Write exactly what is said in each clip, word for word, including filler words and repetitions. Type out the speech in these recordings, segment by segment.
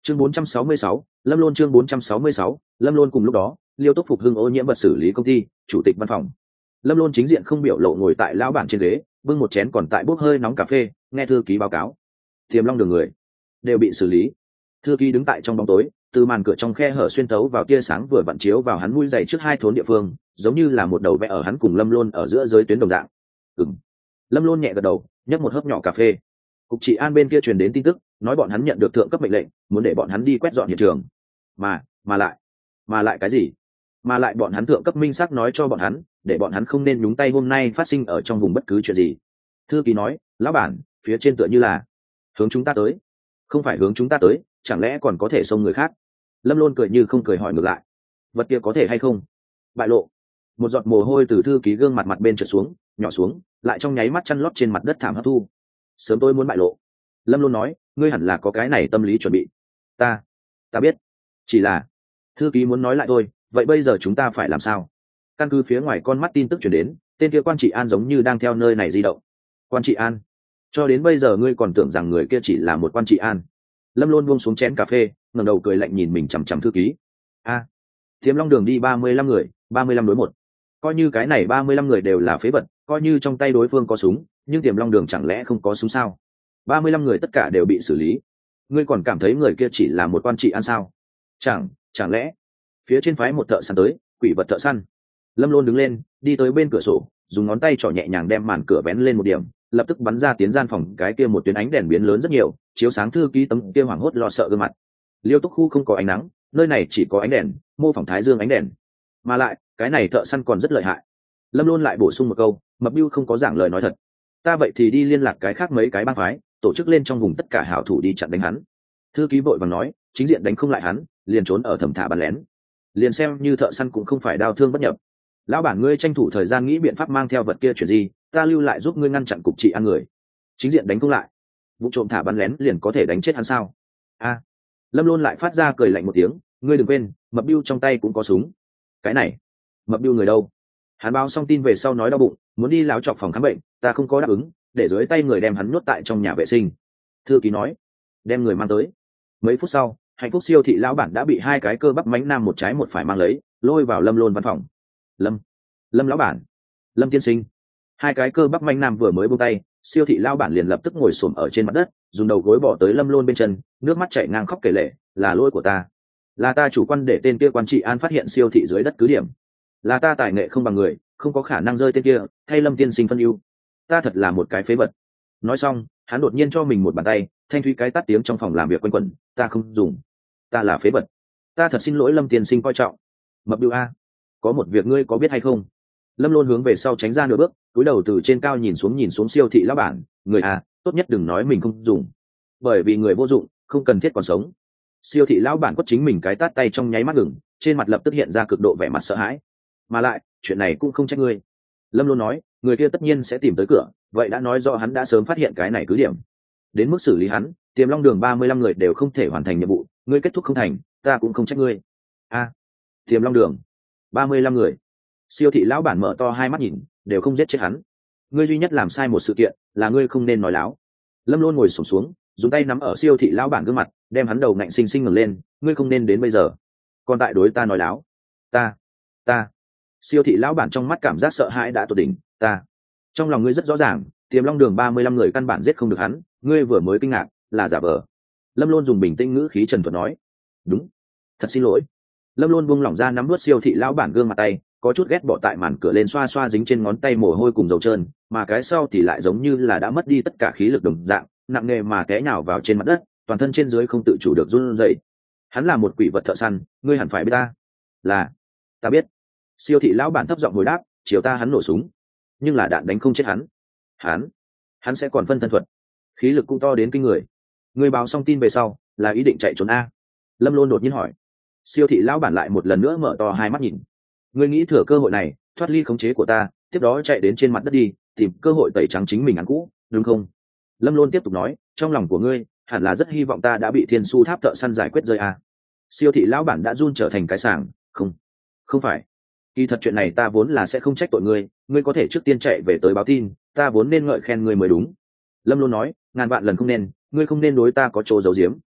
chương bốn trăm sáu mươi sáu, lâm luôn chương bốn trăm sáu mươi sáu, lâm luôn. Cùng lúc đó Liêu Túc phục hưng ô nhiễm vật xử lý công ty chủ tịch văn phòng. Lâm luôn chính diện không biểu lộ ngồi tại lão bản trên ghế, bưng một chén còn tại bốc hơi nóng cà phê, nghe thư ký báo cáo. Tiềm Long Đường người đều bị xử lý. Thư ký đứng tại trong bóng tối, từ màn cửa trong khe hở xuyên tấu vào tia sáng vừa vặn chiếu vào hắn mũi giày trước hai thốn địa phương, giống như là một đầu vẽ ở hắn cùng Lâm luôn ở giữa giới tuyến đồng dạng. Ừm. Lâm luôn nhẹ gật đầu, nhấp một hớp nhỏ cà phê. Cục trị an bên kia truyền đến tin tức, nói bọn hắn nhận được thượng cấp mệnh lệnh, muốn để bọn hắn đi quét dọn hiện trường. Mà, mà lại, mà lại cái gì? Mà lại bọn hắn thượng cấp minh xác nói cho bọn hắn, để bọn hắn không nên nhúng tay hôm nay phát sinh ở trong vùng bất cứ chuyện gì. Thư ký nói, lão bản, phía trên tựa như là hướng chúng ta tới. Không phải hướng chúng ta tới, chẳng lẽ còn có thể xông người khác? Lâm luôn cười như không cười hỏi ngược lại, vật kia có thể hay không bại lộ? Một giọt mồ hôi từ thư ký gương mặt mặt bên trượt xuống, nhỏ xuống, lại trong nháy mắt chăn lót trên mặt đất thảm hấp thu. Sớm tôi muốn bại lộ. Lâm luôn nói, ngươi hẳn là có cái này tâm lý chuẩn bị. Ta, ta biết. Chỉ là, thư ký muốn nói lại thôi, vậy bây giờ chúng ta phải làm sao? Căn cứ phía ngoài con mắt tin tức chuyển đến, tên kia quan trị an giống như đang theo nơi này di động. Quan trị an? Cho đến bây giờ ngươi còn tưởng rằng người kia chỉ là một quan trị an? Lâm luôn buông xuống chén cà phê, ngẩng đầu cười lạnh nhìn mình chằm chằm thư ký. A, à, Tiềm Long Đường đi ba mươi lăm người, ba mươi lăm đối một. Coi như cái này ba mươi lăm người đều là phế vật, coi như trong tay đối phương có súng, nhưng Tiềm Long Đường chẳng lẽ không có súng sao? ba mươi lăm người tất cả đều bị xử lý. Ngươi còn cảm thấy người kia chỉ là một quan trị an sao? Chẳng, chẳng lẽ phía trên phái một thợ săn tới, quỷ vật thợ săn? Lâm luôn đứng lên, đi tới bên cửa sổ, dùng ngón tay trỏ nhẹ nhàng đem màn cửa vén lên một điểm, lập tức bắn ra tiến gian phòng cái kia một tuyến ánh đèn biến lớn rất nhiều, chiếu sáng thư ký tấm kia hoảng hốt lo sợ gương mặt. Liêu Túc khu không có ánh nắng, nơi này chỉ có ánh đèn, mô phỏng thái dương ánh đèn. Mà lại, cái này thợ săn còn rất lợi hại. Lâm luôn lại bổ sung một câu, Mập Bưu không có giảng lời nói thật. Ta vậy thì đi liên lạc cái khác mấy cái bang phái, tổ chức lên trong vùng tất cả hảo thủ đi chặn đánh hắn. Thư ký vội vàng nói, chính diện đánh không lại hắn, liền trốn ở thẩm thả bắn lén. Liền xem như thợ săn cũng không phải đau thương bất nhập. Lão bản ngươi tranh thủ thời gian nghĩ biện pháp mang theo vật kia chuyển gì, ta lưu lại giúp ngươi ngăn chặn cục trị ăn người. Chính diện đánh không lại, vụ trộm thả bắn lén liền có thể đánh chết hắn sao? A, Lâm luôn lại phát ra cười lạnh một tiếng, ngươi đừng quên, Mập Bưu trong tay cũng có súng. Cái này, Mập Bưu người đâu? Hắn báo xong tin về sau nói đau bụng, muốn đi láo chọc phòng khám bệnh, ta không có đáp ứng, để dưới tay người đem hắn nhốt tại trong nhà vệ sinh. Thư ký nói, đem người mang tới. Mấy phút sau, Hạnh Phúc siêu thị lão bản đã bị hai cái cơ bắp mánh nam một trái một phải mang lấy, lôi vào Lâm luôn văn phòng. Lâm, Lâm lão bản, Lâm tiên sinh. Hai cái cơ bắp manh nam vừa mới buông tay, siêu thị lão bản liền lập tức ngồi xổm ở trên mặt đất, dùng đầu gối bỏ tới Lâm luôn bên chân, nước mắt chảy ngang khóc kể lể, là lỗi của ta, là ta chủ quan để tên kia quan trị an phát hiện siêu thị dưới đất cứ điểm, là ta tài nghệ không bằng người, không có khả năng rơi tên kia, thay Lâm tiên sinh phân ưu, ta thật là một cái phế vật. Nói xong, hắn đột nhiên cho mình một bàn tay, thanh thúy cái tắt tiếng trong phòng làm việc quanh quẩn, ta không dùng, ta là phế vật, ta thật xin lỗi Lâm tiên sinh coi trọng. Mập Bưu a, có một việc ngươi có biết hay không? Lâm luôn hướng về sau tránh ra nửa bước, cúi đầu từ trên cao nhìn xuống nhìn xuống siêu thị lão bản, người à, tốt nhất đừng nói mình không dùng, bởi vì người vô dụng không cần thiết còn sống. Siêu thị lão bản quất chính mình cái tát tay trong nháy mắt ngừng, trên mặt lập tức hiện ra cực độ vẻ mặt sợ hãi. Mà lại, chuyện này cũng không trách ngươi. Lâm luôn nói, người kia tất nhiên sẽ tìm tới cửa, vậy đã nói rõ hắn đã sớm phát hiện cái này cứ điểm. Đến mức xử lý hắn, Tiềm Long Đường ba mươi lăm người đều không thể hoàn thành nhiệm vụ, ngươi kết thúc không thành, ta cũng không trách ngươi. A, à, Tiềm Long Đường ba mươi lăm người. Siêu thị lão bản mở to hai mắt nhìn, đều không giết chết hắn. Ngươi duy nhất làm sai một sự kiện, là ngươi không nên nói láo. Lâm luôn ngồi xổm xuống, dùng tay nắm ở siêu thị lão bản gương mặt, đem hắn đầu ngạnh xinh xinh ngẩng lên, ngươi không nên đến bây giờ còn tại đối ta nói láo. Ta, ta. Siêu thị lão bản trong mắt cảm giác sợ hãi đã tột đỉnh, ta. Trong lòng ngươi rất rõ ràng, Tiềm Long Đường ba mươi lăm người căn bản giết không được hắn, ngươi vừa mới kinh ngạc, là giả vờ. Lâm luôn dùng bình tĩnh ngữ khí trần thuật nói, đúng, thật xin lỗi. Lâm luôn buông lỏng ra nắm nuốt siêu thị lão bản gương mặt tay, có chút ghét bỏ tại màn cửa lên xoa xoa dính trên ngón tay mồ hôi cùng dầu trơn, mà cái sau thì lại giống như là đã mất đi tất cả khí lực đồng dạng, nặng nề mà té nhào vào trên mặt đất, toàn thân trên dưới không tự chủ được run rẩy. Hắn là một quỷ vật thợ săn, ngươi hẳn phải biết ta. Là, ta biết. Siêu thị lão bản thấp giọng hồi đáp, chiều ta hắn nổ súng, nhưng là đạn đánh không chết hắn. Hắn, hắn sẽ còn phân thân thuật, khí lực cũng to đến kinh người. Ngươi báo xong tin về sau, là ý định chạy trốn a? Lâm luôn đột nhiên hỏi. Siêu thị lão bản lại một lần nữa mở to hai mắt nhìn. Ngươi nghĩ thừa cơ hội này thoát ly khống chế của ta, tiếp đó chạy đến trên mặt đất đi, tìm cơ hội tẩy trắng chính mình ăn cũ, đúng không? Lâm luôn tiếp tục nói, trong lòng của ngươi hẳn là rất hy vọng ta đã bị thiên su tháp thợ săn giải quyết rơi à. Siêu thị lão bản đã run trở thành cái sàng, không, không phải. Kỳ thật chuyện này ta vốn là sẽ không trách tội ngươi, ngươi có thể trước tiên chạy về tới báo tin, ta vốn nên ngợi khen ngươi mới đúng. Lâm luôn nói, ngàn vạn lần không nên, ngươi không nên đối ta có chỗ giấu giếm.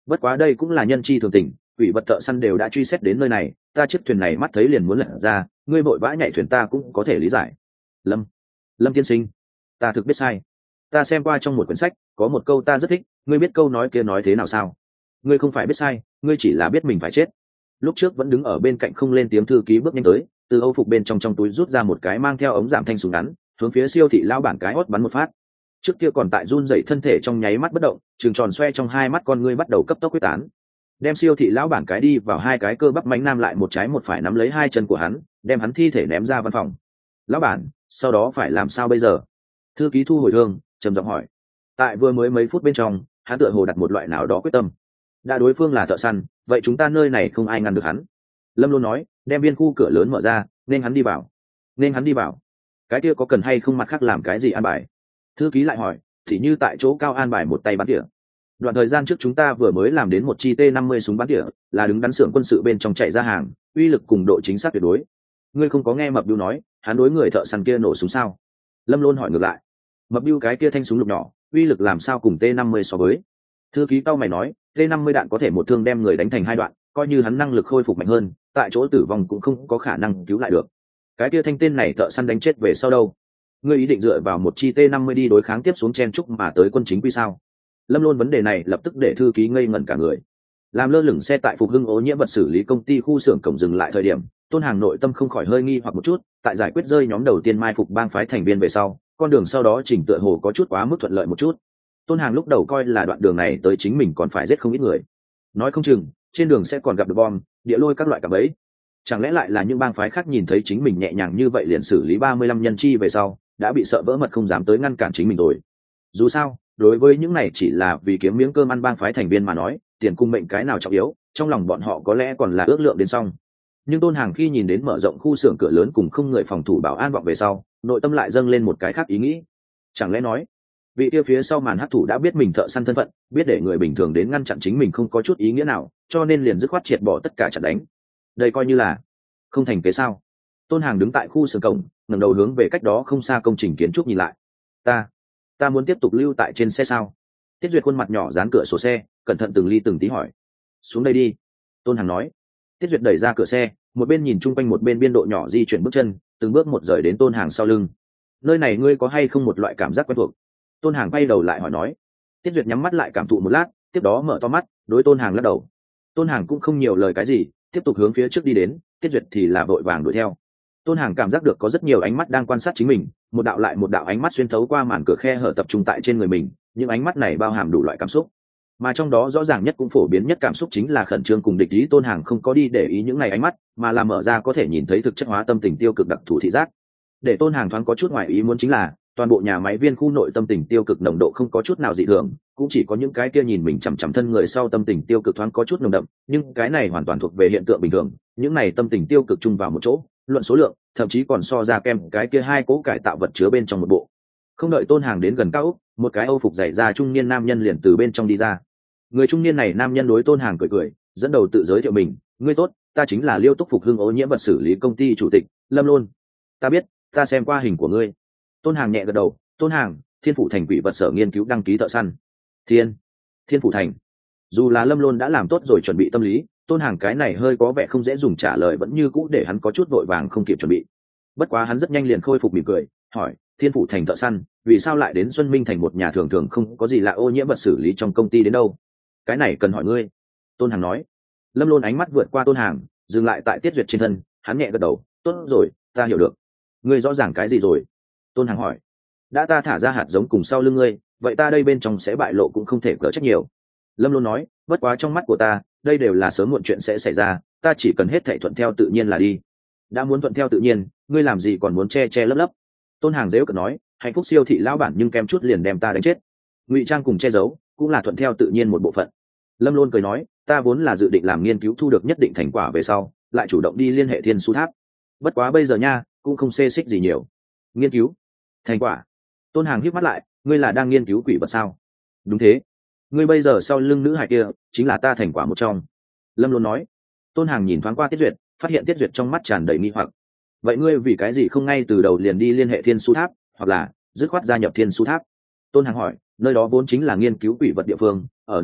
Bất quá đây cũng là nhân chi thường tình, quỷ vật thợ săn đều đã truy xét đến nơi này, ta chiếc thuyền này mắt thấy liền muốn lật ra, ngươi vội vã nhảy thuyền ta cũng có thể lý giải. Lâm, Lâm tiên sinh, ta thực biết sai. Ta xem qua trong một quyển sách, có một câu ta rất thích, ngươi biết câu nói kia nói thế nào sao? Ngươi không phải biết sai, ngươi chỉ là biết mình phải chết. Lúc trước vẫn đứng ở bên cạnh không lên tiếng thư ký bước nhanh tới, từ âu phục bên trong trong túi rút ra một cái mang theo ống giảm thanh súng ngắn, hướng phía siêu thị lao bản cái hót bắn một phát. Trước kia còn tại run dậy thân thể trong nháy mắt bất động, trừng tròn xoe trong hai mắt con ngươi bắt đầu cấp tốc quyết tán. Đem siêu thị lão bản cái đi vào hai cái cơ bắp mánh nam lại một trái một phải nắm lấy hai chân của hắn, đem hắn thi thể ném ra văn phòng. Lão bản, sau đó phải làm sao bây giờ? Thư ký thu hồi thương, trầm giọng hỏi. Tại vừa mới mấy phút bên trong, hắn tựa hồ đặt một loại nào đó quyết tâm. Đã đối phương là thợ săn, vậy chúng ta nơi này không ai ngăn được hắn. Lâm luôn nói, đem viên khu cửa lớn mở ra, nên hắn đi vào. Nên hắn đi vào. Cái kia có cần hay không mặt khác làm cái gì an bài? Thư ký lại hỏi, thì như tại chỗ cao an bài một tay bắn tỉa. Đoạn thời gian trước chúng ta vừa mới làm đến một chi T năm mươi súng bắn tỉa, là đứng đắn xưởng quân sự bên trong chạy ra hàng, uy lực cùng độ chính xác tuyệt đối. Ngươi không có nghe Mập Bưu nói, hắn đối người thợ săn kia nổ súng sao? Lâm luôn hỏi ngược lại. Mập Bưu cái kia thanh súng lục nhỏ, uy lực làm sao cùng T năm mươi so với? Thư ký cao mày nói, T năm mươi đạn có thể một thương đem người đánh thành hai đoạn, coi như hắn năng lực khôi phục mạnh hơn, tại chỗ tử vong cũng không có khả năng cứu lại được. Cái kia thanh tên này thợ săn đánh chết về sau đâu? Ngươi ý định dựa vào một chi T năm mươi đi đối kháng tiếp xuống chen trúc mà tới quân chính quy sao? Lâm luôn vấn đề này lập tức để thư ký ngây ngẩn cả người. Làm lơ lửng xe tại Phục Hưng ô nhiễm vật xử lý công ty khu xưởng cổng dừng lại thời điểm, Tôn Hàng nội tâm không khỏi hơi nghi hoặc một chút, tại giải quyết rơi nhóm đầu tiên mai phục bang phái thành viên về sau, con đường sau đó chỉnh tựa hồ có chút quá mức thuận lợi một chút. Tôn Hàng lúc đầu coi là đoạn đường này tới chính mình còn phải giết không ít người, nói không chừng trên đường sẽ còn gặp được bom, địa lôi các loại cả bẫy. Chẳng lẽ lại là những bang phái khác nhìn thấy chính mình nhẹ nhàng như vậy liền xử lý ba mươi lăm nhân chi về sau, đã bị sợ vỡ mật không dám tới ngăn cản chính mình rồi. Dù sao, đối với những này chỉ là vì kiếm miếng cơm ăn bang phái thành viên mà nói, tiền cung mệnh cái nào trọng yếu, trong lòng bọn họ có lẽ còn là ước lượng đến xong. Nhưng Tôn Hàng khi nhìn đến mở rộng khu xưởng cửa lớn cùng không người phòng thủ bảo an vọng về sau, nội tâm lại dâng lên một cái khác ý nghĩ. Chẳng lẽ nói, vị kia phía sau màn hắc thủ đã biết mình thợ săn thân phận, biết để người bình thường đến ngăn chặn chính mình không có chút ý nghĩa nào, cho nên liền dứt khoát triệt bỏ tất cả chặn đánh. Đây coi như là không thành kế sao? Tôn Hàng đứng tại khu xưởng cổng, ngẩng đầu hướng về cách đó không xa công trình kiến trúc nhìn lại. Ta, ta muốn tiếp tục lưu tại trên xe sao? Tiết Duyệt khuôn mặt nhỏ dán cửa sổ xe, cẩn thận từng ly từng tí hỏi. Xuống đây đi. Tôn Hàng nói. Tiết Duyệt đẩy ra cửa xe, một bên nhìn chung quanh một bên biên độ nhỏ di chuyển bước chân, từng bước một rời đến Tôn Hàng sau lưng. Nơi này ngươi có hay không một loại cảm giác quen thuộc? Tôn Hàng quay đầu lại hỏi nói. Tiết Duyệt nhắm mắt lại cảm thụ một lát, tiếp đó mở to mắt, đối Tôn Hàng lắc đầu. Tôn Hàng cũng không nhiều lời cái gì, tiếp tục hướng phía trước đi đến, Tiết Duyệt thì là vội vàng đuổi theo. Tôn Hàng cảm giác được có rất nhiều ánh mắt đang quan sát chính mình, một đạo lại một đạo ánh mắt xuyên thấu qua màn cửa khe hở tập trung tại trên người mình, những ánh mắt này bao hàm đủ loại cảm xúc, mà trong đó rõ ràng nhất cũng phổ biến nhất cảm xúc chính là khẩn trương cùng địch ý. Tôn Hàng không có đi để ý những này ánh mắt, mà là mở ra có thể nhìn thấy thực chất hóa tâm tình tiêu cực đặc thù thị giác. Để Tôn Hàng thoáng có chút ngoài ý muốn chính là, toàn bộ nhà máy viên khu nội tâm tình tiêu cực nồng độ không có chút nào dị thường, cũng chỉ có những cái kia nhìn mình chằm chằm thân người sau tâm tình tiêu cực thoáng có chút nồng đậm, nhưng cái này hoàn toàn thuộc về hiện tượng bình thường. Những này tâm tình tiêu cực chung vào một chỗ, luận số lượng, thậm chí còn so ra kem cái kia hai cố cải tạo vật chứa bên trong một bộ. Không đợi Tôn Hàng đến gần cao ốc, một cái âu phục dày da trung niên nam nhân liền từ bên trong đi ra. Người trung niên này nam nhân đối Tôn Hàng cười cười, dẫn đầu tự giới thiệu mình. Ngươi tốt, ta chính là Liêu Túc Phục Hưng ô nhiễm vật xử lý công ty chủ tịch Lâm Lôn. Ta biết, ta xem qua hình của ngươi. Tôn Hàng nhẹ gật đầu. Tôn Hàng, Thiên Phủ Thành quỷ vật sở nghiên cứu đăng ký thợ săn. Thiên, Thiên Phủ Thành. Dù là Lâm Lôn đã làm tốt rồi chuẩn bị tâm lý, Tôn Hàng cái này hơi có vẻ không dễ dùng trả lời vẫn như cũ để hắn có chút vội vàng không kịp chuẩn bị. Bất quá hắn rất nhanh liền khôi phục mỉm cười, hỏi, Thiên Phủ Thành thợ săn, vì sao lại đến Xuân Minh Thành một nhà thường thường không có gì lạ ô nhiễm vật xử lý trong công ty đến đâu? Cái này cần hỏi ngươi. Tôn Hàng nói. Lâm Lôn ánh mắt vượt qua Tôn Hàng, dừng lại tại Tiết Duyệt trên thân, hắn nhẹ gật đầu, tốt rồi, ta hiểu được. Ngươi rõ ràng cái gì rồi? Tôn Hàng hỏi. Đã ta thả ra hạt giống cùng sau lưng ngươi, vậy ta đây bên trong sẽ bại lộ cũng không thể cỡ trách nhiều. Lâm Lôn nói, bất quá trong mắt của ta, đây đều là sớm muộn chuyện sẽ xảy ra, ta chỉ cần hết thảy thuận theo tự nhiên là đi. Đã muốn thuận theo tự nhiên, ngươi làm gì còn muốn che che lấp lấp? Tôn Hàng dễu cợt nói, hạnh phúc siêu thị lão bản nhưng kem chút liền đem ta đánh chết. Ngụy trang cùng che giấu, cũng là thuận theo tự nhiên một bộ phận. Lâm Lôn cười nói, ta vốn là dự định làm nghiên cứu thu được nhất định thành quả về sau, lại chủ động đi liên hệ Thiên Su Tháp. Bất quá bây giờ nha, cũng không xê xích gì nhiều. Nghiên cứu, thành quả. Tôn Hàng híp mắt lại, ngươi là đang nghiên cứu quỷ vật sao? Đúng thế. Ngươi bây giờ sau lưng nữ hài kia, chính là ta thành quả một trong. Lâm Lôn nói. Tôn Hàng nhìn thoáng qua Tiết Duyệt, phát hiện Tiết Duyệt trong mắt tràn đầy nghi hoặc. Vậy ngươi vì cái gì không ngay từ đầu liền đi liên hệ Thiên Su Tháp, hoặc là dứt khoát gia nhập Thiên Su Tháp? Tôn Hàng hỏi, nơi đó vốn chính là nghiên cứu quỷ vật địa phương, ở nơi đó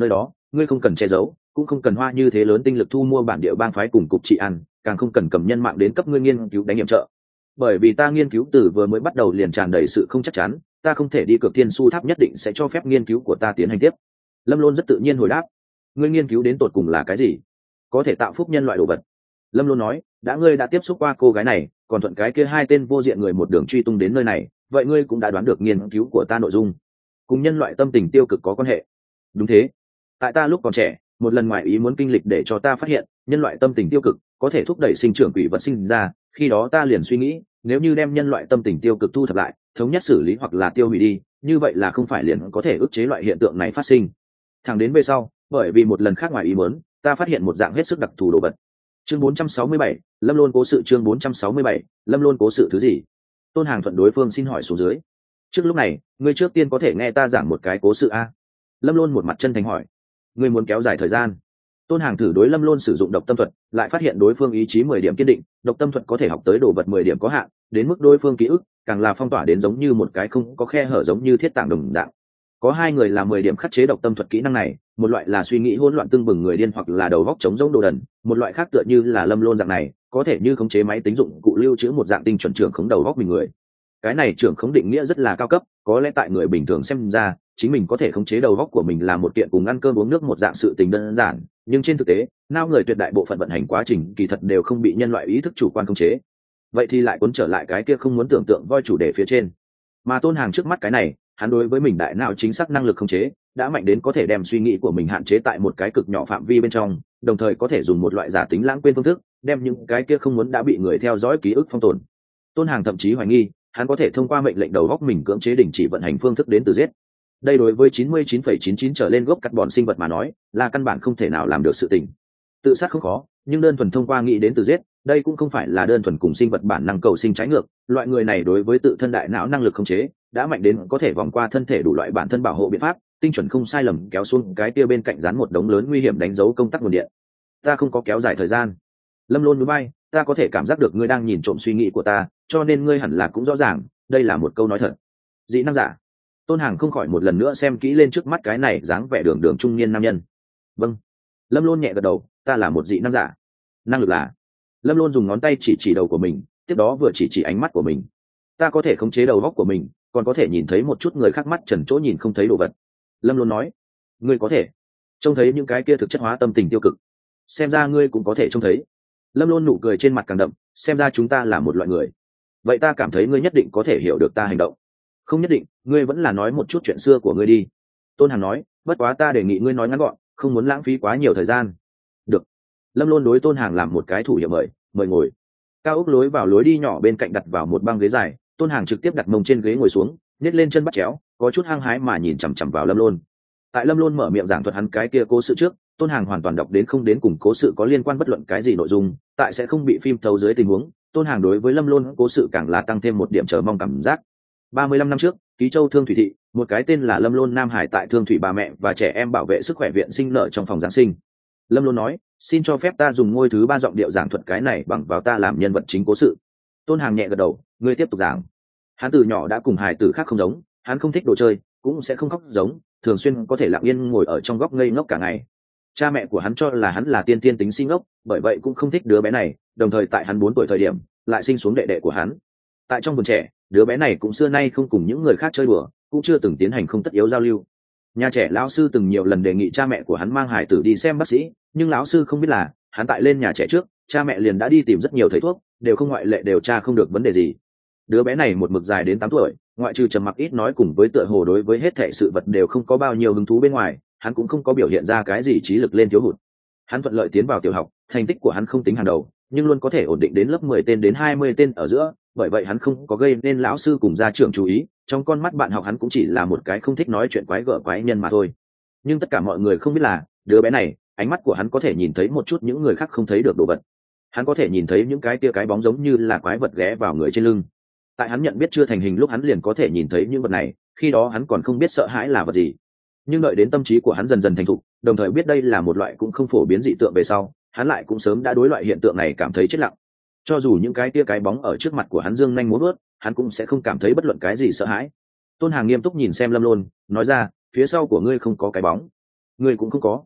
ngươi không cần che giấu, cũng không cần hoa như thế lớn tinh lực thu mua bản địa bang phái cùng cục trị ăn, càng không cần cầm nhân mạng đến cấp ngươi nghiên cứu đánh nhiệm trợ. Bởi vì ta nghiên cứu từ vừa mới bắt đầu liền tràn đầy sự không chắc chắn, ta không thể đi cược thiên su tháp nhất định sẽ cho phép nghiên cứu của ta tiến hành tiếp. Lâm Luân rất tự nhiên hồi đáp. Ngươi nghiên cứu đến tột cùng là cái gì? Có thể tạo phúc nhân loại đồ vật. Lâm Luân nói, đã ngươi đã tiếp xúc qua cô gái này, còn thuận cái kia hai tên vô diện người một đường truy tung đến nơi này, vậy ngươi cũng đã đoán được nghiên cứu của ta nội dung cùng nhân loại tâm tình tiêu cực có quan hệ. Đúng thế, tại ta lúc còn trẻ, một lần ngoại ý muốn kinh lịch để cho ta phát hiện nhân loại tâm tình tiêu cực có thể thúc đẩy sinh trưởng quỷ vật sinh ra. Khi đó ta liền suy nghĩ, nếu như đem nhân loại tâm tình tiêu cực thu thập lại, thống nhất xử lý hoặc là tiêu hủy đi, như vậy là không phải liền có thể ức chế loại hiện tượng này phát sinh. Thẳng đến về sau, bởi vì một lần khác ngoài ý muốn, ta phát hiện một dạng hết sức đặc thù đồ vật. Chương bốn trăm sáu mươi bảy, Lâm Luân cố sự. Chương bốn trăm sáu mươi bảy, Lâm Luân cố sự thứ gì? Tôn Hàng thuận đối phương xin hỏi xuống dưới. Trước lúc này, ngươi trước tiên có thể nghe ta giảng một cái cố sự a? Lâm Luân một mặt chân thành hỏi. Ngươi muốn kéo dài thời gian? Tôn Hàng thử đối Lâm Luân sử dụng độc tâm thuật, lại phát hiện đối phương ý chí mười điểm kiên định, độc tâm thuật có thể học tới đồ vật mười điểm có hạn, đến mức đối phương ký ức càng là phong tỏa đến giống như một cái không có khe hở, giống như thiết tảng đồng dạng. Có hai người là mười điểm khắc chế độc tâm thuật kỹ năng này, một loại là suy nghĩ hỗn loạn tương bừng người điên hoặc là đầu óc trống rỗng đồ đần, một loại khác tựa như là Lâm Luân dạng này, có thể như khống chế máy tính dụng cụ lưu trữ một dạng tinh chuẩn trưởng khống đầu óc mình người. Cái này trưởng khống định nghĩa rất là cao cấp, có lẽ tại người bình thường xem ra, chính mình có thể khống chế đầu óc của mình là một kiện cùng ăn cơm uống nước một dạng sự tình đơn giản, nhưng trên thực tế, não người tuyệt đại bộ phận vận hành quá trình kỳ thật đều không bị nhân loại ý thức chủ quan khống chế. Vậy thì lại cuốn trở lại cái kia không muốn tưởng tượng voi chủ đề phía trên. Mà Tôn Hàng trước mắt cái này, hắn đối với mình đại não chính xác năng lực khống chế đã mạnh đến có thể đem suy nghĩ của mình hạn chế tại một cái cực nhỏ phạm vi bên trong, đồng thời có thể dùng một loại giả tính lãng quên phương thức đem những cái kia không muốn đã bị người theo dõi ký ức phong tồn. Tôn Hàng thậm chí hoài nghi hắn có thể thông qua mệnh lệnh đầu góc mình cưỡng chế đình chỉ vận hành phương thức đến từ giết. Đây đối với chín mươi chín phẩy chín chín trở lên gốc cắt bọn sinh vật mà nói là căn bản không thể nào làm được sự tình. Tự sát không khó, nhưng đơn thuần thông qua nghĩ đến từ giết, đây cũng không phải là đơn thuần cùng sinh vật bản năng cầu sinh trái ngược. Loại người này đối với tự thân đại não năng lực khống chế đã mạnh đến có thể vòng qua thân thể đủ loại bản thân bảo hộ biện pháp, tinh chuẩn không sai lầm kéo xuống cái kia bên cạnh dán một đống lớn nguy hiểm đánh dấu công tắc nguồn điện. Ta không có kéo dài thời gian. Lâm Luân núi bay, ta có thể cảm giác được ngươi đang nhìn trộm suy nghĩ của ta, cho nên ngươi hẳn là cũng rõ ràng, đây là một câu nói thật. Dị năng giả. Tôn Hàng không khỏi một lần nữa xem kỹ lên trước mắt cái này dáng vẻ đường đường trung niên nam nhân. Vâng. Lâm Luân nhẹ gật đầu, ta là một dị năng giả. Năng lực là? Lâm Luân dùng ngón tay chỉ chỉ đầu của mình, tiếp đó vừa chỉ chỉ ánh mắt của mình. Ta có thể khống chế đầu óc của mình, còn có thể nhìn thấy một chút người khác mắt trần chỗ nhìn không thấy đồ vật. Lâm Luân nói. Ngươi có thể trông thấy những cái kia thực chất hóa tâm tình tiêu cực, xem ra ngươi cũng có thể trông thấy. Lâm Luân nụ cười trên mặt càng đậm, xem ra chúng ta là một loại người. Vậy ta cảm thấy ngươi nhất định có thể hiểu được ta hành động. Không nhất định, ngươi vẫn là nói một chút chuyện xưa của ngươi đi. Tôn Hằng nói, bất quá ta đề nghị ngươi nói ngắn gọn, không muốn lãng phí quá nhiều thời gian. Được. Lâm Luân đối Tôn Hằng làm một cái thủ hiệu mời, mời ngồi. Cao ốc lối vào lối đi nhỏ bên cạnh đặt vào một băng ghế dài, Tôn Hằng trực tiếp đặt mông trên ghế ngồi xuống, nhét lên chân bắt chéo, có chút hăng hái mà nhìn chằm chằm vào Lâm Luân. Tại Lâm Luân mở miệng giảng thuật hắn cái kia cố sự trước, Tôn Hằng hoàn toàn đọc đến không đến cùng cố sự có liên quan bất luận cái gì nội dung, tại sẽ không bị phim thấu dưới tình huống, Tôn Hằng đối với Lâm Luân cố sự càng là tăng thêm một điểm chờ mong cảm giác. ba mươi lăm năm trước, Ký Châu Thương Thủy thị, một cái tên là Lâm Luân nam hải tại Thương Thủy bà mẹ và trẻ em bảo vệ sức khỏe viện sinh nở trong phòng giáng sinh. Lâm Luân nói, xin cho phép ta dùng ngôi thứ ba giọng điệu giảng thuật cái này bằng vào ta làm nhân vật chính cố sự. Tôn Hằng nhẹ gật đầu, ngươi tiếp tục giảng. Hắn từ nhỏ đã cùng hài tử khác không giống, hắn không thích đồ chơi, cũng sẽ không khóc giống, thường xuyên có thể lặng yên ngồi ở trong góc ngây ngốc cả ngày. Cha mẹ của hắn cho là hắn là tiên tiên tính si ngốc, bởi vậy cũng không thích đứa bé này, đồng thời tại hắn bốn tuổi thời điểm lại sinh xuống đệ đệ của hắn. Tại trong vườn trẻ, đứa bé này cũng xưa nay không cùng những người khác chơi đùa, cũng chưa từng tiến hành không tất yếu giao lưu. Nhà trẻ lão sư từng nhiều lần đề nghị cha mẹ của hắn mang hải tử đi xem bác sĩ, nhưng lão sư không biết là hắn tại lên nhà trẻ trước, cha mẹ liền đã đi tìm rất nhiều thầy thuốc, đều không ngoại lệ đều tra không được vấn đề gì. Đứa bé này một mực dài đến tám tuổi, ngoại trừ trầm mặc ít nói cùng với tựa hồ đối với hết thảy sự vật đều không có bao nhiêu hứng thú bên ngoài, hắn cũng không có biểu hiện ra cái gì trí lực lên thiếu hụt. Hắn thuận lợi tiến vào tiểu học, thành tích của hắn không tính hàng đầu, nhưng luôn có thể ổn định đến lớp mười tên đến hai mươi tên ở giữa, bởi vậy hắn không có gây nên lão sư cùng gia trưởng chú ý, trong con mắt bạn học hắn cũng chỉ là một cái không thích nói chuyện quái gở quái nhân mà thôi. Nhưng tất cả mọi người không biết là, đứa bé này, ánh mắt của hắn có thể nhìn thấy một chút những người khác không thấy được đồ vật. Hắn có thể nhìn thấy những cái tia cái bóng giống như là quái vật ghé vào người trên lưng. Tại hắn nhận biết chưa thành hình lúc hắn liền có thể nhìn thấy những vật này, khi đó hắn còn không biết sợ hãi là vật gì. Nhưng đợi đến tâm trí của hắn dần dần thành thục, đồng thời biết đây là một loại cũng không phổ biến dị tượng về sau, hắn lại cũng sớm đã đối loại hiện tượng này cảm thấy chết lặng. Cho dù những cái tia cái bóng ở trước mặt của hắn dương nhanh múa vớt, hắn cũng sẽ không cảm thấy bất luận cái gì sợ hãi. Tôn Hằng nghiêm túc nhìn xem Lâm Luân, nói ra, phía sau của ngươi không có cái bóng, ngươi cũng không có.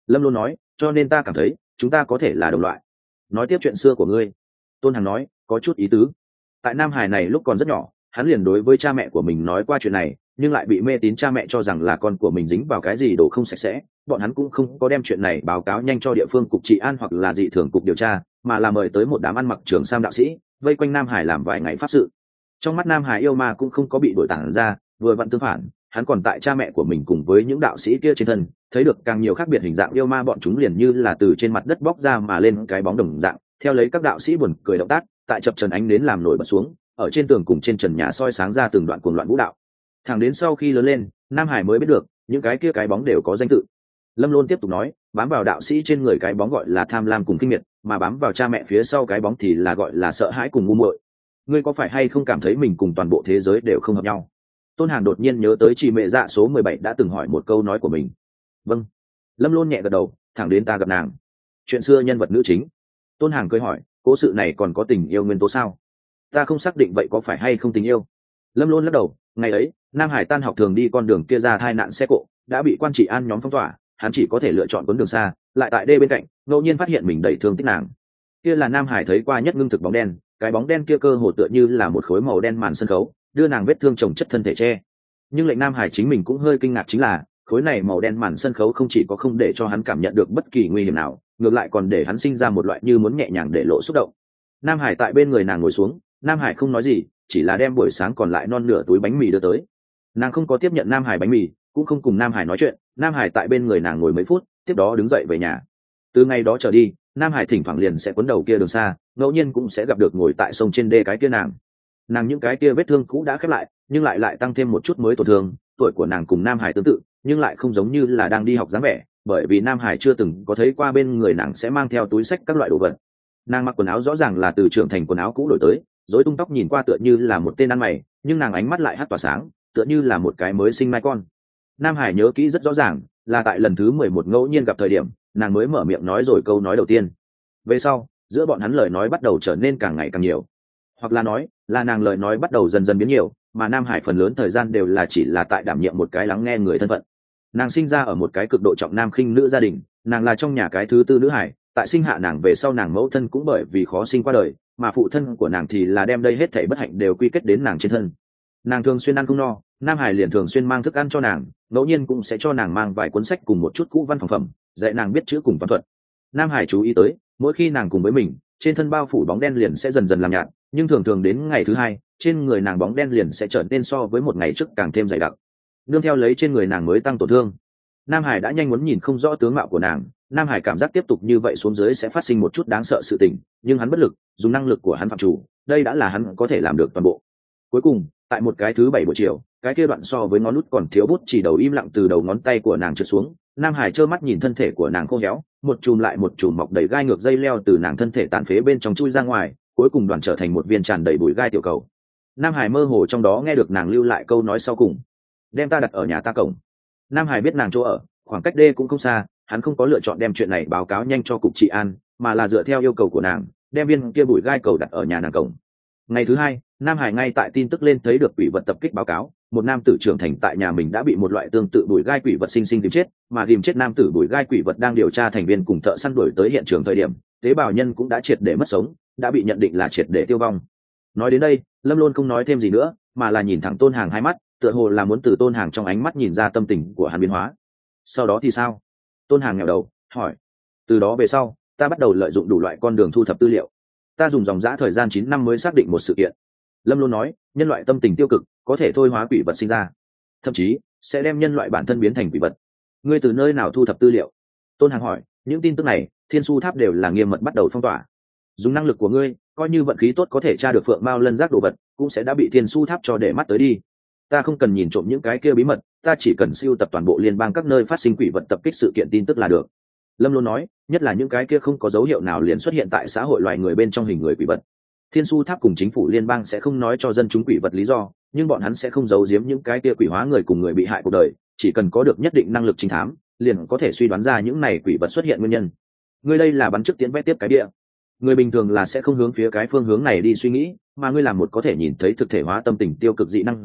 Lâm Luân nói, cho nên ta cảm thấy chúng ta có thể là đồng loại. Nói tiếp chuyện xưa của ngươi. Tôn Hằng nói, có chút ý tứ. Tại Nam Hải này lúc còn rất nhỏ, hắn liền đối với cha mẹ của mình nói qua chuyện này, nhưng lại bị mê tín cha mẹ cho rằng là con của mình dính vào cái gì đồ không sạch sẽ, bọn hắn cũng không có đem chuyện này báo cáo nhanh cho địa phương cục trị an hoặc là dị thường cục điều tra, mà là mời tới một đám ăn mặc trường sam đạo sĩ vây quanh Nam Hải làm vài ngày pháp sự. Trong mắt Nam Hải yêu ma cũng không có bị đổi tản ra, vừa vặn tương phản, hắn còn tại cha mẹ của mình cùng với những đạo sĩ kia trên thân thấy được càng nhiều khác biệt hình dạng yêu ma, bọn chúng liền như là từ trên mặt đất bóc ra mà lên cái bóng đồng dạng, theo lấy các đạo sĩ buồn cười động tác, tại chập trần ánh nến làm nổi bật xuống, ở trên tường cùng trên trần nhà soi sáng ra từng đoạn cuồng loạn vũ đạo. Thẳng đến sau khi lớn lên, Nam Hải mới biết được những cái kia cái bóng đều có danh tự. Lâm Luân tiếp tục nói, bám vào đạo sĩ trên người cái bóng gọi là tham lam cùng kinh miệt, mà bám vào cha mẹ phía sau cái bóng thì là gọi là sợ hãi cùng ngu muội. Ngươi có phải hay không cảm thấy mình cùng toàn bộ thế giới đều không hợp nhau? Tôn Hàn đột nhiên nhớ tới chị mẹ dạ số mười bảy đã từng hỏi một câu nói của mình. Vâng. Lâm Luân nhẹ gật đầu, thẳng đến ta gặp nàng. Chuyện xưa nhân vật nữ chính. Tôn Hàn cười hỏi, cố sự này còn có tình yêu nguyên tố sao? Ta không xác định vậy có phải hay không tình yêu. Lâm Luân lắc đầu, ngày ấy Nam Hải tan học thường đi con đường kia ra tai nạn xe cộ, đã bị quan trị an nhóm phong tỏa, hắn chỉ có thể lựa chọn cuốn đường xa, lại tại đê bên cạnh ngẫu nhiên phát hiện mình đẩy thương tích nàng. Kia là Nam Hải thấy qua nhất ngưng thực bóng đen, cái bóng đen kia cơ hồ tựa như là một khối màu đen màn sân khấu, đưa nàng vết thương chồng chất thân thể che. Nhưng lệnh Nam Hải chính mình cũng hơi kinh ngạc chính là, khối này màu đen màn sân khấu không chỉ có không để cho hắn cảm nhận được bất kỳ nguy hiểm nào, ngược lại còn để hắn sinh ra một loại như muốn nhẹ nhàng để lộ xúc động. Nam Hải tại bên người nàng ngồi xuống, Nam Hải không nói gì, chỉ là đem buổi sáng còn lại non nửa túi bánh mì đưa tới. Nàng không có tiếp nhận Nam Hải bánh mì, cũng không cùng Nam Hải nói chuyện. Nam Hải tại bên người nàng ngồi mấy phút, tiếp đó đứng dậy về nhà. Từ ngày đó trở đi, Nam Hải thỉnh thoảng liền sẽ cuốn đầu kia đường xa, ngẫu nhiên cũng sẽ gặp được ngồi tại sông trên đê cái kia nàng. Nàng những cái kia vết thương cũ đã khép lại, nhưng lại lại tăng thêm một chút mới tổn thương. Tuổi của nàng cùng Nam Hải tương tự, nhưng lại không giống như là đang đi học dáng vẻ, bởi vì Nam Hải chưa từng có thấy qua bên người nàng sẽ mang theo túi xách các loại đồ vật. Nàng mặc quần áo rõ ràng là từ trưởng thành quần áo cũ đổi tới, rối tung tóc nhìn qua tựa như là một tên ăn mày, nhưng nàng ánh mắt lại hắt tỏa sáng, tựa như là một cái mới sinh mai con. Nam Hải nhớ kỹ rất rõ ràng, là tại lần thứ mười một ngẫu nhiên gặp thời điểm, nàng mới mở miệng nói rồi câu nói đầu tiên. Về sau, giữa bọn hắn lời nói bắt đầu trở nên càng ngày càng nhiều, hoặc là nói, là nàng lời nói bắt đầu dần dần biến nhiều, mà Nam Hải phần lớn thời gian đều là chỉ là tại đảm nhiệm một cái lắng nghe người thân phận. Nàng sinh ra ở một cái cực độ trọng nam khinh nữ gia đình, nàng là trong nhà cái thứ tư nữ hải, tại sinh hạ nàng về sau nàng mẫu thân cũng bởi vì khó sinh qua đời, mà phụ thân của nàng thì là đem đây hết thảy bất hạnh đều quy kết đến nàng trên thân. Nàng thường xuyên ăn không no, Nam Hải liền thường xuyên mang thức ăn cho nàng, ngẫu nhiên cũng sẽ cho nàng mang vài cuốn sách cùng một chút cũ văn phòng phẩm, dạy nàng biết chữ cùng toán thuật. Nam Hải chú ý tới, mỗi khi nàng cùng với mình, trên thân bao phủ bóng đen liền sẽ dần dần làm nhạt, nhưng thường thường đến ngày thứ hai, trên người nàng bóng đen liền sẽ trở nên so với một ngày trước càng thêm dày đặc. Nương theo lấy trên người nàng mới tăng tổn thương. Nam Hải đã nhanh muốn nhìn không rõ tướng mạo của nàng, Nam Hải cảm giác tiếp tục như vậy xuống dưới sẽ phát sinh một chút đáng sợ sự tình, nhưng hắn bất lực, dùng năng lực của hắn phạm chủ, đây đã là hắn có thể làm được toàn bộ. Cuối cùng, tại một cái thứ bảy buổi chiều, cái kia đoạn so với ngón nút còn thiếu bút chỉ đầu im lặng từ đầu ngón tay của nàng trượt xuống, Nam Hải trơ mắt nhìn thân thể của nàng khô héo, một chùm lại một chùm mọc đầy gai ngược dây leo từ nàng thân thể tàn phế bên trong chui ra ngoài, cuối cùng đoàn trở thành một viên tràn đầy bụi gai tiểu cầu. Nam Hải mơ hồ trong đó nghe được nàng lưu lại câu nói sau cùng: đem ta đặt ở nhà ta cổng. Nam Hải biết nàng chỗ ở, khoảng cách đê cũng không xa, hắn không có lựa chọn đem chuyện này báo cáo nhanh cho cục trị an, mà là dựa theo yêu cầu của nàng, đem viên kia bụi gai cầu đặt ở nhà nàng cổng. Ngày thứ hai, Nam Hải ngay tại tin tức lên thấy được quỷ vật tập kích báo cáo, một nam tử trưởng thành tại nhà mình đã bị một loại tương tự bụi gai quỷ vật sinh sinh tìm chết, mà tìm chết nam tử bụi gai quỷ vật đang điều tra thành viên cùng thợ săn đuổi tới hiện trường thời điểm, tế bào nhân cũng đã triệt để mất sống, đã bị nhận định là triệt để tiêu vong. Nói đến đây, Lâm Luân không nói thêm gì nữa, mà là nhìn thẳng Tôn Hàng hai mắt, tựa hồ là muốn từ Tôn Hàng trong ánh mắt nhìn ra tâm tình của hắn biến hóa. Sau đó thì sao? Tôn Hàng nghèo đầu hỏi. Từ đó về sau, ta bắt đầu lợi dụng đủ loại con đường thu thập tư liệu. Ta dùng dòng dã thời gian chín năm mới xác định một sự kiện. Lâm Luân nói, nhân loại tâm tình tiêu cực có thể thôi hóa quỷ vật sinh ra, thậm chí sẽ đem nhân loại bản thân biến thành quỷ vật. Ngươi từ nơi nào thu thập tư liệu? Tôn Hàng hỏi. Những tin tức này, Thiên Su Tháp đều là nghiêm mật bắt đầu phong tỏa. Dùng năng lực của ngươi, coi như vận khí tốt có thể tra được phượng mao lân giác đồ vật, cũng sẽ đã bị Thiên Su Tháp cho để mắt tới đi. Ta không cần nhìn trộm những cái kia bí mật, ta chỉ cần siêu tập toàn bộ liên bang các nơi phát sinh quỷ vật tập kích sự kiện tin tức là được. Lâm Luân nói, nhất là những cái kia không có dấu hiệu nào liền xuất hiện tại xã hội loài người bên trong hình người quỷ vật. Thiên Su Tháp cùng chính phủ liên bang sẽ không nói cho dân chúng quỷ vật lý do, nhưng bọn hắn sẽ không giấu giếm những cái kia quỷ hóa người cùng người bị hại cuộc đời, chỉ cần có được nhất định năng lực trinh thám, liền có thể suy đoán ra những này quỷ vật xuất hiện nguyên nhân. Ngươi đây là bắn trước tiến vét tiếp cái địa. Người bình thường là sẽ không hướng phía cái phương hướng này đi suy nghĩ, mà ngươi làm một có thể nhìn thấy thực thể hóa tâm tình tiêu cực dị năng giả,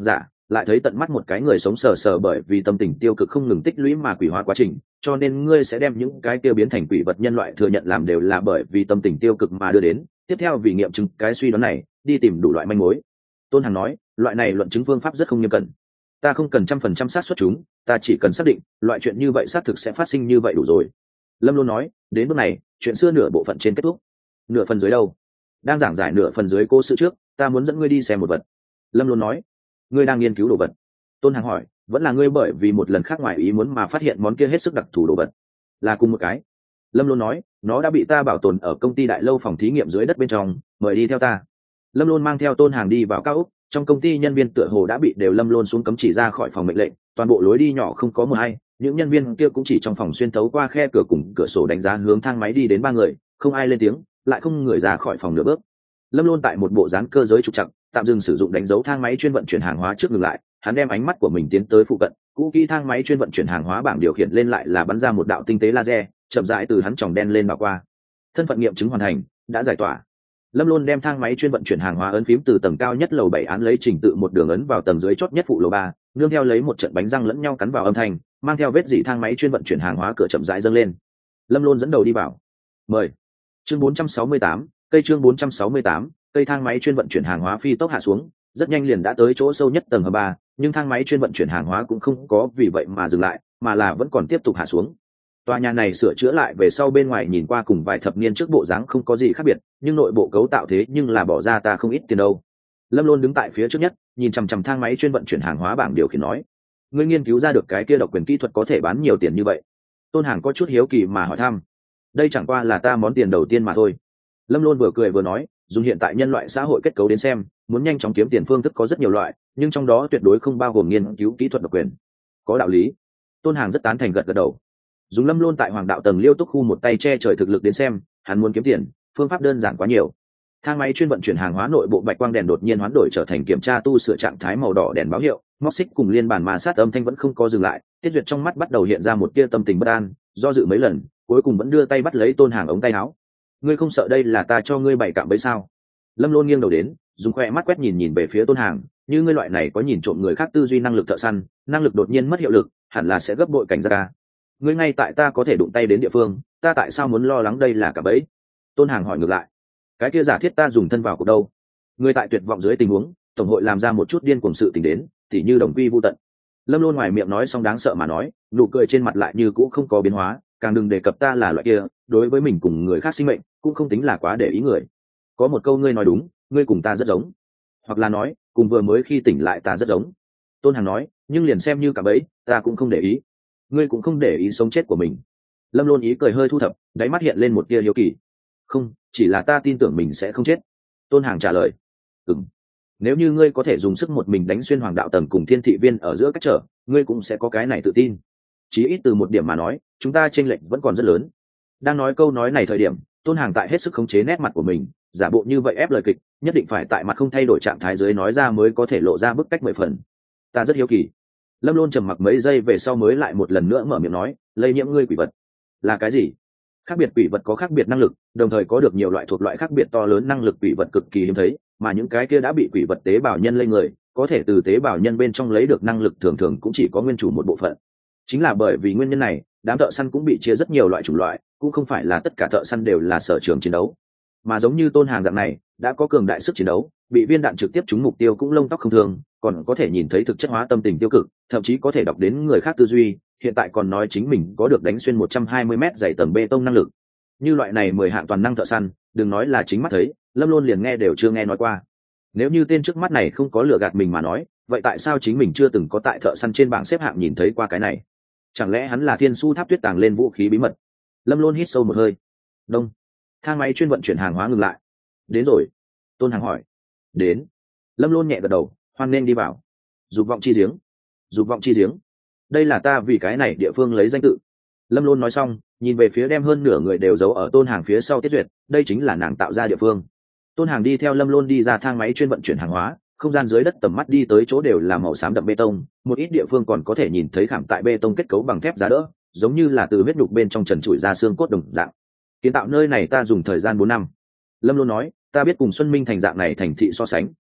lại thấy tận mắt một cái người sống sờ sờ bởi vì tâm tình tiêu cực không ngừng tích lũy mà quỷ hóa quá trình, cho nên ngươi sẽ đem những cái tiêu biến thành quỷ vật nhân loại thừa nhận làm đều là bởi vì tâm tình tiêu cực mà đưa đến. Tiếp theo vì nghiệm chứng cái suy đoán này, đi tìm đủ loại manh mối. Tôn Hằng nói, loại này luận chứng phương pháp rất không nghiêm cẩn, ta không cần trăm phần trăm xác suất chúng, ta chỉ cần xác định loại chuyện như vậy xác thực sẽ phát sinh như vậy đủ rồi. Lâm Luân nói, đến bước này chuyện xưa nửa bộ phận trên kết thúc, nửa phần dưới đâu? Đang giảng giải nửa phần dưới cô sự trước, ta muốn dẫn ngươi đi xem một vật. Lâm Luân nói, ngươi đang nghiên cứu đồ vật? Tôn Hằng hỏi, vẫn là ngươi bởi vì một lần khác ngoài ý muốn mà phát hiện món kia hết sức đặc thù đồ vật? Là cùng một cái. Lâm Luân nói, nó đã bị ta bảo tồn ở công ty đại lâu phòng thí nghiệm dưới đất bên trong, mời đi theo ta. Lâm Luân mang theo Tôn Hằng đi vào cao ốc, trong công ty nhân viên tựa hồ đã bị đều Lâm Luân xuống cấm chỉ ra khỏi phòng mệnh lệnh, toàn bộ lối đi nhỏ không có mờ hay, những nhân viên kia cũng chỉ trong phòng xuyên thấu qua khe cửa cùng cửa sổ đánh giá hướng thang máy đi đến ba người, không ai lên tiếng, lại không người ra khỏi phòng nửa bước. Lâm Luân tại một bộ dáng cơ giới trục trặc, tạm dừng sử dụng đánh dấu thang máy chuyên vận chuyển hàng hóa trước ngừng lại, hắn đem ánh mắt của mình tiến tới phụ cận, cũ kỹ thang máy chuyên vận chuyển hàng hóa bảng điều khiển lên lại là bắn ra một đạo tinh tế laser, chậm rãi từ hắn tròng đen lên mà qua. Thân phận nghiệm chứng hoàn thành, đã giải tỏa. Lâm Luân đem thang máy chuyên vận chuyển hàng hóa ấn phím từ tầng cao nhất lầu bảy án lấy trình tự một đường ấn vào tầng dưới chót nhất phụ lầu ba, nương theo lấy một trận bánh răng lẫn nhau cắn vào âm thanh, mang theo vết dỉ thang máy chuyên vận chuyển hàng hóa cửa chậm rãi dâng lên. Lâm Luân dẫn đầu đi vào. Mời. Chương bốn trăm sáu mươi tám, cây chương bốn trăm sáu mươi tám, cây thang máy chuyên vận chuyển hàng hóa phi tốc hạ xuống, rất nhanh liền đã tới chỗ sâu nhất tầng ba, nhưng thang máy chuyên vận chuyển hàng hóa cũng không có vì vậy mà dừng lại, mà là vẫn còn tiếp tục hạ xuống. Tòa nhà này sửa chữa lại về sau bên ngoài nhìn qua cùng vài thập niên trước bộ dáng không có gì khác biệt, nhưng nội bộ cấu tạo thế nhưng là bỏ ra ta không ít tiền đâu. Lâm Luân đứng tại phía trước nhất, nhìn chằm chằm thang máy chuyên vận chuyển hàng hóa bảng điều khiển nói, ngươi nghiên cứu ra được cái kia độc quyền kỹ thuật có thể bán nhiều tiền như vậy? Tôn Hằng có chút hiếu kỳ mà hỏi thăm. Đây chẳng qua là ta món tiền đầu tiên mà thôi. Lâm Luân vừa cười vừa nói, dùng hiện tại nhân loại xã hội kết cấu đến xem, muốn nhanh chóng kiếm tiền phương thức có rất nhiều loại, nhưng trong đó tuyệt đối không bao gồm nghiên cứu kỹ thuật độc quyền. Có đạo lý. Tôn Hằng rất tán thành gật gật đầu. Dùng Lâm Luân tại Hoàng đạo tầng Liêu Túc khu một tay che trời thực lực đến xem, hắn muốn kiếm tiền, phương pháp đơn giản quá nhiều. Thang máy chuyên vận chuyển hàng hóa nội bộ bạch quang đèn đột nhiên hoán đổi trở thành kiểm tra tu sửa trạng thái màu đỏ đèn báo hiệu, móc xích cùng liên bản ma sát âm thanh vẫn không có dừng lại, Tiết Duyệt trong mắt bắt đầu hiện ra một tia tâm tình bất an, do dự mấy lần, cuối cùng vẫn đưa tay bắt lấy Tôn Hằng ống tay áo. Ngươi không sợ đây là ta cho ngươi bày cạm bẫy sao? Lâm Luân nghiêng đầu đến, dùng khoe mắt quét nhìn nhìn về phía Tôn Hằng, như ngươi loại này có nhìn trộm người khác tư duy năng lực thợ săn, năng lực đột nhiên mất hiệu lực, hẳn là sẽ gấp bội cảnh giác. Ngươi ngay tại ta có thể đụng tay đến địa phương, ta tại sao muốn lo lắng đây là cạm bẫy? Tôn Hằng hỏi ngược lại. Cái kia giả thiết ta dùng thân vào cuộc đâu? Ngươi tại tuyệt vọng dưới tình huống, tổng hội làm ra một chút điên cuồng sự tình đến, tỉ như đồng quy vu tận. Lâm Luân ngoài miệng nói xong đáng sợ mà nói, nụ cười trên mặt lại như cũ không có biến hóa, càng đừng đề cập ta là loại kia, đối với mình cùng người khác sinh mệnh, cũng không tính là quá để ý người. Có một câu ngươi nói đúng, ngươi cùng ta rất giống. Hoặc là nói, cùng vừa mới khi tỉnh lại ta rất giống. Tôn Hằng nói, nhưng liền xem như cả bấy, ta cũng không để ý. Ngươi cũng không để ý sống chết của mình. Lâm Luân ý cười hơi thu thập, đáy mắt hiện lên một tia hiếu kỳ. Không, chỉ là ta tin tưởng mình sẽ không chết. Tôn Hằng trả lời. Ừm. Nếu như ngươi có thể dùng sức một mình đánh xuyên Hoàng đạo tầng cùng Thiên thị viên ở giữa cách trở, ngươi cũng sẽ có cái này tự tin. Chí ít từ một điểm mà nói, chúng ta chênh lệch vẫn còn rất lớn. Đang nói câu nói này thời điểm, Tôn Hằng tại hết sức khống chế nét mặt của mình, giả bộ như vậy ép lời kịch, nhất định phải tại mặt không thay đổi trạng thái dưới nói ra mới có thể lộ ra bức cách mười phần. Ta rất hiếu kỳ. Lâm Luân trầm mặc mấy giây về sau mới lại một lần nữa mở miệng nói, lây nhiễm ngươi quỷ vật là cái gì? Khác biệt quỷ vật có khác biệt năng lực, đồng thời có được nhiều loại thuộc loại khác biệt to lớn năng lực quỷ vật cực kỳ hiếm thấy, mà những cái kia đã bị quỷ vật tế bào nhân lây người, có thể từ tế bào nhân bên trong lấy được năng lực thường thường cũng chỉ có nguyên chủ một bộ phận. Chính là bởi vì nguyên nhân này, đám thợ săn cũng bị chia rất nhiều loại chủng loại, cũng không phải là tất cả thợ săn đều là sở trường chiến đấu, mà giống như Tôn Hằng dạng này, đã có cường đại sức chiến đấu, bị viên đạn trực tiếp trúng mục tiêu cũng lông tóc không thương, còn có thể nhìn thấy thực chất hóa tâm tình tiêu cực, thậm chí có thể đọc đến người khác tư duy, hiện tại còn nói chính mình có được đánh xuyên một trăm hai mươi mét dày tầng bê tông năng lực. Như loại này mười hạng toàn năng thợ săn, đừng nói là chính mắt thấy, Lâm Luân liền nghe đều chưa nghe nói qua. Nếu như tên trước mắt này không có lừa gạt mình mà nói, vậy tại sao chính mình chưa từng có tại thợ săn trên bảng xếp hạng nhìn thấy qua cái này? Chẳng lẽ hắn là thiên su tháp tuyết tàng lên vũ khí bí mật? Lâm Luân hít sâu một hơi. Đông. Thang máy chuyên vận chuyển hàng hóa ngừng lại. Đến rồi. Tôn Hằng hỏi. Đến. Lâm Luân nhẹ gật đầu, hoan nên đi vào. Dục vọng chi giếng. Dục vọng chi giếng. Đây là ta vì cái này địa phương lấy danh tự. Lâm Luân nói xong, nhìn về phía đem hơn nửa người đều giấu ở Tôn Hằng phía sau Tiết Duyệt, đây chính là nàng tạo ra địa phương. Tôn Hằng đi theo Lâm Luân đi ra thang máy chuyên vận chuyển hàng hóa, không gian dưới đất tầm mắt đi tới chỗ đều là màu xám đậm bê tông, một ít địa phương còn có thể nhìn thấy khảm tại bê tông kết cấu bằng thép giá đỡ, giống như là từ huyết nhục bên trong trần trụi ra xương cốt đồng dạng. Kiến tạo nơi này ta dùng thời gian bốn năm. Lâm Luân nói, ta biết cùng Xuân Minh thành dạng này thành thị so sánh,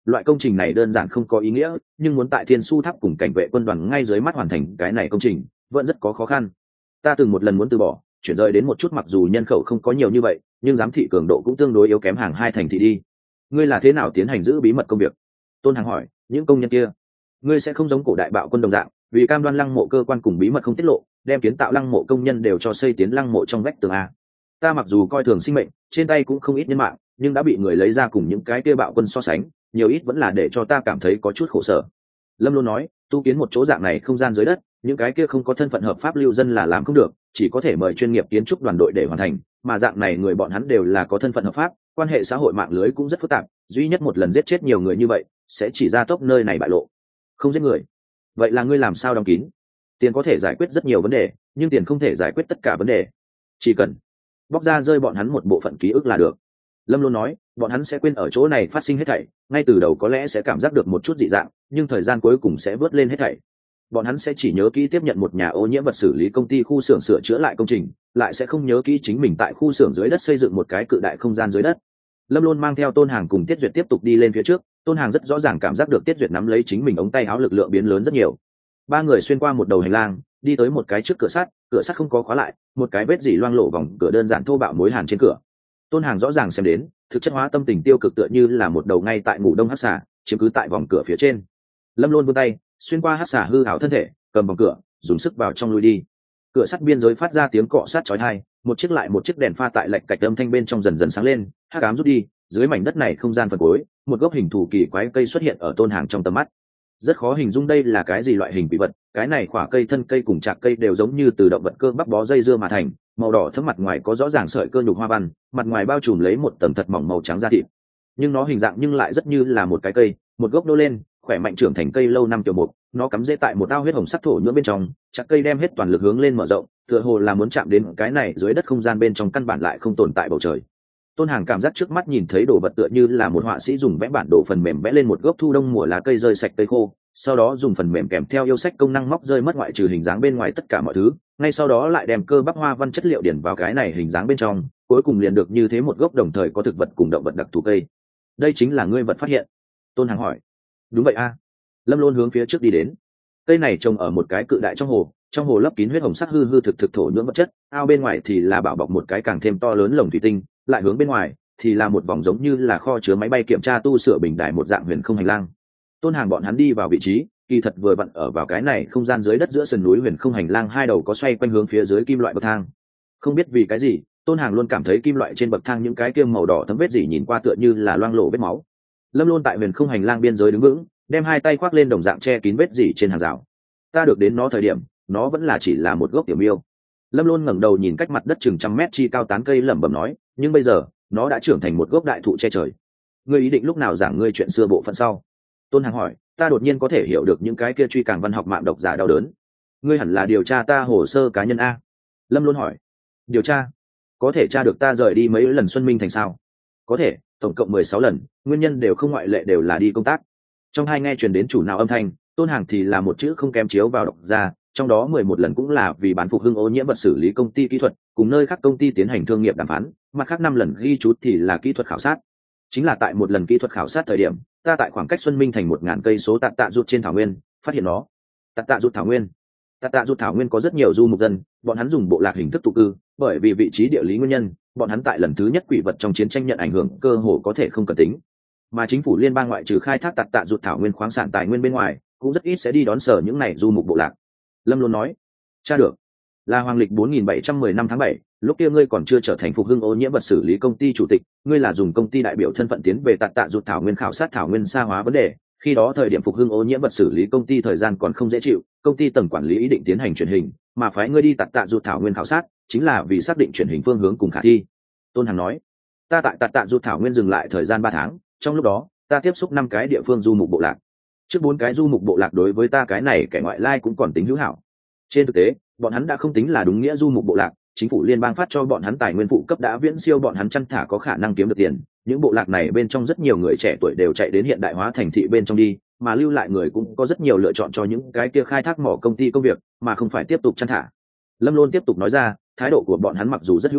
loại công trình này đơn giản không có ý nghĩa, nhưng muốn tại Thiên Su Tháp cùng cảnh vệ quân đoàn ngay dưới mắt hoàn thành cái này công trình vẫn rất có khó khăn. Ta từng một lần muốn từ bỏ, chuyển rời đến một chút mặc dù nhân khẩu không có nhiều như vậy, nhưng giám thị cường độ cũng tương đối yếu kém hàng hai thành thị đi. Ngươi là thế nào tiến hành giữ bí mật công việc? Tôn Hàng hỏi. Những công nhân kia, ngươi sẽ không giống cổ đại bạo quân đồng dạng, vì cam đoan lăng mộ cơ quan cùng bí mật không tiết lộ, đem kiến tạo lăng mộ công nhân đều cho xây tiến lăng mộ trong vách tường a. Ta mặc dù coi thường sinh mệnh, trên tay cũng không ít nhân mạng, nhưng đã bị người lấy ra cùng những cái kia bạo quân so sánh, nhiều ít vẫn là để cho ta cảm thấy có chút khổ sở. Lâm Luôn nói, tu kiến một chỗ dạng này không gian dưới đất, những cái kia không có thân phận hợp pháp lưu dân là làm không được, chỉ có thể mời chuyên nghiệp kiến trúc đoàn đội để hoàn thành, mà dạng này người bọn hắn đều là có thân phận hợp pháp, quan hệ xã hội mạng lưới cũng rất phức tạp, duy nhất một lần giết chết nhiều người như vậy, sẽ chỉ ra tốc nơi này bại lộ. Không giết người. Vậy là ngươi làm sao đóng kín? Tiền có thể giải quyết rất nhiều vấn đề, nhưng tiền không thể giải quyết tất cả vấn đề. Chỉ cần bóc ra rơi bọn hắn một bộ phận ký ức là được. Lâm Luôn nói, bọn hắn sẽ quên ở chỗ này phát sinh hết thảy, ngay từ đầu có lẽ sẽ cảm giác được một chút dị dạng, nhưng thời gian cuối cùng sẽ vớt lên hết thảy. Bọn hắn sẽ chỉ nhớ kỹ tiếp nhận một nhà ô nhiễm vật xử lý công ty khu xưởng sửa chữa lại công trình, lại sẽ không nhớ kỹ chính mình tại khu xưởng dưới đất xây dựng một cái cự đại không gian dưới đất. Lâm Luôn mang theo Tôn Hàng cùng Tiết Duyệt tiếp tục đi lên phía trước, Tôn Hàng rất rõ ràng cảm giác được Tiết Duyệt nắm lấy chính mình ống tay áo lực lượng biến lớn rất nhiều. Ba người xuyên qua một đầu hành lang, đi tới một cái trước cửa sắt, cửa sắt không có khóa lại, một cái vết dỉ loang lổ vòng cửa đơn giản thô bạo mối hàn trên cửa. Tôn Hàng rõ ràng xem đến, thực chất hóa tâm tình tiêu cực tựa như là một đầu ngay tại ngủ đông hắc xà, chiếm cứ tại vòng cửa phía trên. Lâm Luôn vươn tay, xuyên qua hắc xà hư ảo thân thể, cầm vòng cửa, dùng sức vào trong lui đi. Cửa sắt biên giới phát ra tiếng cọ sát chói tai, một chiếc lại một chiếc đèn pha tại lạch cạch âm thanh bên trong dần dần sáng lên, hắc ám rút đi, dưới mảnh đất này không gian phần cuối, một gốc hình thù kỳ quái cây xuất hiện ở Tôn Hàng trong tầm mắt. Rất khó hình dung đây là cái gì loại hình quỷ vật, cái này quả cây thân cây cùng chạc cây đều giống như từ động vật cơ bắp bó dây dưa mà thành, màu đỏ thấm mặt ngoài có rõ ràng sợi cơ nhục hoa văn, mặt ngoài bao trùm lấy một tầng thật mỏng màu trắng da thịt. Nhưng nó hình dạng nhưng lại rất như là một cái cây, một gốc đô lên, khỏe mạnh trưởng thành cây lâu năm kiểu một, nó cắm rễ tại một ao huyết hồng sắc thổ nhưỡng bên trong, chạc cây đem hết toàn lực hướng lên mở rộng, tựa hồ là muốn chạm đến cái này dưới đất không gian bên trong căn bản lại không tồn tại bầu trời. Tôn Hàng cảm giác trước mắt nhìn thấy đồ vật tựa như là một họa sĩ dùng vẽ bản đồ phần mềm vẽ lên một gốc thu đông mùa lá cây rơi sạch cây khô, sau đó dùng phần mềm kèm theo yêu sách công năng móc rơi mất ngoại trừ hình dáng bên ngoài tất cả mọi thứ, ngay sau đó lại đem cơ bắp hoa văn chất liệu điển vào cái này hình dáng bên trong, cuối cùng liền được như thế một gốc đồng thời có thực vật cùng động vật đặc thù cây. Đây chính là ngươi vật phát hiện? Tôn Hàng hỏi. Đúng vậy a. Lâm Luôn hướng phía trước đi đến. Cây này trồng ở một cái cự đại trong hồ, trong hồ lấp kín huyết hồng sắc hư hư thực thực thổ nhưỡng vật chất, ao bên ngoài thì là bảo bọc một cái càng thêm to lớn lồng thủy tinh, lại hướng bên ngoài thì là một vòng giống như là kho chứa máy bay kiểm tra tu sửa bình đài một dạng huyền không hành lang. Tôn Hàng bọn hắn đi vào vị trí, kỳ thật vừa vặn ở vào cái này không gian dưới đất giữa sườn núi huyền không hành lang hai đầu có xoay quanh hướng phía dưới kim loại bậc thang. Không biết vì cái gì, Tôn Hàng luôn cảm thấy kim loại trên bậc thang những cái kia màu đỏ thấm vết gì nhìn qua tựa như là loang lổ vết máu. Lâm Luôn tại huyền không hành lang biên giới đứng vững, đem hai tay khoác lên đồng dạng che kín vết gì trên hàng rào. Ta được đến nó thời điểm, nó vẫn là chỉ là một gốc tiểu miêu. Lâm Luôn ngẩng đầu nhìn cách mặt đất chừng trăm mét chi cao tán cây lẩm bẩm nói, nhưng bây giờ nó đã trưởng thành một gốc đại thụ che trời. Ngươi ý định lúc nào giảng ngươi chuyện xưa bộ phận sau? Tôn Hàng hỏi. Ta đột nhiên có thể hiểu được những cái kia truy càng văn học mạng độc giả đau đớn. Ngươi hẳn là điều tra ta hồ sơ cá nhân a? Lâm Luôn hỏi. Điều tra? Có thể tra được ta rời đi mấy lần Xuân Minh thành sao? Có thể, tổng cộng mười sáu lần, nguyên nhân đều không ngoại lệ đều là đi công tác. Trong hai nghe truyền đến chủ nào âm thanh, Tôn Hàng thì là một chữ không kém chiếu vào đọc ra, trong đó mười một lần cũng là vì bán phục hưng ô nhiễm vật xử lý công ty kỹ thuật, cùng nơi khác công ty tiến hành thương nghiệp đàm phán, mặt khác năm lần ghi chú thì là kỹ thuật khảo sát. Chính là tại một lần kỹ thuật khảo sát thời điểm, ta tại khoảng cách Xuân Minh thành một ngàn cây số tạ tạ rụt trên thảo nguyên, phát hiện nó. Tạ tạ rụt thảo nguyên. Tạ tạ rụt thảo nguyên có rất nhiều du mục dân, bọn hắn dùng bộ lạc hình thức tụ cư, bởi vì vị trí địa lý nguyên nhân, bọn hắn tại lần thứ nhất quỷ vật trong chiến tranh nhận ảnh hưởng, cơ hồ có thể không cần tính. Mà chính phủ liên bang ngoại trừ khai thác tạ tạ rụt thảo nguyên khoáng sản tài nguyên bên ngoài, cũng rất ít sẽ đi đón sở những này du mục bộ lạc. Lâm Luôn nói. Tra được. Là hoàng lịch bốn nghìn bảy trăm mười năm tháng bảy, lúc kia ngươi còn chưa trở thành phục hưng ô nhiễm vật xử lý công ty chủ tịch, ngươi là dùng công ty đại biểu thân phận tiến về tạ tạ rụt thảo nguyên khảo sát thảo nguyên sa hóa vấn đề. Khi đó thời điểm phục hưng ô nhiễm vật xử lý công ty thời gian còn không dễ chịu, công ty tầng quản lý ý định tiến hành truyền hình, mà phái ngươi đi tạ tạ rụt thảo nguyên khảo sát, chính là vì xác định truyền hình phương hướng cùng khả thi. Tôn Hàng nói. Ta tại tạ tạ rụt thảo nguyên dừng lại thời gian ba tháng, trong lúc đó ta tiếp xúc năm cái địa phương du mục bộ lạc. Trước bốn cái du mục bộ lạc đối với ta cái này kẻ ngoại lai cũng còn tính hữu hảo. Trên thực tế, bọn hắn đã không tính là đúng nghĩa du mục bộ lạc, chính phủ liên bang phát cho bọn hắn tài nguyên phụ cấp đã viễn siêu bọn hắn chăn thả có khả năng kiếm được tiền. Những bộ lạc này bên trong rất nhiều người trẻ tuổi đều chạy đến hiện đại hóa thành thị bên trong đi, mà lưu lại người cũng có rất nhiều lựa chọn cho những cái kia khai thác mỏ công ty công việc, mà không phải tiếp tục chăn thả. Lâm Luôn tiếp tục nói ra, thái độ của bọn hắn mặc dù rất hữu hảo,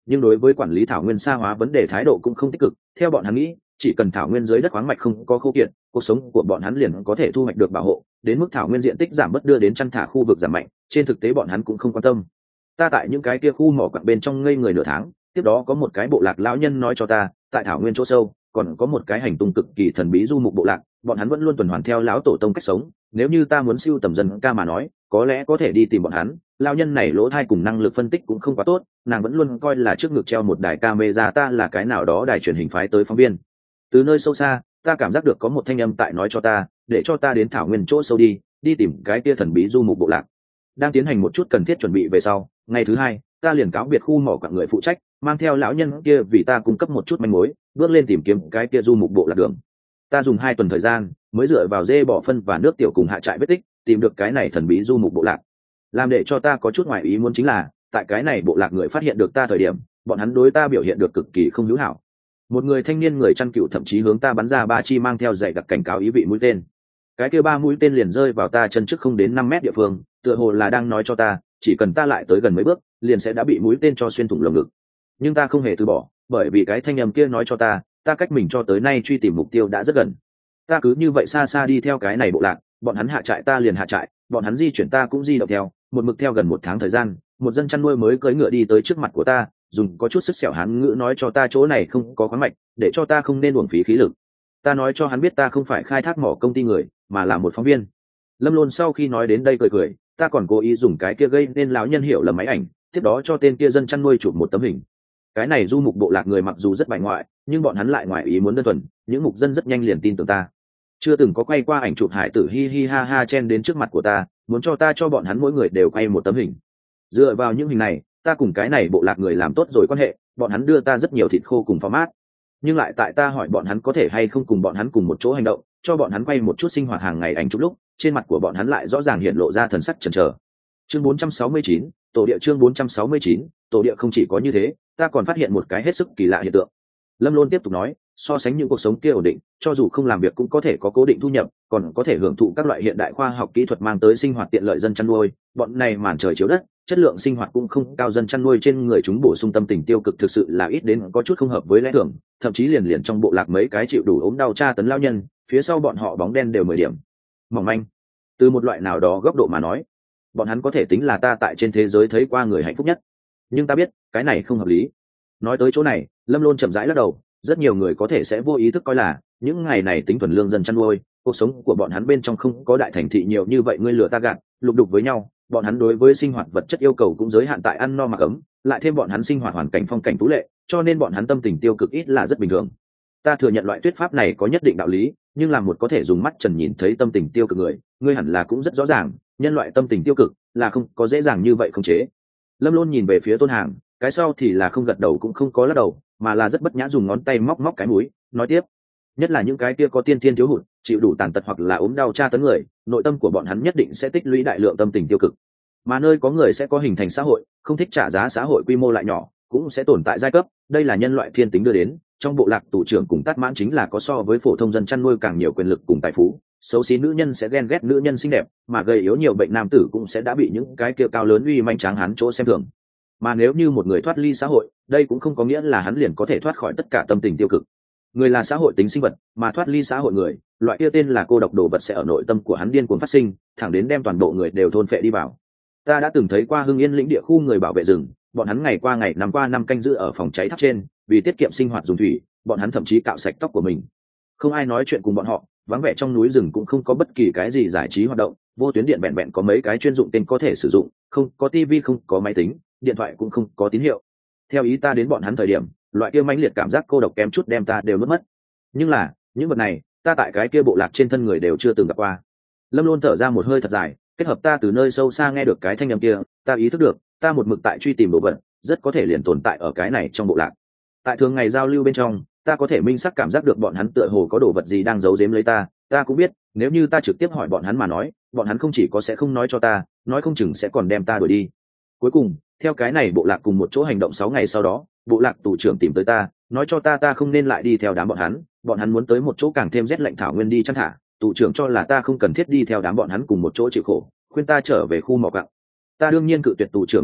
nhưng đối với quản lý thảo nguyên sa hóa vấn đề thái độ cũng không tích cực. Theo bọn hắn nghĩ, chỉ cần thảo nguyên dưới đất khoáng mạch không có khô kiệt, cuộc sống của bọn hắn liền có thể thu hoạch được bảo hộ, đến mức thảo nguyên diện tích giảm bớt đưa đến chăn thả khu vực giảm mạnh, trên thực tế bọn hắn cũng không quan tâm. Ta tại những cái kia khu mỏ quặng bên trong ngây người nửa tháng, tiếp đó có một cái bộ lạc lão nhân nói cho ta, tại thảo nguyên chỗ sâu còn có một cái hành tung cực kỳ thần bí du mục bộ lạc, bọn hắn vẫn luôn tuần hoàn theo lão tổ tông cách sống. Nếu như ta muốn siêu tầm dân ca mà nói, có lẽ có thể đi tìm bọn hắn. Lão nhân này lỗ thai cùng năng lực phân tích cũng không quá tốt, nàng vẫn luôn coi là trước ngực treo một đài camera ta là cái nào đó đài truyền hình phái tới phóng viên. Từ nơi sâu xa, ta cảm giác được có một thanh âm tại nói cho ta, để cho ta đến thảo nguyên chỗ sâu đi, đi tìm cái kia thần bí du mục bộ lạc. Đang tiến hành một chút cần thiết chuẩn bị về sau, ngày thứ hai, ta liền cáo biệt khu mỏ quặng người phụ trách, mang theo lão nhân kia vì ta cung cấp một chút manh mối, bước lên tìm kiếm cái kia du mục bộ lạc đường. Ta dùng hai tuần thời gian mới dựa vào dê bỏ phân và nước tiểu cùng hạ trại vết tích tìm được cái này thần bí du mục bộ lạc. Làm để cho ta có chút ngoài ý muốn chính là, tại cái này bộ lạc người phát hiện được ta thời điểm, bọn hắn đối ta biểu hiện được cực kỳ không hữu hảo. Một người thanh niên người chăn cừu thậm chí hướng ta bắn ra ba chi mang theo dạy đặc cảnh cáo ý vị mũi tên. Cái kia ba mũi tên liền rơi vào ta chân trước không đến năm mét địa phương, tựa hồ là đang nói cho ta, chỉ cần ta lại tới gần mấy bước, liền sẽ đã bị mũi tên cho xuyên thủng lồng ngực. Nhưng ta không hề từ bỏ, bởi vì cái thanh âm kia nói cho ta, ta cách mình cho tới nay truy tìm mục tiêu đã rất gần. Ta cứ như vậy xa xa đi theo cái này bộ lạc, bọn hắn hạ trại ta liền hạ trại, bọn hắn di chuyển ta cũng di động theo, một mực theo gần một tháng thời gian, một dân chăn nuôi mới cưỡi ngựa đi tới trước mặt của ta, dùng có chút sức sẹo hán ngữ nói cho ta chỗ này không có khoáng mạch, để cho ta không nên uổng phí khí lực. Ta nói cho hắn biết ta không phải khai thác mỏ công ty người, mà là một phóng viên. Lâm Luân sau khi nói đến đây cười cười, ta còn cố ý dùng cái kia gây nên lão nhân hiểu lầm máy ảnh, tiếp đó cho tên kia dân chăn nuôi chụp một tấm hình. Cái này du mục bộ lạc người mặc dù rất bài ngoại, nhưng bọn hắn lại ngoại ý muốn đơn thuần, những mục dân rất nhanh liền tin tưởng ta. Chưa từng có quay qua ảnh chụp hải tử hi hi ha ha chen đến trước mặt của ta, muốn cho ta cho bọn hắn mỗi người đều quay một tấm hình. Dựa vào những hình này, ta cùng cái này bộ lạc người làm tốt rồi quan hệ, bọn hắn đưa ta rất nhiều thịt khô cùng format. Nhưng lại tại ta hỏi bọn hắn có thể hay không cùng bọn hắn cùng một chỗ hành động, cho bọn hắn quay một chút sinh hoạt hàng ngày ảnh chụp lúc, trên mặt của bọn hắn lại rõ ràng hiện lộ ra thần sắc chần chờ. Chương bốn trăm sáu mươi chín, tổ địa chương bốn trăm sáu mươi chín, tổ địa không chỉ có như thế, ta còn phát hiện một cái hết sức kỳ lạ hiện tượng. Lâm Luân tiếp tục nói, so sánh những cuộc sống kia ổn định, cho dù không làm việc cũng có thể có cố định thu nhập, còn có thể hưởng thụ các loại hiện đại khoa học kỹ thuật mang tới sinh hoạt tiện lợi dân chăn nuôi, bọn này màn trời chiếu đất, chất lượng sinh hoạt cũng không cao, dân chăn nuôi trên người chúng bổ sung tâm tình tiêu cực thực sự là ít đến có chút không hợp với lẽ thường, thậm chí liền liền trong bộ lạc mấy cái chịu đủ ốm đau tra tấn lao nhân, phía sau bọn họ bóng đen đều mười điểm. Mỏng manh. Từ một loại nào đó góc độ mà nói, bọn hắn có thể tính là ta tại trên thế giới thấy qua người hạnh phúc nhất. Nhưng ta biết, cái này không hợp lý. Nói tới chỗ này, Lâm Luân chậm rãi lắc đầu, rất nhiều người có thể sẽ vô ý thức coi là những ngày này tính thuần lương dân chăn nuôi, cuộc sống của bọn hắn bên trong không có đại thành thị nhiều như vậy, ngươi lừa ta gạt, lục đục với nhau, bọn hắn đối với sinh hoạt vật chất yêu cầu cũng giới hạn tại ăn no mặc ấm, lại thêm bọn hắn sinh hoạt hoàn cảnh phong cảnh tú lệ, cho nên bọn hắn tâm tình tiêu cực ít là rất bình thường. Ta thừa nhận loại thuyết pháp này có nhất định đạo lý, nhưng là một có thể dùng mắt trần nhìn thấy tâm tình tiêu cực người, ngươi hẳn là cũng rất rõ ràng, nhân loại tâm tình tiêu cực là không có dễ dàng như vậy khống chế. Lâm Luân nhìn về phía Tôn Hàng, cái sau thì là không gật đầu cũng không có lắc đầu, mà là rất bất nhã dùng ngón tay móc móc cái mũi, nói tiếp, nhất là những cái kia có tiên thiên thiếu hụt, chịu đủ tàn tật hoặc là ốm đau tra tấn người, nội tâm của bọn hắn nhất định sẽ tích lũy đại lượng tâm tình tiêu cực. Mà nơi có người sẽ có hình thành xã hội, không thích trả giá xã hội quy mô lại nhỏ, cũng sẽ tồn tại giai cấp, đây là nhân loại thiên tính đưa đến. Trong bộ lạc tù trưởng cùng Tát Mãn chính là có so với phổ thông dân chăn nuôi càng nhiều quyền lực cùng tài phú, xấu xí nữ nhân sẽ ghen ghét nữ nhân xinh đẹp, mà gầy yếu nhiều bệnh nam tử cũng sẽ đã bị những cái kia cao lớn uy manh tráng hán chỗ xem thường. Mà nếu như một người thoát ly xã hội, đây cũng không có nghĩa là hắn liền có thể thoát khỏi tất cả tâm tình tiêu cực. Người là xã hội tính sinh vật, mà thoát ly xã hội người, loại kia tên là cô độc đồ vật sẽ ở nội tâm của hắn điên cuồng phát sinh, thẳng đến đem toàn bộ người đều thôn phệ đi vào. Ta đã từng thấy qua Hưng Yên lĩnh địa khu người bảo vệ rừng, bọn hắn ngày qua ngày năm qua năm canh giữ ở phòng cháy tháp trên, vì tiết kiệm sinh hoạt dùng thủy, bọn hắn thậm chí cạo sạch tóc của mình. Không ai nói chuyện cùng bọn họ, vắng vẻ trong núi rừng cũng không có bất kỳ cái gì giải trí hoạt động, vô tuyến điện vẹn vẹn có mấy cái chuyên dụng tên có thể sử dụng, không có tivi, không có máy tính, điện thoại cũng không có tín hiệu. Theo ý ta đến bọn hắn thời điểm, loại kia mãnh liệt cảm giác cô độc kém chút đem ta đều nuốt mất. Nhưng là, những vật này, ta tại cái kia bộ lạc trên thân người đều chưa từng gặp qua. Lâm Luân thở ra một hơi thật dài, kết hợp ta từ nơi sâu xa nghe được cái thanh âm kia, ta ý thức được, ta một mực tại truy tìm đồ vật, rất có thể liền tồn tại ở cái này trong bộ lạc. Tại thường ngày giao lưu bên trong, ta có thể minh xác cảm giác được bọn hắn tựa hồ có đồ vật gì đang giấu giếm lấy ta. Ta cũng biết, nếu như ta trực tiếp hỏi bọn hắn mà nói, bọn hắn không chỉ có sẽ không nói cho ta, nói không chừng sẽ còn đem ta đuổi đi. Cuối cùng, theo cái này bộ lạc cùng một chỗ hành động sáu ngày sau đó, bộ lạc tù trưởng tìm tới ta, nói cho ta ta không nên lại đi theo đám bọn hắn, bọn hắn muốn tới một chỗ càng thêm rét lạnh thảo nguyên đi chăn thả. Tù trưởng cho là ta không cần thiết đi theo đám bọn hắn cùng một chỗ chịu khổ, khuyên ta trở về khu mỏ quặng. Ta đương nhiên cự tuyệt tù trưởng đề nghị,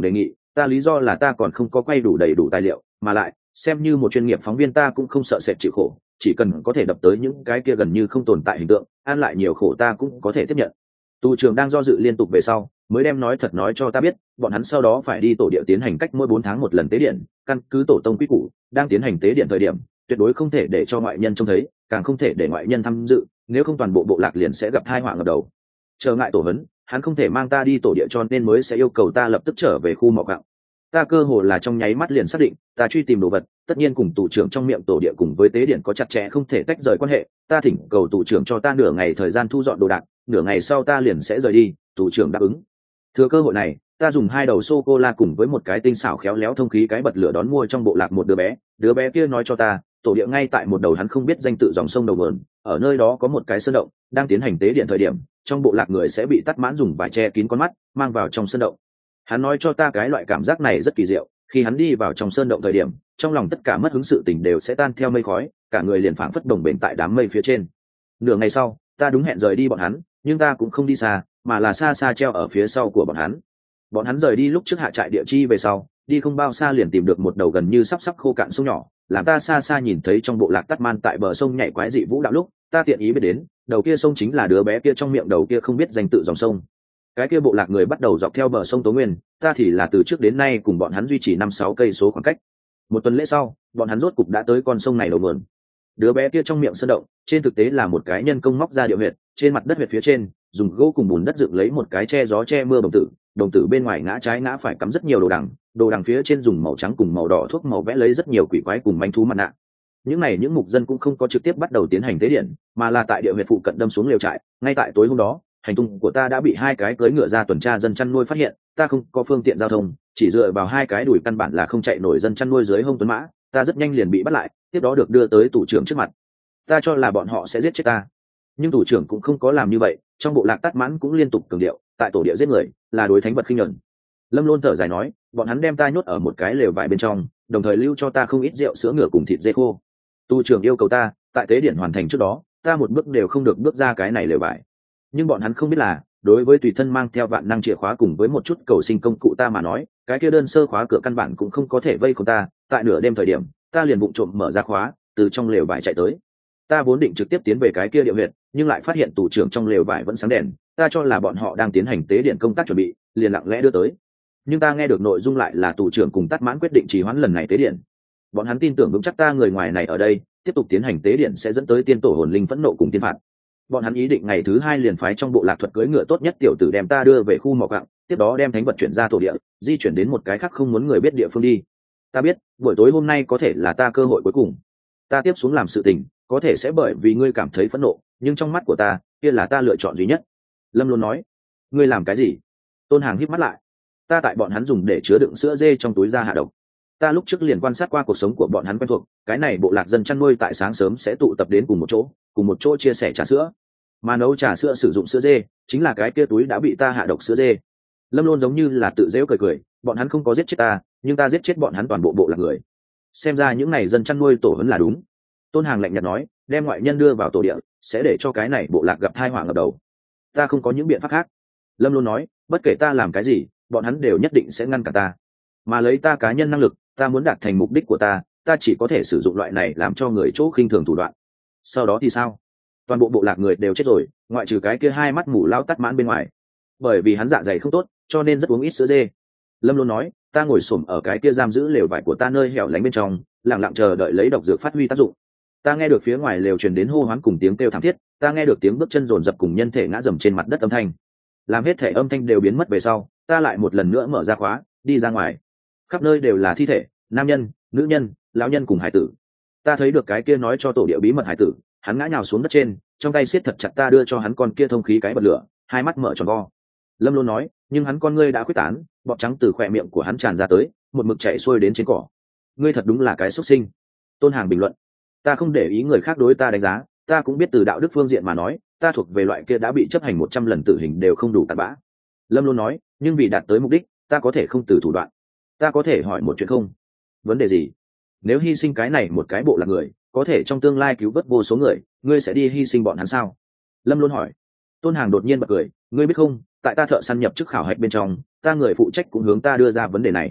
Ta lý do là ta còn không có quay đủ đầy đủ tài liệu, mà lại xem như một chuyên nghiệp phóng viên ta cũng không sợ sệt chịu khổ, chỉ cần có thể đập tới những cái kia gần như không tồn tại hình tượng, ăn lại nhiều khổ ta cũng có thể tiếp nhận. Tù trưởng đang do dự liên tục về sau mới đem nói thật nói cho ta biết, bọn hắn sau đó phải đi tổ địa tiến hành cách mỗi bốn tháng một lần tế điện, căn cứ tổ tông quy củ, đang tiến hành tế điện thời điểm tuyệt đối không thể để cho ngoại nhân trông thấy, càng không thể để ngoại nhân tham dự, nếu không toàn bộ bộ lạc liền sẽ gặp tai họa ngập đầu. Trở ngại tổ hấn, hắn không thể mang ta đi tổ địa cho nên mới sẽ yêu cầu ta lập tức trở về khu mỏ gạo. Ta cơ hồ là trong nháy mắt liền xác định, ta truy tìm đồ vật tất nhiên cùng tù trưởng trong miệng tổ địa cùng với tế điện có chặt chẽ không thể tách rời quan hệ. Ta thỉnh cầu tù trưởng cho ta nửa ngày thời gian thu dọn đồ đạc, nửa ngày sau ta liền sẽ rời đi. Tù trưởng đáp ứng. Thừa cơ hội này, ta dùng hai đầu sô cô la cùng với một cái tinh xảo khéo léo thông khí cái bật lửa đón mua trong bộ lạc một đứa bé. Đứa bé kia nói cho ta, tổ địa ngay tại một đầu hắn không biết danh tự dòng sông đầu nguồn, ở nơi đó có một cái sơn động, đang tiến hành tế điện thời điểm, trong bộ lạc người sẽ bị tắt mãn dùng vải che kín con mắt, mang vào trong sơn động. Hắn nói cho ta cái loại cảm giác này rất kỳ diệu, khi hắn đi vào trong sơn động thời điểm, trong lòng tất cả mất hứng sự tình đều sẽ tan theo mây khói, cả người liền phảng phất đồng bền tại đám mây phía trên. Nửa ngày sau, ta đúng hẹn rời đi bọn hắn, nhưng ta cũng không đi xa, mà là xa xa treo ở phía sau của bọn hắn. Bọn hắn rời đi lúc trước hạ trại địa chi về sau, đi không bao xa liền tìm được một đầu gần như sắp sắp khô cạn sông nhỏ, làm ta xa xa nhìn thấy trong bộ lạc tắt man tại bờ sông nhảy quái dị vũ đạo lúc, ta tiện ý biết đến, đầu kia sông chính là đứa bé kia trong miệng đầu kia không biết danh tự dòng sông. Cái kia bộ lạc người bắt đầu dọc theo bờ sông Tố Nguyên, ta thì là từ trước đến nay cùng bọn hắn duy trì năm sáu cây số khoảng cách. Một tuần lễ sau, bọn hắn rốt cục đã tới con sông này đầu nguồn. Đứa bé kia trong miệng sơn động, trên thực tế là một cái nhân công móc ra địa huyệt, trên mặt đất huyệt phía trên, dùng gỗ cùng bùn đất dựng lấy một cái che gió che mưa đồng tử, đồng tử bên ngoài ngã trái ngã phải cắm rất nhiều đồ đằng, đồ đằng phía trên dùng màu trắng cùng màu đỏ thuốc màu vẽ lấy rất nhiều quỷ quái cùng manh thú mặt nạ. Những này những mục dân cũng không có trực tiếp bắt đầu tiến hành tế điện, mà là tại địa huyệt phụ cận đâm xuống lều trại. Ngay tại tối hôm đó, hành tung của ta đã bị hai cái cưỡi ngựa ra tuần tra dân chăn nuôi phát hiện, ta không có phương tiện giao thông, chỉ dựa vào hai cái đùi căn bản là không chạy nổi dân chăn nuôi dưới hông tuấn mã, ta rất nhanh liền bị bắt lại, tiếp đó được đưa tới tù trưởng trước mặt. Ta cho là bọn họ sẽ giết chết ta, nhưng tù trưởng cũng không có làm như vậy. Trong bộ lạc Tát Mãn cũng liên tục cường điệu, tại tổ địa giết người là đối thánh vật khinh nhẫn. Lâm Luân thở dài nói, bọn hắn đem ta nhốt ở một cái lều vải bên trong, đồng thời lưu cho ta không ít rượu sữa ngựa cùng thịt dê khô. Tu trưởng yêu cầu ta tại tế điện hoàn thành trước đó, ta một bước đều không được bước ra cái này lều vải. Nhưng bọn hắn không biết là, đối với tùy thân mang theo vạn năng chìa khóa cùng với một chút cầu sinh công cụ ta mà nói, cái kia đơn sơ khóa cửa căn bản cũng không có thể vây khốn ta. Tại nửa đêm thời điểm, ta liền vụng trộm mở ra khóa, từ trong lều vải chạy tới. Ta vốn định trực tiếp tiến về cái kia địa huyệt, nhưng lại phát hiện tù trưởng trong lều vải vẫn sáng đèn, ta cho là bọn họ đang tiến hành tế điện công tác chuẩn bị, liền lặng lẽ đưa tới. Nhưng ta nghe được nội dung lại là tù trưởng cùng Tát Mãn quyết định trì hoãn lần này tế điện. Bọn hắn tin tưởng vững chắc ta người ngoài này ở đây tiếp tục tiến hành tế điện sẽ dẫn tới tiên tổ hồn linh phẫn nộ cùng tiên phạt. Bọn hắn ý định ngày thứ hai liền phái trong bộ lạc thuật cưỡi ngựa tốt nhất tiểu tử đem ta đưa về khu mỏ gạo, tiếp đó đem thánh vật chuyển ra tổ địa, di chuyển đến một cái khác không muốn người biết địa phương đi. Ta biết buổi tối hôm nay có thể là ta cơ hội cuối cùng. Ta tiếp xuống làm sự tình có thể sẽ bởi vì ngươi cảm thấy phẫn nộ, nhưng trong mắt của ta kia là ta lựa chọn duy nhất. Lâm luôn nói. Ngươi làm cái gì? Tôn Hàng híp mắt lại. Ta tại bọn hắn dùng để chứa đựng sữa dê trong túi ra hạ độc. Ta lúc trước liền quan sát qua cuộc sống của bọn hắn quen thuộc, cái này bộ lạc dân chăn nuôi tại sáng sớm sẽ tụ tập đến cùng một chỗ, cùng một chỗ chia sẻ trà sữa, mà nấu trà sữa sử dụng sữa dê chính là cái kia túi đã bị ta hạ độc sữa dê. Lâm luôn giống như là tự dễu cười cười, bọn hắn không có giết chết ta, nhưng ta giết chết bọn hắn toàn bộ bộ lạc người. Xem ra những này dân chăn nuôi tổ hấn là đúng. Tôn Hàng lạnh nhạt nói, đem ngoại nhân đưa vào tổ địa sẽ để cho cái này bộ lạc gặp tai họa ngập đầu. Ta không có những biện pháp khác. Lâm luôn nói, bất kể ta làm cái gì, bọn hắn đều nhất định sẽ ngăn cản ta, mà lấy ta cá nhân năng lực, ta muốn đạt thành mục đích của ta, ta chỉ có thể sử dụng loại này làm cho người chỗ khinh thường thủ đoạn. Sau đó thì sao? Toàn bộ bộ lạc người đều chết rồi, ngoại trừ cái kia hai mắt mù lao Tát Mãn bên ngoài, bởi vì hắn dạ dày không tốt cho nên rất uống ít sữa dê. Lâm luôn nói, ta ngồi xổm ở cái kia giam giữ lều vải của ta nơi hẻo lánh bên trong, lặng lặng chờ đợi lấy độc dược phát huy tác dụng. Ta nghe được phía ngoài lều truyền đến hô hoán cùng tiếng kêu thảm thiết, ta nghe được tiếng bước chân rồn rập cùng nhân thể ngã dầm trên mặt đất âm thanh. Làm hết thể âm thanh đều biến mất về sau, ta lại một lần nữa mở ra khóa, đi ra ngoài. Khắp nơi đều là thi thể, nam nhân, nữ nhân, lão nhân cùng hải tử. Ta thấy được cái kia nói cho tổ địa bí mật hải tử, hắn ngã nhào xuống đất trên, trong tay siết thật chặt ta đưa cho hắn con kia thông khí cái bật lửa, hai mắt mở tròn vo. Lâm luôn nói, nhưng hắn con ngươi đã quyết tán, bọt trắng từ khỏe miệng của hắn tràn ra tới, một mực chảy xuôi đến trên cỏ. Ngươi thật đúng là cái xuất sinh. Tôn Hàng bình luận. Ta không để ý người khác đối ta đánh giá, ta cũng biết từ đạo đức phương diện mà nói, ta thuộc về loại kia đã bị chấp hành một trăm lần tử hình đều không đủ tàn bã. Lâm luôn nói, nhưng vì đạt tới mục đích, ta có thể không từ thủ đoạn. Ta có thể hỏi một chuyện không? Vấn đề gì? Nếu hy sinh cái này một cái bộ là người, có thể trong tương lai cứu vớt vô số người, ngươi sẽ đi hy sinh bọn hắn sao? Lâm luôn hỏi. Tôn Hàng đột nhiên bật cười, ngươi biết không, tại ta thợ săn nhập chức khảo hạch bên trong, ta người phụ trách cũng hướng ta đưa ra vấn đề này.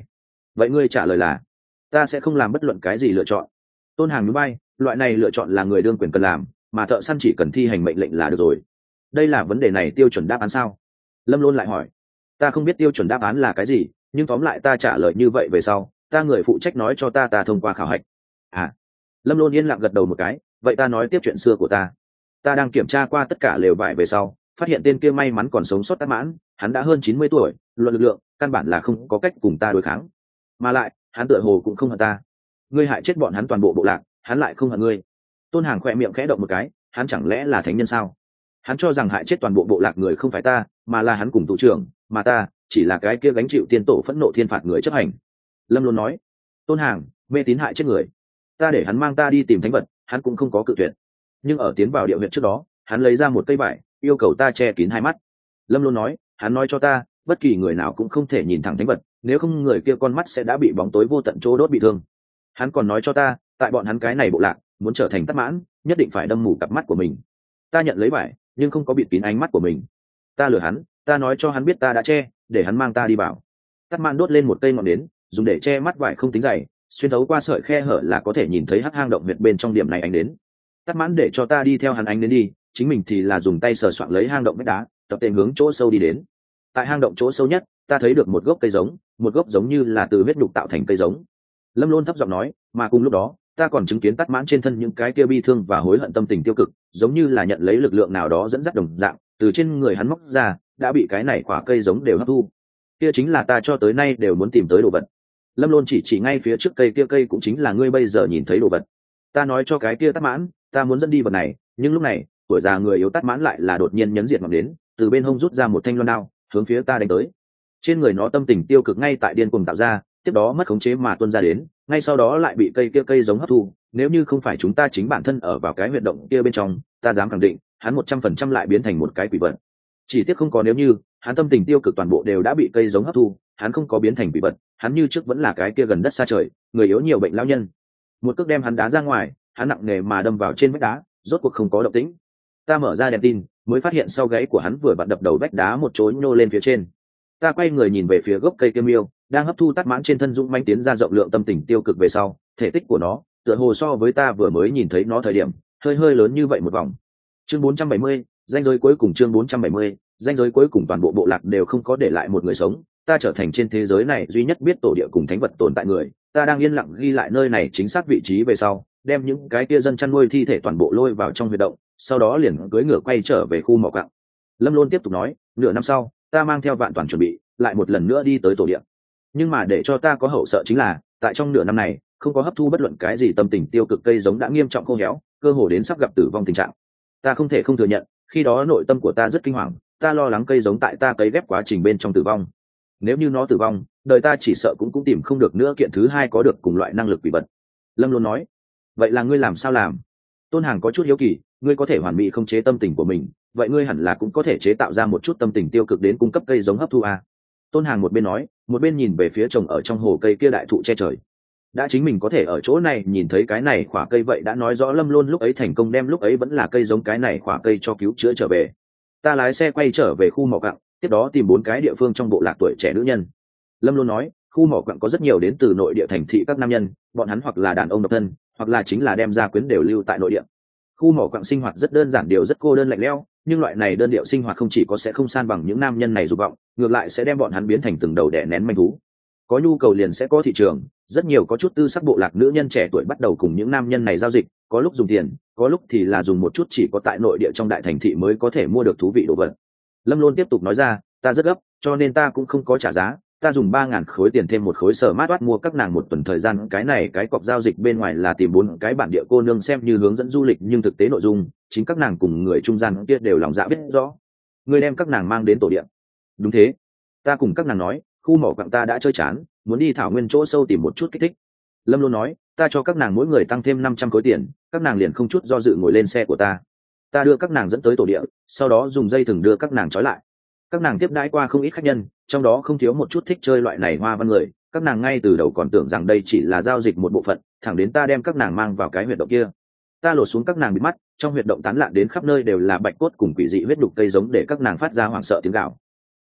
vậy ngươi trả lời là? Ta sẽ không làm bất luận cái gì lựa chọn. Tôn Hàng nhún vai, loại này lựa chọn là người đương quyền cần làm, mà thợ săn chỉ cần thi hành mệnh lệnh là được rồi. Đây là vấn đề này tiêu chuẩn đáp án sao? Lâm Luân lại hỏi. Ta không biết tiêu chuẩn đáp án là cái gì, nhưng tóm lại ta trả lời như vậy về sau, ta người phụ trách nói cho ta ta thông qua khảo hạch. À. Lâm Luân yên lặng gật đầu một cái, vậy ta nói tiếp chuyện xưa của ta. Ta đang kiểm tra qua tất cả lều vải về sau, phát hiện tên kia may mắn còn sống sót Tát Mãn, hắn đã hơn chín mươi tuổi, luận lực lượng căn bản là không có cách cùng ta đối kháng, mà lại hắn tựa hồ cũng không hận ta. Ngươi hại chết bọn hắn toàn bộ bộ lạc, hắn lại không hận ngươi. Tôn Hàng khỏe miệng khẽ động một cái, hắn chẳng lẽ là thánh nhân sao? Hắn cho rằng hại chết toàn bộ bộ lạc người không phải ta, mà là hắn cùng thủ trưởng, mà ta chỉ là cái kia gánh chịu tiên tổ phẫn nộ thiên phạt người chấp hành. Lâm Luân nói. Tôn Hàng mê tín hại chết người, ta để hắn mang ta đi tìm thánh vật, hắn cũng không có cự tuyệt. Nhưng ở tiến vào địa huyện trước đó, hắn lấy ra một cây vải, yêu cầu ta che kín hai mắt. Lâm Luân nói, hắn nói cho ta, bất kỳ người nào cũng không thể nhìn thẳng thánh vật, nếu không người kia con mắt sẽ đã bị bóng tối vô tận chỗ đốt bị thương. Hắn còn nói cho ta, tại bọn hắn cái này bộ lạc, muốn trở thành Tát Mãn, nhất định phải đâm mù cặp mắt của mình. Ta nhận lấy vải, nhưng không có bịt kín ánh mắt của mình. Ta lừa hắn, ta nói cho hắn biết ta đã che, để hắn mang ta đi vào. Tát Mãn đốt lên một cây ngọn nến, dùng để che mắt vải không tính dày, xuyên thấu qua sợi khe hở là có thể nhìn thấy hắc hang động huyệt bên trong điểm này ánh đến. Tát Mãn để cho ta đi theo hắn ánh đến đi, chính mình thì là dùng tay sờ soạn lấy hang động vách đá, tập tên hướng chỗ sâu đi đến. Tại hang động chỗ sâu nhất, ta thấy được một gốc cây giống, một gốc giống như là từ huyết nhục tạo thành cây giống. Lâm Luân thấp giọng nói, mà cùng lúc đó, ta còn chứng kiến Tát Mãn trên thân những cái kia bi thương và hối hận tâm tình tiêu cực, giống như là nhận lấy lực lượng nào đó dẫn dắt đồng dạng, từ trên người hắn móc ra, đã bị cái này quả cây giống đều hấp thu. Kia chính là ta cho tới nay đều muốn tìm tới đồ vật. Lâm Luân chỉ chỉ ngay phía trước cây kia cây cũng chính là ngươi bây giờ nhìn thấy đồ vật. Ta nói cho cái kia Tát Mãn, ta muốn dẫn đi vật này, nhưng lúc này, tuổi già người yếu Tát Mãn lại là đột nhiên nhấn diệt ngọn đến, từ bên hông rút ra một thanh loan đao, hướng phía ta đánh tới. Trên người nó tâm tình tiêu cực ngay tại điên cuồng tạo ra, tiếp đó mất khống chế mà tuôn ra đến, ngay sau đó lại bị cây kia cây giống hấp thu. Nếu như không phải chúng ta chính bản thân ở vào cái huyệt động kia bên trong, ta dám khẳng định, hắn một trăm phần trăm lại biến thành một cái quỷ vật. Chỉ tiếc không có nếu như, hắn tâm tình tiêu cực toàn bộ đều đã bị cây giống hấp thu, hắn không có biến thành quỷ vật, hắn như trước vẫn là cái kia gần đất xa trời, người yếu nhiều bệnh lão nhân. Một cước đem hắn đá ra ngoài, hắn nặng nề mà đâm vào trên vách đá, rốt cuộc không có động tĩnh. Ta mở ra đèn tin, mới phát hiện sau gáy của hắn vừa vặn đập đầu vách đá một chối nhô lên phía trên. Ta quay người nhìn về phía gốc cây kia miêu, đang hấp thu Tát Mãn trên thân dũng mãnh tiến ra rộng lượng tâm tình tiêu cực về sau, thể tích của nó, tựa hồ so với ta vừa mới nhìn thấy nó thời điểm, hơi hơi lớn như vậy một vòng. Chương bốn trăm bảy mươi, danh giới cuối cùng chương bốn trăm bảy mươi, danh giới cuối cùng toàn bộ bộ lạc đều không có để lại một người sống, ta trở thành trên thế giới này duy nhất biết tổ địa cùng thánh vật tồn tại người. Ta đang yên lặng ghi lại nơi này chính xác vị trí về sau, đem những cái kia dân chăn nuôi thi thể toàn bộ lôi vào trong huyệt động, sau đó liền cưỡi ngựa quay trở về khu mỏ quặng. Lâm Luân tiếp tục nói, nửa năm sau, ta mang theo vạn toàn chuẩn bị, lại một lần nữa đi tới tổ địa. Nhưng mà để cho ta có hậu sợ chính là, tại trong nửa năm này, không có hấp thu bất luận cái gì tâm tình tiêu cực cây giống đã nghiêm trọng khô héo, cơ hồ đến sắp gặp tử vong tình trạng. Ta không thể không thừa nhận, khi đó nội tâm của ta rất kinh hoàng, ta lo lắng cây giống tại ta cấy ghép quá trình bên trong tử vong. Nếu như nó tử vong, đời ta chỉ sợ cũng cũng tìm không được nữa kiện thứ hai có được cùng loại năng lực bị bật. Lâm Luân nói, vậy là ngươi làm sao làm? Tôn Hàng có chút hiếu kỳ, ngươi có thể hoàn mỹ không chế tâm tình của mình, vậy ngươi hẳn là cũng có thể chế tạo ra một chút tâm tình tiêu cực đến cung cấp cây giống hấp thu à? Tôn Hàng một bên nói, một bên nhìn về phía trồng ở trong hồ cây kia đại thụ che trời. Đã chính mình có thể ở chỗ này nhìn thấy cái này khỏa cây, vậy đã nói rõ Lâm Luân lúc ấy thành công đem lúc ấy vẫn là cây giống cái này khỏa cây cho cứu chữa trở về. Ta lái xe quay trở về khu mỏ quặng, tiếp đó tìm bốn cái địa phương trong bộ lạc tuổi trẻ nữ nhân. Lâm Luân nói, khu mỏ quặng có rất nhiều đến từ nội địa thành thị các nam nhân, bọn hắn hoặc là đàn ông độc thân, hoặc là chính là đem gia quyến đều lưu tại nội địa. Khu mỏ quặng sinh hoạt rất đơn giản, điều rất cô đơn lạnh lẽo, nhưng loại này đơn điệu sinh hoạt không chỉ có sẽ không san bằng những nam nhân này dục vọng, ngược lại sẽ đem bọn hắn biến thành từng đầu đẻ nén manh thú. Có nhu cầu liền sẽ có thị trường, rất nhiều có chút tư sắc bộ lạc nữ nhân trẻ tuổi bắt đầu cùng những nam nhân này giao dịch, có lúc dùng tiền, có lúc thì là dùng một chút chỉ có tại nội địa trong đại thành thị mới có thể mua được thú vị đồ vật. Lâm Luân tiếp tục nói ra, ta rất gấp, cho nên ta cũng không có trả giá, ta dùng ba ngàn khối tiền thêm một khối sở mát oát mua các nàng một tuần thời gian. Cái này cái cọc giao dịch bên ngoài là tìm bốn cái bản địa cô nương xem như hướng dẫn du lịch, nhưng thực tế nội dung chính các nàng cùng người trung gian kia đều lòng dạ biết rõ. Ngươi đem các nàng mang đến tổ địa? Đúng thế, ta cùng các nàng nói, khu mỏ quặng ta đã chơi chán, muốn đi thảo nguyên chỗ sâu tìm một chút kích thích. Lâm Luân nói, ta cho các nàng mỗi người tăng thêm năm trăm khối tiền, các nàng liền không chút do dự ngồi lên xe của ta. Ta đưa các nàng dẫn tới tổ địa, sau đó dùng dây thừng đưa các nàng trói lại. Các nàng tiếp đãi qua không ít khách nhân, trong đó không thiếu một chút thích chơi loại này hoa văn người. Các nàng ngay từ đầu còn tưởng rằng đây chỉ là giao dịch một bộ phận, thẳng đến ta đem các nàng mang vào cái huyệt động kia. Ta lột xuống các nàng bịt mắt, trong huyệt động tán lạn đến khắp nơi đều là bạch cốt cùng quỷ dị huyết đục cây giống để các nàng phát ra hoảng sợ tiếng gào.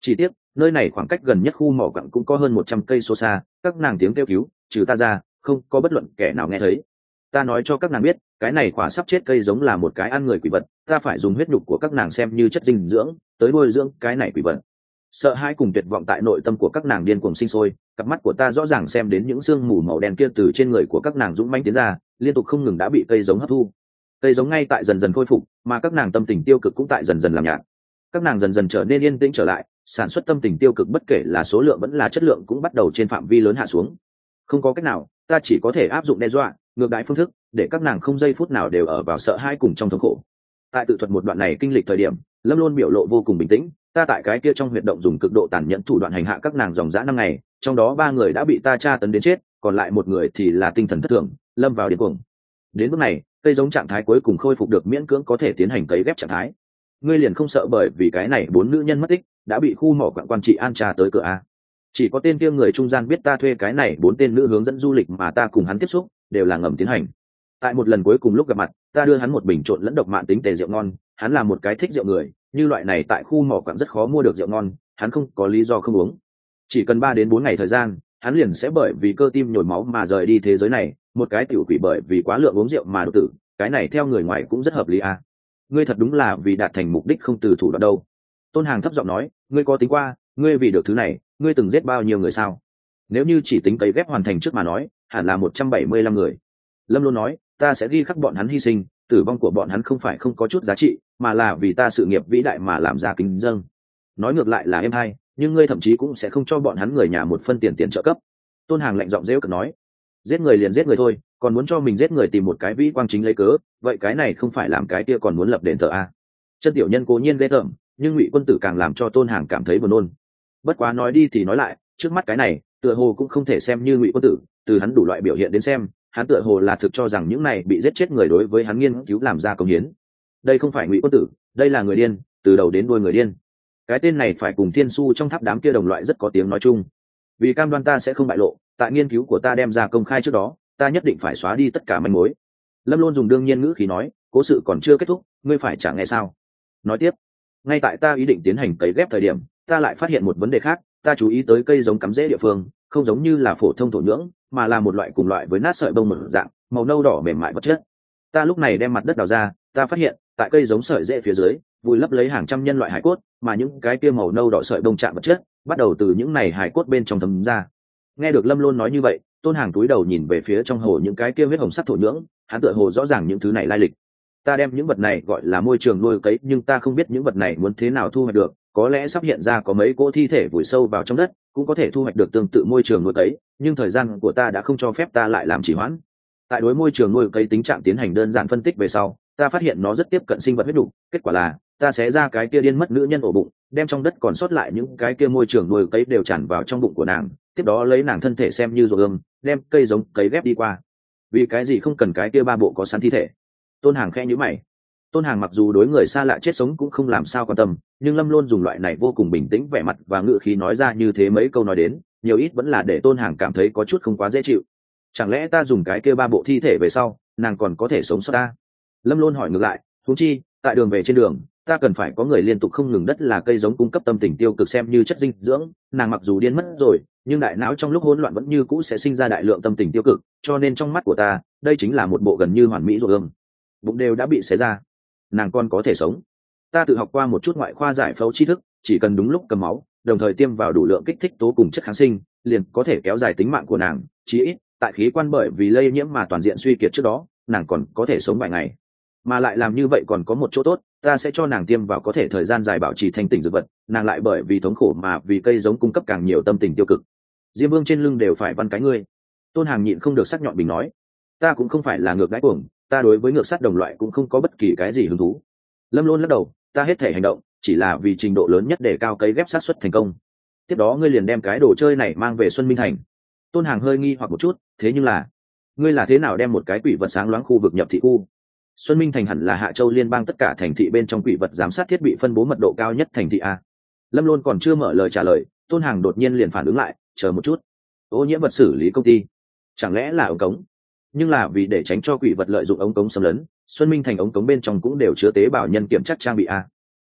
Chỉ tiếc nơi này khoảng cách gần nhất khu mỏ quặng cũng có hơn một trăm cây số xa, các nàng tiếng kêu cứu trừ ta ra không có bất luận kẻ nào nghe thấy. Ta nói cho các nàng biết, cái này quả sắp chết cây giống là một cái ăn người quỷ vật, ta phải dùng huyết nhục của các nàng xem như chất dinh dưỡng tới nuôi dưỡng cái này quỷ vật. Sợ hãi cùng tuyệt vọng tại nội tâm của các nàng điên cuồng sinh sôi, cặp mắt của ta rõ ràng xem đến những sương mù màu đen kia từ trên người của các nàng dũng mãnh tiến ra, liên tục không ngừng đã bị cây giống hấp thu. Cây giống ngay tại dần dần khôi phục, mà các nàng tâm tình tiêu cực cũng tại dần dần làm nhạt. Các nàng dần dần trở nên yên tĩnh trở lại, sản xuất tâm tình tiêu cực bất kể là số lượng vẫn là chất lượng cũng bắt đầu trên phạm vi lớn hạ xuống. Không có cách nào, ta chỉ có thể áp dụng đe dọa, ngược đãi phương thức, để các nàng không giây phút nào đều ở vào sợ hãi cùng trong thống khổ. Tại tự thuật một đoạn này kinh lịch thời điểm, Lâm Luân biểu lộ vô cùng bình tĩnh. Ta tại cái kia trong huyệt động dùng cực độ tàn nhẫn thủ đoạn hành hạ các nàng dòng dã năm ngày, trong đó ba người đã bị ta tra tấn đến chết, còn lại một người thì là tinh thần thất thường, lâm vào điên cuồng. Đến bước này, cây giống trạng thái cuối cùng khôi phục được miễn cưỡng có thể tiến hành cấy ghép trạng thái. Ngươi liền không sợ bởi vì cái này bốn nữ nhân mất tích đã bị khu mỏ quặng quan trị an tra tới cửa a? Chỉ có tên kia người trung gian biết ta thuê cái này bốn tên nữ hướng dẫn du lịch mà ta cùng hắn tiếp xúc đều là ngầm tiến hành. Tại một lần cuối cùng lúc gặp mặt, ta đưa hắn một bình trộn lẫn độc mạn tính tề rượu ngon, hắn là một cái thích rượu người, như loại này tại khu mỏ quặng rất khó mua được rượu ngon, hắn không có lý do không uống. Chỉ cần ba đến bốn ngày thời gian, hắn liền sẽ bởi vì cơ tim nhồi máu mà rời đi thế giới này, một cái tiểu quỷ bởi vì quá lượng uống rượu mà đột tử, cái này theo người ngoài cũng rất hợp lý à. Ngươi thật đúng là vì đạt thành mục đích không từ thủ đoạn đâu. Tôn Hàng thấp giọng nói, ngươi có tính qua, ngươi vì được thứ này, ngươi từng giết bao nhiêu người sao? Nếu như chỉ tính cấy ghép hoàn thành trước mà nói, hẳn là một trăm bảy mươi lăm người. Lâm Luân nói, ta sẽ ghi khắc bọn hắn hy sinh, tử vong của bọn hắn không phải không có chút giá trị, mà là vì ta sự nghiệp vĩ đại mà làm ra kính dâng. Nói ngược lại là em hay, nhưng ngươi thậm chí cũng sẽ không cho bọn hắn người nhà một phân tiền tiền trợ cấp. Tôn Hàng lạnh giọng rêu cợt nói, giết người liền giết người thôi, còn muốn cho mình giết người tìm một cái vĩ quang chính lấy cớ, vậy cái này không phải làm cái kia còn muốn lập đền thờ à? Chân tiểu nhân cố nhiên ghê tởm, nhưng Ngụy Quân Tử càng làm cho Tôn Hàng cảm thấy buồn nôn. Bất quá nói đi thì nói lại, trước mắt cái này tựa hồ cũng không thể xem như Ngụy Quân Tử, từ hắn đủ loại biểu hiện đến xem, hắn tựa hồ là thực cho rằng những này bị giết chết người đối với hắn nghiên cứu làm ra công hiến. Đây không phải Ngụy Quân Tử, đây là người điên, từ đầu đến đuôi người điên. Cái tên này phải cùng Thiên Su trong tháp đám kia đồng loại rất có tiếng nói chung. Vì cam đoan ta sẽ không bại lộ, tại nghiên cứu của ta đem ra công khai trước đó, ta nhất định phải xóa đi tất cả manh mối. Lâm Luân dùng đương nhiên ngữ khí nói, cố sự còn chưa kết thúc, ngươi phải chẳng nghe sao? Nói tiếp, ngay tại ta ý định tiến hành cấy ghép thời điểm, ta lại phát hiện một vấn đề khác. Ta chú ý tới cây giống cắm rễ địa phương, không giống như là phổ thông thổ nhưỡng, mà là một loại cùng loại với nát sợi bông một dạng, màu nâu đỏ mềm mại vật chất. Ta lúc này đem mặt đất đào ra, ta phát hiện tại cây giống sợi rễ phía dưới vùi lấp lấy hàng trăm nhân loại hải cốt, mà những cái kia màu nâu đỏ sợi bông chạm vật chất bắt đầu từ những này hải cốt bên trong thấm ra. Nghe được Lâm Luân nói như vậy, Tôn Hàng túi đầu nhìn về phía trong hồ những cái kia huyết hồng sắc thổ nhưỡng, hắn tựa hồ rõ ràng những thứ này lai lịch. Ta đem những vật này gọi là môi trường nuôi cấy, nhưng ta không biết những vật này muốn thế nào thu hoạch được. Có lẽ sắp hiện ra có mấy cỗ thi thể vùi sâu vào trong đất, cũng có thể thu hoạch được tương tự môi trường nuôi cấy, nhưng thời gian của ta đã không cho phép ta lại làm trì hoãn. Tại đối môi trường nuôi cấy tính trạng tiến hành đơn giản phân tích về sau, ta phát hiện nó rất tiếp cận sinh vật huyết đủ. Kết quả là ta xé ra cái kia điên mất nữ nhân ổ bụng, đem trong đất còn sót lại những cái kia môi trường nuôi cấy đều tràn vào trong bụng của nàng, tiếp đó lấy nàng thân thể xem như ruộng ươm, đem cây giống cấy ghép đi qua. Vì cái gì không cần cái kia ba bộ có sẵn thi thể? Tôn Hàng khẽ nhíu mày. Tôn Hàng mặc dù đối người xa lạ chết sống cũng không làm sao quan tâm, nhưng Lâm Luân dùng loại này vô cùng bình tĩnh vẻ mặt và ngữ khí nói ra như thế mấy câu nói đến, nhiều ít vẫn là để Tôn Hàng cảm thấy có chút không quá dễ chịu. Chẳng lẽ ta dùng cái kia ba bộ thi thể về sau, nàng còn có thể sống sót ta? Lâm Luân hỏi ngược lại, huống chi, tại đường về trên đường, ta cần phải có người liên tục không ngừng đất là cây giống cung cấp tâm tình tiêu cực xem như chất dinh dưỡng, nàng mặc dù điên mất rồi, nhưng đại não trong lúc hỗn loạn vẫn như cũ sẽ sinh ra đại lượng tâm tình tiêu cực, cho nên trong mắt của ta, đây chính là một bộ gần như hoàn mỹ ruộng ươm. Bụng đều đã bị xé ra, nàng còn có thể sống. Ta tự học qua một chút ngoại khoa giải phẫu tri thức, chỉ cần đúng lúc cầm máu, đồng thời tiêm vào đủ lượng kích thích tố cùng chất kháng sinh, liền có thể kéo dài tính mạng của nàng, chí ít tại khí quan bởi vì lây nhiễm mà toàn diện suy kiệt trước đó, nàng còn có thể sống vài ngày. Mà lại làm như vậy còn có một chỗ tốt, ta sẽ cho nàng tiêm vào có thể thời gian dài bảo trì thanh tỉnh dược vật, nàng lại bởi vì thống khổ mà vì cây giống cung cấp càng nhiều tâm tình tiêu cực. Diêm Vương trên lưng đều phải văn cái ngươi. Tôn Hàng nhịn không được sắc nhọn bình nói, ta cũng không phải là ngược đãi cuồng, ta đối với ngược sát đồng loại cũng không có bất kỳ cái gì hứng thú. Lâm Luân lắc đầu, ta hết thể hành động chỉ là vì trình độ lớn nhất để cao cấy ghép sát suất thành công. Tiếp đó ngươi liền đem cái đồ chơi này mang về Xuân Minh Thành. Tôn Hàng hơi nghi hoặc một chút, thế nhưng là ngươi là thế nào đem một cái quỷ vật sáng loáng khu vực nhập thị khu? Xuân Minh Thành hẳn là Hạ Châu liên bang tất cả thành thị bên trong quỷ vật giám sát thiết bị phân bố mật độ cao nhất thành thị a. Lâm Luân còn chưa mở lời trả lời, Tôn Hàng đột nhiên liền phản ứng lại, chờ một chút, ô nhiễm vật xử lý công ty, chẳng lẽ là ống cống? Nhưng là vì để tránh cho quỷ vật lợi dụng ống cống xâm lấn, Xuân Minh Thành ống cống bên trong cũng đều chứa tế bào nhân kiểm chắc trang bị a.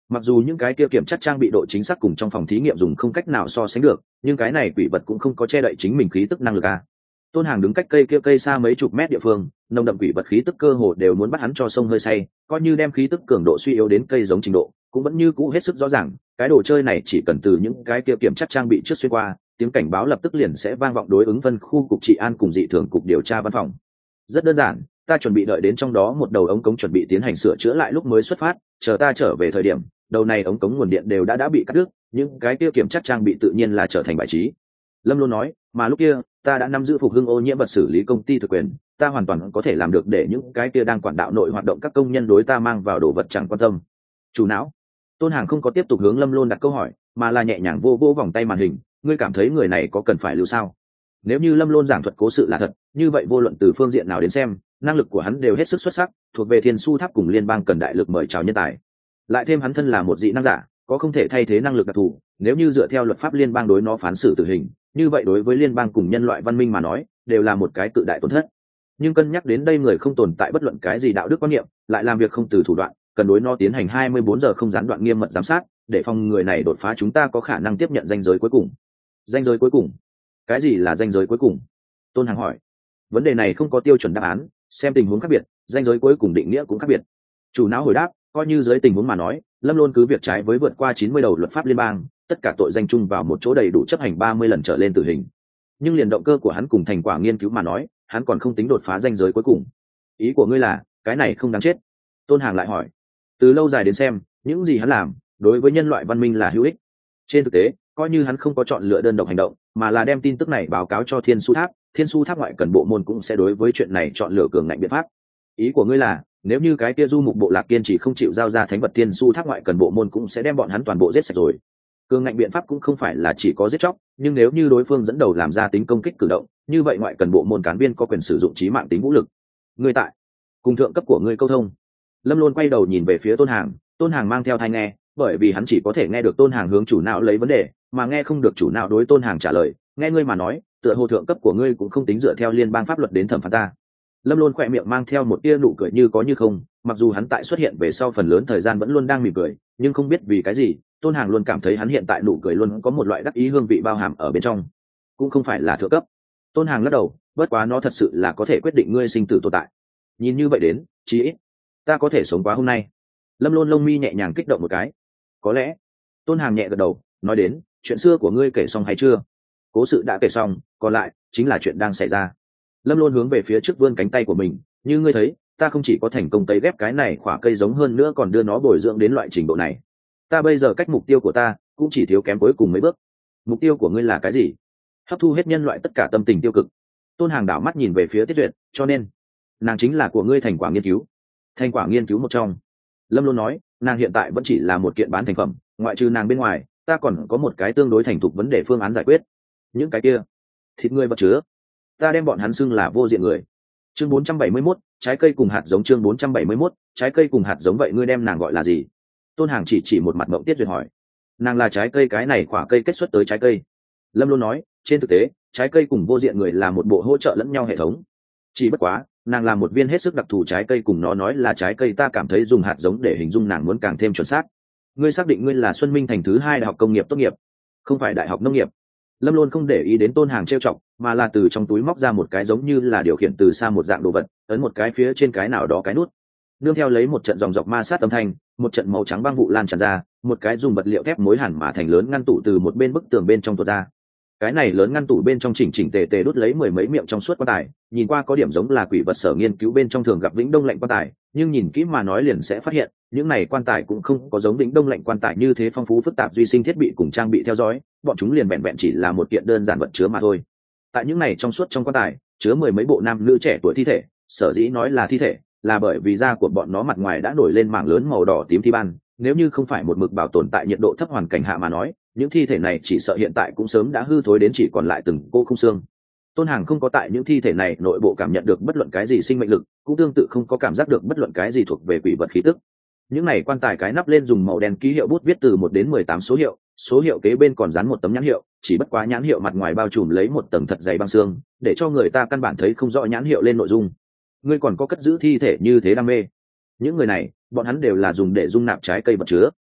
Mặc dù những cái kia kiểm chắc trang bị độ chính xác cùng trong phòng thí nghiệm dùng không cách nào so sánh được, nhưng cái này quỷ vật cũng không có che đậy chính mình khí tức năng lực à. Tôn Hàng đứng cách cây kia cây xa mấy chục mét địa phương, nồng đậm quỷ vật khí tức cơ hồ đều muốn bắt hắn cho sông hơi say, coi như đem khí tức cường độ suy yếu đến cây giống trình độ, cũng vẫn như cũ hết sức rõ ràng, cái đồ chơi này chỉ cần từ những cái kia kiểm chắc trang bị trước xuyên qua, tiếng cảnh báo lập tức liền sẽ vang vọng đối ứng phân khu cục trị an cùng dị thường cục điều tra văn phòng. Rất đơn giản, ta chuẩn bị đợi đến trong đó một đầu ống cống chuẩn bị tiến hành sửa chữa lại lúc mới xuất phát, chờ ta trở về thời điểm, đầu này ống cống nguồn điện đều đã đã bị cắt đứt, những cái kia kiểm chắc trang bị tự nhiên là trở thành bài trí. Lâm Luân nói, mà lúc kia, ta đã nắm giữ phục hưng ô nhiễm vật xử lý công ty thực quyền, ta hoàn toàn có thể làm được để những cái kia đang quản đạo nội hoạt động các công nhân đối ta mang vào đồ vật chẳng quan tâm. Chủ não. Tôn Hàng không có tiếp tục hướng Lâm Luân đặt câu hỏi, mà là nhẹ nhàng vô vô vòng tay màn hình, ngươi cảm thấy người này có cần phải lưu sao? Nếu như Lâm Luân giảng thuật cố sự là thật, như vậy vô luận từ phương diện nào đến xem, năng lực của hắn đều hết sức xuất sắc, thuộc về Thiên Su Tháp cùng liên bang cần đại lực mời chào nhân tài. Lại thêm hắn thân là một dị năng giả, có không thể thay thế năng lực đặc thù, nếu như dựa theo luật pháp liên bang đối nó phán xử tử hình, như vậy đối với liên bang cùng nhân loại văn minh mà nói, đều là một cái cự đại tổn thất. Nhưng cân nhắc đến đây người không tồn tại bất luận cái gì đạo đức quan niệm, lại làm việc không từ thủ đoạn, cần đối nó tiến hành hai mươi bốn giờ không gián đoạn nghiêm mật giám sát, để phòng người này đột phá chúng ta có khả năng tiếp nhận ranh giới cuối cùng. Ranh giới cuối cùng? Cái gì là ranh giới cuối cùng? Tôn Hàng hỏi. Vấn đề này không có tiêu chuẩn đáp án, xem tình huống khác biệt, ranh giới cuối cùng định nghĩa cũng khác biệt. Chủ não hồi đáp, coi như dưới tình huống mà nói, Lâm Luân cứ việc trái với vượt qua chín mươi đầu luật pháp liên bang, tất cả tội danh chung vào một chỗ đầy đủ chấp hành ba mươi lần trở lên tử hình. Nhưng liền động cơ của hắn cùng thành quả nghiên cứu mà nói, hắn còn không tính đột phá ranh giới cuối cùng. Ý của ngươi là, cái này không đáng chết? Tôn Hàng lại hỏi. Từ lâu dài đến xem, những gì hắn làm, đối với nhân loại văn minh là hữu ích. Trên thực tế, coi như hắn không có chọn lựa đơn độc hành động, mà là đem tin tức này báo cáo cho Thiên Su Tháp, Thiên Su Tháp ngoại cần bộ môn cũng sẽ đối với chuyện này chọn lựa cường ngạnh biện pháp. Ý của ngươi là, nếu như cái kia du mục bộ lạc kiên trì không chịu giao ra thánh vật Thiên Su Tháp ngoại cần bộ môn cũng sẽ đem bọn hắn toàn bộ giết sạch rồi. Cường ngạnh biện pháp cũng không phải là chỉ có giết chóc, nhưng nếu như đối phương dẫn đầu làm ra tính công kích cử động, như vậy ngoại cần bộ môn cán viên có quyền sử dụng chí mạng tính vũ lực. Ngươi tại cùng thượng cấp của ngươi câu thông. Lâm Luân quay đầu nhìn về phía Tôn Hàng, Tôn Hàng mang theo tai nghe, bởi vì hắn chỉ có thể nghe được Tôn Hàng hướng chủ não lấy vấn đề, mà nghe không được chủ não đối Tôn Hàng trả lời. Nghe ngươi mà nói, tựa hồ thượng cấp của ngươi cũng không tính dựa theo liên bang pháp luật đến thẩm phán ta. Lâm Luân khỏe miệng mang theo một tia nụ cười như có như không, mặc dù hắn tại xuất hiện về sau phần lớn thời gian vẫn luôn đang mỉm cười, nhưng không biết vì cái gì, Tôn Hàng luôn cảm thấy hắn hiện tại nụ cười luôn có một loại đắc ý hương vị bao hàm ở bên trong. Cũng không phải là thượng cấp. Tôn Hàng lắc đầu, bất quá nó thật sự là có thể quyết định ngươi sinh tử tồn tại. Nhìn như vậy đến, chí ít ta có thể sống quá hôm nay. Lâm Luân lông mi nhẹ nhàng kích động một cái. Có lẽ. Tôn Hàng nhẹ gật đầu, nói đến, chuyện xưa của ngươi kể xong hay chưa? Cố sự đã kể xong, còn lại chính là chuyện đang xảy ra. Lâm Luân hướng về phía trước vươn cánh tay của mình, như ngươi thấy, ta không chỉ có thành công tấy ghép cái này khỏa cây giống hơn nữa còn đưa nó bồi dưỡng đến loại trình độ này. Ta bây giờ cách mục tiêu của ta cũng chỉ thiếu kém cuối cùng mấy bước. Mục tiêu của ngươi là cái gì? Hấp thu hết nhân loại tất cả tâm tình tiêu cực. Tôn Hàng đảo mắt nhìn về phía Tiết Duyệt, cho nên nàng chính là của ngươi thành quả nghiên cứu. Thành quả nghiên cứu một trong. Lâm Luân nói, nàng hiện tại vẫn chỉ là một kiện bán thành phẩm, ngoại trừ nàng bên ngoài, ta còn có một cái tương đối thành thục vấn đề phương án giải quyết. Những cái kia thịt ngươi vật chứa, ta đem bọn hắn xưng là vô diện người. Chương bốn trăm bảy mươi mốt, trái cây cùng hạt giống. Chương bốn trăm bảy mươi mốt, trái cây cùng hạt giống. Vậy ngươi đem nàng gọi là gì? Tôn Hàng chỉ chỉ một mặt Mộng Tiết Duyệt hỏi. Nàng là trái cây, cái này quả cây kết xuất tới trái cây. Lâm Luân nói, trên thực tế, trái cây cùng vô diện người là một bộ hỗ trợ lẫn nhau hệ thống. Chỉ bất quá, nàng là một viên hết sức đặc thù trái cây, cùng nó nói là trái cây ta cảm thấy dùng hạt giống để hình dung nàng muốn càng thêm chuẩn xác. Ngươi xác định ngươi là Xuân Minh thành thứ hai đại học công nghiệp tốt nghiệp, không phải đại học nông nghiệp? Lâm Luân không để ý đến Tôn Hàng trêu chọc, mà là từ trong túi móc ra một cái giống như là điều khiển từ xa một dạng đồ vật, ấn một cái phía trên cái nào đó cái nút. Nương theo lấy một trận dòng dọc ma sát âm thanh, một trận màu trắng băng vụ lan tràn ra, một cái dùng vật liệu thép mối hẳn mà thành lớn ngăn tủ từ một bên bức tường bên trong tuột ra. Cái này lớn ngăn tủ bên trong chỉnh chỉnh tề tề đút lấy mười mấy miệng trong suốt quan tài, nhìn qua có điểm giống là quỷ vật sở nghiên cứu bên trong thường gặp vĩnh đông lạnh quan tài, nhưng nhìn kỹ mà nói liền sẽ phát hiện, những này quan tài cũng không có giống vĩnh đông lạnh quan tài như thế phong phú phức tạp duy sinh thiết bị cùng trang bị theo dõi, bọn chúng liền vẹn vẹn chỉ là một kiện đơn giản vật chứa mà thôi. Tại những này trong suốt trong quan tài, chứa mười mấy bộ nam nữ trẻ tuổi thi thể, sở dĩ nói là thi thể, là bởi vì da của bọn nó mặt ngoài đã nổi lên mảng lớn màu đỏ tím thi ban, nếu như không phải một mực bảo tồn tại nhiệt độ thấp hoàn cảnh hạ mà nói, những thi thể này chỉ sợ hiện tại cũng sớm đã hư thối đến chỉ còn lại từng cô không xương. Tôn Hàng không có tại những thi thể này nội bộ cảm nhận được bất luận cái gì sinh mệnh lực, cũng tương tự không có cảm giác được bất luận cái gì thuộc về quỷ vật khí tức. Những này quan tài cái nắp lên dùng màu đen ký hiệu bút viết từ một đến mười tám số hiệu, số hiệu kế bên còn dán một tấm nhãn hiệu, chỉ bất quá nhãn hiệu mặt ngoài bao trùm lấy một tầng thật dày băng xương, để cho người ta căn bản thấy không rõ nhãn hiệu lên nội dung. Ngươi còn có cất giữ thi thể như thế đam mê? Những người này, bọn hắn đều là dùng để dung nạp trái cây vật chứa.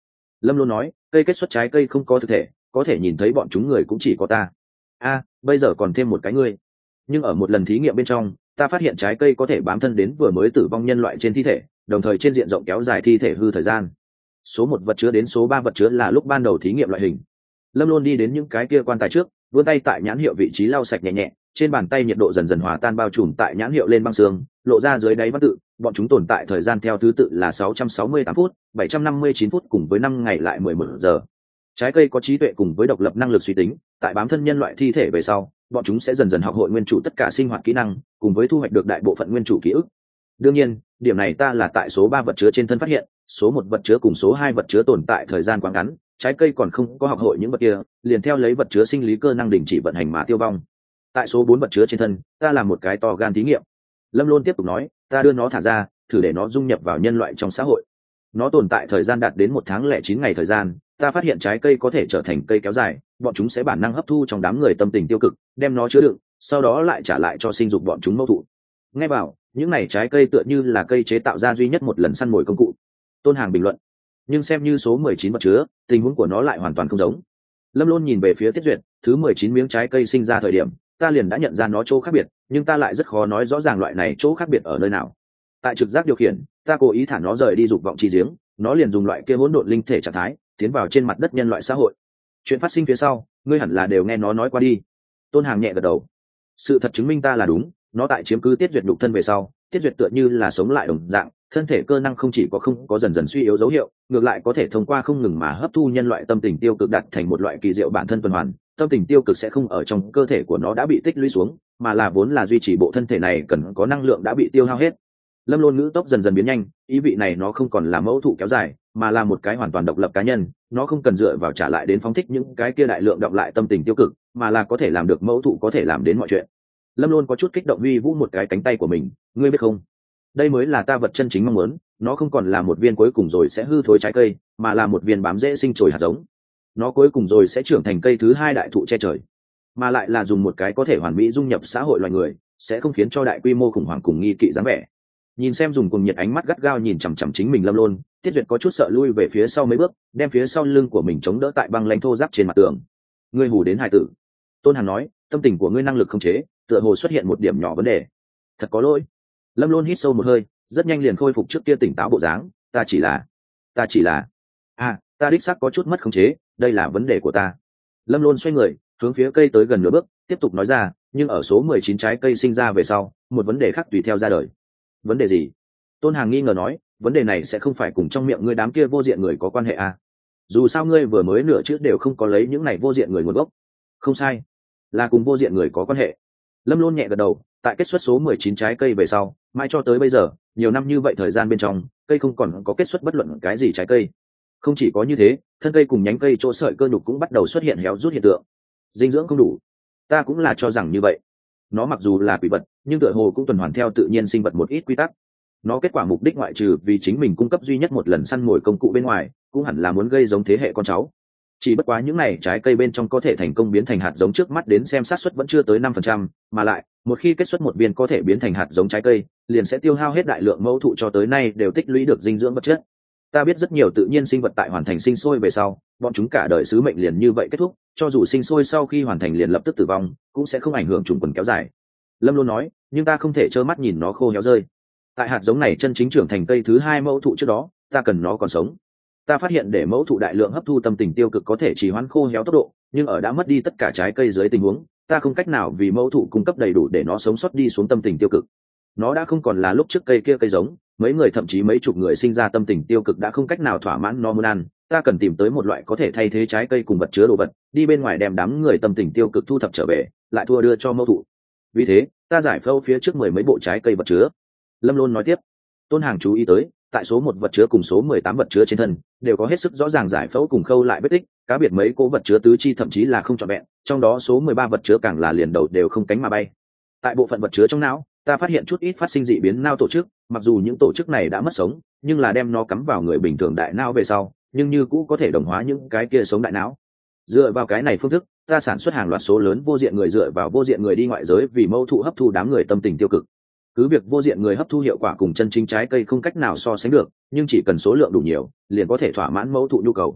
Lâm Luân nói, cây kết xuất trái cây không có thực thể, có thể nhìn thấy bọn chúng người cũng chỉ có ta. A, bây giờ còn thêm một cái ngươi. Nhưng ở một lần thí nghiệm bên trong, ta phát hiện trái cây có thể bám thân đến vừa mới tử vong nhân loại trên thi thể, đồng thời trên diện rộng kéo dài thi thể hư thời gian. Số một vật chứa đến số ba vật chứa là lúc ban đầu thí nghiệm loại hình. Lâm Luân đi đến những cái kia quan tài trước, vươn tay tại nhãn hiệu vị trí lau sạch nhẹ nhẹ, trên bàn tay nhiệt độ dần dần hòa tan bao trùm tại nhãn hiệu lên băng xương, lộ ra dưới đáy văn tự, bọn chúng tồn tại thời gian theo thứ tự là sáu trăm sáu mươi tám phút, bảy trăm năm mươi chín phút cùng với năm ngày lại mười một giờ. Trái cây có trí tuệ cùng với độc lập năng lực suy tính, tại bám thân nhân loại thi thể về sau, bọn chúng sẽ dần dần học hội nguyên chủ tất cả sinh hoạt kỹ năng, cùng với thu hoạch được đại bộ phận nguyên chủ ký ức. Đương nhiên, điểm này ta là tại số ba vật chứa trên thân phát hiện, số một vật chứa cùng số hai vật chứa tồn tại thời gian quá ngắn, trái cây còn không có học hội những vật kia, liền theo lấy vật chứa sinh lý cơ năng đình chỉ vận hành mà tiêu vong. Tại số bốn vật chứa trên thân, ta làm một cái to gan thí nghiệm. Lâm Luân tiếp tục nói, ta đưa nó thả ra, thử để nó dung nhập vào nhân loại trong xã hội. Nó tồn tại thời gian đạt đến một tháng lẻ chín ngày thời gian, ta phát hiện trái cây có thể trở thành cây kéo dài, bọn chúng sẽ bản năng hấp thu trong đám người tâm tình tiêu cực, đem nó chứa đựng, sau đó lại trả lại cho sinh dục bọn chúng mâu thụ. Nghe bảo, những này trái cây tựa như là cây chế tạo ra duy nhất một lần săn mồi công cụ. Tôn Hàng bình luận. Nhưng xem như số mười chín vật chứa, tình huống của nó lại hoàn toàn không giống. Lâm Luân nhìn về phía Tiết Duyệt, thứ mười chín miếng trái cây sinh ra thời điểm, ta liền đã nhận ra nó chỗ khác biệt, nhưng ta lại rất khó nói rõ ràng loại này chỗ khác biệt ở nơi nào. Tại trực giác điều khiển, ta cố ý thả nó rời đi dục vọng chi giếng, nó liền dùng loại kia hỗn độn linh thể trạng thái, tiến vào trên mặt đất nhân loại xã hội. Chuyện phát sinh phía sau, ngươi hẳn là đều nghe nó nói qua đi. Tôn Hàng nhẹ gật đầu. Sự thật chứng minh ta là đúng, nó tại chiếm cứ Tiết Duyệt nhục thân về sau, Tiết Duyệt tựa như là sống lại đồng dạng, thân thể cơ năng không chỉ có không có dần dần suy yếu dấu hiệu, ngược lại có thể thông qua không ngừng mà hấp thu nhân loại tâm tình tiêu cực đạt thành một loại kỳ diệu bản thân tuần hoàn. Tâm tình tiêu cực sẽ không ở trong cơ thể của nó đã bị tích lũy xuống, mà là vốn là duy trì bộ thân thể này cần có năng lượng đã bị tiêu hao hết. Lâm Luân ngữ tốc dần dần biến nhanh, ý vị này nó không còn là mẫu thụ kéo dài, mà là một cái hoàn toàn độc lập cá nhân, nó không cần dựa vào trả lại đến phóng thích những cái kia đại lượng đọng lại tâm tình tiêu cực, mà là có thể làm được mẫu thụ có thể làm đến mọi chuyện. Lâm Luân có chút kích động huy vũ một cái cánh tay của mình, ngươi biết không? Đây mới là ta vật chân chính mong muốn, nó không còn là một viên cuối cùng rồi sẽ hư thối trái cây, mà là một viên bám rễ sinh trồi hạt giống. Nó cuối cùng rồi sẽ trưởng thành cây thứ hai đại thụ che trời, mà lại là dùng một cái có thể hoàn mỹ dung nhập xã hội loài người, sẽ không khiến cho đại quy mô khủng hoảng cùng nghi kỵ dáng vẻ. Nhìn xem dùng cùng nhiệt ánh mắt gắt gao nhìn chằm chằm chính mình Lâm Luân, Tiết Duyệt có chút sợ lui về phía sau mấy bước, đem phía sau lưng của mình chống đỡ tại băng lãnh thô ráp trên mặt tường. Ngươi hù đến hài tử. Tôn Hàn nói, tâm tình của ngươi năng lực không chế, tựa hồ xuất hiện một điểm nhỏ vấn đề. Thật có lỗi. Lâm Luân hít sâu một hơi, rất nhanh liền khôi phục trước kia tỉnh táo bộ dáng, ta chỉ là, ta chỉ là, à, ta đích xác có chút mất khống chế, đây là vấn đề của ta. Lâm Luân xoay người, hướng phía cây tới gần nửa bước, tiếp tục nói ra, nhưng ở số mười chín trái cây sinh ra về sau, một vấn đề khác tùy theo ra đời. Vấn đề gì? Tôn Hàng nghi ngờ nói, vấn đề này sẽ không phải cùng trong miệng ngươi đám kia vô diện người có quan hệ à? Dù sao ngươi vừa mới nửa chữ đều không có lấy những này vô diện người nguồn gốc. Không sai, là cùng vô diện người có quan hệ. Lâm Luân nhẹ gật đầu, tại kết xuất số mười chín trái cây về sau, mãi cho tới bây giờ, nhiều năm như vậy thời gian bên trong, cây không còn có kết xuất bất luận cái gì trái cây. Không chỉ có như thế, thân cây cùng nhánh cây chỗ sợi cơ nhục cũng bắt đầu xuất hiện héo rút hiện tượng. Dinh dưỡng không đủ. Ta cũng là cho rằng như vậy. Nó mặc dù là quỷ vật, nhưng tựa hồ cũng tuần hoàn theo tự nhiên sinh vật một ít quy tắc. Nó kết quả mục đích ngoại trừ vì chính mình cung cấp duy nhất một lần săn mồi công cụ bên ngoài, cũng hẳn là muốn gây giống thế hệ con cháu. Chỉ bất quá những này trái cây bên trong có thể thành công biến thành hạt giống trước mắt đến xem xác suất vẫn chưa tới năm phần trăm, mà lại, một khi kết xuất một viên có thể biến thành hạt giống trái cây, liền sẽ tiêu hao hết đại lượng mẫu thụ cho tới nay đều tích lũy được dinh dưỡng vật chất. Ta biết rất nhiều tự nhiên sinh vật tại hoàn thành sinh sôi về sau, bọn chúng cả đời sứ mệnh liền như vậy kết thúc, cho dù sinh sôi sau khi hoàn thành liền lập tức tử vong, cũng sẽ không ảnh hưởng chủng quần kéo dài. Lâm Luân nói, nhưng ta không thể trơ mắt nhìn nó khô héo rơi. Tại hạt giống này chân chính trưởng thành cây thứ hai mẫu thụ trước đó, ta cần nó còn sống. Ta phát hiện để mẫu thụ đại lượng hấp thu tâm tình tiêu cực có thể trì hoãn khô héo tốc độ, nhưng ở đã mất đi tất cả trái cây dưới tình huống, ta không cách nào vì mẫu thụ cung cấp đầy đủ để nó sống sót đi xuống tâm tình tiêu cực. Nó đã không còn là lúc trước cây kia cây giống, mấy người thậm chí mấy chục người sinh ra tâm tình tiêu cực đã không cách nào thỏa mãn nó muốn ăn. Ta cần tìm tới một loại có thể thay thế trái cây cùng vật chứa đồ vật, đi bên ngoài đem đám người tâm tình tiêu cực thu thập trở về, lại thua đưa cho mẫu thụ. Vì thế, ta giải phẫu phía trước mười mấy bộ trái cây vật chứa. Lâm Luân nói tiếp. Tôn Hàng chú ý tới, tại số một vật chứa cùng số mười tám vật chứa trên thân đều có hết sức rõ ràng giải phẫu cùng khâu lại vết tích, cá biệt mấy cố vật chứa tứ chi thậm chí là không trọn vẹn, trong đó số mười ba vật chứa càng là liền đầu đều không cánh mà bay. Tại bộ phận vật chứa trong não, ta phát hiện chút ít phát sinh dị biến não tổ chức, mặc dù những tổ chức này đã mất sống, nhưng là đem nó cắm vào người bình thường đại não về sau, nhưng như cũ có thể đồng hóa những cái kia sống đại não. Dựa vào cái này phương thức, ta sản xuất hàng loạt số lớn vô diện người dựa vào vô diện người đi ngoại giới vì mâu thụ hấp thu đám người tâm tình tiêu cực. Cứ việc vô diện người hấp thu hiệu quả cùng chân chính trái cây không cách nào so sánh được, nhưng chỉ cần số lượng đủ nhiều, liền có thể thỏa mãn mẫu thụ nhu cầu.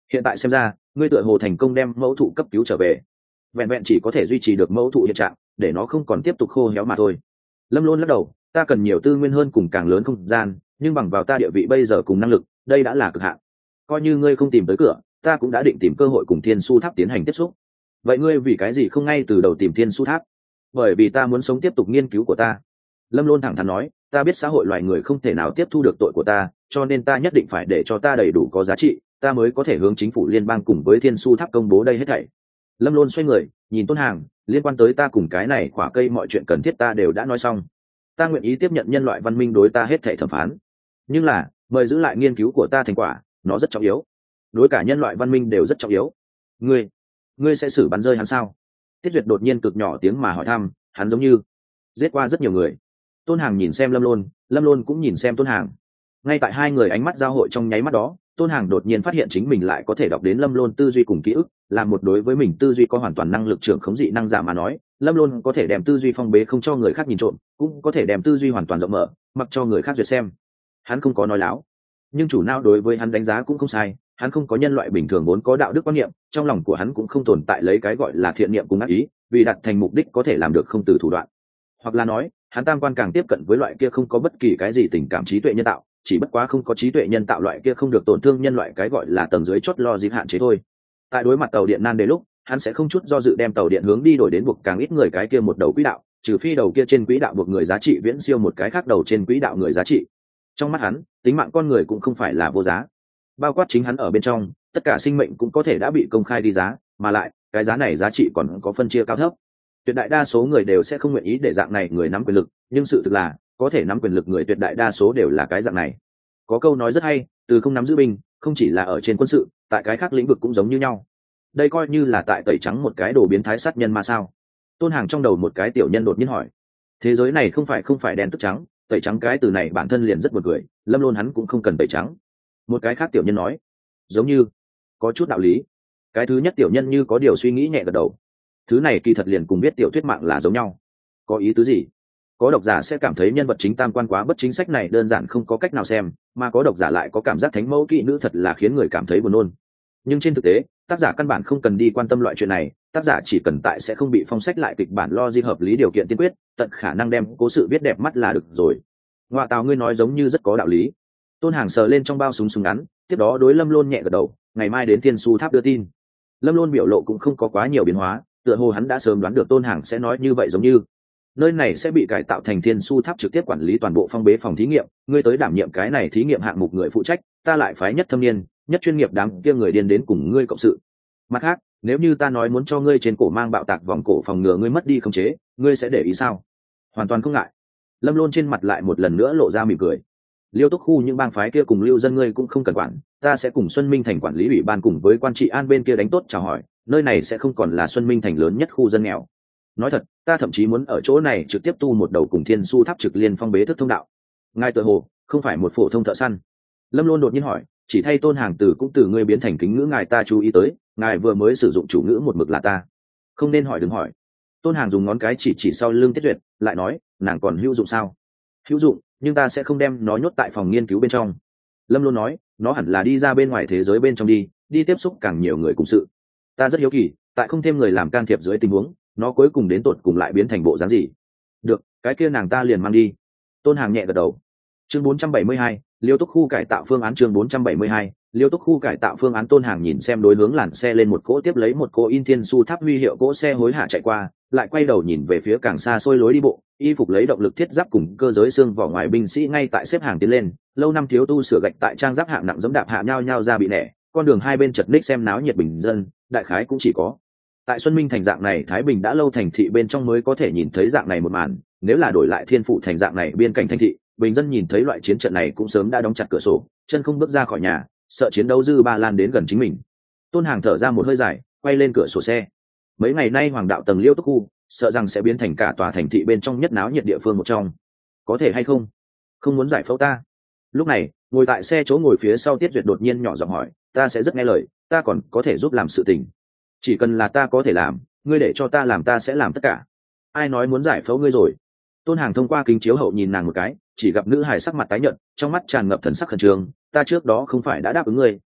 hiện tại xem ra ngươi tựa hồ thành công đem mẫu thụ cấp cứu trở về, vẹn vẹn chỉ có thể duy trì được mẫu thụ hiện trạng để nó không còn tiếp tục khô héo mà thôi. Lâm Luân lắc đầu, ta cần nhiều tư nguyên hơn cùng càng lớn không gian, nhưng bằng vào ta địa vị bây giờ cùng năng lực, đây đã là cực hạn. Coi như ngươi không tìm tới cửa, ta cũng đã định tìm cơ hội cùng thiên su tháp tiến hành tiếp xúc. Vậy ngươi vì cái gì không ngay từ đầu tìm thiên su tháp? Bởi vì ta muốn sống tiếp tục nghiên cứu của ta. Lâm Luân thẳng thắn nói, ta biết xã hội loài người không thể nào tiếp thu được tội của ta, cho nên ta nhất định phải để cho ta đầy đủ có giá trị, ta mới có thể hướng chính phủ liên bang cùng với thiên su tháp công bố đây hết thảy. Lâm Luân xoay người nhìn Tôn Hàng, liên quan tới ta cùng cái này quả cây mọi chuyện cần thiết ta đều đã nói xong, ta nguyện ý tiếp nhận nhân loại văn minh đối ta hết thảy thẩm phán, nhưng là mời giữ lại nghiên cứu của ta thành quả, nó rất trọng yếu, đối cả nhân loại văn minh đều rất trọng yếu. Ngươi, ngươi sẽ xử bắn rơi hắn sao? Tiết Duyệt đột nhiên cực nhỏ tiếng mà hỏi thăm, hắn giống như giết qua rất nhiều người. Tôn Hàng nhìn xem Lâm Luân, Lâm Luân cũng nhìn xem Tôn Hàng. Ngay tại hai người ánh mắt giao hội trong nháy mắt đó, Tôn Hàng đột nhiên phát hiện chính mình lại có thể đọc đến Lâm Luân tư duy cùng ký ức, là một đối với mình tư duy có hoàn toàn năng lực trưởng khống dị năng giả mà nói, Lâm Luân có thể đem tư duy phong bế không cho người khác nhìn trộm, cũng có thể đem tư duy hoàn toàn rộng mở, mặc cho người khác duyệt xem. Hắn không có nói láo, nhưng chủ não đối với hắn đánh giá cũng không sai, hắn không có nhân loại bình thường vốn có đạo đức quan niệm, trong lòng của hắn cũng không tồn tại lấy cái gọi là thiện niệm cùng ác ý, vì đạt thành mục đích có thể làm được không từ thủ đoạn. Hoặc là nói, hắn tam quan càng tiếp cận với loại kia không có bất kỳ cái gì tình cảm trí tuệ nhân tạo, chỉ bất quá không có trí tuệ nhân tạo loại kia không được tổn thương nhân loại cái gọi là tầng dưới chót lo dịp hạn chế thôi. Tại đối mặt tàu điện nan đề lúc, hắn sẽ không chút do dự đem tàu điện hướng đi đổi đến buộc càng ít người cái kia một đầu quỹ đạo, trừ phi đầu kia trên quỹ đạo buộc người giá trị viễn siêu một cái khác đầu trên quỹ đạo người giá trị. Trong mắt hắn, tính mạng con người cũng không phải là vô giá, bao quát chính hắn ở bên trong, tất cả sinh mệnh cũng có thể đã bị công khai đi giá, mà lại cái giá này giá trị còn có phân chia cao thấp. Tuyệt đại đa số người đều sẽ không nguyện ý để dạng này người nắm quyền lực, nhưng sự thực là có thể nắm quyền lực người tuyệt đại đa số đều là cái dạng này. Có câu nói rất hay, từ không nắm giữ binh, không chỉ là ở trên quân sự, tại cái khác lĩnh vực cũng giống như nhau. Đây coi như là tại tẩy trắng một cái đồ biến thái sát nhân mà sao? Tôn Hàng trong đầu một cái tiểu nhân đột nhiên hỏi. Thế giới này không phải không phải đen tức trắng, tẩy trắng cái từ này bản thân liền rất buồn cười, Lâm Luân hắn cũng không cần tẩy trắng. Một cái khác tiểu nhân nói, giống như có chút đạo lý. Cái thứ nhất tiểu nhân như có điều suy nghĩ nhẹ gật đầu. Thứ này kỳ thật liền cùng biết tiểu thuyết mạng là giống nhau. Có ý tứ gì? Có độc giả sẽ cảm thấy nhân vật chính tam quan quá bất chính, sách này đơn giản không có cách nào xem, mà có độc giả lại có cảm giác thánh mẫu kỵ nữ thật là khiến người cảm thấy buồn nôn. Nhưng trên thực tế, tác giả căn bản không cần đi quan tâm loại chuyện này, tác giả chỉ cần tại sẽ không bị phong sách lại kịch bản lo di hợp lý điều kiện tiên quyết, tận khả năng đem cố sự viết đẹp mắt là được rồi. Ngoại tào ngươi nói giống như rất có đạo lý. Tôn Hàng sờ lên trong bao súng súng ngắn, tiếp đó đối Lâm Luân nhẹ gật đầu, ngày mai đến Thiên Su Tháp đưa tin. Lâm Luân biểu lộ cũng không có quá nhiều biến hóa, tựa hồ hắn đã sớm đoán được Tôn Hàng sẽ nói như vậy, giống như nơi này sẽ bị cải tạo thành Thiên Su Tháp trực tiếp quản lý toàn bộ phong bế phòng thí nghiệm, ngươi tới đảm nhiệm cái này thí nghiệm hạng mục người phụ trách, ta lại phái nhất thâm niên, nhất chuyên nghiệp đám kia người điên đến cùng ngươi cộng sự. Mặt khác, nếu như ta nói muốn cho ngươi trên cổ mang bạo tạc vòng cổ phòng ngừa ngươi mất đi khống chế, ngươi sẽ để ý sao? Hoàn toàn không ngại. Lâm Luân trên mặt lại một lần nữa lộ ra mỉm cười. Liêu Túc khu những bang phái kia cùng lưu dân ngươi cũng không cần quản, ta sẽ cùng Xuân Minh thành quản lý ủy ban cùng với quan trị an bên kia đánh tốt chào hỏi, nơi này sẽ không còn là Xuân Minh thành lớn nhất khu dân nghèo. Nói thật, ta thậm chí muốn ở chỗ này trực tiếp tu một đầu cùng Thiên Su Tháp trực liên phong bế thức thông đạo. Ngài tự hồ không phải một phổ thông thợ săn. Lâm Luân đột nhiên hỏi, chỉ thay Tôn Hàng từ cũng từ ngươi biến thành kính ngữ ngài ta chú ý tới, ngài vừa mới sử dụng chủ ngữ một mực là ta. Không nên hỏi đừng hỏi. Tôn Hàng dùng ngón cái chỉ chỉ sau lưng Tiết Duyệt, lại nói, nàng còn hữu dụng sao? Hữu dụng, nhưng ta sẽ không đem nó nhốt tại phòng nghiên cứu bên trong. Lâm Luân nói, nó hẳn là đi ra bên ngoài thế giới bên trong đi, đi tiếp xúc càng nhiều người cùng sự. Ta rất hiếu kỳ, tại không thêm người làm can thiệp dưới tình huống, nó cuối cùng đến tột cùng lại biến thành bộ dáng gì? Được, cái kia nàng ta liền mang đi. Tôn Hàng nhẹ gật đầu. Chương bốn trăm bảy mươi hai, Liêu Túc khu cải tạo phương án. Chương bốn trăm bảy mươi hai, Liêu Túc khu cải tạo phương án. Tôn Hàng nhìn xem đối hướng làn xe lên một cỗ tiếp lấy một cỗ in Thiên Su Tháp huy hiệu cỗ xe hối hả chạy qua, lại quay đầu nhìn về phía càng xa xôi lối đi bộ, y phục lấy động lực thiết giáp cùng cơ giới xương vỏ ngoài binh sĩ ngay tại xếp hàng tiến lên, lâu năm thiếu tu sửa gạch tại trang giáp hạng nặng giống đạp hạ nhau nhau ra bị nẻ, con đường hai bên chật ních xem náo nhiệt bình dân, đại khái cũng chỉ có tại Xuân Minh thành dạng này Thái Bình đã lâu thành thị bên trong mới có thể nhìn thấy dạng này một màn, nếu là đổi lại Thiên Phụ thành dạng này biên cảnh thành thị, bình dân nhìn thấy loại chiến trận này cũng sớm đã đóng chặt cửa sổ, chân không bước ra khỏi nhà, sợ chiến đấu dư ba lan đến gần chính mình. Tôn Hàng thở ra một hơi dài, quay lên cửa sổ xe. Mấy ngày nay Hoàng đạo tầng Liêu Túc khu, sợ rằng sẽ biến thành cả tòa thành thị bên trong nhất náo nhiệt địa phương một trong. Có thể hay không? Không muốn giải phẫu ta. Lúc này, ngồi tại xe chỗ ngồi phía sau Tiết Duyệt đột nhiên nhỏ giọng hỏi, ta sẽ rất nghe lời, ta còn có thể giúp làm sự tình. Chỉ cần là ta có thể làm, ngươi để cho ta làm ta sẽ làm tất cả. Ai nói muốn giải phẫu ngươi rồi? Tôn Hàng thông qua kính chiếu hậu nhìn nàng một cái, chỉ gặp nữ hài sắc mặt tái nhợt, trong mắt tràn ngập thần sắc khẩn trương, ta trước đó không phải đã đáp ứng ngươi,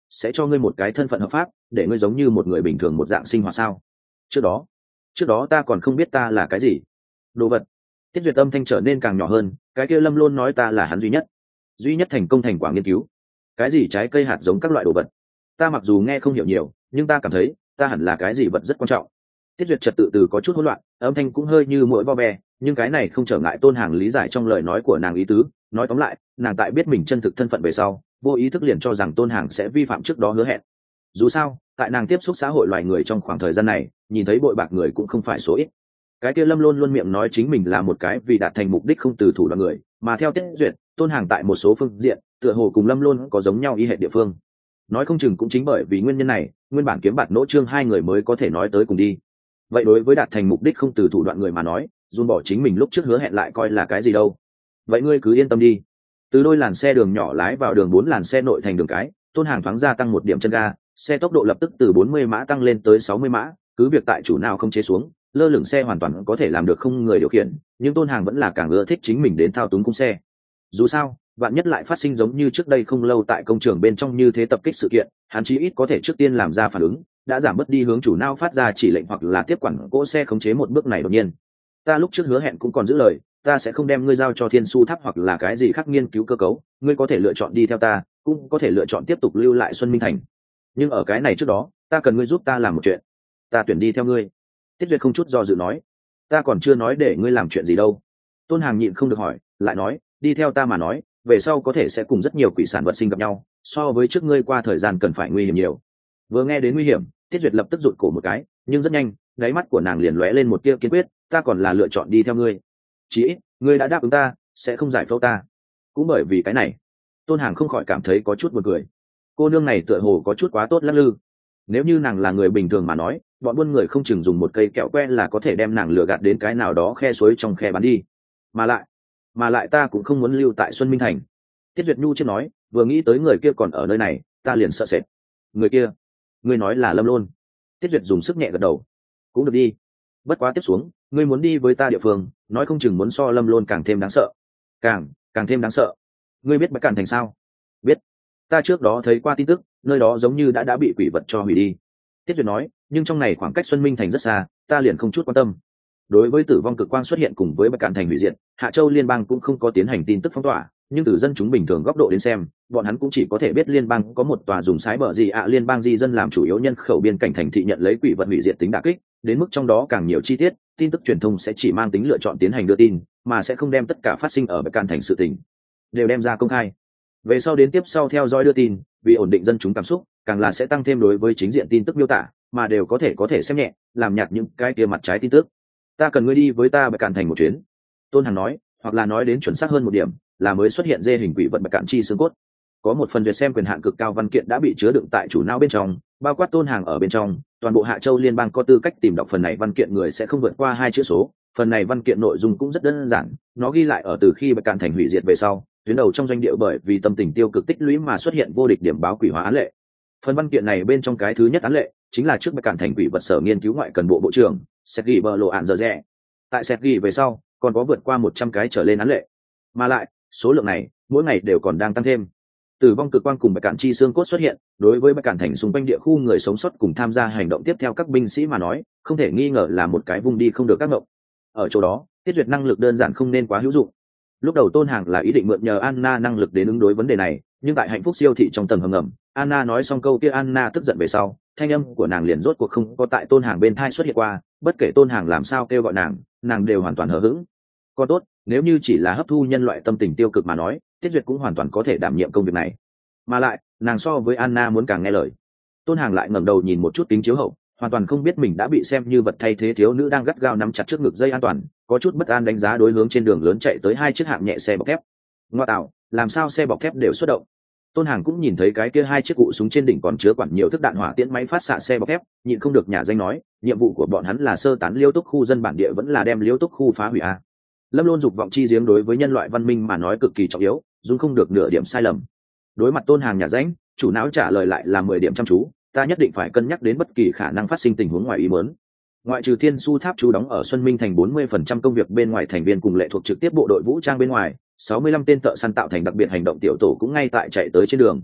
sẽ cho ngươi một cái thân phận hợp pháp để ngươi giống như một người bình thường một dạng sinh hoạt sao? Trước đó trước đó ta còn không biết ta là cái gì đồ vật. Tiết Duyệt âm thanh trở nên càng nhỏ hơn, cái kia Lâm Luân nói ta là hắn duy nhất duy nhất thành công thành quả nghiên cứu cái gì trái cây hạt giống các loại đồ vật. Ta mặc dù nghe không hiểu nhiều nhưng ta cảm thấy ta hẳn là cái gì vật rất quan trọng. Tiết Duyệt trật tự từ có chút hỗn loạn, âm thanh cũng hơi như mũi vo ve, nhưng cái này không trở ngại Tôn Hàng lý giải trong lời nói của nàng ý tứ. Nói tóm lại, nàng tại biết mình chân thực thân phận về sau, vô ý thức liền cho rằng Tôn Hàng sẽ vi phạm trước đó hứa hẹn. Dù sao, tại nàng tiếp xúc xã hội loài người trong khoảng thời gian này, nhìn thấy bội bạc người cũng không phải số ít. Cái kia Lâm luôn luôn miệng nói chính mình là một cái vì đạt thành mục đích không từ thủ đoạn người, mà theo Tiết Duyệt, Tôn Hàng tại một số phương diện, tựa hồ cùng Lâm luôn có giống nhau y hệ địa phương. Nói không chừng cũng chính bởi vì nguyên nhân này, nguyên bản kiếm bạt nỗ trương hai người mới có thể nói tới cùng đi. Vậy đối với đạt thành mục đích không từ thủ đoạn người mà nói, dùn bỏ chính mình lúc trước hứa hẹn lại coi là cái gì đâu. Vậy ngươi cứ yên tâm đi. Từ đôi làn xe đường nhỏ lái vào đường bốn làn xe nội thành đường cái, Tôn Hàng thoáng gia tăng một điểm chân ga, xe tốc độ lập tức từ bốn mươi mã tăng lên tới sáu mươi mã, cứ việc tại chủ nào không chế xuống, lơ lửng xe hoàn toàn có thể làm được không người điều khiển, nhưng Tôn Hàng vẫn là càng ưa thích chính mình đến thao túng cung xe. Dù sao, vạn nhất lại phát sinh giống như trước đây không lâu tại công trường bên trong như thế tập kích sự kiện, hắn chí ít có thể trước tiên làm ra phản ứng, đã giảm bớt đi hướng chủ não phát ra chỉ lệnh hoặc là tiếp quản cỗ xe khống chế một bước này đột nhiên. Ta lúc trước hứa hẹn cũng còn giữ lời, ta sẽ không đem ngươi giao cho Thiên Su Tháp hoặc là cái gì khác nghiên cứu cơ cấu, ngươi có thể lựa chọn đi theo ta, cũng có thể lựa chọn tiếp tục lưu lại Xuân Minh Thành. Nhưng ở cái này trước đó, ta cần ngươi giúp ta làm một chuyện. Ta tuyển đi theo ngươi. Tiết Duyệt không chút do dự nói. Ta còn chưa nói để ngươi làm chuyện gì đâu. Tôn Hàng nhịn không được hỏi, lại nói, đi theo ta mà nói, về sau có thể sẽ cùng rất nhiều quỷ sản vật sinh gặp nhau, so với trước ngươi qua thời gian cần phải nguy hiểm nhiều. Vừa nghe đến nguy hiểm, Tiết Duyệt lập tức rụt cổ một cái, nhưng rất nhanh, đáy mắt của nàng liền lóe lên một tia kiên quyết, ta còn là lựa chọn đi theo ngươi. Chỉ ít, ngươi đã đáp ứng ta, sẽ không giải phẫu ta. Cũng bởi vì cái này, Tôn Hàng không khỏi cảm thấy có chút buồn cười. Cô nương này tựa hồ có chút quá tốt lắc lư. Nếu như nàng là người bình thường mà nói, bọn buôn người không chừng dùng một cây kẹo que là có thể đem nàng lừa gạt đến cái nào đó khe suối trong khe bán đi. Mà lại, mà lại ta cũng không muốn lưu tại Xuân Minh Thành. Tiết Duyệt nhu chưa nói, vừa nghĩ tới người kia còn ở nơi này, ta liền sợ sệt. Người kia, ngươi nói là Lâm Luân? Tiết Duyệt dùng sức nhẹ gật đầu. Cũng được đi. Bất quá tiếp xuống, ngươi muốn đi với ta địa phương, nói không chừng muốn so Lâm Luân càng thêm đáng sợ. Càng, càng thêm đáng sợ. Ngươi biết Bạch Cản Thành sao? Biết. Ta trước đó thấy qua tin tức, nơi đó giống như đã đã bị quỷ vật cho hủy đi. Tiết Duyệt nói, nhưng trong này khoảng cách Xuân Minh Thành rất xa, ta liền không chút quan tâm. Đối với tử vong cực quang xuất hiện cùng với Bạch Cản Thành hủy diệt, Hạ Châu liên bang cũng không có tiến hành tin tức phong tỏa, nhưng từ dân chúng bình thường góc độ đến xem, bọn hắn cũng chỉ có thể biết liên bang có một tòa dùng sái bờ gì ạ liên bang di dân làm chủ yếu nhân khẩu biên cảnh thành thị nhận lấy quỷ vật hủy diệt tính đả kích, đến mức trong đó càng nhiều chi tiết, tin tức truyền thông sẽ chỉ mang tính lựa chọn tiến hành đưa tin, mà sẽ không đem tất cả phát sinh ở Bạch Cản Thành sự tình đều đem ra công khai. Về sau đến tiếp sau theo dõi đưa tin, vì ổn định dân chúng cảm xúc, càng là sẽ tăng thêm đối với chính diện tin tức miêu tả, mà đều có thể có thể xem nhẹ, làm nhạt những cái kia mặt trái tin tức. Ta cần ngươi đi với ta Bạch Cản Thành một chuyến. Tôn Hằng nói, hoặc là nói đến chuẩn xác hơn một điểm, là mới xuất hiện dê hình quỷ vật Bạch Cản chi xương cốt. Có một phần duyệt xem quyền hạn cực cao văn kiện đã bị chứa đựng tại chủ não bên trong, bao quát Tôn Hằng ở bên trong, toàn bộ Hạ Châu liên bang có tư cách tìm đọc phần này văn kiện người sẽ không vượt qua hai chữ số. Phần này văn kiện nội dung cũng rất đơn giản, nó ghi lại ở từ khi Bạch Cản Thành hủy diệt về sau, tuyến đầu trong doanh địa bởi vì tâm tình tiêu cực tích lũy mà xuất hiện vô địch điểm báo quỷ hóa án lệ. Phần văn kiện này bên trong cái thứ nhất án lệ chính là trước Bạch Cản Thành quỷ vật sở nghiên cứu ngoại cần bộ bộ trưởng Sergei bờ lộ ạn giờ rẻ. Tại Sergei về sau còn có vượt qua một trăm cái trở lên án lệ, mà lại số lượng này mỗi ngày đều còn đang tăng thêm. Tử vong cực quang cùng Bạch Cản chi xương cốt xuất hiện, đối với Bạch Cản Thành xung quanh địa khu người sống sót cùng tham gia hành động tiếp theo các binh sĩ mà nói, không thể nghi ngờ là một cái vùng đi không được các ngộng. Ở chỗ đó, Tiết Duyệt năng lực đơn giản không nên quá hữu dụng. Lúc đầu Tôn Hàng là ý định mượn nhờ Anna năng lực đến ứng đối vấn đề này, nhưng tại hạnh phúc siêu thị trong tầng hầm ngầm, Anna nói xong câu kia Anna tức giận về sau, thanh âm của nàng liền rốt cuộc không có tại Tôn Hàng bên thai xuất hiện qua, bất kể Tôn Hàng làm sao kêu gọi nàng, nàng đều hoàn toàn hờ hững. Còn tốt, nếu như chỉ là hấp thu nhân loại tâm tình tiêu cực mà nói, Tiết Duyệt cũng hoàn toàn có thể đảm nhiệm công việc này. Mà lại, nàng so với Anna muốn càng nghe lời. Tôn Hàng lại ngẩng đầu nhìn một chút kính chiếu hậu, hoàn toàn không biết mình đã bị xem như vật thay thế thiếu nữ đang gắt gao nắm chặt trước ngực dây an toàn, có chút bất an đánh giá đối hướng trên đường lớn chạy tới hai chiếc hạng nhẹ xe bọc thép. Ngoa tạo, làm sao xe bọc thép đều xuất động? Tôn Hàng cũng nhìn thấy cái kia hai chiếc cụ súng trên đỉnh còn chứa quản nhiều thức đạn hỏa tiễn máy phát xạ xe bọc thép, nhịn không được nhả danh nói, nhiệm vụ của bọn hắn là sơ tán Liêu Túc khu dân bản địa vẫn là đem Liêu Túc khu phá hủy a. Lâm Luân dục vọng chi giếng đối với nhân loại văn minh mà nói cực kỳ trọng yếu, dung không được nửa điểm sai lầm. Đối mặt Tôn Hàng nhả danh, chủ não trả lời lại là mười điểm chăm chú, ta nhất định phải cân nhắc đến bất kỳ khả năng phát sinh tình huống ngoài ý muốn. Ngoại trừ Thiên Su Tháp chú đóng ở Xuân Minh Thành bốn mươi phần trăm công việc bên ngoài thành viên cùng lệ thuộc trực tiếp bộ đội vũ trang bên ngoài, sáu mươi lăm tên thợ săn tạo thành đặc biệt hành động tiểu tổ cũng ngay tại chạy tới trên đường.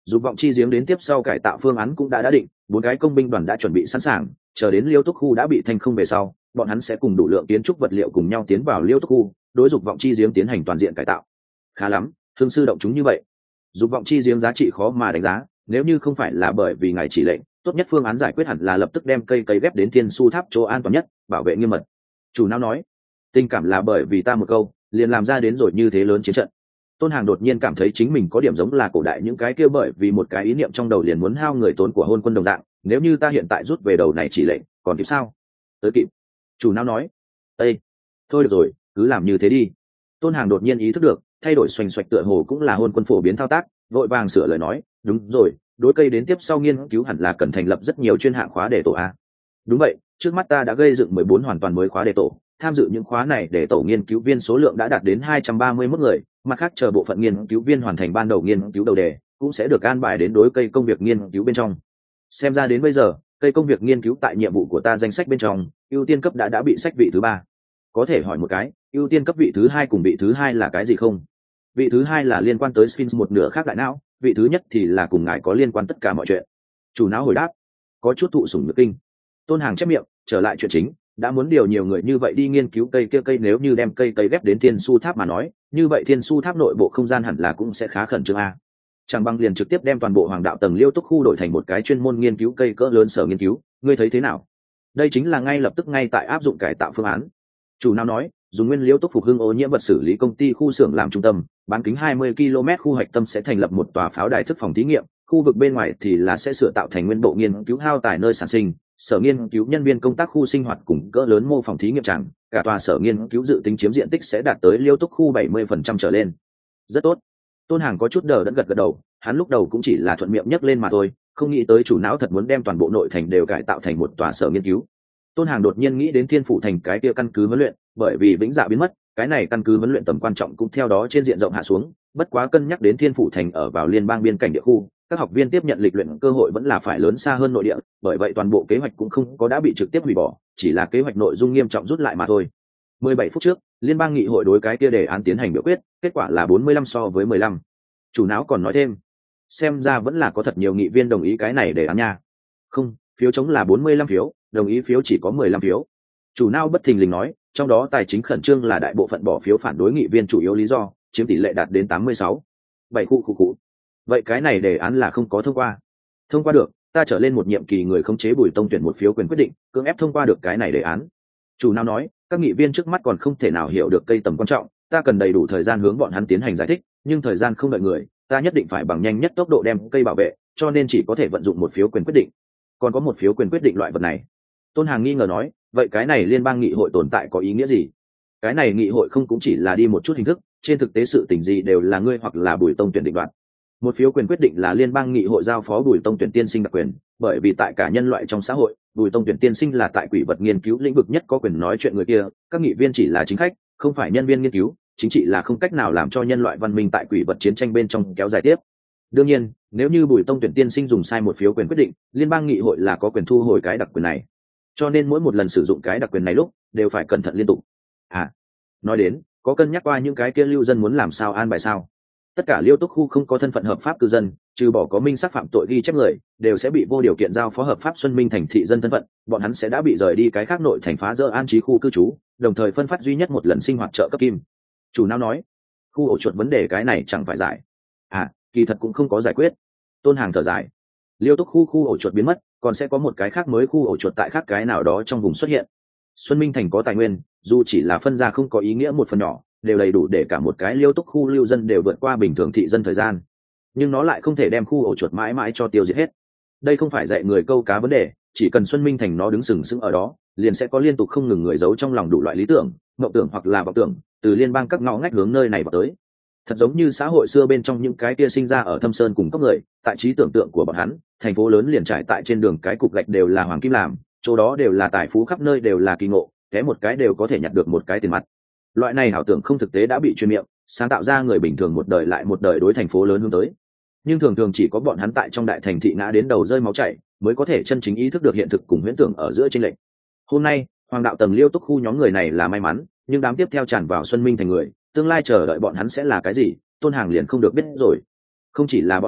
Dục vọng chi giếng đến tiếp sau cải tạo phương án cũng đã đã định, bốn cái công binh đoàn đã chuẩn bị sẵn sàng, chờ đến liêu túc khu đã bị thành không về sau, bọn hắn sẽ cùng đủ lượng kiến trúc vật liệu cùng nhau tiến vào liêu túc khu, đối dục vọng chi giếng tiến hành toàn diện cải tạo. Khá lắm, Hương sư động chúng như vậy. Dục vọng chi giếng giá trị khó mà đánh giá, nếu như không phải là bởi vì ngài chỉ lệnh, tốt nhất phương án giải quyết hẳn là lập tức đem cây cây ghép đến thiên su tháp chỗ an toàn nhất, bảo vệ nghiêm mật. Chủ não nói, tình cảm là bởi vì ta một câu, liền làm ra đến rồi như thế lớn chiến trận. Tôn Hàng đột nhiên cảm thấy chính mình có điểm giống là cổ đại những cái kia bởi vì một cái ý niệm trong đầu liền muốn hao người tốn của hôn quân đồng dạng, nếu như ta hiện tại rút về đầu này chỉ lệnh, còn kịp sao? Tới kịp. Chủ não nói, ê, thôi được rồi, cứ làm như thế đi. Tôn Hàng đột nhiên ý thức được, thay đổi xoành xoạch tựa hồ cũng là hôn quân phổ biến thao tác, vội vàng sửa lời nói, đúng rồi, đối cây đến tiếp sau nghiên cứu hẳn là cần thành lập rất nhiều chuyên hạng khóa để tổ a. Đúng vậy, trước mắt ta đã gây dựng mười bốn hoàn toàn mới khóa để tổ, tham dự những khóa này để tổ nghiên cứu viên số lượng đã đạt đến hai trăm ba mươi mốt người, mặt khác chờ bộ phận nghiên cứu viên hoàn thành ban đầu nghiên cứu đầu đề, cũng sẽ được an bài đến đối cây công việc nghiên cứu bên trong. Xem ra đến bây giờ, cây công việc nghiên cứu tại nhiệm vụ của ta danh sách bên trong, ưu tiên cấp đã đã bị sách vị thứ ba. Có thể hỏi một cái, ưu tiên cấp vị thứ hai cùng vị thứ hai là cái gì không? Vị thứ hai là liên quan tới Sphinx một nửa khác đại não, vị thứ nhất thì là cùng ngài có liên quan tất cả mọi chuyện. Chủ não hồi đáp, có chút thụ sủng nhược kinh. Tôn Hàng chép miệng, trở lại chuyện chính, đã muốn điều nhiều người như vậy đi nghiên cứu cây kia cây, nếu như đem cây cây ghép đến thiên su tháp mà nói, như vậy thiên su tháp nội bộ không gian hẳn là cũng sẽ khá khẩn trương a. Chẳng bằng liền trực tiếp đem toàn bộ hoàng đạo tầng liêu túc khu đổi thành một cái chuyên môn nghiên cứu cây cỡ lớn sở nghiên cứu, ngươi thấy thế nào? Đây chính là ngay lập tức ngay tại áp dụng cải tạo phương án. Chủ nào nói, dùng nguyên liêu túc phục hưng ô nhiễm vật xử lý công ty khu xưởng làm trung tâm, bán kính hai mươi ki lô mét khu hạch tâm sẽ thành lập một tòa pháo đài thức phòng thí nghiệm, khu vực bên ngoài thì là sẽ sửa tạo thành nguyên bộ nghiên cứu hao tài nơi sản sinh, sở nghiên cứu nhân viên công tác khu sinh hoạt cùng cỡ lớn mô phòng thí nghiệm chẳng, cả tòa sở nghiên cứu dự tính chiếm diện tích sẽ đạt tới liêu túc khu bảy mươi phần trăm trở lên. Rất tốt. Tôn Hàng có chút đờ đẫn gật gật đầu, hắn lúc đầu cũng chỉ là thuận miệng nhắc lên mà thôi, không nghĩ tới chủ não thật muốn đem toàn bộ nội thành đều cải tạo thành một tòa sở nghiên cứu. Tôn Hàng đột nhiên nghĩ đến Thiên Phủ thành cái kia căn cứ huấn luyện, bởi vì vĩnh dạ biến mất, cái này căn cứ huấn luyện tầm quan trọng cũng theo đó trên diện rộng hạ xuống, bất quá cân nhắc đến Thiên Phủ thành ở vào liên bang biên cảnh địa khu, các học viên tiếp nhận lịch luyện cơ hội vẫn là phải lớn xa hơn nội địa, bởi vậy toàn bộ kế hoạch cũng không có đã bị trực tiếp hủy bỏ, chỉ là kế hoạch nội dung nghiêm trọng rút lại mà thôi. mười bảy phút trước, liên bang nghị hội đối cái kia đề án tiến hành biểu quyết, kết quả là bốn mươi lăm so với mười lăm. Chủ não còn nói thêm, xem ra vẫn là có thật nhiều nghị viên đồng ý cái này đề án nha. Không, phiếu chống là bốn mươi lăm phiếu, đồng ý phiếu chỉ có mười lăm phiếu. Chủ não bất thình lình nói, trong đó tài chính khẩn trương là đại bộ phận bỏ phiếu phản đối nghị viên chủ yếu lý do, chiếm tỷ lệ đạt đến tám mươi sáu. bảy khu khu khu. Vậy cái này đề án là không có thông qua. Thông qua được, ta trở lên một nhiệm kỳ người khống chế Bùi Tông tuyển một phiếu quyền quyết định, cưỡng ép thông qua được cái này đề án. Chủ nào nói, các nghị viên trước mắt còn không thể nào hiểu được cây tầm quan trọng, ta cần đầy đủ thời gian hướng bọn hắn tiến hành giải thích, nhưng thời gian không đợi người, ta nhất định phải bằng nhanh nhất tốc độ đem cây bảo vệ, cho nên chỉ có thể vận dụng một phiếu quyền quyết định. Còn có một phiếu quyền quyết định loại vật này. Tôn Hàng nghi ngờ nói, vậy cái này liên bang nghị hội tồn tại có ý nghĩa gì? Cái này nghị hội không cũng chỉ là đi một chút hình thức, trên thực tế sự tình gì đều là ngươi hoặc là Bùi Tông tuyển định đoạt. Một phiếu quyền quyết định là liên bang nghị hội giao phó Bùi Tông tuyển tiên sinh đặc quyền, bởi vì tại cả nhân loại trong xã hội, Bùi Tông tuyển tiên sinh là tại quỷ vật nghiên cứu lĩnh vực nhất có quyền nói chuyện người kia, các nghị viên chỉ là chính khách, không phải nhân viên nghiên cứu, chính trị là không cách nào làm cho nhân loại văn minh tại quỷ vật chiến tranh bên trong kéo dài tiếp. Đương nhiên, nếu như Bùi Tông tuyển tiên sinh dùng sai một phiếu quyền quyết định, liên bang nghị hội là có quyền thu hồi cái đặc quyền này. Cho nên mỗi một lần sử dụng cái đặc quyền này lúc, đều phải cẩn thận liên tục. À, nói đến, có cân nhắc qua những cái kia lưu dân muốn làm sao an bài sao? Tất cả liêu túc khu không có thân phận hợp pháp cư dân, trừ bỏ có minh xác phạm tội ghi chép người, đều sẽ bị vô điều kiện giao phó hợp pháp Xuân Minh thành thị dân thân phận, bọn hắn sẽ đã bị rời đi cái khác nội thành phá dỡ an trí khu cư trú, đồng thời phân phát duy nhất một lần sinh hoạt trợ cấp kim. Chủ nào nói, khu ổ chuột vấn đề cái này chẳng phải giải. À, kỳ thật cũng không có giải quyết. Tôn Hàng thở dài. Liêu túc khu khu ổ chuột biến mất, còn sẽ có một cái khác mới khu ổ chuột tại khác cái nào đó trong vùng xuất hiện. Xuân Minh thành có tài nguyên, dù chỉ là phân ra không có ý nghĩa một phần nhỏ, đều đầy đủ để cả một cái liêu túc khu lưu dân đều vượt qua bình thường thị dân thời gian, nhưng nó lại không thể đem khu ổ chuột mãi mãi cho tiêu diệt hết. Đây không phải dạy người câu cá vấn đề, chỉ cần Xuân Minh thành nó đứng sừng sững ở đó, liền sẽ có liên tục không ngừng người giấu trong lòng đủ loại lý tưởng, mộng tưởng hoặc là vọng tưởng, từ liên bang các ngõ ngách hướng nơi này vào tới. Thật giống như xã hội xưa bên trong những cái kia sinh ra ở thâm sơn cùng các người, tại trí tưởng tượng của bọn hắn, thành phố lớn liền trải tại trên đường cái cục gạch đều là hoàng kim làm, chỗ đó đều là tài phú, khắp nơi đều là kỳ ngộ, thế một cái đều có thể nhặt được một cái tiền mặt. Loại này ảo tưởng không thực tế đã bị truyền miệng, sáng tạo ra người bình thường một đời lại một đời đối thành phố lớn hướng tới. Nhưng thường thường chỉ có bọn hắn tại trong đại thành thị ngã đến đầu rơi máu chảy, mới có thể chân chính ý thức được hiện thực cùng huyễn tưởng ở giữa chênh lệch. Hôm nay, hoàng đạo tầng liêu túc khu nhóm người này là may mắn, nhưng đám tiếp theo tràn vào Xuân Minh thành người, tương lai chờ đợi bọn hắn sẽ là cái gì, Tôn Hàng liền không được biết rồi. Không chỉ là bọn hắn,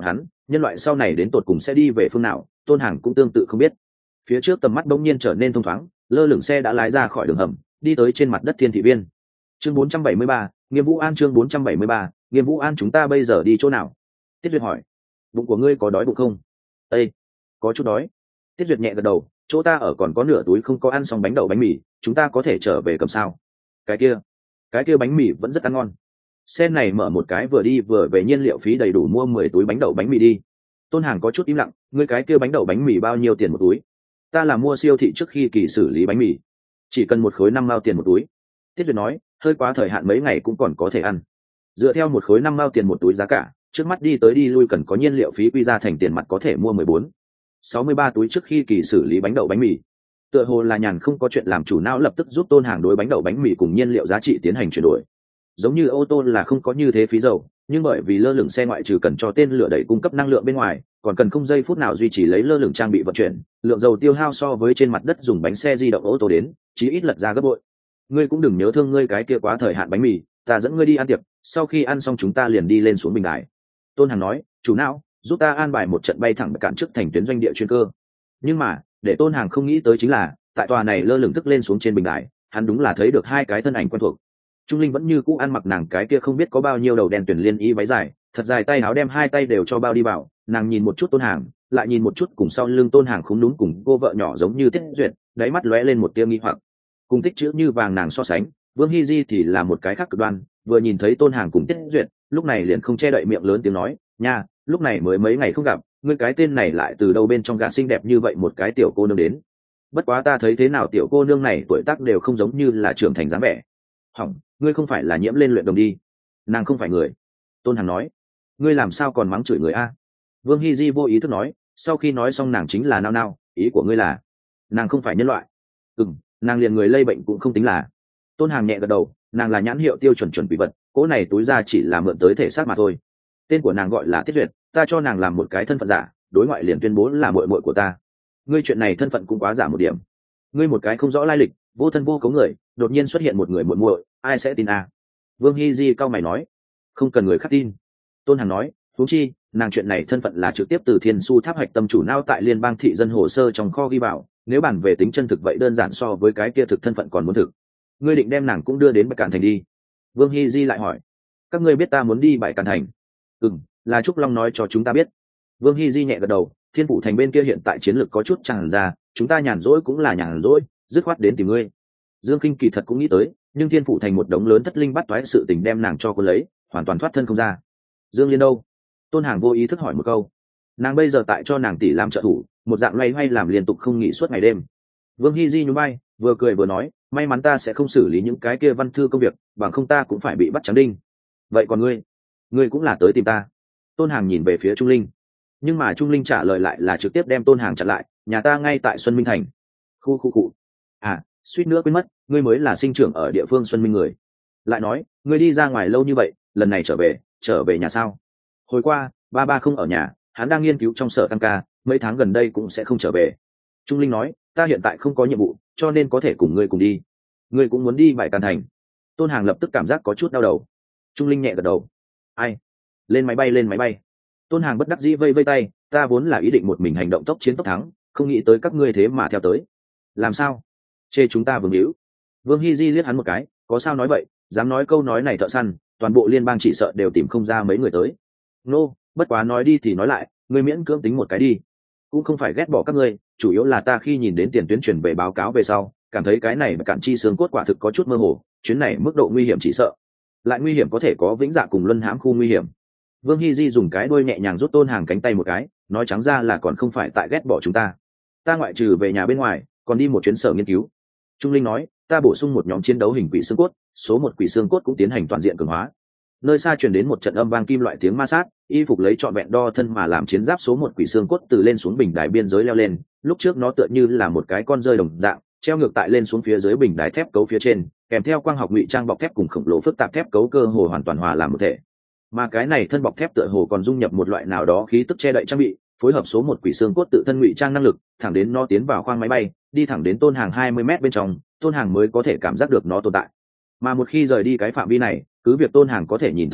nhân loại sau này đến tột cùng sẽ đi về phương nào, tôn hàng cũng tương tự không biết. Phía trước tầm mắt bỗng nhiên trở nên thông thoáng, lơ lửng xe đã lái ra khỏi đường hầm, đi tới trên mặt đất Thiên Thị Viên. Chương bốn trăm bảy mươi ba, Nghiêm Vũ An. Chương bốn trăm bảy mươi ba, Nghiêm Vũ An. Chúng ta bây giờ đi chỗ nào? Tiết Duyệt hỏi. Bụng của ngươi có đói bụng không? Ê, có chút đói. Tiết Duyệt nhẹ gật đầu, chỗ ta ở còn có nửa túi không có ăn xong bánh đậu bánh mì, chúng ta có thể trở về cầm sao? Cái kia, cái kia bánh mì vẫn rất ăn ngon. Xe này mở một cái vừa đi vừa về nhiên liệu phí đầy đủ mua mười túi bánh đậu bánh mì đi. Tôn Hàng có chút im lặng, ngươi cái kia bánh đậu bánh mì bao nhiêu tiền một túi? Ta là mua siêu thị trước khi kỳ xử lý bánh mì, chỉ cần một khối năm mao tiền một túi. Tiết Duyệt nói, hơi quá thời hạn mấy ngày cũng còn có thể ăn. Dựa theo một khối năm mao tiền một túi giá cả, trước mắt đi tới đi lui cần có nhiên liệu phí quy ra thành tiền mặt có thể mua mười bốn, sáu mươi ba túi trước khi kỳ xử lý bánh đậu bánh mì. Tựa hồ là nhàn không có chuyện làm, chủ não lập tức giúp Tôn Hàng đối bánh đậu bánh mì cùng nhiên liệu giá trị tiến hành chuyển đổi. Giống như ô tô là không có như thế phí dầu, nhưng bởi vì lơ lửng xe ngoại trừ cần cho tên lửa đẩy cung cấp năng lượng bên ngoài, còn cần không giây phút nào duy trì lấy lơ lửng trang bị vận chuyển, lượng dầu tiêu hao so với trên mặt đất dùng bánh xe di động ô tô đến chí ít lật ra gấp bội. Ngươi cũng đừng nhớ thương ngươi cái kia quá thời hạn bánh mì, ta dẫn ngươi đi ăn tiệc, sau khi ăn xong chúng ta liền đi lên xuống bình đài. Tôn Hàng nói, chủ não giúp ta an bài một trận bay thẳng cản trước thành tuyến doanh địa chuyên cơ. Nhưng mà để Tôn Hàng không nghĩ tới chính là tại tòa này lơ lửng thức lên xuống trên bình đài, hắn đúng là thấy được hai cái thân ảnh quen thuộc. Trung Linh vẫn như cũ ăn mặc nàng cái kia không biết có bao nhiêu đầu đèn tuyển liên y váy dài, thật dài tay áo đem hai tay đều cho bao đi vào. Nàng nhìn một chút Tôn Hàng, lại nhìn một chút cùng sau lưng Tôn Hàng khúm núm cùng cô vợ nhỏ giống như Tiết Duyệt, đáy mắt lóe lên một tia nghi hoặc. Cùng tích chữ như vàng nàng so sánh, Vương Hy Di thì là một cái khác cực đoan. Vừa nhìn thấy Tôn Hàng cùng Tiết Duyệt, lúc này liền không che đậy miệng lớn tiếng nói, nha, lúc này mới mấy ngày không gặp, ngươi cái tên này lại từ đâu bên trong gạt xinh đẹp như vậy một cái tiểu cô nương đến. Bất quá ta thấy thế nào tiểu cô nương này tuổi tác đều không giống như là trưởng thành dáng vẻ. Hỏng, ngươi không phải là nhiễm lên luyện đồng đi? Nàng không phải người. Tôn Hàng nói. Ngươi làm sao còn mắng chửi người a? Vương Hy Di vô ý thức nói, sau khi nói xong nàng chính là nao nao, ý của ngươi là nàng không phải nhân loại? Ừm, nàng liền người lây bệnh cũng không tính là. Tôn Hàng nhẹ gật đầu, nàng là nhãn hiệu tiêu chuẩn chuẩn bị vật, cỗ này túi ra chỉ là mượn tới thể xác mà thôi. Tên của nàng gọi là Tiết Duyệt, ta cho nàng làm một cái thân phận giả, đối ngoại liền tuyên bố là muội muội của ta. Ngươi chuyện này thân phận cũng quá giả một điểm. Ngươi một cái không rõ lai lịch, vô thân vô cấu người, đột nhiên xuất hiện một người muội muội, ai sẽ tin à? Vương Hy Di cao mày nói. Không cần người khác tin. Tôn Hàng nói, huống chi nàng chuyện này thân phận là trực tiếp từ Thiên Su Tháp hạch tâm chủ não tại liên bang thị dân hồ sơ trong kho ghi vào, nếu bản về tính chân thực vậy đơn giản so với cái kia thực thân phận còn muốn thực. Ngươi định đem nàng cũng đưa đến Bạch Càn Thành đi? Vương Hy Di lại hỏi. Các ngươi biết ta muốn đi Bạch Càn Thành? Ừm, là Trúc Long nói cho chúng ta biết. Vương Hy Di nhẹ gật đầu, Thiên Phủ Thành bên kia hiện tại chiến lược có chút tràn ra, chúng ta nhàn rỗi cũng là nhàn rỗi, dứt khoát đến tìm ngươi. Dương Kinh kỳ thật cũng nghĩ tới, nhưng Thiên Phủ Thành một đống lớn thất linh bắt toái sự tình đem nàng cho cô lấy, hoàn toàn thoát thân không ra. Dương Liên đâu? Tôn Hàng vô ý thức hỏi một câu. Nàng bây giờ tại cho nàng tỷ làm trợ thủ, một dạng loay hoay làm liên tục không nghỉ suốt ngày đêm. Vương Hy Di nhún vai, vừa cười vừa nói, may mắn ta sẽ không xử lý những cái kia văn thư công việc, bằng không ta cũng phải bị bắt trắng đinh. Vậy còn ngươi? Ngươi cũng là tới tìm ta? Tôn Hàng nhìn về phía Trung Linh, nhưng mà Trung Linh trả lời lại là trực tiếp đem Tôn Hàng chặn lại, nhà ta ngay tại Xuân Minh Thành. Khu khu cụ. À, suýt nữa quên mất, ngươi mới là sinh trưởng ở địa phương Xuân Minh người. Lại nói, ngươi đi ra ngoài lâu như vậy, lần này trở về, trở về nhà sao? Hồi qua, ba ba không ở nhà, hắn đang nghiên cứu trong sở tăng ca, mấy tháng gần đây cũng sẽ không trở về. Trung Linh nói, ta hiện tại không có nhiệm vụ, cho nên có thể cùng ngươi cùng đi. Ngươi cũng muốn đi Bạch Càn Thành? Tôn Hàng lập tức cảm giác có chút đau đầu. Trung Linh nhẹ gật đầu. Ai? Lên máy bay lên máy bay. Tôn Hàng bất đắc dĩ vây vây tay, ta vốn là ý định một mình hành động tốc chiến tốc thắng, không nghĩ tới các ngươi thế mà theo tới. Làm sao? Chê chúng ta vương hữu. Vương Hy Di liếc hắn một cái, có sao nói vậy, dám nói câu nói này thợ săn, toàn bộ liên bang chỉ sợ đều tìm không ra mấy người tới. Nô, no, bất quá nói đi thì nói lại, ngươi miễn cưỡng tính một cái đi. Cũng không phải ghét bỏ các ngươi, chủ yếu là ta khi nhìn đến tiền tuyến truyền về báo cáo về sau, cảm thấy cái này mà cản chi xương cốt quả thực có chút mơ hồ, chuyến này mức độ nguy hiểm chỉ sợ. Lại nguy hiểm có thể có vĩnh dạ cùng luân hãm khu nguy hiểm. Vương Hy Di dùng cái đuôi nhẹ nhàng rút Tôn Hàng cánh tay một cái, nói trắng ra là còn không phải tại ghét bỏ chúng ta. Ta ngoại trừ về nhà bên ngoài, còn đi một chuyến sở nghiên cứu. Trung Linh nói, ta bổ sung một nhóm chiến đấu hình quỷ xương cốt, số một quỷ xương cốt cũng tiến hành toàn diện cường hóa. Nơi xa truyền đến một trận âm vang kim loại tiếng ma sát, y phục lấy trọn vẹn đo thân mà làm chiến giáp số một quỷ xương cốt từ lên xuống bình đài biên giới leo lên, lúc trước nó tựa như là một cái con rơi đồng dạng, treo ngược tại lên xuống phía dưới bình đài thép cấu phía trên, kèm theo quang học ngụy trang bọc thép cùng khổng lồ phức tạp thép cấu cơ hồ hoàn toàn hòa làm một thể. Mà cái này thân bọc thép tựa hồ còn dung nhập một loại nào đó khí tức che đậy trang bị, phối hợp số một quỷ xương cốt tự thân ngụy trang năng lực, thẳng đến nó tiến vào khoang máy bay, đi thẳng đến Tôn Hàng hai mươi mét bên trong, Tôn Hàng mới có thể cảm giác được nó tồn tại. Mà một khi rời đi cái phạm vi này, cứ việc Tôn Hàng có thể nhìn thấy nó,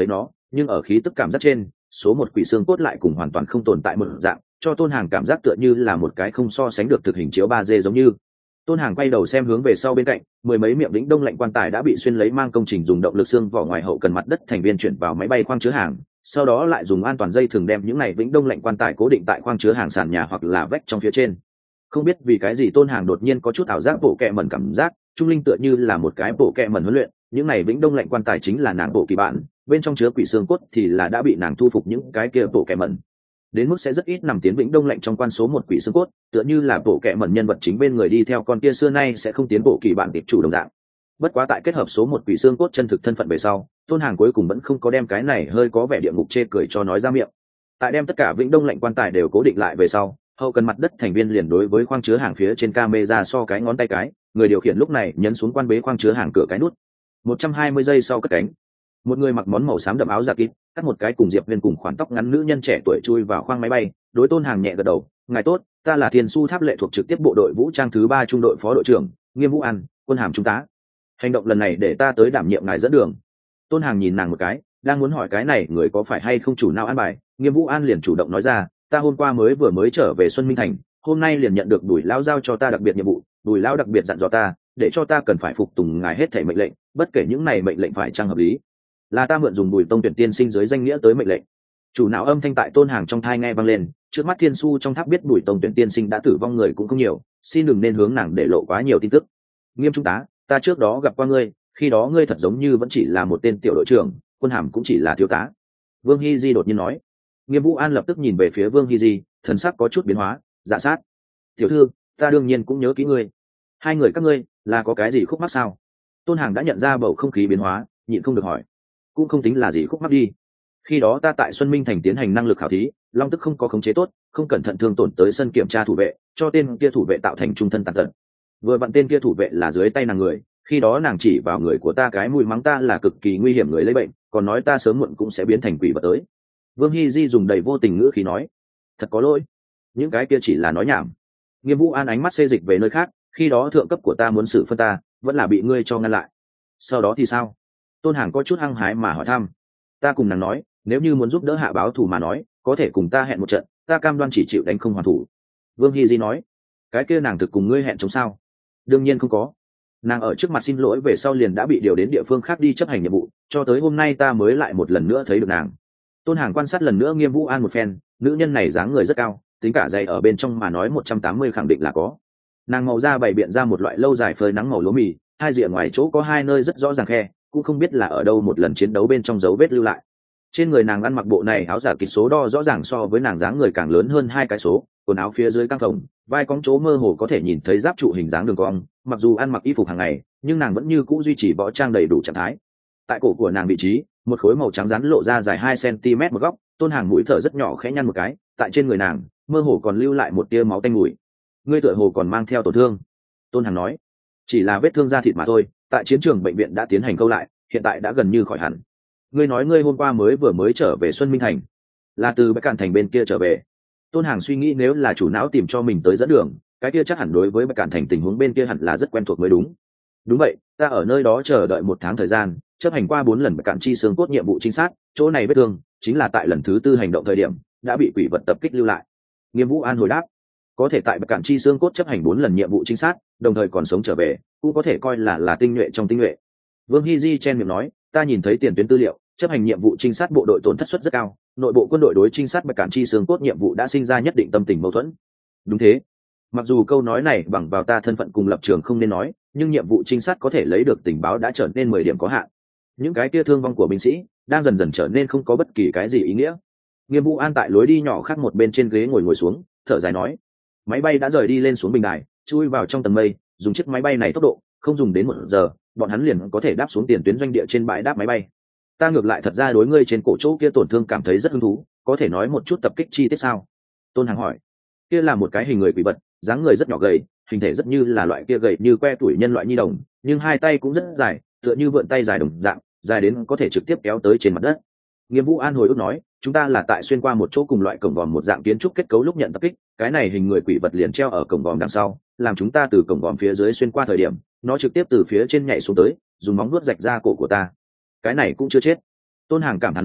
nhưng ở khí tức cảm giác trên, số một quỷ xương cốt lại cùng hoàn toàn không tồn tại một dạng, cho Tôn Hàng cảm giác tựa như là một cái không so sánh được thực hình chiếu ba D giống như. Tôn Hàng quay đầu xem hướng về sau bên cạnh, mười mấy miệng vĩnh đông lạnh quan tài đã bị xuyên lấy mang công trình dùng động lực xương vỏ ngoài hậu cần mặt đất thành viên chuyển vào máy bay khoang chứa hàng, sau đó lại dùng an toàn dây thường đem những này vĩnh đông lạnh quan tài cố định tại khoang chứa hàng sàn nhà hoặc là vách trong phía trên. Không biết vì cái gì Tôn Hàng đột nhiên có chút ảo giác bộ kệ mẩn cảm giác, trung linh tựa như là một cái bộ kệ mẩn huấn luyện, những này vĩnh đông lạnh quan tài chính là nàng bộ kỳ bản, bên trong chứa quỷ xương cốt thì là đã bị nàng thu phục những cái kia bộ kệ mẩn. Đến mức sẽ rất ít nằm tiến vĩnh đông lạnh trong quan số một quỷ xương cốt, tựa như là bộ kệ mẩn nhân vật chính bên người đi theo con kia xưa nay sẽ không tiến bộ kỳ bản tiệp chủ đồng dạng. Bất quá tại kết hợp số một quỷ xương cốt chân thực thân phận về sau, Tôn Hàng cuối cùng vẫn không có đem cái này hơi có vẻ địa ngục chê cười cho nói ra miệng. Tại đem tất cả vĩnh đông lạnh quan tài đều cố định lại về sau, hậu cần mặt đất thành viên liền đối với khoang chứa hàng phía trên camera so cái ngón tay cái, người điều khiển lúc này nhấn xuống quan bế khoang chứa hàng cửa cái nút. một trăm hai mươi giây sau cất cánh, một người mặc món màu xám đậm áo jacket, cắt một cái cùng Diệp Viên cùng khoản tóc ngắn nữ nhân trẻ tuổi chui vào khoang máy bay, đối Tôn Hàng nhẹ gật đầu, "Ngài tốt, ta là Thiên Su Tháp lệ thuộc trực tiếp bộ đội vũ trang thứ ba trung đội phó đội trưởng, Nghiêm Vũ An, quân hàm trung tá. Hành động lần này để ta tới đảm nhiệm ngài dẫn đường." Tôn Hàng nhìn nàng một cái, đang muốn hỏi cái này người có phải hay không chủ nào an bài, Nghiêm Vũ An liền chủ động nói ra, "Ta hôm qua mới vừa mới trở về Xuân Minh Thành, hôm nay liền nhận được Bùi lão giao cho ta đặc biệt nhiệm vụ, Bùi lão đặc biệt dặn dò ta, để cho ta cần phải phục tùng ngài hết thảy mệnh lệnh, bất kể những này mệnh lệnh phải chăng hợp lý. Là ta mượn dùng Bùi Tông Tuyển tiên sinh dưới danh nghĩa tới mệnh lệnh." Chủ não âm thanh tại Tôn Hàng trong thai nghe vang lên, trước mắt Thiên Su trong tháp biết Bùi Tông Tuyển tiên sinh đã tử vong người cũng không nhiều, xin đừng nên hướng nàng để lộ quá nhiều tin tức. "Nghiêm trung tá, ta trước đó gặp qua ngươi, khi đó ngươi thật giống như vẫn chỉ là một tên tiểu đội trưởng, quân hàm cũng chỉ là thiếu tá." Vương Hy Di đột nhiên nói. Nghiêm Vũ An lập tức nhìn về phía Vương Hy Di, thần sắc có chút biến hóa, dạ sát. "Tiểu thư, ta đương nhiên cũng nhớ kỹ ngươi. Hai người các ngươi là có cái gì khúc mắc sao?" Tôn Hàng đã nhận ra bầu không khí biến hóa, nhịn không được hỏi. "Cũng không tính là gì khúc mắc đi. Khi đó ta tại Xuân Minh Thành tiến hành năng lực khảo thí, long tức không có khống chế tốt, không cẩn thận thương tổn tới sân kiểm tra thủ vệ, cho tên kia thủ vệ tạo thành trung thân tàn tật. Vừa vặn tên kia thủ vệ là dưới tay nàng người, khi đó nàng chỉ vào người của ta cái mùi mắng ta là cực kỳ nguy hiểm người lấy bệnh, còn nói ta sớm muộn cũng sẽ biến thành quỷ vật tới." Vương Hy Di dùng đầy vô tình ngữ khí nói. "Thật có lỗi, những cái kia chỉ là nói nhảm." Nghiêm Vũ An ánh mắt xê dịch về nơi khác, "Khi đó thượng cấp của ta muốn xử phân ta, vẫn là bị ngươi cho ngăn lại. Sau đó thì sao?" Tôn Hàng có chút hăng hái mà hỏi thăm. "Ta cùng nàng nói, nếu như muốn giúp đỡ hạ báo thù mà nói, có thể cùng ta hẹn một trận, ta cam đoan chỉ chịu đánh không hoàn thủ." Vương Hy Di nói. "Cái kia nàng thực cùng ngươi hẹn chống sao?" "Đương nhiên không có. Nàng ở trước mặt xin lỗi về sau liền đã bị điều đến địa phương khác đi chấp hành nhiệm vụ, cho tới hôm nay ta mới lại một lần nữa thấy được nàng." Tôn Hàng quan sát lần nữa Nghiêm Vũ An một phen, nữ nhân này dáng người rất cao, tính cả dày ở bên trong mà nói một trăm tám mươi khẳng định là có. Nàng màu da bày biện ra một loại lâu dài phơi nắng màu lúa mì, hai rìa ngoài chỗ có hai nơi rất rõ ràng khe, cũng không biết là ở đâu một lần chiến đấu bên trong dấu vết lưu lại. Trên người nàng ăn mặc bộ này áo giả kịch số đo rõ ràng so với nàng dáng người càng lớn hơn hai cái số, quần áo phía dưới căng phồng, vai cong chỗ mơ hồ có thể nhìn thấy giáp trụ hình dáng đường cong, mặc dù ăn mặc y phục hàng ngày, nhưng nàng vẫn như cũ duy trì võ trang đầy đủ trạng thái. Tại cổ của nàng vị trí, một khối màu trắng rắn lộ ra dài hai xăng-ti-mét một góc, Tôn Hàng mũi thở rất nhỏ khẽ nhăn một cái, tại trên người nàng, mơ hồ còn lưu lại một tia máu tanh mùi. "Ngươi tựa hồ còn mang theo tổn thương." Tôn Hàng nói. "Chỉ là vết thương da thịt mà thôi, tại chiến trường bệnh viện đã tiến hành câu lại, hiện tại đã gần như khỏi hẳn." "Ngươi nói ngươi hôm qua mới vừa mới trở về Xuân Minh Thành, là từ Bạch Cản Thành bên kia trở về?" Tôn Hàng suy nghĩ nếu là chủ não tìm cho mình tới dẫn đường, cái kia chắc hẳn đối với Bạch Cản Thành tình huống bên kia hẳn là rất quen thuộc mới đúng. "Đúng vậy, ta ở nơi đó chờ đợi một tháng thời gian, chấp hành qua bốn lần Bạch Cản chi xương cốt nhiệm vụ trinh sát, chỗ này vết thương chính là tại lần thứ tư hành động thời điểm đã bị quỷ vật tập kích lưu lại." Nghiêm Vũ An hồi đáp. Có thể tại Bạch Cản chi xương cốt chấp hành bốn lần nhiệm vụ trinh sát, đồng thời còn sống trở về, cũng có thể coi là là tinh nhuệ trong tinh nhuệ. Vương Hy Di chen miệng nói, "Ta nhìn thấy tiền tuyến tư liệu, chấp hành nhiệm vụ trinh sát bộ đội tổn thất suất rất cao, nội bộ quân đội đối trinh sát Bạch Cản chi xương cốt nhiệm vụ đã sinh ra nhất định tâm tình mâu thuẫn." "Đúng thế. Mặc dù câu nói này bằng vào ta thân phận cùng lập trường không nên nói, nhưng nhiệm vụ trinh sát có thể lấy được tình báo đã trở nên mười điểm có hạn. Những cái kia thương vong của binh sĩ đang dần dần trở nên không có bất kỳ cái gì ý nghĩa." Nghiêm Vũ An tại lối đi nhỏ khác một bên trên ghế ngồi ngồi xuống, thở dài nói. Máy bay đã rời đi lên xuống bình đài, chui vào trong tầng mây, dùng chiếc máy bay này tốc độ không dùng đến một giờ, bọn hắn liền có thể đáp xuống tiền tuyến doanh địa trên bãi đáp máy bay. "Ta ngược lại thật ra đối ngươi trên cổ chỗ kia tổn thương cảm thấy rất hứng thú, có thể nói một chút tập kích chi tiết sao?" Tôn Hàng hỏi. "Kia là một cái hình người quỷ vật, dáng người rất nhỏ gầy, hình thể rất như là loại kia gầy như que tuổi nhân loại nhi đồng, nhưng hai tay cũng rất dài, tựa như vượn tay dài đồng dạng, dài đến có thể trực tiếp kéo tới trên mặt đất." Nghiêm Vũ An hồi ức nói, "Chúng ta là tại xuyên qua một chỗ cùng loại cổng vòm một dạng kiến trúc kết cấu lúc nhận tập kích, cái này hình người quỷ vật liền treo ở cổng vòm đằng sau, làm chúng ta từ cổng vòm phía dưới xuyên qua thời điểm, nó trực tiếp từ phía trên nhảy xuống tới, dùng móng vuốt rạch ra cổ của ta." "Cái này cũng chưa chết." Tôn Hàng cảm thán nói,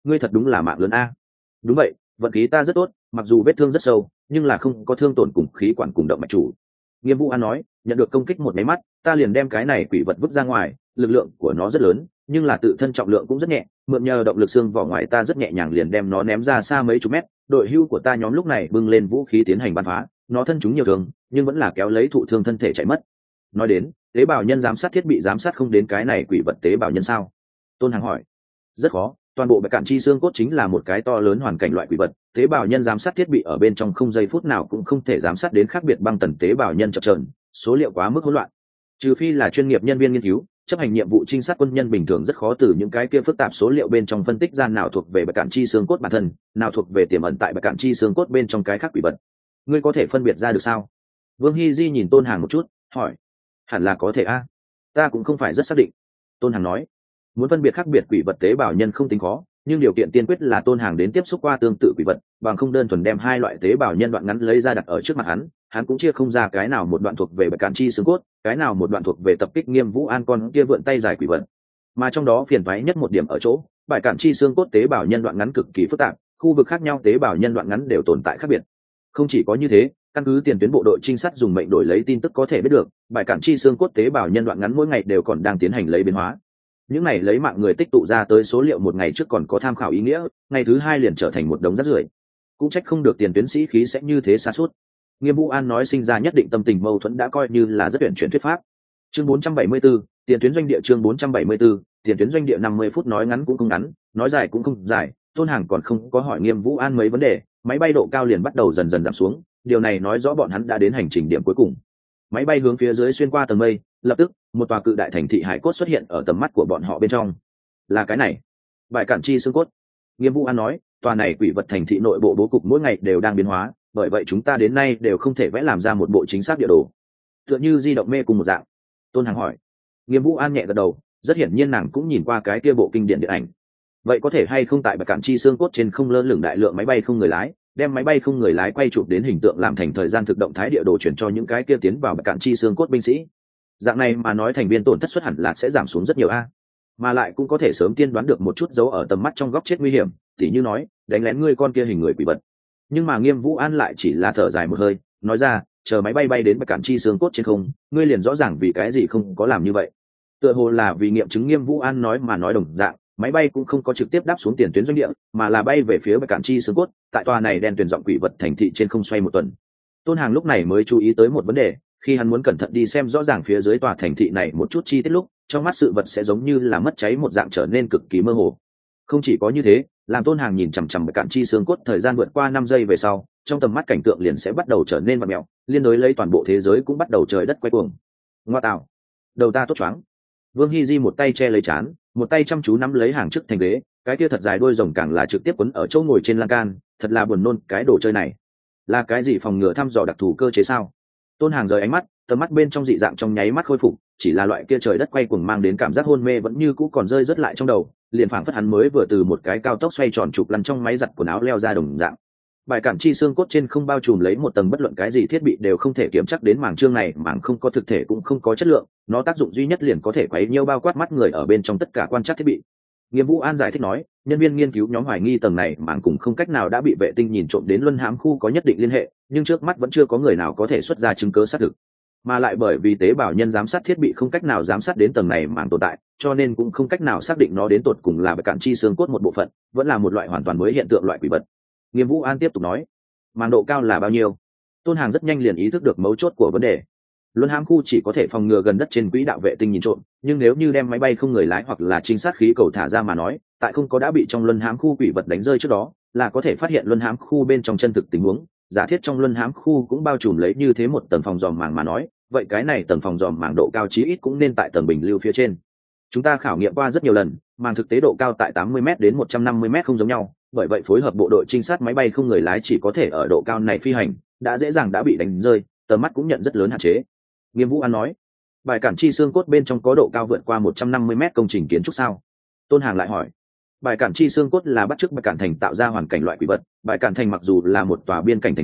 ngươi thật đúng là mạng lớn a. Đúng vậy, vận khí ta rất tốt, mặc dù vết thương rất sâu nhưng là không có thương tổn cùng khí quản cùng động mạch chủ. Nghiêm Vũ An nói, nhận được công kích một máy mắt ta liền đem cái này quỷ vật vứt ra ngoài, lực lượng của nó rất lớn nhưng là tự thân trọng lượng cũng rất nhẹ, mượn nhờ động lực xương vỏ ngoài ta rất nhẹ nhàng liền đem nó ném ra xa mấy chục mét. Đội hưu của ta nhóm lúc này bưng lên vũ khí tiến hành bắn phá, nó thân chúng nhiều thương nhưng vẫn là kéo lấy thụ thương thân thể chạy mất. Nói đến tế bào nhân giám sát thiết bị giám sát không đến cái này quỷ vật tế bào nhân sao? Tôn Hàng hỏi. Rất khó, toàn bộ bạch cạn chi xương cốt chính là một cái to lớn hoàn cảnh loại quỷ vật, tế bào nhân giám sát thiết bị ở bên trong không giây phút nào cũng không thể giám sát đến khác biệt băng tần tế bào nhân chập chờn, số liệu quá mức hỗn loạn. Trừ phi là chuyên nghiệp nhân viên nghiên cứu chấp hành nhiệm vụ trinh sát quân nhân bình thường rất khó từ những cái kia phức tạp số liệu bên trong phân tích ra nào thuộc về bạch cạn chi xương cốt bản thân, nào thuộc về tiềm ẩn tại bạch cạn chi xương cốt bên trong cái khác quỷ vật. Ngươi có thể phân biệt ra được sao? Vương Hy Di nhìn Tôn Hàng một chút hỏi. Hẳn là có thể a, ta cũng không phải rất xác định. Tôn Hàng nói, muốn phân biệt khác biệt quỷ vật tế bào nhân không tính khó, nhưng điều kiện tiên quyết là Tôn Hàng đến tiếp xúc qua tương tự quỷ vật, bằng không đơn thuần đem hai loại tế bào nhân đoạn ngắn lấy ra đặt ở trước mặt hắn, hắn cũng chia không ra cái nào một đoạn thuộc về bạch cạn chi xương cốt, cái nào một đoạn thuộc về tập kích Nghiêm Vũ An con kia vượn tay dài quỷ vật. Mà trong đó phiền toái nhất một điểm ở chỗ, bạch cạn chi xương cốt tế bào nhân đoạn ngắn cực kỳ phức tạp, khu vực khác nhau tế bào nhân đoạn ngắn đều tồn tại khác biệt. Không chỉ có như thế, căn cứ tiền tuyến bộ đội trinh sát dùng mệnh đổi lấy tin tức có thể biết được, bạch cạn chi xương cốt tế bào nhân đoạn ngắn mỗi ngày đều còn đang tiến hành lấy biến hóa. Những này lấy mạng người tích tụ ra tới số liệu một ngày trước còn có tham khảo ý nghĩa, ngày thứ hai liền trở thành một đống rác rưởi. Cũng trách không được tiền tuyến sĩ khí sẽ như thế xa suốt. Nghiêm Vũ An nói sinh ra nhất định tâm tình mâu thuẫn đã coi như là rất tuyển chuyển thuyết pháp. Chương bốn trăm bảy mươi 4, tiền tuyến doanh địa chương bốn trăm bảy mươi 4, tiền tuyến doanh địa năm mươi phút nói ngắn cũng không ngắn, nói dài cũng không dài, Tôn Hàng còn không có hỏi Nghiêm Vũ An mấy vấn đề, máy bay độ cao liền bắt đầu dần dần giảm xuống, điều này nói rõ bọn hắn đã đến hành trình điểm cuối cùng. Máy bay hướng phía dưới xuyên qua tầng mây, lập tức, một tòa cự đại thành thị hải cốt xuất hiện ở tầm mắt của bọn họ bên trong. Là cái này, bãi cạn chi xương cốt. Nghiêm Vũ An nói, tòa này quỷ vật thành thị nội bộ bố cục mỗi ngày đều đang biến hóa, bởi vậy chúng ta đến nay đều không thể vẽ làm ra một bộ chính xác địa đồ, tựa như di động mê cùng một dạng. Tôn Hàng hỏi. Nghiêm Vũ An nhẹ gật đầu, rất hiển nhiên nàng cũng nhìn qua cái kia bộ kinh điển điện ảnh. Vậy có thể hay không tại bãi cạn chi xương cốt trên không lơ lửng đại lượng máy bay không người lái, đem máy bay không người lái quay chụp đến hình tượng làm thành thời gian thực động thái địa đồ chuyển cho những cái kia tiến vào bãi cạn chi xương cốt binh sĩ. Dạng này mà nói thành viên tổn thất suất hẳn là sẽ giảm xuống rất nhiều a, mà lại cũng có thể sớm tiên đoán được một chút dấu ở tầm mắt trong góc chết nguy hiểm, tỉ như nói đánh lén ngươi con kia hình người quỷ vật. Nhưng mà Nghiêm Vũ An lại chỉ là thở dài một hơi, nói ra, chờ máy bay bay đến bạch cạn chi xương cốt trên không, ngươi liền rõ ràng vì cái gì không có làm như vậy. Tựa hồ là vì nghiệm chứng Nghiêm Vũ An nói mà nói đồng dạng, máy bay cũng không có trực tiếp đáp xuống tiền tuyến doanh địa, mà là bay về phía bạch cạn chi xương cốt, tại tòa này đen tuyển giọng quỷ vật thành thị trên không xoay một tuần. Tôn Hàng lúc này mới chú ý tới một vấn đề, khi hắn muốn cẩn thận đi xem rõ ràng phía dưới tòa thành thị này một chút chi tiết lúc, trong mắt sự vật sẽ giống như là mất cháy một dạng trở nên cực kỳ mơ hồ. Không chỉ có như thế, làm Tôn Hàng nhìn chằm chằm bạch cạn chi xương cốt thời gian vượt qua năm giây về sau, trong tầm mắt cảnh tượng liền sẽ bắt đầu trở nên vặn mèo, liên đối lấy toàn bộ thế giới cũng bắt đầu trời đất quay cuồng. Ngoa tạo, đầu ta tốt choáng. Vương Hy Di một tay che lấy trán, một tay chăm chú nắm lấy hàng trước thành ghế, cái kia thật dài đuôi rồng càng là trực tiếp quấn ở chỗ ngồi trên lan can, thật là buồn nôn, cái đồ chơi này là cái gì, phòng ngừa thăm dò đặc thù cơ chế sao? Tôn Hàng rời ánh mắt, tầm mắt bên trong dị dạng trong nháy mắt khôi phục, chỉ là loại kia trời đất quay cuồng mang đến cảm giác hôn mê vẫn như cũ còn rơi rất lại trong đầu, liền phảng phất hắn mới vừa từ một cái cao tốc xoay tròn trục lăn trong máy giặt quần áo leo ra đồng dạng. Bài cản chi xương cốt trên không bao trùm lấy một tầng bất luận cái gì thiết bị đều không thể kiểm chắc đến màng trương này, màng không có thực thể cũng không có chất lượng, nó tác dụng duy nhất liền có thể quấy nhiễu bao quát mắt người ở bên trong tất cả quan trắc thiết bị. Nghiêm Vũ An giải thích nói, nhân viên nghiên cứu nhóm hoài nghi tầng này màng cùng không cách nào đã bị vệ tinh nhìn trộm đến luân hãm khu có nhất định liên hệ, nhưng trước mắt vẫn chưa có người nào có thể xuất ra chứng cứ xác thực. Mà lại bởi vì tế bào nhân giám sát thiết bị không cách nào giám sát đến tầng này màng tồn tại, cho nên cũng không cách nào xác định nó đến tột cùng là bài cản chi xương cốt một bộ phận, vẫn là một loại hoàn toàn mới hiện tượng loại quỷ vật. Nghiêm Vũ An tiếp tục nói, màng độ cao là bao nhiêu? Tôn Hàng rất nhanh liền ý thức được mấu chốt của vấn đề. Luân hãm khu chỉ có thể phòng ngừa gần đất trên quỹ đạo vệ tinh nhìn trộm, nhưng nếu như đem máy bay không người lái hoặc là trinh sát khí cầu thả ra mà nói, tại không có đã bị trong luân hãm khu quỷ vật đánh rơi trước đó, là có thể phát hiện luân hãm khu bên trong chân thực tình huống. Giả thiết trong luân hãm khu cũng bao trùm lấy như thế một tầng phòng dòm màng mà nói, vậy cái này tầng phòng dòm màng độ cao chí ít cũng nên tại tầng bình lưu phía trên. Chúng ta khảo nghiệm qua rất nhiều lần, màng thực tế độ cao tại tám mươi mét đến một trăm năm mươi mét không giống nhau, bởi vậy phối hợp bộ đội trinh sát máy bay không người lái chỉ có thể ở độ cao này phi hành, đã dễ dàng đã bị đánh rơi, tầm mắt cũng nhận rất lớn hạn chế. Nghiêm Vũ An nói, bài cản chi xương cốt bên trong có độ cao vượt qua một trăm năm mươi mét công trình kiến trúc sao? Tôn Hàng lại hỏi. Bài cản chi xương cốt là bắt chước bài cản thành tạo ra hoàn cảnh loại quỷ vật, bài cản thành mặc dù là một tòa biên cảnh thành thị,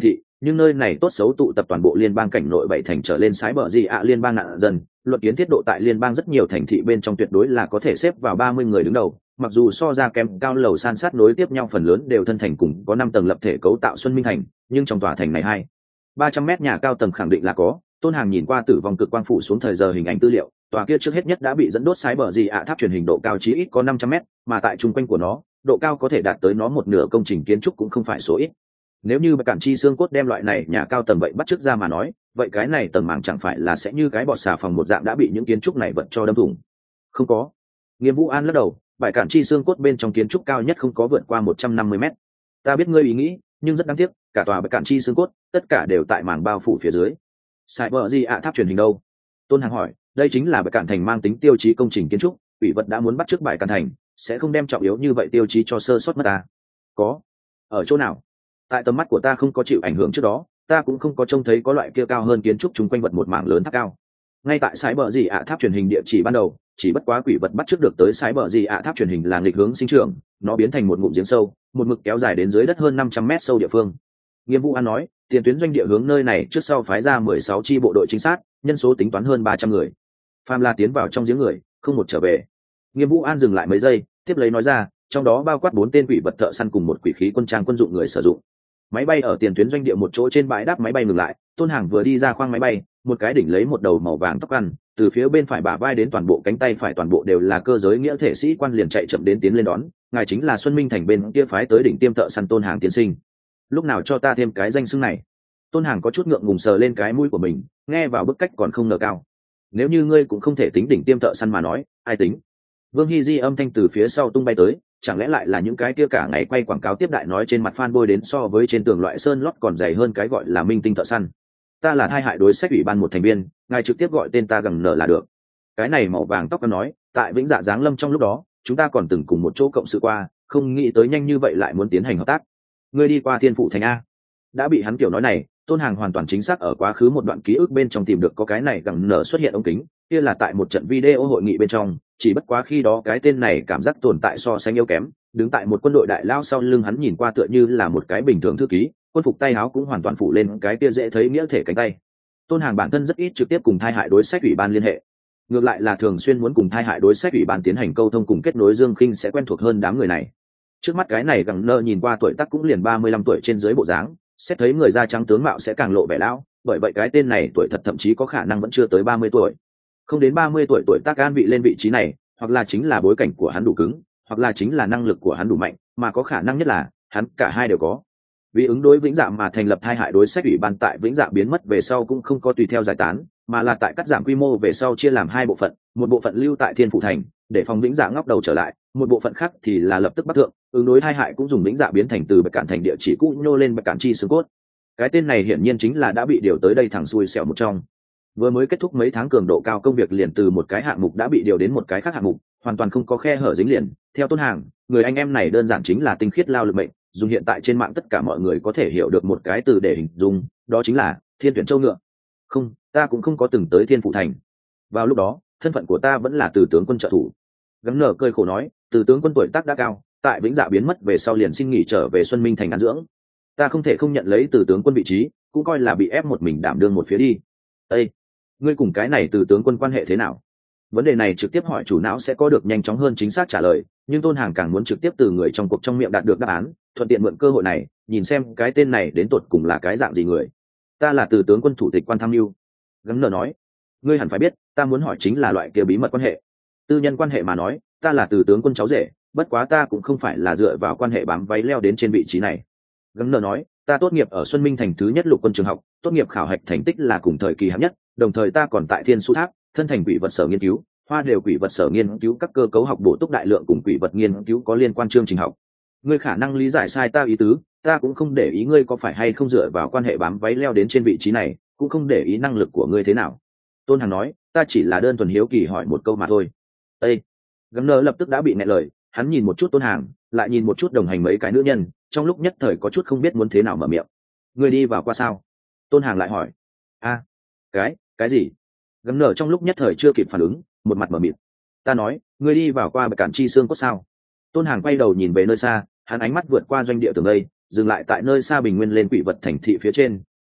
nhưng nơi này tốt xấu tụ tập toàn bộ liên bang cảnh nội bảy thành trở lên sái bờ gì ạ liên bang nạn dân, luật kiến thiết độ tại liên bang rất nhiều thành thị bên trong tuyệt đối là có thể xếp vào ba mươi người đứng đầu, mặc dù so ra kém cao lầu san sát nối tiếp nhau phần lớn đều thân thành cùng có năm tầng lập thể cấu tạo Xuân Minh thành, nhưng trong tòa thành này hai ba trăm mét nhà cao tầng khẳng định là có. Tôn Hàng nhìn qua tử vong cực quang phủ xuống thời giờ hình ảnh tư liệu, tòa kia trước hết nhất đã bị dẫn đốt sái bờ gì ạ tháp truyền hình độ cao chí ít có năm trăm mét, mà tại trung quanh của nó, độ cao có thể đạt tới nó một nửa công trình kiến trúc cũng không phải số ít. Nếu như bạch cản chi xương cốt đem loại này nhà cao tầng vậy bắt chước ra mà nói, vậy cái này tầng màng chẳng phải là sẽ như cái bọt xà phòng một dạng đã bị những kiến trúc này vật cho đâm thủng. Không có. Nghiêm Vũ An lắc đầu, bạch cản chi xương cốt bên trong kiến trúc cao nhất không có vượt qua một trăm năm mươi mét. Ta biết ngươi ý nghĩ, nhưng rất đáng tiếc, cả tòa bạch cản chi xương cốt, tất cả đều tại màng bao phủ phía dưới. Cyber gì ạ tháp truyền hình đâu? Tôn Hàng hỏi, đây chính là bạch cản thành mang tính tiêu chí công trình kiến trúc, ủy vật đã muốn bắt chước bạch cản thành, sẽ không đem trọng yếu như vậy tiêu chí cho sơ sót mất ta. Có. Ở chỗ nào? Tại tầm mắt của ta không có chịu ảnh hưởng trước đó, ta cũng không có trông thấy có loại kia cao hơn kiến trúc chung quanh vật một mảng lớn tháp cao. Ngay tại sái bờ gì ạ tháp truyền hình địa chỉ ban đầu, chỉ bất quá quỷ vật bắt trước được tới sái bờ gì ạ tháp truyền hình là nghịch hướng sinh trưởng, nó biến thành một ngụm giếng sâu, một mực kéo dài đến dưới đất hơn năm trăm mét sâu địa phương. Nghiêm Vũ An nói, tiền tuyến doanh địa hướng nơi này trước sau phái ra mười sáu chi bộ đội trinh sát, nhân số tính toán hơn ba trăm người. Phàm La tiến vào trong giếng người, không một trở về. Nghiêm Vũ An dừng lại mấy giây, tiếp lấy nói ra, trong đó bao quát bốn tên quỷ vật thợ săn cùng một quỷ khí quân trang quân dụng người sử dụng. Máy bay ở tiền tuyến doanh địa một chỗ trên bãi đáp máy bay ngừng lại, Tôn Hàng vừa đi ra khoang máy bay, một cái đỉnh lấy một đầu màu vàng tóc ăn, từ phía bên phải bả vai đến toàn bộ cánh tay phải toàn bộ đều là cơ giới nghĩa thể sĩ quan liền chạy chậm đến tiến lên đón, ngài chính là Xuân Minh thành bên kia phái tới đỉnh tiêm thợ săn Tôn Hàng tiên sinh. Lúc nào cho ta thêm cái danh xưng này? Tôn Hàng có chút ngượng ngùng sờ lên cái mũi của mình, nghe vào bức cách còn không ngờ cao. Nếu như ngươi cũng không thể tính đỉnh tiêm thợ săn mà nói, ai tính? Vương Hy Di âm thanh từ phía sau tung bay tới, chẳng lẽ lại là những cái kia cả ngày quay quảng cáo tiếp đại nói trên mặt fan bôi đến so với trên tường loại sơn lót còn dày hơn cái gọi là minh tinh thợ săn. Ta là thai hại đối sách ủy ban một thành viên, ngài trực tiếp gọi tên ta gẳng nở là được. Cái này màu vàng tóc nói, tại Vĩnh Dạ Giáng Lâm trong lúc đó, chúng ta còn từng cùng một chỗ cộng sự qua, không nghĩ tới nhanh như vậy lại muốn tiến hành hợp tác. Ngươi đi qua Thiên Phụ thành a? Đã bị hắn kiểu nói này, Tôn Hàng hoàn toàn chính xác ở quá khứ một đoạn ký ức bên trong tìm được có cái này gẳng nở xuất hiện ống kính, kia là tại một trận video hội nghị bên trong, chỉ bất quá khi đó cái tên này cảm giác tồn tại so sánh yếu kém, đứng tại một quân đội đại lao sau lưng hắn nhìn qua tựa như là một cái bình thường thư ký, quân phục tay áo cũng hoàn toàn phủ lên cái kia dễ thấy nghĩa thể cánh tay. Tôn Hàng bản thân rất ít trực tiếp cùng thai hại đối sách ủy ban liên hệ, ngược lại là thường xuyên muốn cùng thai hại đối sách ủy ban tiến hành câu thông cùng kết nối Dương Khinh sẽ quen thuộc hơn đám người này. Trước mắt cái này gẳng nơ nhìn qua tuổi tác cũng liền ba mươi lăm tuổi trên dưới bộ dáng, xét thấy người da trắng tướng mạo sẽ càng lộ vẻ lão, bởi vậy cái tên này tuổi thật thậm chí có khả năng vẫn chưa tới ba mươi tuổi. Không đến ba mươi tuổi tuổi tác an vị lên vị trí này, hoặc là chính là bối cảnh của hắn đủ cứng, hoặc là chính là năng lực của hắn đủ mạnh, mà có khả năng nhất là hắn cả hai đều có. Vì ứng đối Vĩnh Dạ mà thành lập thai hại đối sách ủy ban tại Vĩnh Dạ biến mất về sau cũng không có tùy theo giải tán, mà là tại cắt giảm quy mô về sau chia làm hai bộ phận, một bộ phận lưu tại Thiên Phụ thành để phòng Vĩnh Dạ ngóc đầu trở lại, một bộ phận khác thì là lập tức bắt thượng, ứng đối thai hại cũng dùng Vĩnh Dạ biến thành từ bạch cản thành địa chỉ cũ nhô lên bạch cản chi xương cốt. Cái tên này hiển nhiên chính là đã bị điều tới đây thẳng xui xẻo một trong. Vừa mới kết thúc mấy tháng cường độ cao công việc liền từ một cái hạng mục đã bị điều đến một cái khác hạng mục, hoàn toàn không có khe hở dính liền. Theo Tôn Hàng, người anh em này đơn giản chính là tinh khiết lao lực mệnh, dùng hiện tại trên mạng tất cả mọi người có thể hiểu được một cái từ để hình dung, đó chính là thiên tuyển châu ngựa. Không, ta cũng không có từng tới Thiên Phụ thành. Vào lúc đó, thân phận của ta vẫn là từ tướng quân trợ thủ. Gắng nở cơi khổ nói, từ tướng quân tuổi tác đã cao, tại Vĩnh Dạ biến mất về sau liền xin nghỉ trở về Xuân Minh thành an dưỡng. Ta không thể không nhận lấy từ tướng quân vị trí, cũng coi là bị ép một mình đảm đương một phía đi. Ê, ngươi cùng cái này từ tướng quân quan hệ thế nào? Vấn đề này trực tiếp hỏi chủ não sẽ có được nhanh chóng hơn chính xác trả lời, nhưng Tôn Hàng càng muốn trực tiếp từ người trong cuộc trong miệng đạt được đáp án, thuận tiện mượn cơ hội này nhìn xem cái tên này đến tột cùng là cái dạng gì người. Ta là từ tướng quân thủ tịch quan tham mưu. Gắng nở nói, ngươi hẳn phải biết, ta muốn hỏi chính là loại kia bí mật quan hệ. Tư nhân quan hệ mà nói, ta là từ tướng quân cháu rể, bất quá ta cũng không phải là dựa vào quan hệ bám váy leo đến trên vị trí này. Gắng nở nói, ta tốt nghiệp ở Xuân Minh thành thứ nhất lục quân trường học, tốt nghiệp khảo hạch thành tích là cùng thời kỳ hạng nhất, đồng thời ta còn tại Thiên Su Tháp, thân thành quỷ vật sở nghiên cứu, hoa đều quỷ vật sở nghiên cứu các cơ cấu học bổ túc đại lượng cùng quỷ vật nghiên cứu có liên quan chương trình học. Ngươi khả năng lý giải sai ta ý tứ, ta cũng không để ý ngươi có phải hay không dựa vào quan hệ bám váy leo đến trên vị trí này, cũng không để ý năng lực của ngươi thế nào. Tôn Hàng nói, ta chỉ là đơn thuần hiếu kỳ hỏi một câu mà thôi. Ê! Gắng nở lập tức đã bị nghẹn lời, hắn nhìn một chút Tôn Hàng, lại nhìn một chút đồng hành mấy cái nữ nhân, trong lúc nhất thời có chút không biết muốn thế nào mở miệng. Ngươi đi vào qua sao? Tôn Hàng lại hỏi. A, cái, cái gì? Gắng nở trong lúc nhất thời chưa kịp phản ứng, một mặt mở mịt. Ta nói, ngươi đi vào qua bạch cản chi xương cốt sao? Tôn Hàng quay đầu nhìn về nơi xa, hắn ánh mắt vượt qua doanh địa tường đây, dừng lại tại nơi xa bình nguyên lên quỷ vật thành thị phía trên,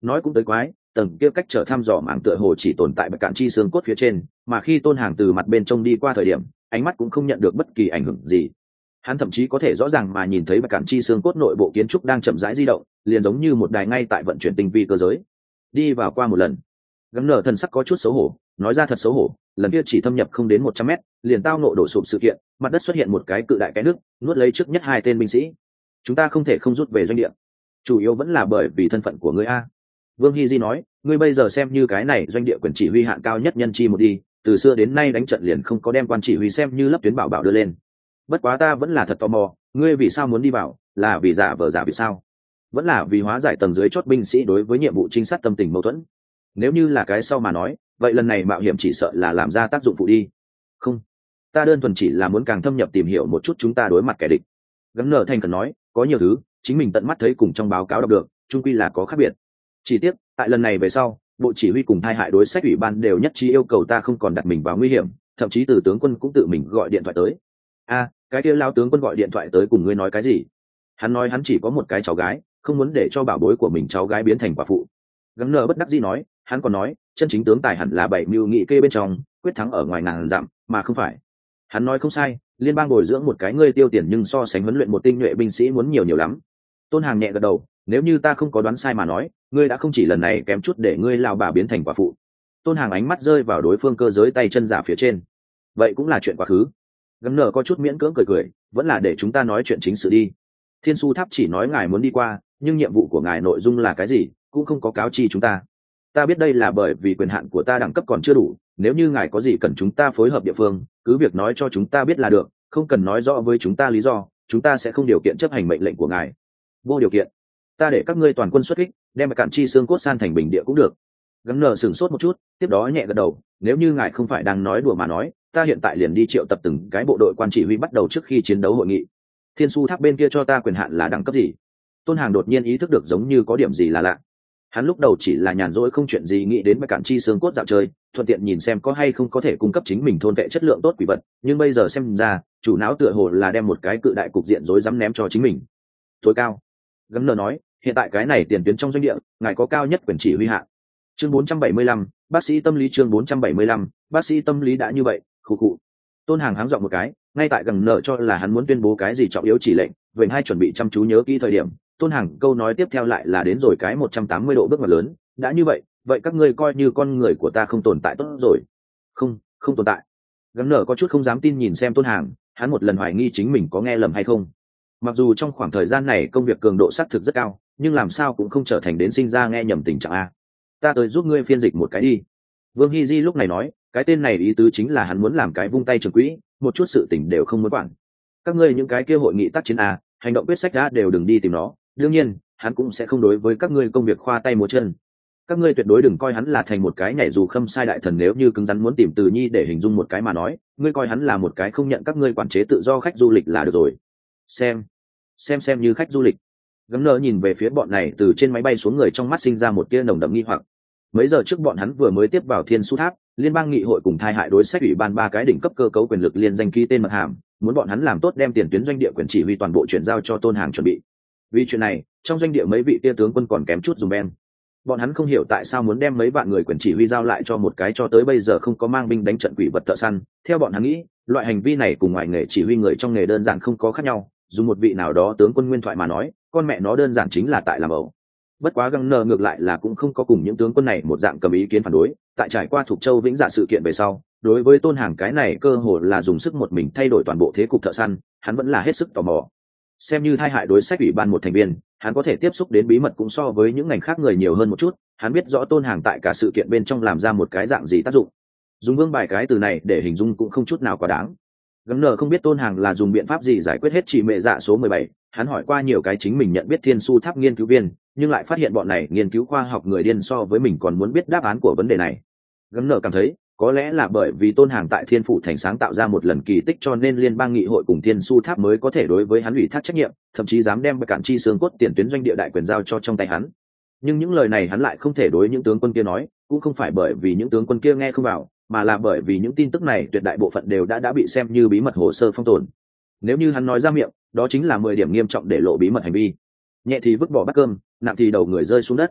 nói cũng tới quái, tầng kia cách trở thăm dò mảng tựa hồ chỉ tồn tại bạch cạn chi xương cốt phía trên, mà khi Tôn Hàng từ mặt bên trông đi qua thời điểm, ánh mắt cũng không nhận được bất kỳ ảnh hưởng gì. Hắn thậm chí có thể rõ ràng mà nhìn thấy bạch cạn chi xương cốt nội bộ kiến trúc đang chậm rãi di động, liền giống như một đài ngay tại vận chuyển tinh vi cơ giới. Đi vào qua một lần, gấm nở thần sắc có chút xấu hổ, nói ra thật xấu hổ, lần kia chỉ thâm nhập không đến một trăm mét, liền tao nộ đổ sụp sự kiện, mặt đất xuất hiện một cái cự đại cái nước, nuốt lấy trước nhất hai tên binh sĩ. Chúng ta không thể không rút về doanh địa, chủ yếu vẫn là bởi vì thân phận của ngươi a. Vương Hy Di nói, ngươi bây giờ xem như cái này doanh địa quyền chỉ huy hạn cao nhất nhân chi một đi, từ xưa đến nay đánh trận liền không có đem quan chỉ huy xem như lấp tuyến bảo bảo đưa lên. Bất quá ta vẫn là thật tò mò, ngươi vì sao muốn đi vào, là vì giả vờ giả vì sao? Vẫn là vì hóa giải tầng dưới chót binh sĩ đối với nhiệm vụ trinh sát tâm tình mâu thuẫn. Nếu như là cái sau mà nói, vậy lần này mạo hiểm chỉ sợ là làm ra tác dụng phụ đi. Không, ta đơn thuần chỉ là muốn càng thâm nhập tìm hiểu một chút chúng ta đối mặt kẻ địch. Gấm nở thành khẩn nói, có nhiều thứ chính mình tận mắt thấy cùng trong báo cáo đọc được, chung quy là có khác biệt. Chỉ tiếc, tại lần này về sau, bộ chỉ huy cùng thai hại đối sách ủy ban đều nhất trí yêu cầu ta không còn đặt mình vào nguy hiểm, thậm chí từ tướng quân cũng tự mình gọi điện thoại tới. A, cái kia lao tướng quân gọi điện thoại tới cùng ngươi nói cái gì? Hắn nói hắn chỉ có một cái cháu gái, không muốn để cho bảo bối của mình cháu gái biến thành quả phụ. Gấm nở bất đắc dĩ nói, hắn còn nói, chân chính tướng tài hẳn là bảy mưu nghị kê bên trong, quyết thắng ở ngoài ngàn dặm, mà không phải. Hắn nói không sai, liên bang bồi dưỡng một cái ngươi tiêu tiền nhưng so sánh huấn luyện một tinh nhuệ binh sĩ muốn nhiều nhiều lắm. Tôn Hàng nhẹ gật đầu, nếu như ta không có đoán sai mà nói, ngươi đã không chỉ lần này kém chút để ngươi lao bà biến thành quả phụ. Tôn Hàng ánh mắt rơi vào đối phương cơ giới tay chân giả phía trên. Vậy cũng là chuyện quá khứ. Gấm nở có chút miễn cưỡng cười cười, vẫn là để chúng ta nói chuyện chính sự đi. Thiên Su Tháp chỉ nói ngài muốn đi qua, nhưng nhiệm vụ của ngài nội dung là cái gì, cũng không có cáo chi chúng ta. Ta biết đây là bởi vì quyền hạn của ta đẳng cấp còn chưa đủ, nếu như ngài có gì cần chúng ta phối hợp địa phương, cứ việc nói cho chúng ta biết là được, không cần nói rõ với chúng ta lý do, chúng ta sẽ không điều kiện chấp hành mệnh lệnh của ngài. Vô điều kiện. Ta để các ngươi toàn quân xuất kích, đem cạn chi xương cốt san thành bình địa cũng được. Gấm nở sửng sốt một chút, tiếp đó nhẹ gật đầu, nếu như ngài không phải đang nói đùa mà nói, ta hiện tại liền đi triệu tập từng cái bộ đội quan chỉ huy bắt đầu trước khi chiến đấu hội nghị. Thiên Su Tháp bên kia cho ta quyền hạn là đẳng cấp gì? Tôn Hàng đột nhiên ý thức được giống như có điểm gì là lạ. Hắn lúc đầu chỉ là nhàn rỗi không chuyện gì nghĩ đến cạn chi xương cốt dạo chơi, thuận tiện nhìn xem có hay không có thể cung cấp chính mình thôn vệ chất lượng tốt quỷ vật, nhưng bây giờ xem ra, chủ não tựa hồ là đem một cái cự đại cục diện rối rắm ném cho chính mình. Tối cao. Gấm nở nói, hiện tại cái này tiền tuyến trong doanh địa, ngài có cao nhất quyền chỉ huy hạn. Chương bốn trăm bảy mươi lăm, bác sĩ tâm lý chương bốn trăm bảy mươi lăm, bác sĩ tâm lý đã như vậy, khụ khụ. Tôn Hàng háng giọng một cái, ngay tại gần nở cho là hắn muốn tuyên bố cái gì trọng yếu chỉ lệnh, vậy hai chuẩn bị chăm chú nhớ kỹ thời điểm, Tôn Hàng câu nói tiếp theo lại là đến rồi cái một trăm tám mươi độ bước ngoặt lớn, đã như vậy, vậy các ngươi coi như con người của ta không tồn tại tốt rồi. Không, không tồn tại. Gấm nở có chút không dám tin nhìn xem Tôn Hàng, hắn một lần hoài nghi chính mình có nghe lầm hay không. Mặc dù trong khoảng thời gian này công việc cường độ xác thực rất cao, nhưng làm sao cũng không trở thành đến sinh ra nghe nhầm tình trạng a. Ta tới giúp ngươi phiên dịch một cái đi. Vương Hy Di lúc này nói, cái tên này ý tứ chính là hắn muốn làm cái vung tay trường quỹ, một chút sự tình đều không muốn quản. Các ngươi những cái kia hội nghị tác chiến a, hành động quyết sách đã đều đừng đi tìm nó. Đương nhiên, hắn cũng sẽ không đối với các ngươi công việc khoa tay múa chân. Các ngươi tuyệt đối đừng coi hắn là thành một cái nhảy dù khâm sai đại thần, nếu như cứng rắn muốn tìm từ nhi để hình dung một cái mà nói, ngươi coi hắn là một cái không nhận các ngươi quản chế tự do khách du lịch là được rồi. Xem, xem xem như khách du lịch. Gấm nở nhìn về phía bọn này từ trên máy bay xuống người, trong mắt sinh ra một tia nồng đậm nghi hoặc. Mấy giờ trước bọn hắn vừa mới tiếp vào Thiên Su Tháp, liên bang nghị hội cùng thai hại đối sách ủy ban ba cái đỉnh cấp cơ cấu quyền lực liên danh ký tên mật hàm, muốn bọn hắn làm tốt đem tiền tuyến doanh địa quyền chỉ huy toàn bộ chuyển giao cho Tôn Hàng chuẩn bị. Vì chuyện này, trong doanh địa mấy vị tia tướng quân còn kém chút dùng beng. Bọn hắn không hiểu tại sao muốn đem mấy vạn người quyền chỉ huy giao lại cho một cái cho tới bây giờ không có mang binh đánh trận quỷ vật thợ săn. Theo bọn hắn nghĩ, loại hành vi này cùng ngoài nghề chỉ huy người trong nghề đơn giản không có khác nhau, dùng một vị nào đó tướng quân nguyên thoại mà nói, con mẹ nó đơn giản chính là tại làm ẩu. Bất quá găng nờ ngược lại là cũng không có cùng những tướng quân này một dạng cầm ý kiến phản đối, tại trải qua Thục Châu Vĩnh Dạ sự kiện về sau, đối với Tôn Hàng cái này cơ hồ là dùng sức một mình thay đổi toàn bộ thế cục thợ săn, hắn vẫn là hết sức tò mò. Xem như thai hại đối sách ủy ban một thành viên, hắn có thể tiếp xúc đến bí mật cũng so với những ngành khác người nhiều hơn một chút, hắn biết rõ Tôn Hàng tại cả sự kiện bên trong làm ra một cái dạng gì tác dụng. Dùng vương bài cái từ này để hình dung cũng không chút nào quá đáng. Gấm nờ không biết Tôn Hàng là dùng biện pháp gì giải quyết hết chị mẹ dạ số mười bảy, hắn hỏi qua nhiều cái chính mình nhận biết Thiên Su Tháp nghiên cứu viên, nhưng lại phát hiện bọn này nghiên cứu khoa học người điên so với mình còn muốn biết đáp án của vấn đề này. Gấm nờ cảm thấy, có lẽ là bởi vì Tôn Hàng tại Thiên Phủ Thành sáng tạo ra một lần kỳ tích, cho nên liên bang nghị hội cùng Thiên Su Tháp mới có thể đối với hắn ủy thác trách nhiệm, thậm chí dám đem cản chi xương cốt tiền tuyến doanh địa đại quyền giao cho trong tay hắn. Nhưng những lời này hắn lại không thể đối những tướng quân kia nói, cũng không phải bởi vì những tướng quân kia nghe không vào, mà là bởi vì những tin tức này tuyệt đại bộ phận đều đã đã bị xem như bí mật hồ sơ phong tồn. Nếu như hắn nói ra miệng, đó chính là mười điểm nghiêm trọng để lộ bí mật hành vi. Nhẹ thì vứt bỏ bát cơm, nặng thì đầu người rơi xuống đất.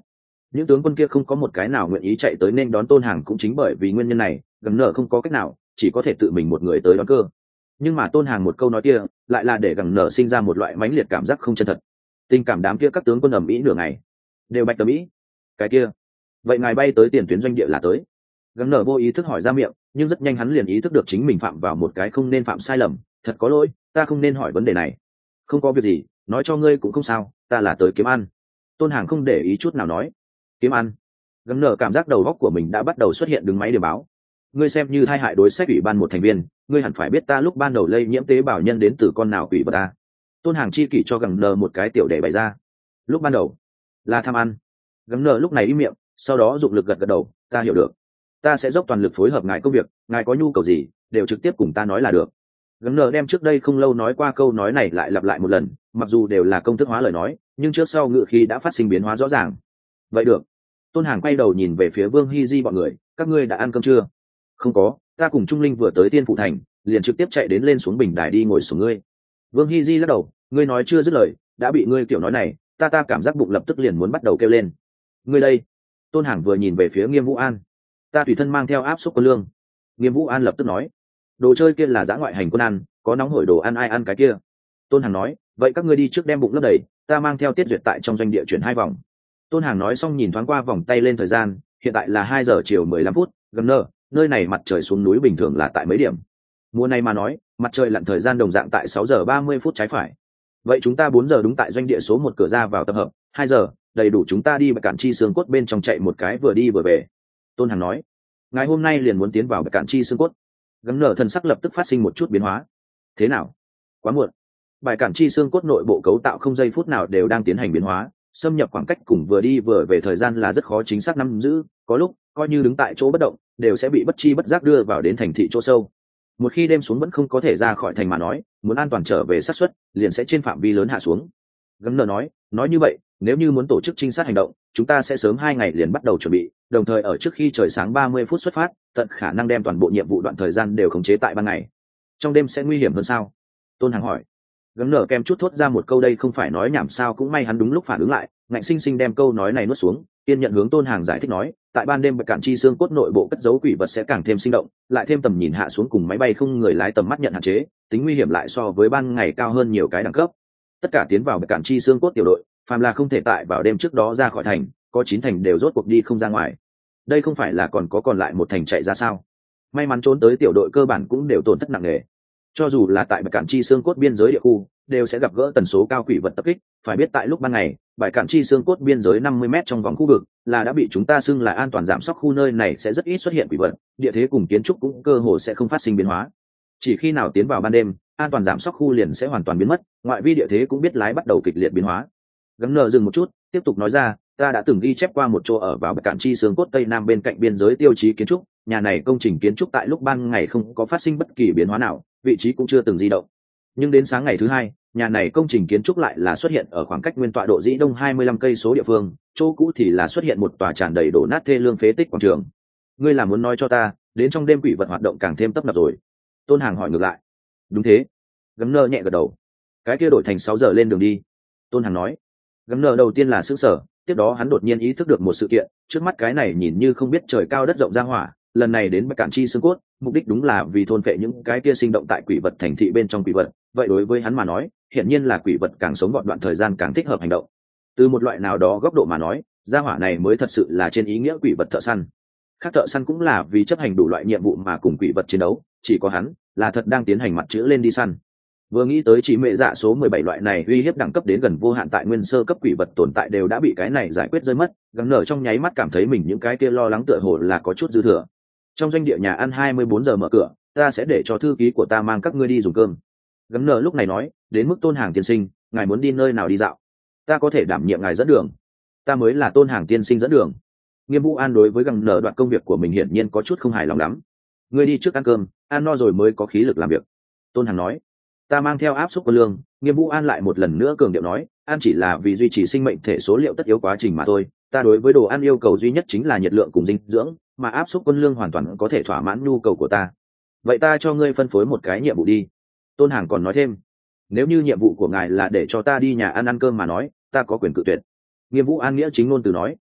những tướng quân kia không có một cái nào nguyện ý chạy tới nên đón Tôn Hàng, cũng chính bởi vì nguyên nhân này gần nở không có cách nào, chỉ có thể tự mình một người tới đón cơ. Nhưng mà Tôn Hàng một câu nói kia lại là để gần nở sinh ra một loại mãnh liệt cảm giác không chân thật. Tình cảm đám kia các tướng quân ầm ĩ nửa ngày đều bạch tầm ĩ. Cái kia, vậy ngài bay tới tiền tuyến doanh địa là tới? Gần nở vô ý thức hỏi ra miệng, nhưng rất nhanh hắn liền ý thức được chính mình phạm vào một cái không nên phạm sai lầm. Thật có lỗi, ta không nên hỏi vấn đề này. Không có việc gì, nói cho ngươi cũng không sao, ta là tới kiếm ăn. Tôn Hàng không để ý chút nào nói. Kiếm ăn? Gần nở cảm giác đầu óc của mình đã bắt đầu xuất hiện đứng máy điểm báo. Ngươi xem như thay hại đối sách ủy ban một thành viên, ngươi hẳn phải biết ta lúc ban đầu lây nhiễm tế bào nhân đến từ con nào quỷ vật ta. Tôn Hàng chi kỷ cho gần nở một cái tiểu để bày ra. Lúc ban đầu là tham ăn. Gần nở lúc này im miệng, sau đó dụng lực gật gật đầu, ta hiểu được, ta sẽ dốc toàn lực phối hợp ngài công việc, ngài có nhu cầu gì đều trực tiếp cùng ta nói là được. Gần nở đem trước đây không lâu nói qua câu nói này lại lặp lại một lần, mặc dù đều là công thức hóa lời nói, nhưng trước sau ngữ khí đã phát sinh biến hóa rõ ràng. Vậy được. Tôn Hàng quay đầu nhìn về phía Vương Hy Di bọn người, các ngươi đã ăn cơm chưa? Không có, ta cùng Trung Linh vừa tới Tiên Phụ Thành, liền trực tiếp chạy đến lên xuống bình đài đi ngồi xuống ngươi. Vương Hy Di lắc đầu, ngươi nói chưa dứt lời, đã bị ngươi kiểu nói này, ta ta cảm giác bụng lập tức liền muốn bắt đầu kêu lên. Ngươi đây. Tôn Hàng vừa nhìn về phía Nghiêm Vũ An, ta tùy thân mang theo áp suất quân lương. Nghiêm Vũ An lập tức nói, đồ chơi kia là dã ngoại hành quân ăn, có nóng hổi đồ ăn ai ăn cái kia. Tôn Hàng nói, vậy các ngươi đi trước đem bụng lấp đầy, ta mang theo Tiết Duyệt tại trong doanh địa chuyển hai vòng. Tôn Hàng nói xong nhìn thoáng qua vòng tay lên thời gian, hiện tại là hai giờ chiều mười lăm phút, gần nở, nơi này mặt trời xuống núi bình thường là tại mấy điểm? Mùa này mà nói, mặt trời lặn thời gian đồng dạng tại sáu giờ ba mươi phút trái phải. Vậy chúng ta bốn giờ đúng tại doanh địa số một cửa ra vào tập hợp, hai giờ, đầy đủ chúng ta đi Bạch Cản Chi xương cốt bên trong chạy một cái vừa đi vừa về. Tôn Hàng nói, ngày hôm nay liền muốn tiến vào Bạch Cản Chi xương cốt. Gần nở thần sắc lập tức phát sinh một chút biến hóa. Thế nào? Quá muộn. Bạch Cản Chi xương cốt nội bộ cấu tạo không giây phút nào đều đang tiến hành biến hóa, xâm nhập khoảng cách cùng vừa đi vừa về thời gian là rất khó chính xác nắm giữ, có lúc coi như đứng tại chỗ bất động đều sẽ bị bất chi bất giác đưa vào đến thành thị chỗ sâu. Một khi đêm xuống vẫn không có thể ra khỏi thành mà nói, muốn an toàn trở về xác suất liền sẽ trên phạm vi lớn hạ xuống. Gấm nở nói, nói như vậy, nếu như muốn tổ chức trinh sát hành động, chúng ta sẽ sớm hai ngày liền bắt đầu chuẩn bị, đồng thời ở trước khi trời sáng ba mươi phút xuất phát, tận khả năng đem toàn bộ nhiệm vụ đoạn thời gian đều khống chế tại ban ngày. Trong đêm sẽ nguy hiểm hơn sao? Tôn Hàng hỏi. Gấm nở kem chút thốt ra một câu đây không phải nói nhảm sao, cũng may hắn đúng lúc phản ứng lại, ngạnh sinh sinh đem câu nói này nuốt xuống, tiên nhận hướng Tôn Hàng giải thích nói, tại ban đêm Bạch Cản Chi xương cốt nội bộ cất giấu quỷ vật sẽ càng thêm sinh động, lại thêm tầm nhìn hạ xuống cùng máy bay không người lái tầm mắt nhận hạn chế, tính nguy hiểm lại so với ban ngày cao hơn nhiều cái đẳng cấp. Tất cả tiến vào Bạch Cản Chi xương cốt tiểu đội, phàm là không thể tại vào đêm trước đó ra khỏi thành, có chín thành đều rốt cuộc đi không ra ngoài. Đây không phải là còn có còn lại một thành chạy ra sao? May mắn trốn tới tiểu đội cơ bản cũng đều tổn thất nặng nề. Cho dù là tại Bạch Cản Chi xương cốt biên giới địa khu, đều sẽ gặp gỡ tần số cao quỷ vật tập kích, phải biết tại lúc ban ngày, Bạch Cản Chi xương cốt biên giới năm mươi mét trong vòng khu vực là đã bị chúng ta xưng là an toàn giảm sóc khu, nơi này sẽ rất ít xuất hiện quỷ vật, địa thế cùng kiến trúc cũng cơ hồ sẽ không phát sinh biến hóa. Chỉ khi nào tiến vào ban đêm, an toàn giảm sóc khu liền sẽ hoàn toàn biến mất, ngoại vi địa thế cũng biết lái bắt đầu kịch liệt biến hóa. Gấm nở dừng một chút, tiếp tục nói ra, ta đã từng ghi chép qua một chỗ ở vào Bạch Cản Chi xương cốt tây nam bên cạnh biên giới tiêu chí kiến trúc, nhà này công trình kiến trúc tại lúc ban ngày không có phát sinh bất kỳ biến hóa nào, vị trí cũng chưa từng di động. Nhưng đến sáng ngày thứ hai, nhà này công trình kiến trúc lại là xuất hiện ở khoảng cách nguyên tọa độ dĩ đông hai mươi lăm cây số địa phương, chỗ cũ thì là xuất hiện một tòa tràn đầy đổ nát thê lương phế tích quảng trường. Ngươi là muốn nói cho ta, đến trong đêm quỷ vật hoạt động càng thêm tấp nập rồi? Tôn Hàng hỏi ngược lại. Đúng thế. Gấm nơ nhẹ gật đầu. Cái kia đổi thành sáu giờ lên đường đi. Tôn Hàng nói. Gấm nơ đầu tiên là sững sờ, tiếp đó hắn đột nhiên ý thức được một sự kiện, trước mắt cái này nhìn như không biết trời cao đất rộng ra hỏa, lần này đến Bạch Cản Chi xương cốt, mục đích đúng là vì thôn phệ những cái kia sinh động tại quỷ vật thành thị bên trong quỷ vật. Vậy đối với hắn mà nói, hiển nhiên là quỷ vật càng sống gọn đoạn thời gian càng thích hợp hành động. Từ một loại nào đó góc độ mà nói, gia hỏa này mới thật sự là trên ý nghĩa quỷ vật thợ săn. Khác thợ săn cũng là vì chấp hành đủ loại nhiệm vụ mà cùng quỷ vật chiến đấu, chỉ có hắn là thật đang tiến hành mặt chữ lên đi săn. Vừa nghĩ tới chỉ mẹ dạ số mười bảy loại này uy hiếp đẳng cấp đến gần vô hạn tại nguyên sơ cấp quỷ vật tồn tại đều đã bị cái này giải quyết rơi mất, gắng nở trong nháy mắt cảm thấy mình những cái kia lo lắng tựa hồ là có chút dư thừa. Trong doanh địa nhà ăn hai mươi bốn giờ mở cửa, ta sẽ để cho thư ký của ta mang các ngươi đi dùng cơm. Gắng nở lúc này nói, đến mức Tôn Hàng tiên sinh, ngài muốn đi nơi nào đi dạo, ta có thể đảm nhiệm ngài dẫn đường. Ta mới là Tôn Hàng tiên sinh dẫn đường. Nghiêm Vũ An đối với gắng nở đoạn công việc của mình hiển nhiên có chút không hài lòng lắm. Ngươi đi trước ăn cơm, ăn no rồi mới có khí lực làm việc. Tôn Hàng nói. Ta mang theo áp suất quân lương. Nghiêm Vũ An lại một lần nữa cường điệu nói, ăn chỉ là vì duy trì sinh mệnh thể số liệu tất yếu quá trình mà thôi. Ta đối với đồ ăn yêu cầu duy nhất chính là nhiệt lượng cùng dinh dưỡng, mà áp suất quân lương hoàn toàn có thể thỏa mãn nhu cầu của ta. Vậy ta cho ngươi phân phối một cái nhiệm vụ đi. Tôn Hàng còn nói thêm, nếu như nhiệm vụ của ngài là để cho ta đi nhà ăn ăn cơm mà nói, ta có quyền cự tuyệt. Nghiêm Vũ An nghĩa chính ngôn từ nói,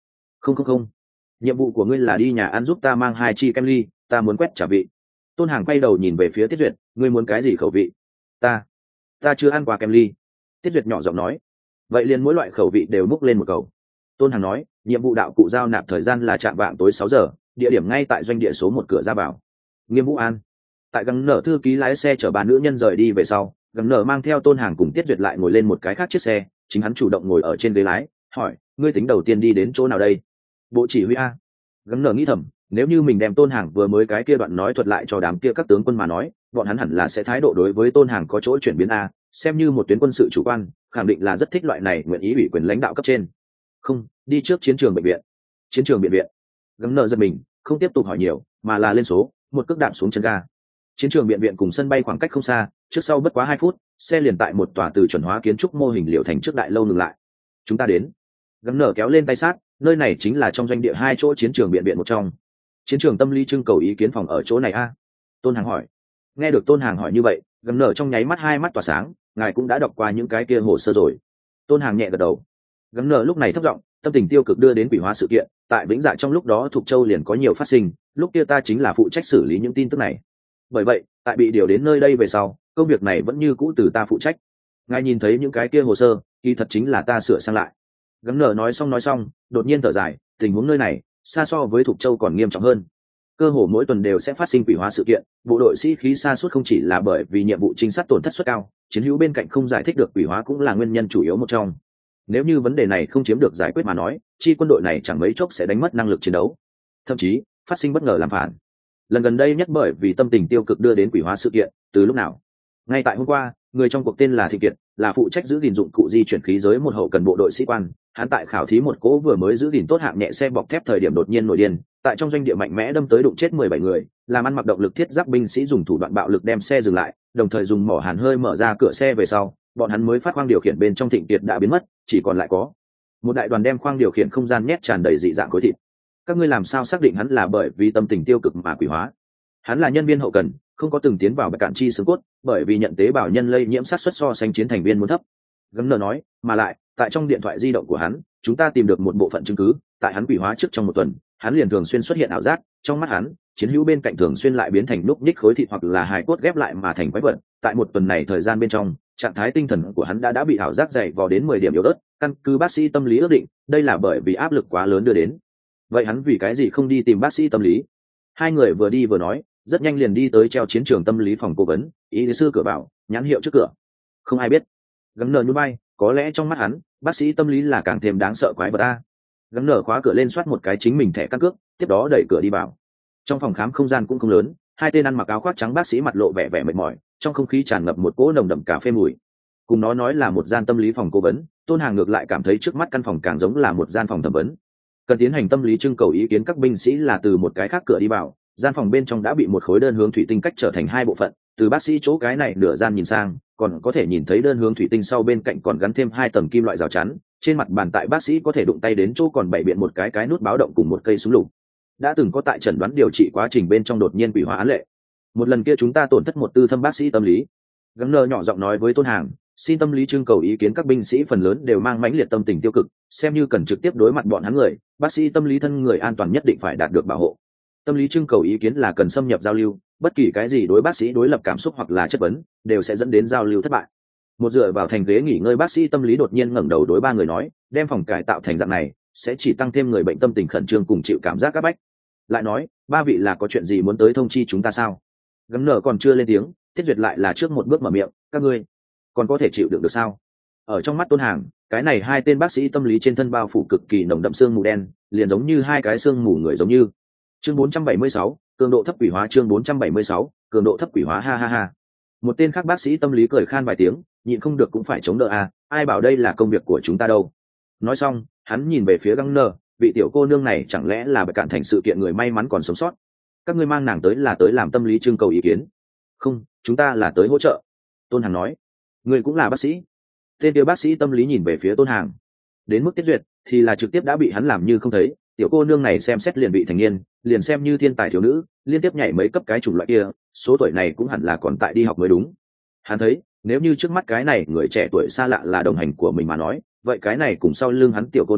Không không không, nhiệm vụ của ngươi là đi nhà ăn giúp ta mang hai chi kem ly, ta muốn quét trả vị. Tôn Hàng quay đầu nhìn về phía Tiết Duyệt, ngươi muốn cái gì khẩu vị? Ta, ta chưa ăn qua kem ly. Tiết Duyệt nhỏ giọng nói. Vậy liền mỗi loại khẩu vị đều múc lên một cầu. Tôn Hàng nói, nhiệm vụ đạo cụ giao nạp thời gian là trạm vạng tối sáu giờ, địa điểm ngay tại doanh địa số một cửa ra vào. Nghiêm Vũ An. Tại gắng nở thư ký lái xe chở ba nữ nhân rời đi về sau, gắng nở mang theo Tôn Hàng cùng Tiết Duyệt lại ngồi lên một cái khác chiếc xe, chính hắn chủ động ngồi ở trên ghế lái, hỏi, ngươi tính đầu tiên đi đến chỗ nào đây? Bộ chỉ huy a. Gắng nở nghĩ thầm, nếu như mình đem Tôn Hàng vừa mới cái kia đoạn nói thuật lại cho đám kia các tướng quân mà nói, bọn hắn hẳn là sẽ thái độ đối với Tôn Hàng có chỗ chuyển biến a, xem như một tuyến quân sự chủ quan, khẳng định là rất thích loại này nguyện ý ủy quyền lãnh đạo cấp trên. Không, đi trước chiến trường bệnh viện. Chiến trường bệnh viện. Gắng nở giật mình, không tiếp tục hỏi nhiều, mà là lên số, một cước đạp xuống chân ga. Chiến trường bệnh viện cùng sân bay khoảng cách không xa, trước sau bất quá hai phút, xe liền tại một tòa từ chuẩn hóa kiến trúc mô hình liệu thành trước đại lâu ngừng lại. Chúng ta đến. Gắng nở kéo lên tay sát, nơi này chính là trong doanh địa hai chỗ chiến trường bệnh viện một trong. Chiến trường tâm lý trưng cầu ý kiến phòng ở chỗ này a? Tôn Hàng hỏi. Nghe được Tôn Hàng hỏi như vậy, Gắng nở trong nháy mắt hai mắt tỏa sáng, ngài cũng đã đọc qua những cái kia hồ sơ rồi. Tôn Hàng nhẹ gật đầu. Gắng nở lúc này thấp giọng, tâm tình tiêu cực đưa đến quỷ hóa sự kiện, tại Vĩnh Dạ trong lúc đó Thục Châu liền có nhiều phát sinh, lúc kia ta chính là phụ trách xử lý những tin tức này. Bởi vậy, tại bị điều đến nơi đây về sau, công việc này vẫn như cũ từ ta phụ trách. Ngài nhìn thấy những cái kia hồ sơ, kỳ thật chính là ta sửa sang lại. Gắng nở nói xong nói xong, đột nhiên thở dài, tình huống nơi này xa so với Thục Châu còn nghiêm trọng hơn. Cơ hồ mỗi tuần đều sẽ phát sinh quỷ hóa sự kiện, bộ đội sĩ khí sa sút không chỉ là bởi vì nhiệm vụ trinh sát tổn thất suất cao, chiến hữu bên cạnh không giải thích được quỷ hóa cũng là nguyên nhân chủ yếu một trong. Nếu như vấn đề này không chiếm được giải quyết mà nói, chi quân đội này chẳng mấy chốc sẽ đánh mất năng lực chiến đấu, thậm chí phát sinh bất ngờ làm phản. Lần gần đây nhất bởi vì tâm tình tiêu cực đưa đến quỷ hóa sự kiện, từ lúc nào? Ngay tại hôm qua, người trong cuộc tên là Thị Kiệt, là phụ trách giữ gìn dụng cụ di chuyển khí giới một hậu cần bộ đội sĩ quan, hắn tại khảo thí một cỗ vừa mới giữ gìn tốt hạng nhẹ xe bọc thép thời điểm đột nhiên nổi điên, tại trong doanh địa mạnh mẽ đâm tới đụng chết mười bảy người, làm ăn mặc động lực thiết giáp binh sĩ dùng thủ đoạn bạo lực đem xe dừng lại, đồng thời dùng mỏ hàn hơi mở ra cửa xe về sau, bọn hắn mới phát khoang điều khiển bên trong Thịnh Kiệt đã biến mất, chỉ còn lại có một đại đoàn đem khoang điều khiển không gian nhét tràn đầy dị dạng khối thịt. Các ngươi làm sao xác định hắn là bởi vì tâm tình tiêu cực mà quỷ hóa? Hắn là nhân viên hậu cần, không có từng tiến vào bạch cạn chi xương cốt, bởi vì nhận tế bào nhân lây nhiễm sát xuất so sánh chiến thành viên muốn thấp. Gắng nở nói, mà lại tại trong điện thoại di động của hắn, chúng ta tìm được một bộ phận chứng cứ, tại hắn quỷ hóa trước trong một tuần, hắn liền thường xuyên xuất hiện ảo giác, trong mắt hắn, chiến hữu bên cạnh thường xuyên lại biến thành núc ních khối thịt hoặc là hài cốt ghép lại mà thành quái vật. Tại một tuần này thời gian bên trong, trạng thái tinh thần của hắn đã đã bị ảo giác dày vò đến mười điểm yếu ớt, căn cứ bác sĩ tâm lý ước định, đây là bởi vì áp lực quá lớn đưa đến. Vậy hắn vì cái gì không đi tìm bác sĩ tâm lý? Hai người vừa đi vừa nói, rất nhanh liền đi tới treo chiến trường tâm lý phòng cố vấn, y sư cửa bảo, nhãn hiệu trước cửa. Không ai biết. Gắng nở nhún bay, có lẽ trong mắt hắn, bác sĩ tâm lý là càng thêm đáng sợ quái vật a. Gắng nở khóa cửa lên soát một cái chính mình thẻ căn cước, tiếp đó đẩy cửa đi vào. Trong phòng khám không gian cũng không lớn, hai tên ăn mặc áo khoác trắng bác sĩ mặt lộ vẻ vẻ mệt mỏi, trong không khí tràn ngập một cỗ nồng đậm cà phê mùi. Cùng nó nói là một gian tâm lý phòng cố vấn, Tôn Hàng ngược lại cảm thấy trước mắt căn phòng càng giống là một gian phòng thẩm vấn. Cần tiến hành tâm lý trưng cầu ý kiến các binh sĩ là từ một cái khác cửa đi vào, gian phòng bên trong đã bị một khối đơn hướng thủy tinh cách trở thành hai bộ phận, từ bác sĩ chỗ cái này nửa gian nhìn sang, còn có thể nhìn thấy đơn hướng thủy tinh sau bên cạnh còn gắn thêm hai tầng kim loại rào chắn, trên mặt bàn tại bác sĩ có thể đụng tay đến chỗ còn bày biện một cái cái nút báo động cùng một cây súng lục. Đã từng có tại chẩn đoán điều trị quá trình bên trong đột nhiên quỷ hóa án lệ. Một lần kia chúng ta tổn thất một tư thâm bác sĩ tâm lý. Gắng nở nhỏ giọng nói với Tôn Hàng, xin tâm lý trưng cầu ý kiến các binh sĩ phần lớn đều mang mãnh liệt tâm tình tiêu cực, xem như cần trực tiếp đối mặt bọn hắn người, bác sĩ tâm lý thân người an toàn nhất định phải đạt được bảo hộ. Tâm lý trưng cầu ý kiến là cần xâm nhập giao lưu, bất kỳ cái gì đối bác sĩ đối lập cảm xúc hoặc là chất vấn đều sẽ dẫn đến giao lưu thất bại. Một dựa vào thành ghế nghỉ ngơi bác sĩ tâm lý đột nhiên ngẩng đầu đối ba người nói, đem phòng cải tạo thành dạng này sẽ chỉ tăng thêm người bệnh tâm tình khẩn trương cùng chịu cảm giác áp bách. Lại nói, ba vị là có chuyện gì muốn tới thông chi chúng ta sao? Gắng nở còn chưa lên tiếng, Thiết Duyệt lại là trước một bước mở miệng, các ngươi còn có thể chịu đựng được sao? Ở trong mắt Tôn Hàng, cái này hai tên bác sĩ tâm lý trên thân bao phủ cực kỳ nồng đậm xương mù đen, liền giống như hai cái xương mù người giống như. Chương bốn trăm bảy mươi sáu, cường độ thấp quỷ hóa. Chương bốn trăm bảy mươi sáu, cường độ thấp quỷ hóa. Ha ha ha. Một tên khác bác sĩ tâm lý cười khan vài tiếng, nhịn không được cũng phải chống đỡ à, ai bảo đây là công việc của chúng ta đâu. Nói xong, hắn nhìn về phía Gắng nở, vị tiểu cô nương này chẳng lẽ là bạch cạn thành sự kiện người may mắn còn sống sót? Các ngươi mang nàng tới là tới làm tâm lý trưng cầu ý kiến? Không, chúng ta là tới hỗ trợ. Tôn Hàng nói. Người cũng là bác sĩ. Tên kia bác sĩ tâm lý nhìn về phía Tôn Hàng. Đến mức Tiết Duyệt thì là trực tiếp đã bị hắn làm như không thấy, tiểu cô nương này xem xét liền bị thành niên, liền xem như thiên tài thiếu nữ, liên tiếp nhảy mấy cấp cái chủng loại kia, số tuổi này cũng hẳn là còn tại đi học mới đúng. Hắn thấy, nếu như trước mắt cái này người trẻ tuổi xa lạ là đồng hành của mình mà nói, vậy cái này cùng sau lưng hắn tiểu cô nương,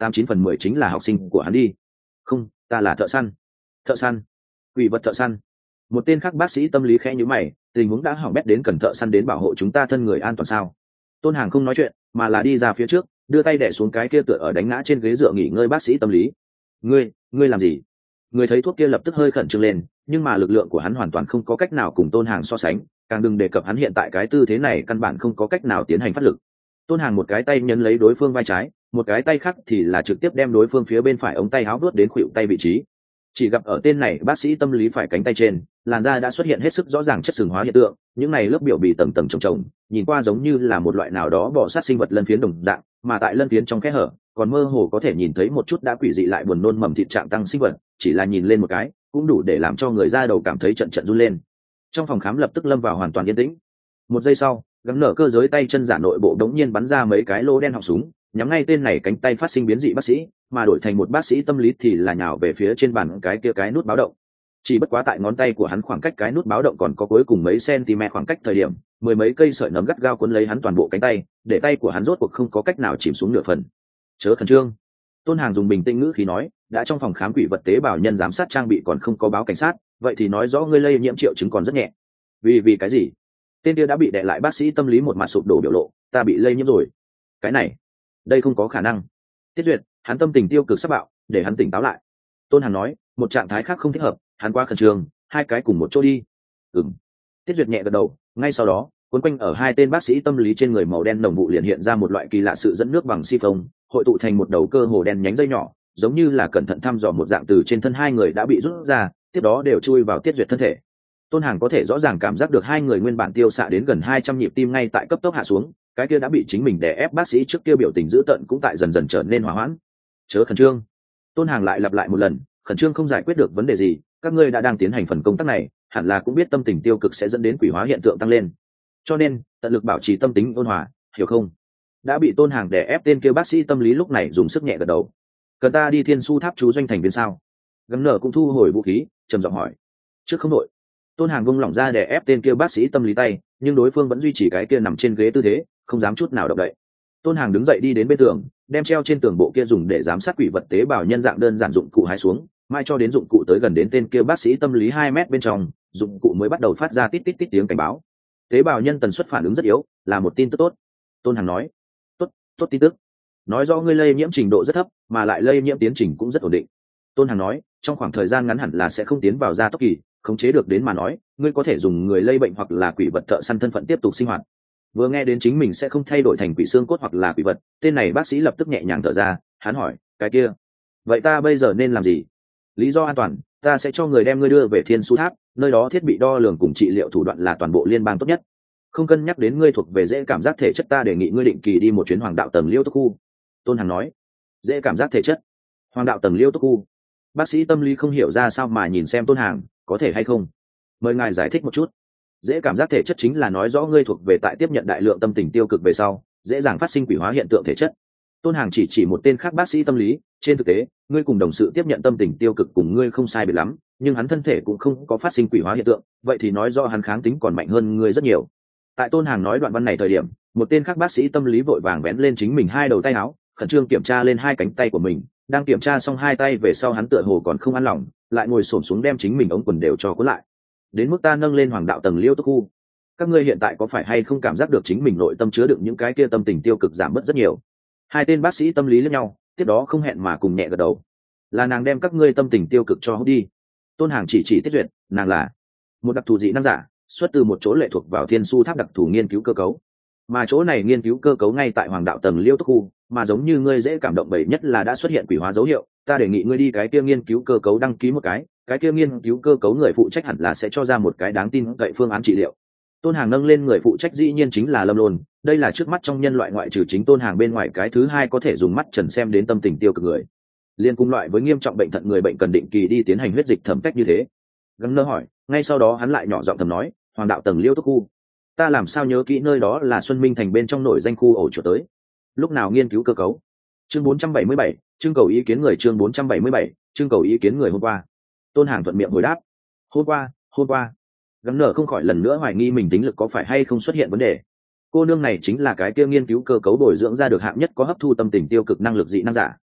tám chín phần mười chính là học sinh của hắn đi. Không, ta là thợ săn. Thợ săn? Quỷ vật thợ săn? Một tên khác bác sĩ tâm lý khẽ nhíu mày, tình huống đã hỏng bét đến cần thợ săn đến bảo hộ chúng ta thân người an toàn sao? Tôn Hàng không nói chuyện, mà là đi ra phía trước, đưa tay đè xuống cái kia tựa ở đánh ngã trên ghế dựa nghỉ ngơi bác sĩ tâm lý. Ngươi, ngươi làm gì? Người thấy thuốc kia lập tức hơi khẩn trương lên, nhưng mà lực lượng của hắn hoàn toàn không có cách nào cùng Tôn Hàng so sánh, càng đừng đề cập hắn hiện tại cái tư thế này căn bản không có cách nào tiến hành phát lực. Tôn Hàng một cái tay nhấn lấy đối phương vai trái, một cái tay khác thì là trực tiếp đem đối phương phía bên phải ống tay áo vuốt đến khuỷu tay vị trí. Chỉ gặp ở tên này bác sĩ tâm lý phải cánh tay trên, làn da đã xuất hiện hết sức rõ ràng chất sừng hóa hiện tượng, những này lớp biểu bì tầng tầng chồng chồng, nhìn qua giống như là một loại nào đó bò sát sinh vật lân phiến đồng dạng, mà tại lân phiến trong kẽ hở, còn mơ hồ có thể nhìn thấy một chút đã quỷ dị lại buồn nôn mầm thịt trạng tăng sinh vật, chỉ là nhìn lên một cái, cũng đủ để làm cho người da đầu cảm thấy trận trận run lên. Trong phòng khám lập tức lâm vào hoàn toàn yên tĩnh. Một giây sau, gắng nở cơ giới tay chân giả nội bộ đống nhiên bắn ra mấy cái lô đen họng súng, nhắm ngay tên này cánh tay phát sinh biến dị bác sĩ, mà đổi thành một bác sĩ tâm lý thì là nhào về phía trên bàn cái kia cái nút báo động. Chỉ bất quá tại ngón tay của hắn khoảng cách cái nút báo động còn có cuối cùng mấy cm khoảng cách thời điểm, mười mấy cây sợi nấm gắt gao cuốn lấy hắn toàn bộ cánh tay, để tay của hắn rốt cuộc không có cách nào chìm xuống nửa phần. Chớ khẩn trương. Tôn Hàng dùng bình tĩnh ngữ khí nói, đã trong phòng khám quỷ vật tế bào nhân giám sát trang bị còn không có báo cảnh sát, vậy thì nói rõ ngươi lây nhiễm triệu chứng còn rất nhẹ. Vì vì cái gì? Tên kia đã bị đè lại bác sĩ tâm lý một mặt sụp đổ biểu lộ, ta bị lây nhiễm rồi. Cái này, đây không có khả năng. Tiết Duyệt, hắn tâm tình tiêu cực sắp bạo, để hắn tỉnh táo lại. Tôn Hàn nói, một trạng thái khác không thích hợp, hắn quá khẩn trương, hai cái cùng một chỗ đi. Ừm. Tiết Duyệt nhẹ gật đầu, ngay sau đó, cuốn quanh ở hai tên bác sĩ tâm lý trên người màu đen nồng vụ liền hiện ra một loại kỳ lạ sự dẫn nước bằng xi phông, hội tụ thành một đầu cơ hồ đen nhánh dây nhỏ, giống như là cẩn thận thăm dò một dạng từ trên thân hai người đã bị rút ra, tiếp đó đều chui vào Tiết Duyệt thân thể. Tôn Hàng có thể rõ ràng cảm giác được hai người nguyên bản tiêu xạ đến gần hai trăm nhịp tim ngay tại cấp tốc hạ xuống, cái kia đã bị chính mình đè ép bác sĩ trước kia biểu tình dữ tợn cũng tại dần dần trở nên hòa hoãn. Chớ khẩn trương. Tôn Hàng lại lặp lại một lần, khẩn trương không giải quyết được vấn đề gì, các ngươi đã đang tiến hành phần công tác này, hẳn là cũng biết tâm tình tiêu cực sẽ dẫn đến quỷ hóa hiện tượng tăng lên. Cho nên, tận lực bảo trì tâm tính ôn hòa, hiểu không? Đã bị Tôn Hàng đè ép tên kia bác sĩ tâm lý lúc này dùng sức nhẹ gật đầu. Cần ta đi Thiên Su Tháp chú doanh thành viên sao? Gấm nở cũng thu hồi vũ khí, trầm giọng hỏi. Trước không đội. Tôn Hàng vung lỏng ra để ép tên kia bác sĩ tâm lý tay, nhưng đối phương vẫn duy trì cái kia nằm trên ghế tư thế, không dám chút nào động đậy. Tôn Hàng đứng dậy đi đến bên tường, đem treo trên tường bộ kia dùng để giám sát quỷ vật tế bào nhân dạng đơn giản dụng cụ hái xuống, mai cho đến dụng cụ tới gần đến tên kia bác sĩ tâm lý hai mét bên trong, dụng cụ mới bắt đầu phát ra tít tít tít tiếng cảnh báo. Tế bào nhân tần suất phản ứng rất yếu, là một tin tức tốt. Tôn Hàng nói. Tốt, tốt tin tức. Nói rõ ngươi lây nhiễm trình độ rất thấp, mà lại lây nhiễm tiến trình cũng rất ổn định. Tôn Hàng nói, trong khoảng thời gian ngắn hẳn là sẽ không tiến vào gia tốc kỳ, khống chế được đến mà nói, ngươi có thể dùng người lây bệnh hoặc là quỷ vật thợ săn thân phận tiếp tục sinh hoạt. Vừa nghe đến chính mình sẽ không thay đổi thành quỷ xương cốt hoặc là quỷ vật, tên này bác sĩ lập tức nhẹ nhàng thở ra, hắn hỏi, cái kia, vậy ta bây giờ nên làm gì? Lý do an toàn, ta sẽ cho người đem ngươi đưa về Thiên Su Tháp, nơi đó thiết bị đo lường cùng trị liệu thủ đoạn là toàn bộ liên bang tốt nhất. Không cân nhắc đến ngươi thuộc về dễ cảm giác thể chất, ta đề nghị ngươi định kỳ đi một chuyến Hoàng đạo tầng Liêu Túc Khu. Tôn Hằng nói, dễ cảm giác thể chất, Hoàng đạo tầng Liêu Túc Khu. Bác sĩ tâm lý không hiểu ra sao mà nhìn xem Tôn Hàng, có thể hay không? Mời ngài giải thích một chút. Dễ cảm giác thể chất chính là nói rõ ngươi thuộc về tại tiếp nhận đại lượng tâm tình tiêu cực về sau, dễ dàng phát sinh quỷ hóa hiện tượng thể chất. Tôn Hàng chỉ chỉ một tên khác bác sĩ tâm lý, trên thực tế, ngươi cùng đồng sự tiếp nhận tâm tình tiêu cực cùng ngươi không sai biệt lắm, nhưng hắn thân thể cũng không có phát sinh quỷ hóa hiện tượng, vậy thì nói rõ hắn kháng tính còn mạnh hơn ngươi rất nhiều. Tại Tôn Hàng nói đoạn văn này thời điểm, một tên khác bác sĩ tâm lý vội vàng vén lên chính mình hai đầu tay áo, khẩn trương kiểm tra lên hai cánh tay của mình, đang kiểm tra xong hai tay về sau hắn tựa hồ còn không an lòng, lại ngồi xổm xuống đem chính mình ống quần đều cho cuốn lại. Đến mức ta nâng lên Hoàng đạo tầng Liêu Túc Khu, các ngươi hiện tại có phải hay không cảm giác được chính mình nội tâm chứa đựng những cái kia tâm tình tiêu cực giảm bớt rất nhiều? Hai tên bác sĩ tâm lý lẫn nhau, tiếp đó không hẹn mà cùng nhẹ gật đầu. Là nàng đem các ngươi tâm tình tiêu cực cho hút đi. Tôn Hàng chỉ chỉ Tiết Duyệt, nàng là một đặc thù dị năng giả, xuất từ một chỗ lệ thuộc vào Thiên Su Tháp đặc thù nghiên cứu cơ cấu, mà chỗ này nghiên cứu cơ cấu ngay tại Hoàng đạo tầng Liêu Túc Khu, mà giống như ngươi dễ cảm động bởi nhất là đã xuất hiện quỷ hóa dấu hiệu, ta đề nghị ngươi đi cái kia nghiên cứu cơ cấu đăng ký một cái, cái kia nghiên cứu cơ cấu người phụ trách hẳn là sẽ cho ra một cái đáng tin cậy phương án trị liệu. Tôn Hàng nâng lên người phụ trách dĩ nhiên chính là Lâm Lôn, đây là trước mắt trong nhân loại ngoại trừ chính Tôn Hàng bên ngoài cái thứ hai có thể dùng mắt trần xem đến tâm tình tiêu cực người. Liên cùng loại với nghiêm trọng bệnh thận người bệnh cần định kỳ đi tiến hành huyết dịch thẩm cách như thế. Gắn nơ hỏi, ngay sau đó hắn lại nhỏ giọng thầm nói, Hoàng đạo tầng Liêu Túc Khu, ta làm sao nhớ kỹ nơi đó là Xuân Minh thành bên trong nổi danh khu ổ chuột tới. Lúc nào nghiên cứu cơ cấu? Chương bốn trăm bảy mươi bảy, trưng cầu ý kiến người chương bốn trăm bảy mươi bảy, trưng cầu ý kiến người hôm qua. Tôn Hàng thuận miệng hồi đáp, hôm qua, hôm qua. Gắn nở không khỏi lần nữa hoài nghi mình tính lực có phải hay không xuất hiện vấn đề. Cô nương này chính là cái kia nghiên cứu cơ cấu bồi dưỡng ra được hạng nhất có hấp thu tâm tình tiêu cực năng lực dị năng giả.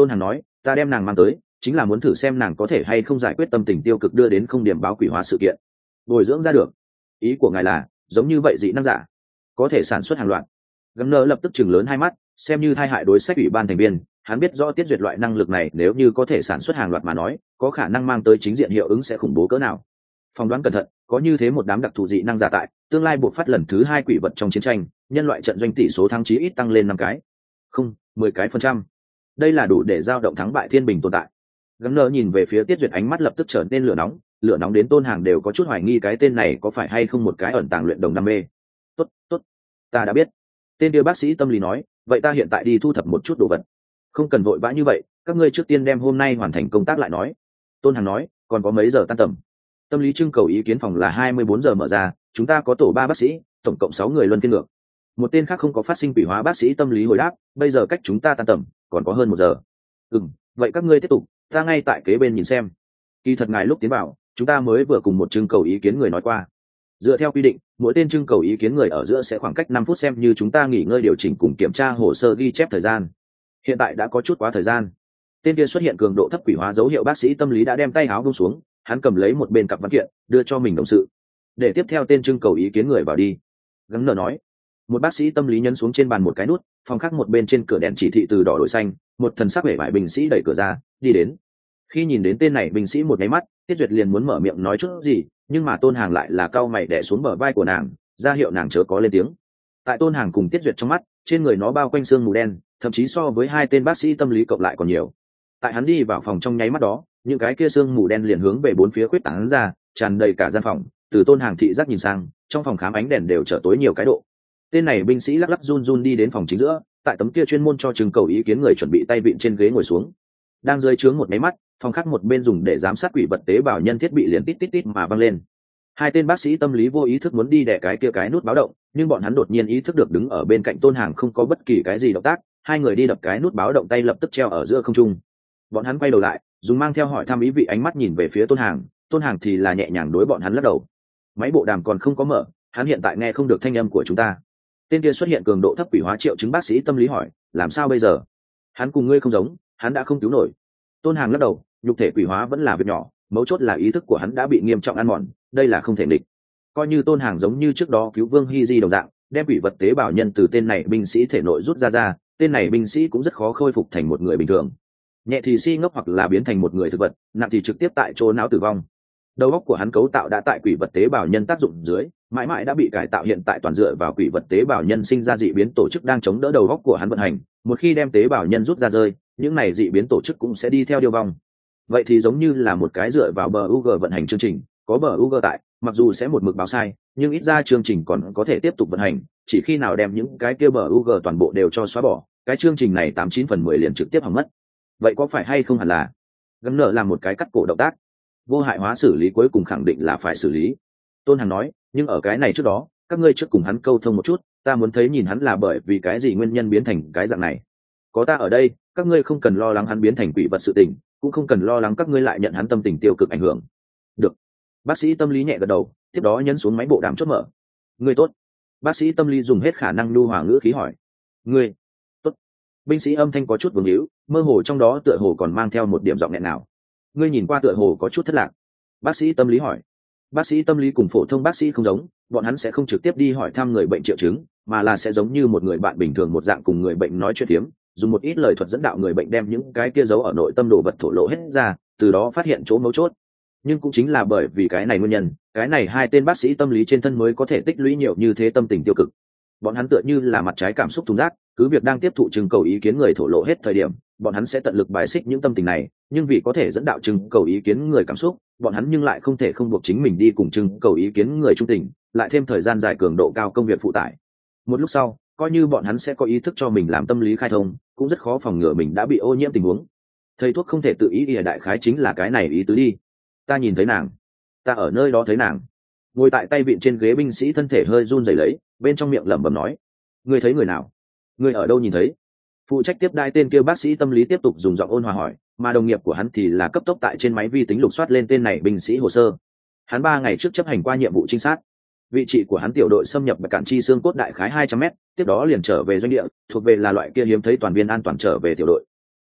Tôn Hằng nói, ta đem nàng mang tới chính là muốn thử xem nàng có thể hay không giải quyết tâm tình tiêu cực đưa đến không điểm báo quỷ hóa sự kiện, bồi dưỡng ra được. Ý của ngài là giống như vậy dị năng giả có thể sản xuất hàng loạt. Gấm nơ lập tức chừng lớn hai mắt, xem như thay hại đối sách ủy ban thành viên, hắn biết rõ Tiết Duyệt loại năng lực này nếu như có thể sản xuất hàng loạt mà nói, có khả năng mang tới chính diện hiệu ứng sẽ khủng bố cỡ nào. Phỏng đoán cẩn thận, có như thế một đám đặc thù dị năng giả tại, tương lai buộc phát lần thứ hai quỷ vật trong chiến tranh, nhân loại trận doanh tỷ số thắng chí ít tăng lên năm cái, không, mười cái phần trăm. Đây là đủ để giao động thắng bại thiên bình tồn tại. Gấm nơ nhìn về phía Tiết Duyệt, ánh mắt lập tức trở nên lửa nóng, lửa nóng đến Tôn Hàng đều có chút hoài nghi cái tên này có phải hay không một cái ẩn tàng luyện đồng đam mê. Tốt, tốt, ta đã biết. Tên kia bác sĩ tâm lý nói, vậy ta hiện tại đi thu thập một chút đồ vật. Không cần vội vã như vậy, các ngươi trước tiên đem hôm nay hoàn thành công tác lại nói. Tôn Hằng nói, còn có mấy giờ tan tầm? Tâm lý trưng cầu ý kiến phòng là hai mươi bốn giờ mở ra, chúng ta có tổ ba bác sĩ, tổng cộng sáu người luân phiên ngược. Một tên khác không có phát sinh quỷ hóa bác sĩ tâm lý hồi đáp, bây giờ cách chúng ta tan tầm còn có hơn một giờ. Ừm, vậy các ngươi tiếp tục, ta ngay tại kế bên nhìn xem. Kỳ thật ngài lúc tiến vào, chúng ta mới vừa cùng một trưng cầu ý kiến người nói qua. Dựa theo quy định, mỗi tên trưng cầu ý kiến người ở giữa sẽ khoảng cách năm phút xem như chúng ta nghỉ ngơi điều chỉnh cùng kiểm tra hồ sơ ghi chép thời gian. Hiện tại đã có chút quá thời gian. Tên kia xuất hiện cường độ thấp quỷ hóa dấu hiệu bác sĩ tâm lý đã đem tay áo buông xuống, hắn cầm lấy một bên cặp văn kiện, đưa cho mình đồng sự. Để tiếp theo tên trưng cầu ý kiến người vào đi. Gắng nở nói. Một bác sĩ tâm lý nhấn xuống trên bàn một cái nút, phòng khác một bên trên cửa đèn chỉ thị từ đỏ đổi xanh, một thần sắc vẻ vải binh sĩ đẩy cửa ra, đi đến. Khi nhìn đến tên này binh sĩ một nháy mắt, Tiết Duyệt liền muốn mở miệng nói chút gì, nhưng mà Tôn Hàng lại là cau mày đè xuống bờ vai của nàng, ra hiệu nàng chớ có lên tiếng. Tại Tôn Hàng cùng Tiết Duyệt trong mắt, trên người nó bao quanh xương mù đen, thậm chí so với hai tên bác sĩ tâm lý cộng lại còn nhiều. Tại hắn đi vào phòng trong nháy mắt đó, những cái kia xương mù đen liền hướng về bốn phía khuyết tán ra, tràn đầy cả gian phòng. Từ Tôn Hàng thị giác nhìn sang, trong phòng khám ánh đèn đều trở tối nhiều cái độ. Tên này binh sĩ lắc lắc run run đi đến phòng chính giữa, tại tấm kia chuyên môn cho trưng cầu ý kiến người chuẩn bị tay vịn trên ghế ngồi xuống. Đang rơi trướng một máy mắt, phòng khác một bên dùng để giám sát quỷ vật tế bào nhân thiết bị liền tít tít tít mà văng lên. Hai tên bác sĩ tâm lý vô ý thức muốn đi đè cái kia cái nút báo động, nhưng bọn hắn đột nhiên ý thức được đứng ở bên cạnh Tôn Hàng không có bất kỳ cái gì động tác, hai người đi đập cái nút báo động tay lập tức treo ở giữa không trung. Bọn hắn quay đầu lại, dùng mang theo hỏi thăm ý vị ánh mắt nhìn về phía Tôn Hàng, Tôn Hàng thì là nhẹ nhàng đối bọn hắn lắc đầu. Máy bộ đàm còn không có mở, hắn hiện tại nghe không được thanh âm của chúng ta. Tên kia xuất hiện cường độ thấp quỷ hóa triệu chứng bác sĩ tâm lý hỏi, làm sao bây giờ? Hắn cùng ngươi không giống, hắn đã không cứu nổi. Tôn Hàng lắc đầu, nhục thể quỷ hóa vẫn là việc nhỏ, mấu chốt là ý thức của hắn đã bị nghiêm trọng ăn mòn, đây là không thể địch. Coi như Tôn Hàng giống như trước đó cứu Vương Hy Di đồng dạng, đem quỷ vật tế bào nhân từ tên này binh sĩ thể nội rút ra ra, tên này binh sĩ cũng rất khó khôi phục thành một người bình thường. Nhẹ thì si ngốc hoặc là biến thành một người thực vật, nặng thì trực tiếp tại chỗ não tử vong. Đầu óc của hắn cấu tạo đã tại quỷ vật tế bào nhân tác dụng dưới, mãi mãi đã bị cải tạo, hiện tại toàn dựa vào quỷ vật tế bào nhân sinh ra dị biến tổ chức đang chống đỡ đầu óc của hắn vận hành, một khi đem tế bào nhân rút ra rơi, những này dị biến tổ chức cũng sẽ đi theo điêu vong. Vậy thì giống như là một cái dựa vào bờ u giê vận hành chương trình, có bờ u giê tại, mặc dù sẽ một mực báo sai, nhưng ít ra chương trình còn có thể tiếp tục vận hành, chỉ khi nào đem những cái kia bờ u giê toàn bộ đều cho xóa bỏ, cái chương trình này tám chín phần mười liền trực tiếp hỏng mất. Vậy có phải hay không hẳn là gấm nợ làm một cái cắt cổ động tác, vô hại hóa xử lý cuối cùng khẳng định là phải xử lý. Tôn Hằng nói, nhưng ở cái này trước đó, các ngươi trước cùng hắn câu thông một chút, ta muốn thấy nhìn hắn là bởi vì cái gì nguyên nhân biến thành cái dạng này. Có ta ở đây, các ngươi không cần lo lắng hắn biến thành quỷ vật sự tình, cũng không cần lo lắng các ngươi lại nhận hắn tâm tình tiêu cực ảnh hưởng. Được. Bác sĩ tâm lý nhẹ gật đầu, tiếp đó nhấn xuống máy bộ đàm chốt mở. Ngươi tốt. Bác sĩ tâm lý dùng hết khả năng nhu hòa ngữ khí hỏi. Ngươi tốt. Binh sĩ âm thanh có chút vương hữu, mơ hồ trong đó tựa hồ còn mang theo một điểm giọng nghẹn nào. Ngươi nhìn qua tựa hồ có chút thất lạc. Bác sĩ tâm lý hỏi. Bác sĩ tâm lý cùng phổ thông bác sĩ không giống, bọn hắn sẽ không trực tiếp đi hỏi thăm người bệnh triệu chứng, mà là sẽ giống như một người bạn bình thường một dạng cùng người bệnh nói chuyện phiếm, dùng một ít lời thuật dẫn đạo người bệnh đem những cái kia giấu ở nội tâm đồ vật thổ lộ hết ra, từ đó phát hiện chỗ mấu chốt. Nhưng cũng chính là bởi vì cái này nguyên nhân, cái này hai tên bác sĩ tâm lý trên thân mới có thể tích lũy nhiều như thế tâm tình tiêu cực. Bọn hắn tựa như là mặt trái cảm xúc thùng rác, cứ việc đang tiếp thụ trưng cầu ý kiến người thổ lộ hết thời điểm, bọn hắn sẽ tận lực bài xích những tâm tình này, nhưng vì có thể dẫn đạo trưng cầu ý kiến người cảm xúc, bọn hắn nhưng lại không thể không buộc chính mình đi cùng trưng cầu ý kiến người trung tình, lại thêm thời gian dài cường độ cao công việc phụ tải. Một lúc sau, coi như bọn hắn sẽ có ý thức cho mình làm tâm lý khai thông, cũng rất khó phòng ngừa mình đã bị ô nhiễm tình huống. Thầy thuốc không thể tự ý đi, đại khái chính là cái này ý tứ đi. Ta nhìn thấy nàng, ta ở nơi đó thấy nàng. Ngồi tại tay vịn trên ghế binh sĩ thân thể hơi run rẩy lấy, bên trong miệng lẩm bẩm nói, ngươi thấy người nào? Ngươi ở đâu nhìn thấy? Phụ trách tiếp đai tên kia bác sĩ tâm lý tiếp tục dùng giọng ôn hòa hỏi, mà đồng nghiệp của hắn thì là cấp tốc tại trên máy vi tính lục soát lên tên này binh sĩ hồ sơ. Hắn ba ngày trước chấp hành qua nhiệm vụ trinh sát, vị trí của hắn tiểu đội xâm nhập Bạch Cạn Chi xương cốt đại khái hai trăm mét, tiếp đó liền trở về doanh địa, thuộc về là loại kia hiếm thấy toàn viên an toàn trở về tiểu đội.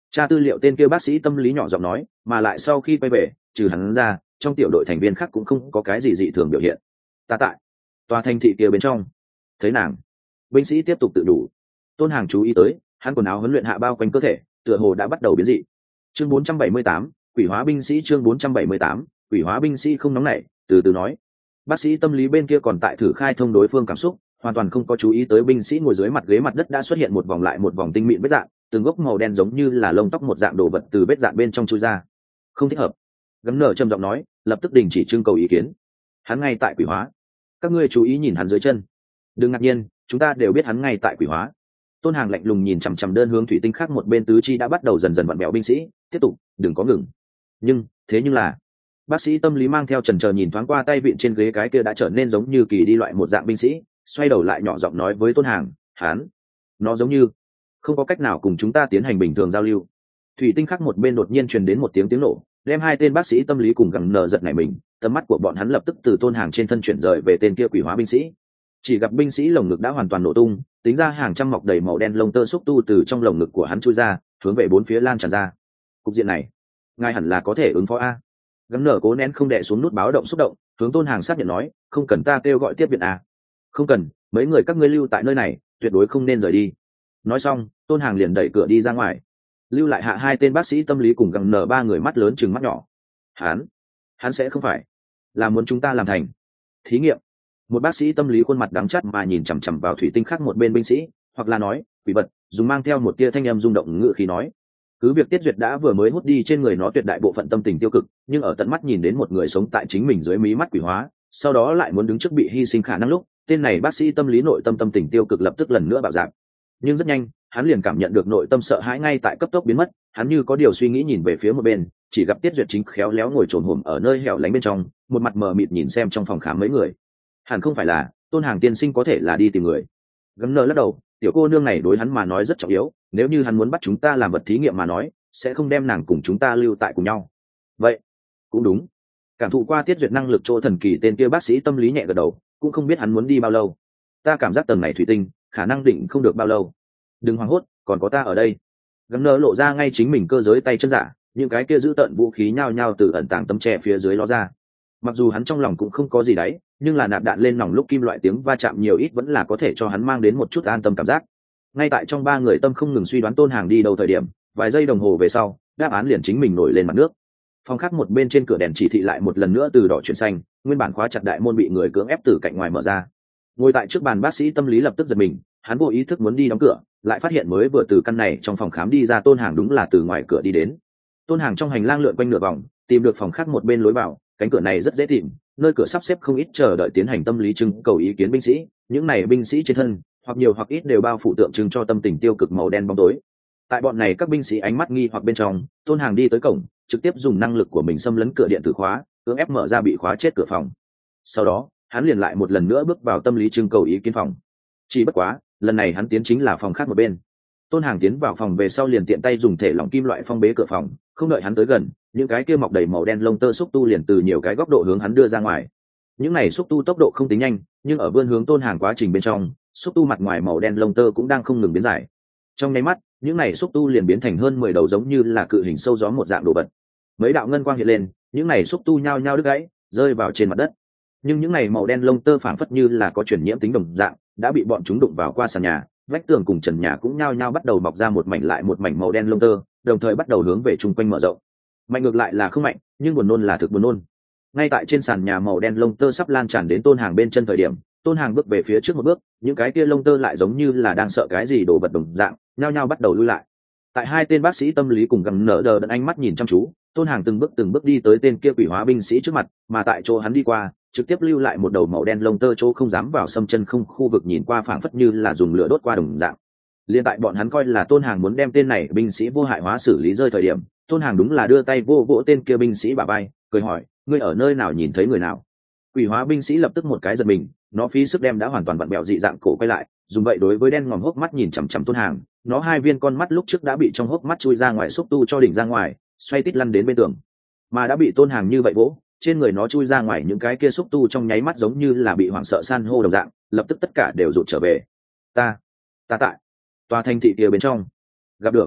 Tra tư liệu tên kia bác sĩ tâm lý nhỏ giọng nói, mà lại sau khi quay về, trừ hắn ra, trong tiểu đội thành viên khác cũng không có cái gì dị thường biểu hiện. Ta tại tòa thành thị kia bên trong thấy nàng. Binh sĩ tiếp tục tự đủ. Tôn Hàng chú ý tới, hắn quần áo huấn luyện hạ bao quanh cơ thể, tựa hồ đã bắt đầu biến dị. Chương bốn trăm bảy mươi tám, quỷ hóa binh sĩ. Chương bốn trăm bảy mươi tám, quỷ hóa binh sĩ không nóng nảy, từ từ nói. Bác sĩ tâm lý bên kia còn tại thử khai thông đối phương cảm xúc, hoàn toàn không có chú ý tới binh sĩ ngồi dưới mặt ghế mặt đất đã xuất hiện một vòng lại một vòng tinh mịn vết dạn, từng gốc màu đen giống như là lông tóc một dạng đồ vật từ vết dạn bên trong chui ra. Không thích hợp. Gấm nở trầm giọng nói, lập tức đình chỉ trưng cầu ý kiến. Hắn ngay tại quỷ hóa. Các ngươi chú ý nhìn hắn dưới chân. Đừng ngạc nhiên, chúng ta đều biết hắn ngay tại quỷ hóa. Tôn Hàng lạnh lùng nhìn chằm chằm đơn hướng thủy tinh khác một bên tứ chi đã bắt đầu dần dần vặn mèo binh sĩ, tiếp tục, đừng có ngừng. Nhưng, thế nhưng là, bác sĩ tâm lý mang theo chần chờ nhìn thoáng qua tay vịn trên ghế cái kia đã trở nên giống như kỳ đi loại một dạng binh sĩ, xoay đầu lại nhỏ giọng nói với Tôn Hàng, hắn, nó giống như không có cách nào cùng chúng ta tiến hành bình thường giao lưu. Thủy tinh khác một bên đột nhiên truyền đến một tiếng tiếng nổ, đem hai tên bác sĩ tâm lý cùng gầm nở giật nảy mình, tầm mắt của bọn hắn lập tức từ Tôn Hàng trên thân chuyển rời về tên kia quỷ hóa binh sĩ. Chỉ gặp binh sĩ lồng ngực đã hoàn toàn nổ tung, tính ra hàng trăm mọc đầy màu đen lông tơ xúc tu từ trong lồng ngực của hắn chui ra, hướng về bốn phía lan tràn ra. Cục diện này, ngài hẳn là có thể ứng phó a. Gấm nở cố nén không đè xuống nút báo động xúc động, hướng Tôn Hàng xác nhận nói, không cần ta kêu gọi tiếp viện a. Không cần, mấy người các ngươi lưu tại nơi này, tuyệt đối không nên rời đi. Nói xong, Tôn Hàng liền đẩy cửa đi ra ngoài, lưu lại hạ hai tên bác sĩ tâm lý cùng gầm nở ba người mắt lớn chừng mắt nhỏ. Hắn, hắn sẽ không phải là muốn chúng ta làm thành thí nghiệm. Một bác sĩ tâm lý khuôn mặt đắng chắt mà nhìn chằm chằm vào thủy tinh khác một bên binh sĩ, hoặc là nói quỷ vật, dùng mang theo một tia thanh âm rung động ngữ khí nói. Cứ việc Tiết Duyệt đã vừa mới hút đi trên người nó tuyệt đại bộ phận tâm tình tiêu cực, nhưng ở tận mắt nhìn đến một người sống tại chính mình dưới mí mắt quỷ hóa, sau đó lại muốn đứng trước bị hy sinh khả năng lúc, tên này bác sĩ tâm lý nội tâm tâm tình tiêu cực lập tức lần nữa bạo dạn. Nhưng rất nhanh, hắn liền cảm nhận được nội tâm sợ hãi ngay tại cấp tốc biến mất, hắn như có điều suy nghĩ nhìn về phía một bên, chỉ gặp Tiết Duyệt chính khéo léo ngồi trồn hổm ở nơi hẻo lánh bên trong, một mặt mờ mịt nhìn xem trong phòng khám mấy người. Hẳn không phải là Tôn Hàng tiên sinh có thể là đi tìm người. Gấm nở lắc đầu, tiểu cô nương này đối hắn mà nói rất trọng yếu, nếu như hắn muốn bắt chúng ta làm vật thí nghiệm mà nói, sẽ không đem nàng cùng chúng ta lưu tại cùng nhau. Vậy cũng đúng. Cảm thụ qua Tiết Duyệt năng lực chỗ thần kỳ, tên kia bác sĩ tâm lý nhẹ gật đầu, cũng không biết hắn muốn đi bao lâu. Ta cảm giác tầng này thủy tinh khả năng định không được bao lâu. Đừng hoảng hốt, còn có ta ở đây. Gấm nở lộ ra ngay chính mình cơ giới tay chân giả, những cái kia giữ tận vũ khí nhao nhao từ ẩn tàng tấm tre phía dưới ló ra. Mặc dù hắn trong lòng cũng không có gì đấy, nhưng là nạp đạn lên nòng lúc kim loại tiếng va chạm nhiều ít vẫn là có thể cho hắn mang đến một chút an tâm cảm giác. Ngay tại trong ba người tâm không ngừng suy đoán Tôn Hàng đi đâu thời điểm, vài giây đồng hồ về sau, đáp án liền chính mình nổi lên mặt nước. Phòng khác một bên trên cửa đèn chỉ thị lại một lần nữa từ đỏ chuyển xanh, nguyên bản khóa chặt đại môn bị người cưỡng ép từ cạnh ngoài mở ra. Ngồi tại trước bàn bác sĩ tâm lý lập tức giật mình, hắn vô ý thức muốn đi đóng cửa, lại phát hiện mới vừa từ căn này trong phòng khám đi ra Tôn Hàng đúng là từ ngoài cửa đi đến. Tôn Hàng trong hành lang lượn quanh nửa vòng, tìm được phòng khác một bên lối vào, cánh cửa này rất dễ tìm, nơi cửa sắp xếp không ít chờ đợi tiến hành tâm lý trưng cầu ý kiến binh sĩ, những này binh sĩ trên thân hoặc nhiều hoặc ít đều bao phủ tượng trưng cho tâm tình tiêu cực màu đen bóng tối. Tại bọn này các binh sĩ ánh mắt nghi hoặc bên trong, Tôn Hàng đi tới cổng, trực tiếp dùng năng lực của mình xâm lấn cửa điện tử khóa, cưỡng ép mở ra bị khóa chết cửa phòng. Sau đó, hắn liền lại một lần nữa bước vào tâm lý trưng cầu ý kiến phòng. Chỉ bất quá, lần này hắn tiến chính là phòng khác một bên. Tôn Hàng tiến vào phòng về sau liền tiện tay dùng thể lỏng kim loại phong bế cửa phòng, không đợi hắn tới gần, những cái kia mọc đầy màu đen lông tơ xúc tu liền từ nhiều cái góc độ hướng hắn đưa ra ngoài. Những này xúc tu tốc độ không tính nhanh, nhưng ở vươn hướng Tôn Hàng quá trình bên trong, xúc tu mặt ngoài màu đen lông tơ cũng đang không ngừng biến dài. Trong nháy mắt, những này xúc tu liền biến thành hơn mười đầu giống như là cự hình sâu gió một dạng đồ vật. Mấy đạo ngân quang hiện lên, những này xúc tu nhao nhao đứt gãy, rơi vào trên mặt đất. Nhưng những này màu đen lông tơ phảng phất như là có truyền nhiễm tính đồng dạng, đã bị bọn chúng đụng vào qua sàn nhà, vách tường cùng trần nhà cũng nhao nhao bắt đầu mọc ra một mảnh lại một mảnh màu đen lông tơ, đồng thời bắt đầu hướng về chung quanh mở rộng. Mạnh ngược lại là không mạnh, nhưng buồn nôn là thực buồn nôn. Ngay tại trên sàn nhà màu đen lông tơ sắp lan tràn đến Tôn Hàng bên chân thời điểm, Tôn Hàng bước về phía trước một bước, những cái kia lông tơ lại giống như là đang sợ cái gì đồ vật đồng dạng, nhao nhao bắt đầu lui lại. Tại hai tên bác sĩ tâm lý cùng gầm nở đờ đẫn ánh mắt nhìn chăm chú, Tôn Hàng từng bước từng bước đi tới tên kia quỷ hóa binh sĩ trước mặt, mà tại chỗ hắn đi qua, trực tiếp lưu lại một đầu màu đen lông tơ chỗ không dám vào xâm chân không khu vực, nhìn qua phảng phất như là dùng lửa đốt qua đồng dạng. Liên tại bọn hắn coi là Tôn Hàng muốn đem tên này binh sĩ vô hại hóa xử lý rơi thời điểm, Tôn Hàng đúng là đưa tay vô vỗ tên kia binh sĩ bả vai, cười hỏi, ngươi ở nơi nào nhìn thấy người nào? Quỷ hóa binh sĩ lập tức một cái giật mình, nó phí sức đem đã hoàn toàn vặn bẹo dị dạng cổ quay lại, dùng vậy đối với đen ngòm hốc mắt nhìn chằm chằm Tôn Hàng, nó hai viên con mắt lúc trước đã bị trong hốc mắt chui ra ngoài xúc tu cho đỉnh ra ngoài, xoay tít lăn đến bên tường. Mà đã bị Tôn Hàng như vậy vỗ, trên người nó chui ra ngoài những cái kia xúc tu trong nháy mắt giống như là bị hoảng sợ san hô đồng dạng, lập tức tất cả đều rụt trở về. Ta, ta tại tòa thành thị kia bên trong gặp được.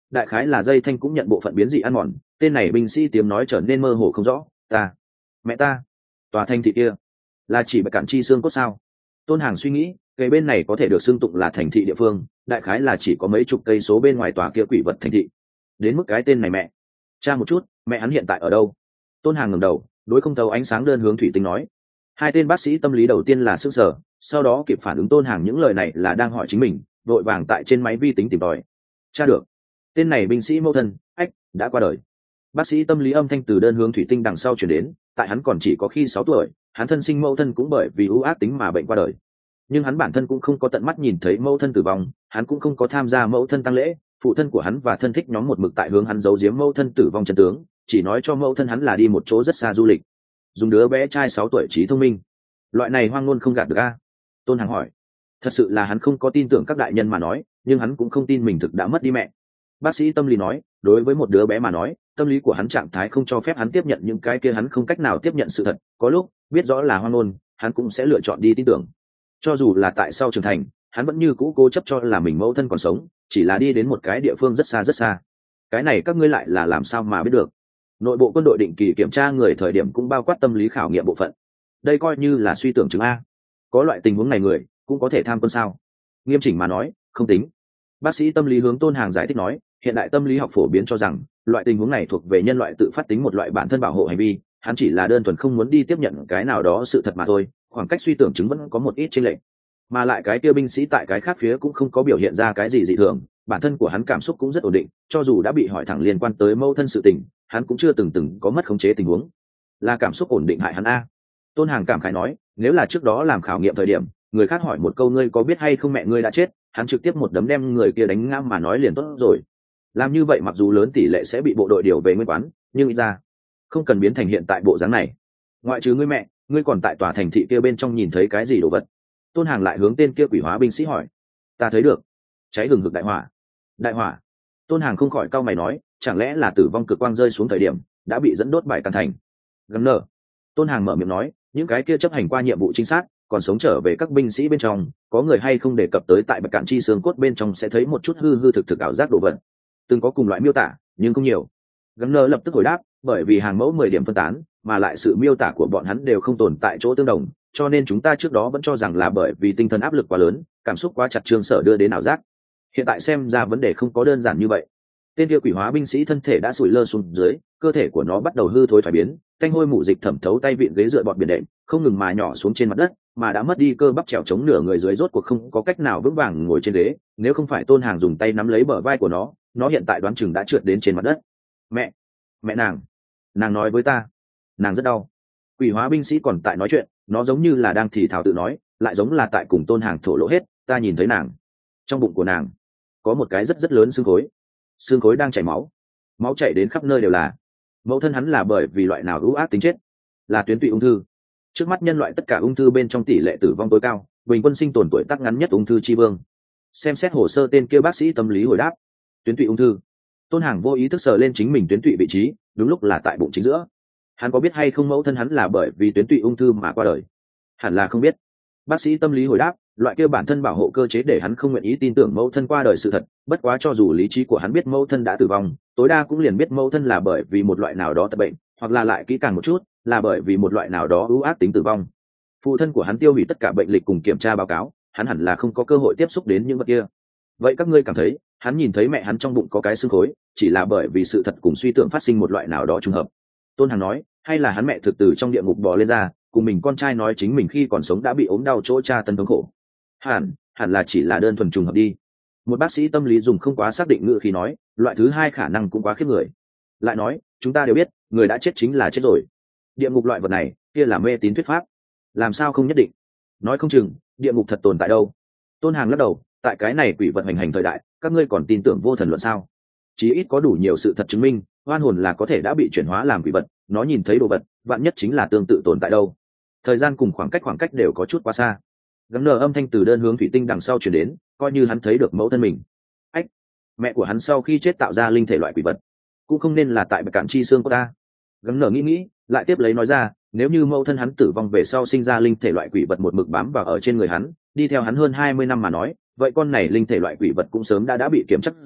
đại khái là dây thanh cũng nhận bộ phận biến dị ăn mòn, tên này binh sĩ tiếng nói trở nên mơ hồ không rõ. Ta, mẹ ta, tòa thành thị kia là chỉ bạch cạn chi xương cốt sao? Tôn Hàng suy nghĩ, cây bên này có thể được xưng tụng là thành thị địa phương, đại khái là chỉ có mấy chục cây số bên ngoài tòa kia quỷ vật thành thị. Đến mức cái tên này mẹ, tra một chút, mẹ hắn hiện tại ở đâu? Tôn Hàng ngẩng đầu, đối không thấu ánh sáng đơn hướng thủy tinh nói. Hai tên bác sĩ tâm lý đầu tiên là sững sờ, sau đó kịp phản ứng Tôn Hàng những lời này là đang hỏi chính mình, vội vàng tại trên máy vi tính tìm tòi. Tra được, tên này binh sĩ mẫu thân, ách, đã qua đời. Bác sĩ tâm lý âm thanh từ đơn hướng thủy tinh đằng sau chuyển đến, tại hắn còn chỉ có khi sáu tuổi, hắn thân sinh mẫu thân cũng bởi vì ưu ác tính mà bệnh qua đời. Nhưng hắn bản thân cũng không có tận mắt nhìn thấy mẫu thân tử vong, hắn cũng không có tham gia mẫu thân tang lễ, phụ thân của hắn và thân thích nhóm một mực tại hướng hắn giấu giếm mẫu thân tử vong chân tướng, chỉ nói cho mẫu thân hắn là đi một chỗ rất xa du lịch. Dùng đứa bé trai sáu tuổi trí thông minh, loại này hoang ngôn không gạt được a? Tôn Hàng hỏi. Thật sự là hắn không có tin tưởng các đại nhân mà nói, nhưng hắn cũng không tin mình thực đã mất đi mẹ. Bác sĩ tâm lý nói, đối với một đứa bé mà nói, tâm lý của hắn trạng thái không cho phép hắn tiếp nhận những cái kia hắn không cách nào tiếp nhận sự thật, có lúc biết rõ là hoang ngôn, hắn cũng sẽ lựa chọn đi tin tưởng. Cho dù là tại sau trưởng thành, hắn vẫn như cũ cố chấp cho là mình mẫu thân còn sống, chỉ là đi đến một cái địa phương rất xa rất xa. Cái này các ngươi lại là làm sao mà biết được? Nội bộ quân đội định kỳ kiểm tra người thời điểm cũng bao quát tâm lý khảo nghiệm bộ phận. Đây coi như là suy tưởng chứng a. Có loại tình huống này người cũng có thể tham quân sao? Nghiêm chỉnh mà nói, không tính. Bác sĩ tâm lý hướng Tôn Hàng giải thích nói, hiện đại tâm lý học phổ biến cho rằng loại tình huống này thuộc về nhân loại tự phát tính một loại bản thân bảo hộ hành vi, hắn chỉ là đơn thuần không muốn đi tiếp nhận cái nào đó sự thật mà thôi, khoảng cách suy tưởng chứng vẫn có một ít chênh lệch. Mà lại cái kia binh sĩ tại cái khác phía cũng không có biểu hiện ra cái gì dị thường, bản thân của hắn cảm xúc cũng rất ổn định, cho dù đã bị hỏi thẳng liên quan tới mâu thân sự tình, hắn cũng chưa từng từng có mất khống chế tình huống. Là cảm xúc ổn định hại hắn a. Tôn Hàng cảm khái nói, nếu là trước đó làm khảo nghiệm thời điểm, người khác hỏi một câu ngươi có biết hay không mẹ ngươi đã chết, hắn trực tiếp một đấm đem người kia đánh ngã mà nói liền tốt rồi. Làm như vậy mặc dù lớn tỷ lệ sẽ bị bộ đội điều về nguyên quán, nhưng ít ra không cần biến thành hiện tại bộ dáng này. Ngoại trừ ngươi mẹ, ngươi còn tại tòa thành thị kia bên trong nhìn thấy cái gì đồ vật? Tôn Hàng lại hướng tên kia quỷ hóa binh sĩ hỏi. Ta thấy được cháy hừng hực đại hỏa. Đại hỏa? Tôn Hàng không khỏi cau mày nói, chẳng lẽ là tử vong cực quang rơi xuống thời điểm đã bị dẫn đốt bài căn thành? Gầm nở. Tôn Hàng mở miệng nói, những cái kia chấp hành qua nhiệm vụ chính xác còn sống trở về các binh sĩ bên trong, có người hay không đề cập tới tại bạch cạn chi xương cốt bên trong sẽ thấy một chút hư hư thực thực ảo giác đồ vật? Từng có cùng loại miêu tả nhưng không nhiều. Gấm nơ lập tức hồi đáp, bởi vì hàng mẫu mười điểm phân tán, mà lại sự miêu tả của bọn hắn đều không tồn tại chỗ tương đồng, cho nên chúng ta trước đó vẫn cho rằng là bởi vì tinh thần áp lực quá lớn, cảm xúc quá chặt chương sở đưa đến ảo giác. Hiện tại xem ra vấn đề không có đơn giản như vậy. Tên kia quỷ hóa binh sĩ thân thể đã sụi lơ xuống dưới, cơ thể của nó bắt đầu hư thối thoái biến, canh hôi mủ dịch thẩm thấu tay vịn ghế dựa bọt biển đệm, không ngừng mà nhỏ xuống trên mặt đất, mà đã mất đi cơ bắp trèo chống nửa người dưới rốt cuộc không có cách nào vững vàng ngồi trên ghế, nếu không phải Tôn Hàng dùng tay nắm lấy bờ vai của nó, nó hiện tại đoán chừng đã trượt đến trên mặt đất. Mẹ, mẹ nàng, nàng nói với ta, nàng rất đau. Quỷ hóa binh sĩ còn tại nói chuyện, nó giống như là đang thì thào tự nói, lại giống là tại cùng Tôn Hàng thổ lộ hết, ta nhìn thấy nàng, trong bụng của nàng có một cái rất rất lớn xương khối, xương khối đang chảy máu, máu chảy đến khắp nơi đều là. Mẫu thân hắn là bởi vì loại nào ưu ác tính chết? Là tuyến tụy ung thư. Trước mắt nhân loại tất cả ung thư bên trong tỷ lệ tử vong tối cao, bình quân sinh tồn tuổi tác ngắn nhất ung thư chi vương. Xem xét hồ sơ tên kia bác sĩ tâm lý hồi đáp, tuyến tụy ung thư. Tôn Hàng vô ý thức sờ lên chính mình tuyến tụy vị trí, đúng lúc là tại bụng chính giữa. Hắn có biết hay không mẫu thân hắn là bởi vì tuyến tụy ung thư mà qua đời? Hẳn là không biết. Bác sĩ tâm lý hồi đáp, loại kia bản thân bảo hộ cơ chế để hắn không nguyện ý tin tưởng mẫu thân qua đời sự thật, bất quá cho dù lý trí của hắn biết mẫu thân đã tử vong, tối đa cũng liền biết mẫu thân là bởi vì một loại nào đó tật bệnh, hoặc là lại kỹ càng một chút, là bởi vì một loại nào đó ưu ác tính tử vong. Phụ thân của hắn tiêu hủy tất cả bệnh lịch cùng kiểm tra báo cáo, hắn hẳn là không có cơ hội tiếp xúc đến những vật kia. Vậy các ngươi cảm thấy, hắn nhìn thấy mẹ hắn trong bụng có cái xương khối, chỉ là bởi vì sự thật cùng suy tưởng phát sinh một loại nào đó trùng hợp? Tôn Hằng nói, hay là hắn mẹ thực từ trong địa ngục bò lên ra, cùng mình con trai nói chính mình khi còn sống đã bị ốm đau chỗ tra tấn thống khổ? Hẳn, hẳn là chỉ là đơn thuần trùng hợp đi. Một bác sĩ tâm lý dùng không quá xác định ngữ khi nói, loại thứ hai khả năng cũng quá khiếp người. Lại nói, chúng ta đều biết, người đã chết chính là chết rồi. Địa ngục loại vật này, kia là mê tín thuyết pháp, làm sao không nhất định? Nói không chừng, địa ngục thật tồn tại đâu. Tôn Hàng lắc đầu, tại cái này quỷ vật hành hành thời đại, các ngươi còn tin tưởng vô thần luận sao? Chí ít có đủ nhiều sự thật chứng minh, oan hồn là có thể đã bị chuyển hóa làm quỷ vật, nó nhìn thấy đồ vật, vạn nhất chính là tương tự tồn tại đâu. Thời gian cùng khoảng cách khoảng cách đều có chút quá xa. Gấm nở âm thanh từ đơn hướng thủy tinh đằng sau chuyển đến, coi như hắn thấy được mẫu thân mình. Ách, mẹ của hắn sau khi chết tạo ra linh thể loại quỷ vật, cũng không nên là tại bạch cạn chi xương của ta. Gấm nở nghĩ nghĩ, lại tiếp lấy nói ra, nếu như mẫu thân hắn tử vong về sau sinh ra linh thể loại quỷ vật một mực bám vào ở trên người hắn, đi theo hắn hơn hai mươi năm mà nói, vậy con này linh thể loại quỷ vật cũng sớm đã đã bị kiểm chắc ra,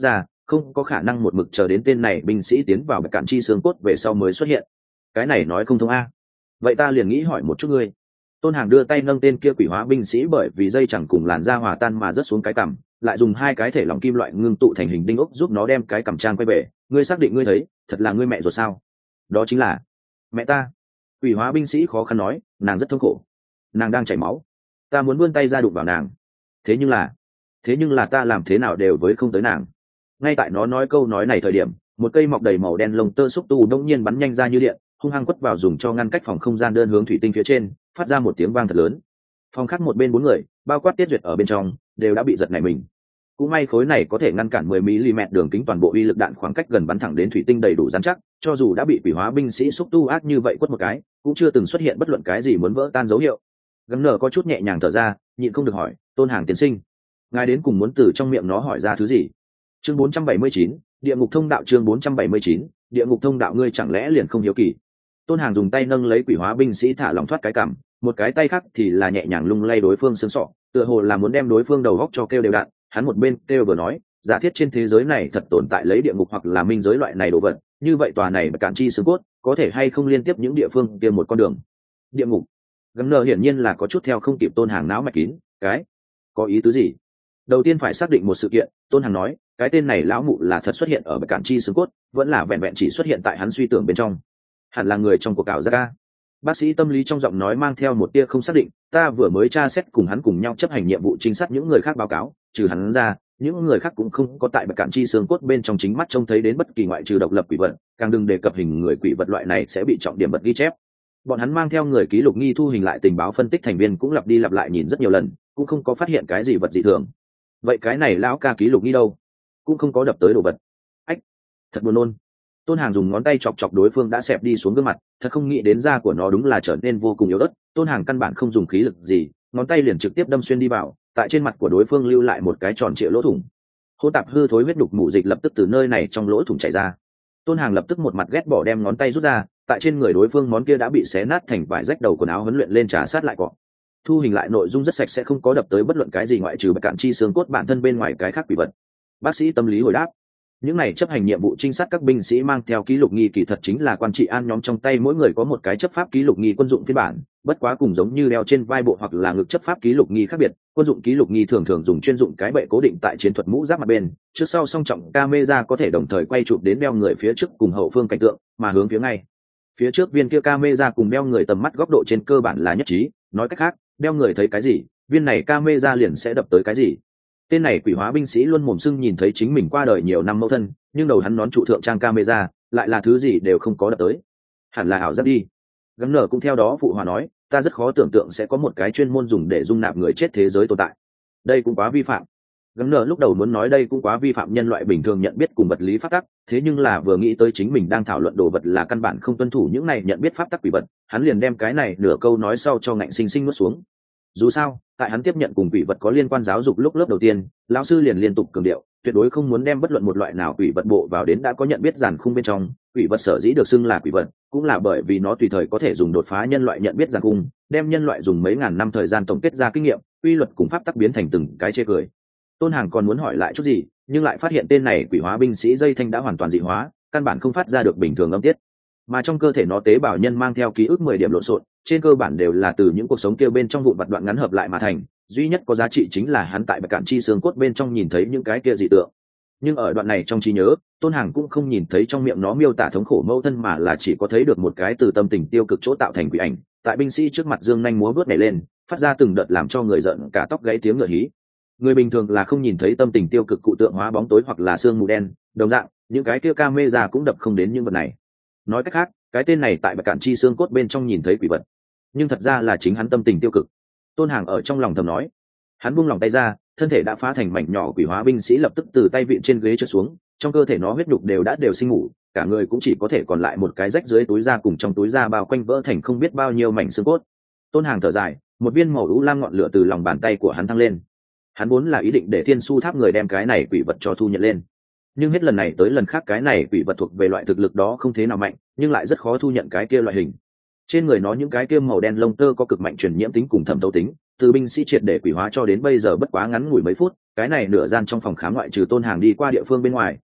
không có khả năng một mực chờ đến tên này binh sĩ tiến vào bạch cạn chi xương cốt về sau mới xuất hiện. Cái này nói không thông a. Vậy ta liền nghĩ hỏi một chút ngươi. Tôn Hàng đưa tay nâng tên kia quỷ hóa binh sĩ bởi vì dây chẳng cùng làn da hòa tan mà rớt xuống cái cằm, lại dùng hai cái thể lỏng kim loại ngưng tụ thành hình đinh ốc giúp nó đem cái cằm trang quay về. Ngươi xác định ngươi thấy, thật là ngươi mẹ rồi sao? Đó chính là mẹ ta. Quỷ hóa binh sĩ khó khăn nói, nàng rất thống khổ, nàng đang chảy máu, ta muốn vươn tay ra đụng vào nàng, thế nhưng là thế nhưng là ta làm thế nào đều với không tới nàng. Ngay tại nó nói câu nói này thời điểm, một cây mọc đầy màu đen lông tơ xúc tu đông nhiên bắn nhanh ra như điện, hung hăng quất vào dùng cho ngăn cách phòng không gian đơn hướng thủy tinh phía trên, phát ra một tiếng vang thật lớn. Phòng khác một bên bốn người, bao quát Tiết Duyệt ở bên trong, đều đã bị giật nảy mình. Cũng may khối này có thể ngăn cản mười mi li mét đường kính toàn bộ uy lực đạn khoảng cách gần bắn thẳng đến thủy tinh đầy đủ rắn chắc, cho dù đã bị quỷ hóa binh sĩ xúc tu ác như vậy quất một cái, cũng chưa từng xuất hiện bất luận cái gì muốn vỡ tan dấu hiệu. Gấm nở có chút nhẹ nhàng thở ra, nhịn không được hỏi, Tôn Hàng tiên sinh, ngài đến cùng muốn từ trong miệng nó hỏi ra thứ gì? Chương bốn trăm bảy mươi chín, địa ngục thông đạo. Chương bốn trăm bảy mươi chín, địa ngục thông đạo. Ngươi chẳng lẽ liền không hiếu kỳ? Tôn Hàng dùng tay nâng lấy quỷ hóa binh sĩ thả lỏng thoát cái cằm, một cái tay khác thì là nhẹ nhàng lung lay đối phương xương sọ, tựa hồ là muốn đem đối phương đầu góc cho kêu đều đặn. Hắn một bên kêu vừa nói, giả thiết trên thế giới này thật tồn tại lấy địa ngục hoặc là minh giới loại này đồ vật, như vậy tòa này bạch cạn chi xương cốt có thể hay không liên tiếp những địa phương kia một con đường? Địa ngục? Gấm nở hiển nhiên là có chút theo không kịp Tôn Hàng não mạch kín, cái có ý tứ gì? Đầu tiên phải xác định một sự kiện, Tôn Hàng nói, cái tên này lão mụ là thật xuất hiện ở bạch cạn chi xương cốt, vẫn là vẹn vẹn chỉ xuất hiện tại hắn suy tưởng bên trong? Hẳn là người trong cuộc ảo giác a. Bác sĩ tâm lý trong giọng nói mang theo một tia không xác định, ta vừa mới tra xét cùng hắn cùng nhau chấp hành nhiệm vụ trinh sát những người khác báo cáo, trừ hắn ra, những người khác cũng không có tại bạch cạn chi xương cốt bên trong chính mắt trông thấy đến bất kỳ ngoại trừ độc lập quỷ vật, càng đừng đề cập hình người quỷ vật loại này sẽ bị trọng điểm bật ghi chép. Bọn hắn mang theo người ký lục nghi thu hình lại tình báo phân tích thành viên cũng lặp đi lặp lại nhìn rất nhiều lần, cũng không có phát hiện cái gì vật dị thường. Vậy cái này lão ca ký lục nghi đâu? Cũng không có đập tới đồ vật. Ách, thật buồn nôn. Tôn Hàng dùng ngón tay chọc chọc đối phương đã xẹp đi xuống gương mặt, thật không nghĩ đến da của nó đúng là trở nên vô cùng yếu ớt. Tôn Hàng căn bản không dùng khí lực gì, ngón tay liền trực tiếp đâm xuyên đi vào, tại trên mặt của đối phương lưu lại một cái tròn trịa lỗ thủng. Hỗn tạp hư thối huyết đục mủ dịch lập tức từ nơi này trong lỗ thủng chảy ra. Tôn Hàng lập tức một mặt ghét bỏ đem ngón tay rút ra, tại trên người đối phương món kia đã bị xé nát thành vải rách đầu quần áo huấn luyện lên trà sát lại cọ. Thu hình lại nội dung rất sạch sẽ, không có đập tới bất luận cái gì ngoại trừ bạch cạn chi xương cốt bản thân bên ngoài cái khác quỷ vật. Bác sĩ tâm lý hồi đáp, những này chấp hành nhiệm vụ trinh sát các binh sĩ mang theo ký lục nghi kỳ thật chính là quan trị an nhóm trong tay mỗi người có một cái chấp pháp ký lục nghi quân dụng phiên bản, bất quá cùng giống như đeo trên vai bộ hoặc là ngực chấp pháp ký lục nghi khác biệt, quân dụng ký lục nghi thường thường dùng chuyên dụng cái bệ cố định tại chiến thuật mũ giáp mặt bên, trước sau song trọng camera có thể đồng thời quay chụp đến đeo người phía trước cùng hậu phương cảnh tượng, mà hướng phía ngay phía trước viên kia camera cùng đeo người tầm mắt góc độ trên cơ bản là nhất trí, nói cách khác, đeo người thấy cái gì, viên này camera liền sẽ đập tới cái gì. Tên này quỷ hóa binh sĩ luôn mồm sưng nhìn thấy chính mình qua đời nhiều năm mẫu thân, nhưng đầu hắn nón trụ thượng trang camera lại là thứ gì đều không có đập tới. Hẳn là ảo giác đi. Gấm nở cũng theo đó phụ hòa nói, ta rất khó tưởng tượng sẽ có một cái chuyên môn dùng để dung nạp người chết thế giới tồn tại. Đây cũng quá vi phạm. Gấm nở lúc đầu muốn nói đây cũng quá vi phạm nhân loại bình thường nhận biết cùng vật lý pháp tắc, thế nhưng là vừa nghĩ tới chính mình đang thảo luận đồ vật là căn bản không tuân thủ những này nhận biết pháp tắc quỷ vật, hắn liền đem cái này nửa câu nói sau cho ngạnh sinh sinh nuốt xuống. Dù sao, tại hắn tiếp nhận cùng quỷ vật có liên quan giáo dục lúc lớp đầu tiên, lão sư liền liên tục cường điệu, tuyệt đối không muốn đem bất luận một loại nào quỷ vật bộ vào đến đã có nhận biết giàn khung bên trong. Quỷ vật sở dĩ được xưng là quỷ vật, cũng là bởi vì nó tùy thời có thể dùng đột phá nhân loại nhận biết giàn khung, đem nhân loại dùng mấy ngàn năm thời gian tổng kết ra kinh nghiệm, quy luật cùng pháp tắc biến thành từng cái chê cười. Tôn Hàng còn muốn hỏi lại chút gì, nhưng lại phát hiện tên này quỷ hóa binh sĩ dây thanh đã hoàn toàn dị hóa, căn bản không phát ra được bình thường âm tiết, mà trong cơ thể nó tế bào nhân mang theo ký ức mười điểm lộn xộn, trên cơ bản đều là từ những cuộc sống kia bên trong vụn vặt đoạn ngắn hợp lại mà thành, duy nhất có giá trị chính là hắn tại bạch cạn chi xương cốt bên trong nhìn thấy những cái kia dị tượng. Nhưng ở đoạn này trong trí nhớ, Tôn Hàng cũng không nhìn thấy trong miệng nó miêu tả thống khổ mâu thân, mà là chỉ có thấy được một cái từ tâm tình tiêu cực chỗ tạo thành quỷ ảnh, tại binh sĩ trước mặt dương nhanh múa vớt nhảy lên, phát ra từng đợt làm cho người giận cả tóc gáy tiếng ngựa hí. Người bình thường là không nhìn thấy tâm tình tiêu cực cụ tượng hóa bóng tối hoặc là sương mù đen, đồng dạng, những cái kia camera cũng đập không đến những vật này. Nói cách khác, cái tên này tại bạch cạn chi xương cốt bên trong nhìn thấy quỷ vật, nhưng thật ra là chính hắn tâm tình tiêu cực. Tôn Hàng ở trong lòng thầm nói. Hắn buông lòng tay ra, thân thể đã phá thành mảnh nhỏ quỷ hóa binh sĩ lập tức từ tay vịn trên ghế trượt xuống, trong cơ thể nó huyết nhục đều đã đều sinh ngủ, cả người cũng chỉ có thể còn lại một cái rách dưới túi da cùng trong túi da bao quanh vỡ thành không biết bao nhiêu mảnh xương cốt. Tôn Hàng thở dài, một viên màu u lam ngọn lửa từ lòng bàn tay của hắn thăng lên. Hắn vốn là ý định để Thiên Su Tháp người đem cái này quỷ vật cho thu nhận lên, nhưng hết lần này tới lần khác cái này quỷ vật thuộc về loại thực lực đó không thế nào mạnh, nhưng lại rất khó thu nhận cái kia loại hình. Trên người nó những cái kia màu đen lông tơ có cực mạnh truyền nhiễm tính cùng thẩm thấu tính, từ binh sĩ triệt để quỷ hóa cho đến bây giờ bất quá ngắn ngủi mấy phút, cái này nửa gian trong phòng khám ngoại trừ Tôn Hàng đi qua địa phương bên ngoài,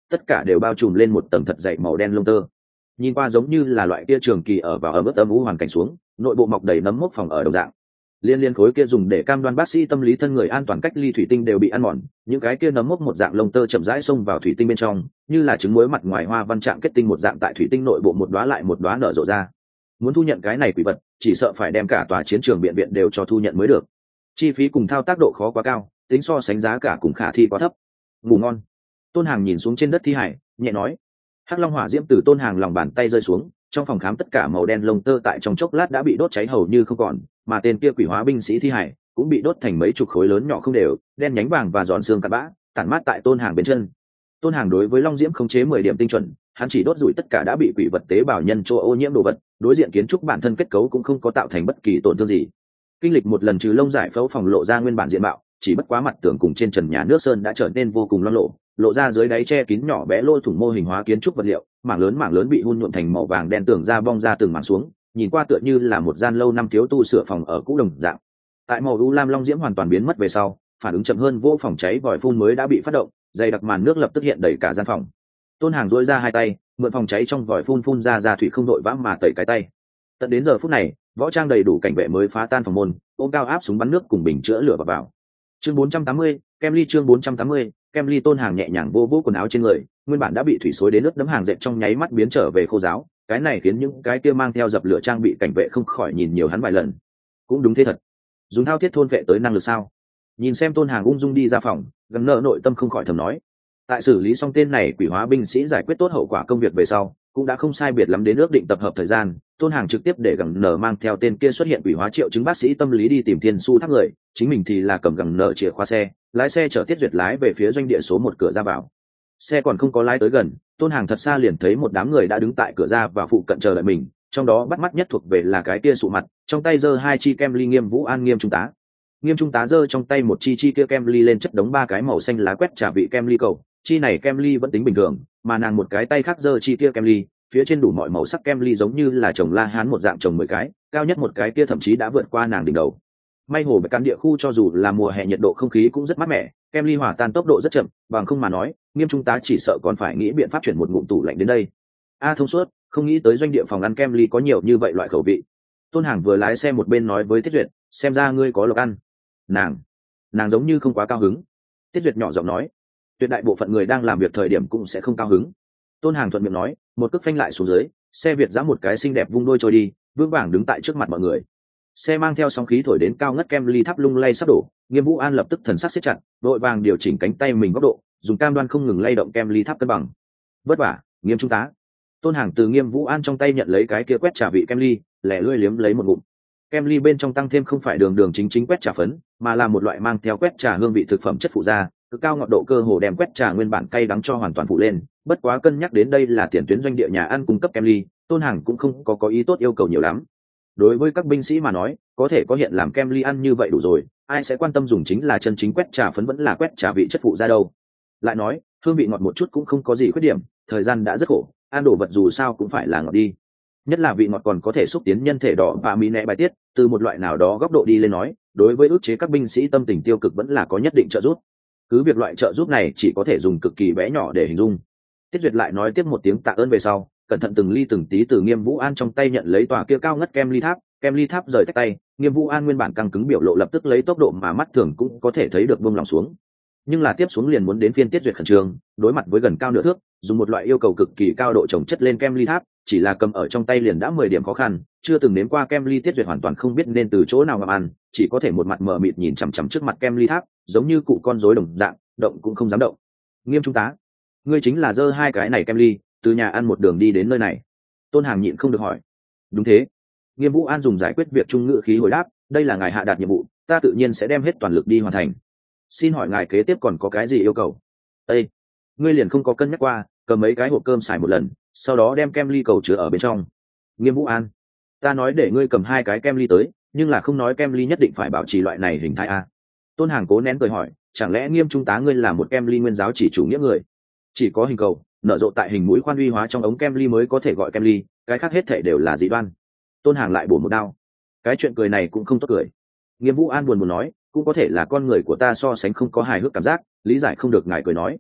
tất cả đều bao trùm lên một tầng thật dày màu đen lông tơ. Nhìn qua giống như là loại kia trường kỳ ở vào ẩm ướt âm u hoàn cảnh xuống, nội bộ mọc đầy nấm mốc phòng ở đồng dạng. Liên liên khối kia dùng để cam đoan bác sĩ tâm lý thân người an toàn cách ly thủy tinh đều bị ăn mòn, những cái kia nấm mốc một dạng lông tơ chậm rãi xông vào thủy tinh bên trong, như là trứng muối mặt ngoài hoa văn trạng kết tinh một dạng tại thủy tinh nội bộ một đóa lại một đóa nở rộ ra. Muốn thu nhận cái này quỷ vật, chỉ sợ phải đem cả tòa chiến trường viện viện đều cho thu nhận mới được. Chi phí cùng thao tác độ khó quá cao, tính so sánh giá cả cùng khả thi quá thấp. Ngủ ngon. Tôn Hàng nhìn xuống trên đất thi hải, nhẹ nói. Hắc long hỏa diễm từ Tôn Hàng lòng bàn tay rơi xuống, trong phòng khám tất cả màu đen lông tơ tại trong chốc lát đã bị đốt cháy hầu như không còn, mà tên kia quỷ hóa binh sĩ thi hải cũng bị đốt thành mấy chục khối lớn nhỏ không đều, đen nhánh vàng và giòn xương cặn bã, tản mát tại Tôn Hàng bên chân. Tôn Hàng đối với long diễm khống chế mười điểm tinh chuẩn, hắn chỉ đốt rủi tất cả đã bị quỷ vật tế bào nhân chỗ ô nhiễm đồ vật, đối diện kiến trúc bản thân kết cấu cũng không có tạo thành bất kỳ tổn thương gì. Kinh lịch một lần trừ lông giải phẫu phòng lộ ra nguyên bản diện mạo, chỉ bất quá mặt tường cùng trên trần nhà nước sơn đã trở nên vô cùng loang lộ, lộ ra dưới đáy che kín nhỏ bé lỗ thủng mô hình hóa kiến trúc vật liệu, mảng lớn mảng lớn bị hun nhuộm thành màu vàng đen, tường ra bong ra từng mảng xuống, nhìn qua tựa như là một gian lâu năm thiếu tu sửa phòng ở cũ đồng dạng. Tại màu u lam long diễm hoàn toàn biến mất về sau, phản ứng chậm hơn vô phòng cháy vòi phun mới đã bị phát động, dày đặc màn nước lập tức hiện đầy cả gian phòng. Tôn Hàng duỗi ra hai tay, mượn phòng cháy trong vòi phun phun ra ra thủy không đội vã mà tẩy cái tay. Tận đến giờ phút này, võ trang đầy đủ cảnh vệ mới phá tan phòng môn, ôm cao áp súng bắn nước cùng bình chữa lửa vào vào. Chương bốn trăm tám mươi, Kemly chương bốn trăm tám mươi, Kemly. Tôn Hàng nhẹ nhàng vô vô quần áo trên người, nguyên bản đã bị thủy xối đến nước đấm hàng dệt trong nháy mắt biến trở về khô ráo, cái này khiến những cái kia mang theo dập lửa trang bị cảnh vệ không khỏi nhìn nhiều hắn vài lần. Cũng đúng thế thật, dùng thao thiết thôn vệ tới năng lực sao? Nhìn xem Tôn Hàng ung dung đi ra phòng, gần nợ nội tâm không khỏi thầm nói. Tại xử lý xong tên này quỷ hóa binh sĩ giải quyết tốt hậu quả công việc về sau, cũng đã không sai biệt lắm đến ước định tập hợp thời gian. Tôn Hàng trực tiếp để gần nở mang theo tên kia xuất hiện quỷ hóa triệu chứng bác sĩ tâm lý đi tìm Thiên Su tháp người, chính mình thì là cầm gần nở chìa khóa xe, lái xe chở Tiết Duyệt lái về phía doanh địa số một cửa ra vào. Xe còn không có lái tới gần, Tôn Hàng thật xa liền thấy một đám người đã đứng tại cửa ra và phụ cận chờ đợi mình, trong đó bắt mắt nhất thuộc về là cái kia sụ mặt, trong tay giơ hai chi kem ly Nghiêm Vũ An Nghiêm trung tá. Nghiêm trung tá giơ trong tay một chi chi kia kem ly lên chất đống ba cái màu xanh lá quét trà vị kem ly cầu, chi này kem ly vẫn tính bình thường, mà nàng một cái tay khác giơ chi kia kem ly, phía trên đủ mọi màu sắc kem ly giống như là trồng la hán một dạng trồng mười cái, cao nhất một cái kia thậm chí đã vượt qua nàng đỉnh đầu. May hồ bạch căn địa khu cho dù là mùa hè nhiệt độ không khí cũng rất mát mẻ, kem ly hòa tan tốc độ rất chậm, bằng không mà nói, Nghiêm trung tá chỉ sợ còn phải nghĩ biện pháp chuyển một ngụm tủ lạnh đến đây. A thông suốt, không nghĩ tới doanh địa phòng ăn kem ly có nhiều như vậy loại khẩu vị. Tôn Hàng vừa lái xe một bên nói với Tiết Duyệt, xem ra ngươi có lộc ăn. Nàng, nàng giống như không quá cao hứng. Tiết Duyệt nhỏ giọng nói, tuyệt đại bộ phận người đang làm việc thời điểm cũng sẽ không cao hứng. Tôn Hàng thuận miệng nói, một cước phanh lại xuống dưới, xe Việt giã một cái xinh đẹp vung đôi trôi đi, vững vàng đứng tại trước mặt mọi người. Xe mang theo sóng khí thổi đến cao ngất kem ly tháp lung lay sắp đổ, Nghiêm Vũ An lập tức thần sắc siết chặt, vội vàng điều chỉnh cánh tay mình góc độ, dùng cam đoan không ngừng lay động kem ly tháp cân bằng. Vất vả, Nghiêm trung tá. Tôn Hàng từ Nghiêm Vũ An trong tay nhận lấy cái kia quét trà vị kem ly, lẻ lươi liếm lấy một ngụm. Kem ly bên trong tăng thêm không phải đường đường chính chính quét trà phấn, mà là một loại mang theo quét trà hương vị thực phẩm chất phụ gia, cực cao ngọt độ cơ hồ đem quét trà nguyên bản cay đắng cho hoàn toàn phụ lên. Bất quá cân nhắc đến đây là tiền tuyến doanh địa nhà ăn cung cấp kem ly, Tôn Hàng cũng không có có ý tốt yêu cầu nhiều lắm. Đối với các binh sĩ mà nói, có thể có hiện làm kem ly ăn như vậy đủ rồi, ai sẽ quan tâm dùng chính là chân chính quét trà phấn vẫn là quét trà vị chất phụ ra đâu. Lại nói, hương vị ngọt một chút cũng không có gì khuyết điểm, thời gian đã rất khổ, ăn đồ vật dù sao cũng phải là ngọt đi. Nhất là vị ngọt còn có thể xúc tiến nhân thể đỏ và mỹ nẹ bài tiết, từ một loại nào đó góc độ đi lên nói, đối với ức chế các binh sĩ tâm tình tiêu cực vẫn là có nhất định trợ giúp. Cứ việc loại trợ giúp này chỉ có thể dùng cực kỳ bé nhỏ để hình dung. Tiết Duyệt lại nói tiếp một tiếng tạ ơn về sau, cẩn thận từng ly từng tí từ Nghiêm Vũ An trong tay nhận lấy tòa kia cao ngất kem ly tháp, kem ly tháp rời tách tay, Nghiêm Vũ An nguyên bản căng cứng biểu lộ lập tức lấy tốc độ mà mắt thường cũng có thể thấy được buông lòng xuống. Nhưng là tiếp xuống liền muốn đến phiên Tiết Duyệt khẩn trương, đối mặt với gần cao nửa thước, dùng một loại yêu cầu cực kỳ cao độ trồng chất lên kem ly tháp, chỉ là cầm ở trong tay liền đã mười điểm khó khăn, chưa từng nếm qua kem ly Tiết Duyệt hoàn toàn không biết nên từ chỗ nào mà ăn, chỉ có thể một mặt mờ mịt nhìn chằm chằm trước mặt kem ly tháp, giống như cụ con rối đồng dạng, động cũng không dám động. Nghiêm trung tá, ngươi chính là giơ hai cái này kem ly, từ nhà ăn một đường đi đến nơi này. Tôn Hàng nhịn không được hỏi. Đúng thế. Nghiêm Vũ An dùng giải quyết việc trung ngữ khí hồi đáp, đây là ngài hạ đạt nhiệm vụ, ta tự nhiên sẽ đem hết toàn lực đi hoàn thành. Xin hỏi ngài kế tiếp còn có cái gì yêu cầu? Ê, ngươi liền không có cân nhắc qua, cầm mấy cái hộp cơm xài một lần, sau đó đem kem ly cầu chứa ở bên trong. Nghiêm Vũ An, ta nói để ngươi cầm hai cái kem ly tới, nhưng là không nói kem ly nhất định phải bảo trì loại này hình thái a. Tôn Hàng cố nén cười hỏi, chẳng lẽ Nghiêm trung tá ngươi là một kem ly nguyên giáo chỉ chủ nghĩa người? Chỉ có hình cầu nở rộ tại hình mũi khoan uy hóa trong ống kem ly mới có thể gọi kem ly, cái khác hết thể đều là dị đoan. Tôn Hàng lại bổ một đao. Cái chuyện cười này cũng không tốt cười. Nghiêm Vũ An buồn buồn nói, cũng có thể là con người của ta so sánh không có hài hước cảm giác, lý giải không được ngài cười nói.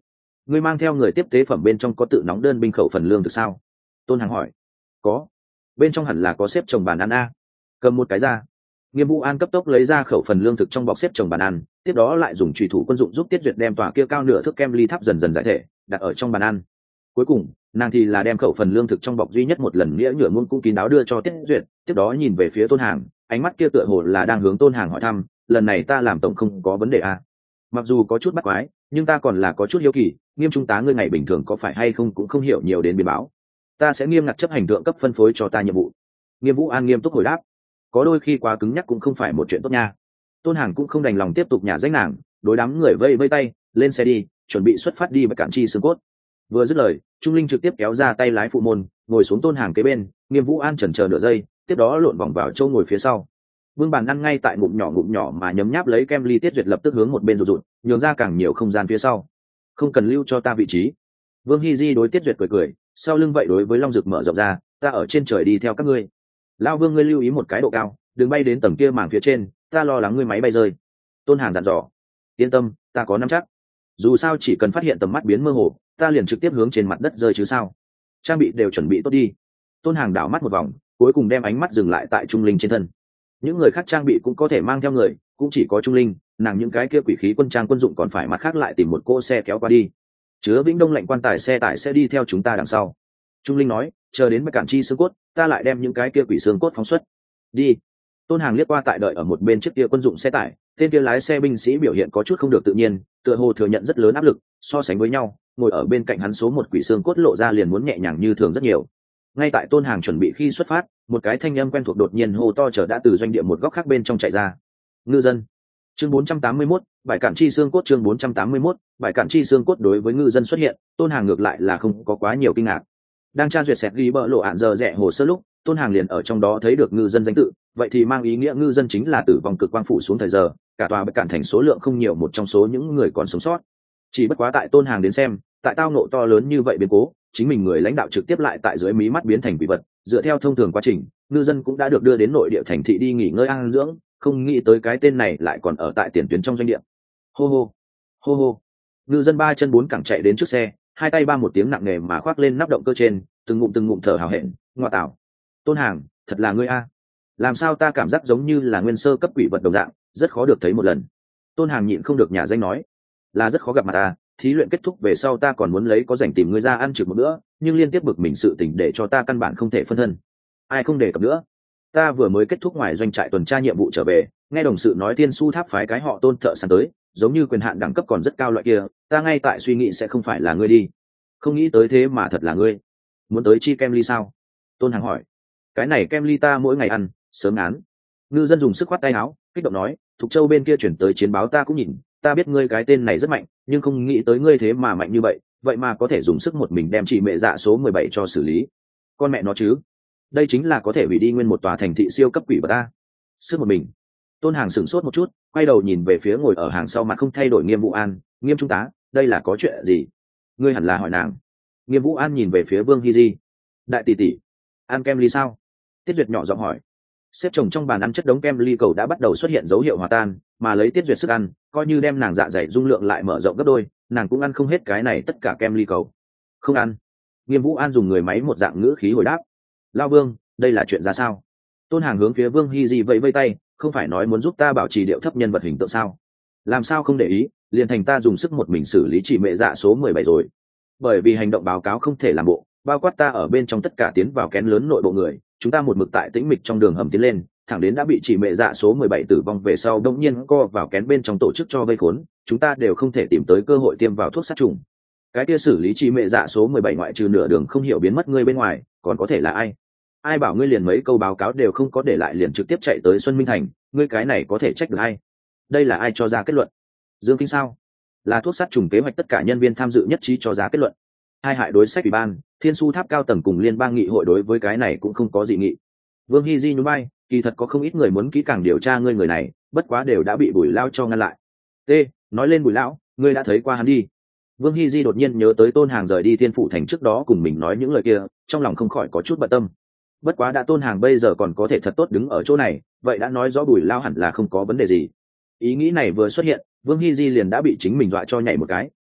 ngươi mang theo người tiếp tế phẩm bên trong có tự nóng đơn binh khẩu phần lương thực sao? Tôn Hàng hỏi. Có. Bên trong hẳn là có xếp chồng bàn ăn a. Cầm một cái ra. Nghiêm Vũ An cấp tốc lấy ra khẩu phần lương thực trong bọc xếp chồng bàn ăn, tiếp đó lại dùng chùy thủ quân dụng giúp Tiết Duyệt đem tòa kia cao nửa thước kem ly tháp dần dần giải thể, đặt ở trong bàn ăn. Cuối cùng, nàng thì là đem khẩu phần lương thực trong bọc duy nhất một lần nghĩa nhựa muôn cũng kín đáo đưa cho Tiết Duyệt, tiếp đó nhìn về phía Tôn Hàng, ánh mắt kia tựa hồ là đang hướng Tôn Hàng hỏi thăm, lần này ta làm tổng không có vấn đề a? Mặc dù có chút bắt quái, nhưng ta còn là có chút hiếu kỳ, Nghiêm trung tá ngươi ngày bình thường có phải hay không cũng không hiểu nhiều đến biến báo. Ta sẽ nghiêm ngặt chấp hành thượng cấp phân phối cho ta nhiệm vụ. Nghiêm Vũ An nghiêm túc hồi đáp. Có đôi khi quá cứng nhắc cũng không phải một chuyện tốt nha. Tôn Hàng cũng không đành lòng tiếp tục nhả danh nàng, đối đám người vây vây tay, lên xe đi, chuẩn bị xuất phát đi Bạch Cản Chi xương cốt. Vừa dứt lời, Trung Linh trực tiếp kéo ra tay lái phụ môn, ngồi xuống Tôn Hàng kế bên, Nghiêm Vũ An chần chờ nửa giây, tiếp đó lộn vòng vào chỗ ngồi phía sau. Vương bàn ăn ngay tại ngụm nhỏ ngụm nhỏ mà nhấm nháp lấy kem ly, Tiết Duyệt lập tức hướng một bên rụt rụt, nhường ra càng nhiều không gian phía sau. Không cần lưu cho ta vị trí. Vương Hi Di đối Tiết Duyệt cười cười, sau lưng vậy đối với Long Dực mở rộng ra, ta ở trên trời đi theo các ngươi. Lão Vương ngươi lưu ý một cái độ cao, đừng bay đến tầng kia mảng phía trên, ta lo lắng ngươi máy bay rơi. Tôn Hàng dặn dò. Yên tâm, ta có nắm chắc. Dù sao chỉ cần phát hiện tầm mắt biến mơ hồ, ta liền trực tiếp hướng trên mặt đất rơi chứ sao. Trang bị đều chuẩn bị tốt đi. Tôn Hàng đảo mắt một vòng, cuối cùng đem ánh mắt dừng lại tại Trung Linh trên thân. Những người khác trang bị cũng có thể mang theo người, cũng chỉ có Trung Linh, nàng những cái kia quỷ khí quân trang quân dụng còn phải mặt khác lại tìm một cỗ xe kéo qua đi. Chứa Vĩnh Đông lệnh quan tài xe tải sẽ đi theo chúng ta đằng sau. Trung Linh nói, chờ đến Bạch Cản Chi xương cốt, ta lại đem những cái kia quỷ xương cốt phóng xuất. Đi. Tôn Hàng liếc qua tại đợi ở một bên chiếc kia quân dụng xe tải, tên kia lái xe binh sĩ biểu hiện có chút không được tự nhiên, tựa hồ thừa nhận rất lớn áp lực, so sánh với nhau, ngồi ở bên cạnh hắn số một quỷ xương cốt lộ ra liền muốn nhẹ nhàng như thường rất nhiều. Ngay tại Tôn Hàng chuẩn bị khi xuất phát, một cái thanh âm quen thuộc đột nhiên hô to chợt đã từ doanh địa một góc khác bên trong chạy ra. Ngư dân. Chương bốn trăm tám mươi mốt, Bạch Cản Chi xương cốt. Chương bốn trăm tám mươi mốt, Bạch Cản Chi xương cốt. Đối với ngư dân xuất hiện, Tôn Hàng ngược lại là không có quá nhiều kinh ngạc. Đang tra duyệt sẹt ghi bờ lộ ạn giờ rẻ hồ sơ lúc, Tôn Hàng liền ở trong đó thấy được ngư dân danh tự, vậy thì mang ý nghĩa ngư dân chính là tử vong cực quang phủ xuống thời giờ, cả tòa Bạch Cản thành số lượng không nhiều một trong số những người còn sống sót. Chỉ bất quá tại Tôn Hàng đến xem, tại tao nộ to lớn như vậy biến cố, chính mình người lãnh đạo trực tiếp lại tại dưới mí mắt biến thành quỷ vật, dựa theo thông thường quá trình, ngư dân cũng đã được đưa đến nội địa thành thị đi nghỉ ngơi ăn dưỡng, không nghĩ tới cái tên này lại còn ở tại tiền tuyến trong doanh địa. Hô hô, hô hô. Ngư dân ba chân bốn cẳng chạy đến trước xe, hai tay ba một tiếng nặng nề mà khoác lên nắp động cơ trên, từng ngụm từng ngụm thở hào hẹn, ngoa tạo. Tôn Hàng, thật là ngươi a. Làm sao ta cảm giác giống như là nguyên sơ cấp quỷ vật đồng dạng, rất khó được thấy một lần. Tôn Hàng nhịn không được nhả danh nói, là rất khó gặp mặt ta, thí luyện kết thúc về sau ta còn muốn lấy có rảnh tìm ngươi ra ăn trực một bữa, nhưng liên tiếp bực mình sự tình để cho ta căn bản không thể phân thân. Ai không đề cập nữa. Ta vừa mới kết thúc ngoài doanh trại tuần tra nhiệm vụ trở về, nghe đồng sự nói Thiên Su Tháp phái cái họ Tôn thợ săn tới, giống như quyền hạn đẳng cấp còn rất cao loại kia, ta ngay tại suy nghĩ sẽ không phải là ngươi đi. Không nghĩ tới thế mà thật là ngươi. Muốn tới chi kem ly sao? Tôn Hàng hỏi. Cái này kem ly ta mỗi ngày ăn, sớm án. Ngư dân dùng sức khoát tay áo, kích động nói, Thục Châu bên kia chuyển tới chiến báo ta cũng nhìn, ta biết ngươi cái tên này rất mạnh, nhưng không nghĩ tới ngươi thế mà mạnh như vậy, vậy mà có thể dùng sức một mình đem chị mẹ dạ số mười bảy cho xử lý. Con mẹ nó chứ. Đây chính là có thể hủy đi nguyên một tòa thành thị siêu cấp quỷ vật ta. Sức một mình. Tôn Hàng sửng sốt một chút, quay đầu nhìn về phía ngồi ở hàng sau mặt không thay đổi Nghiêm Vũ An, Nghiêm trung tá, đây là có chuyện gì? Ngươi hẳn là hỏi nàng. Nghiêm Vũ An nhìn về phía Vương Hi Di. Đại tỷ tỷ, ăn kem ly sao? Tiết Duyệt nhỏ giọng hỏi. Xếp chồng trong bàn ăn chất đống kem ly cầu đã bắt đầu xuất hiện dấu hiệu hòa tan, mà lấy Tiết Duyệt sức ăn, coi như đem nàng dạ dày dung lượng lại mở rộng gấp đôi, nàng cũng ăn không hết cái này tất cả kem ly cầu. Không ăn. Nghiêm Vũ An dùng người máy một dạng ngữ khí hồi đáp. Lao Vương, đây là chuyện ra sao? Tôn Hàng hướng phía Vương Hi Di vẫy vẫy tay, không phải nói muốn giúp ta bảo trì điệu thấp nhân vật hình tượng sao? Làm sao không để ý, liền thành ta dùng sức một mình xử lý chỉ mẹ dạ số mười bảy rồi. Bởi vì hành động báo cáo không thể làm bộ, bao quát ta ở bên trong tất cả tiến vào kén lớn nội bộ người, chúng ta một mực tại tĩnh mịch trong đường hầm tiến lên, thẳng đến đã bị chỉ mẹ dạ số mười bảy tử vong về sau đột nhiên co vào kén bên trong tổ chức cho vây khốn, chúng ta đều không thể tìm tới cơ hội tiêm vào thuốc sát trùng. Cái kia xử lý chỉ mẹ dạ số mười bảy ngoại trừ nửa đường không hiểu biến mất ngươi bên ngoài, còn có thể là ai? Ai bảo ngươi liền mấy câu báo cáo đều không có để lại liền trực tiếp chạy tới Xuân Minh Thành, ngươi cái này có thể trách được ai? Đây là ai cho ra kết luận? Dương Kinh sao? Là thuốc sát trùng kế hoạch tất cả nhân viên tham dự nhất trí cho ra kết luận. Hai hại đối sách ủy ban, Thiên Su Tháp cao tầng cùng liên bang nghị hội đối với cái này cũng không có dị nghị. Vương Hi Di nhún vai, kỳ thật có không ít người muốn kỹ càng điều tra ngươi người này, bất quá đều đã bị Bùi Lão cho ngăn lại. T, nói lên Bùi Lão, ngươi đã thấy qua hắn đi. Vương Hi Di đột nhiên nhớ tới Tôn Hàng rời đi Thiên Phủ thành trước đó cùng mình nói những lời kia, trong lòng không khỏi có chút bận tâm. Bất quá đã Tôn Hàng bây giờ còn có thể thật tốt đứng ở chỗ này, vậy đã nói rõ Bùi Lão hẳn là không có vấn đề gì. Ý nghĩ này vừa xuất hiện, Vương Hi Di liền đã bị chính mình dọa cho nhảy một cái,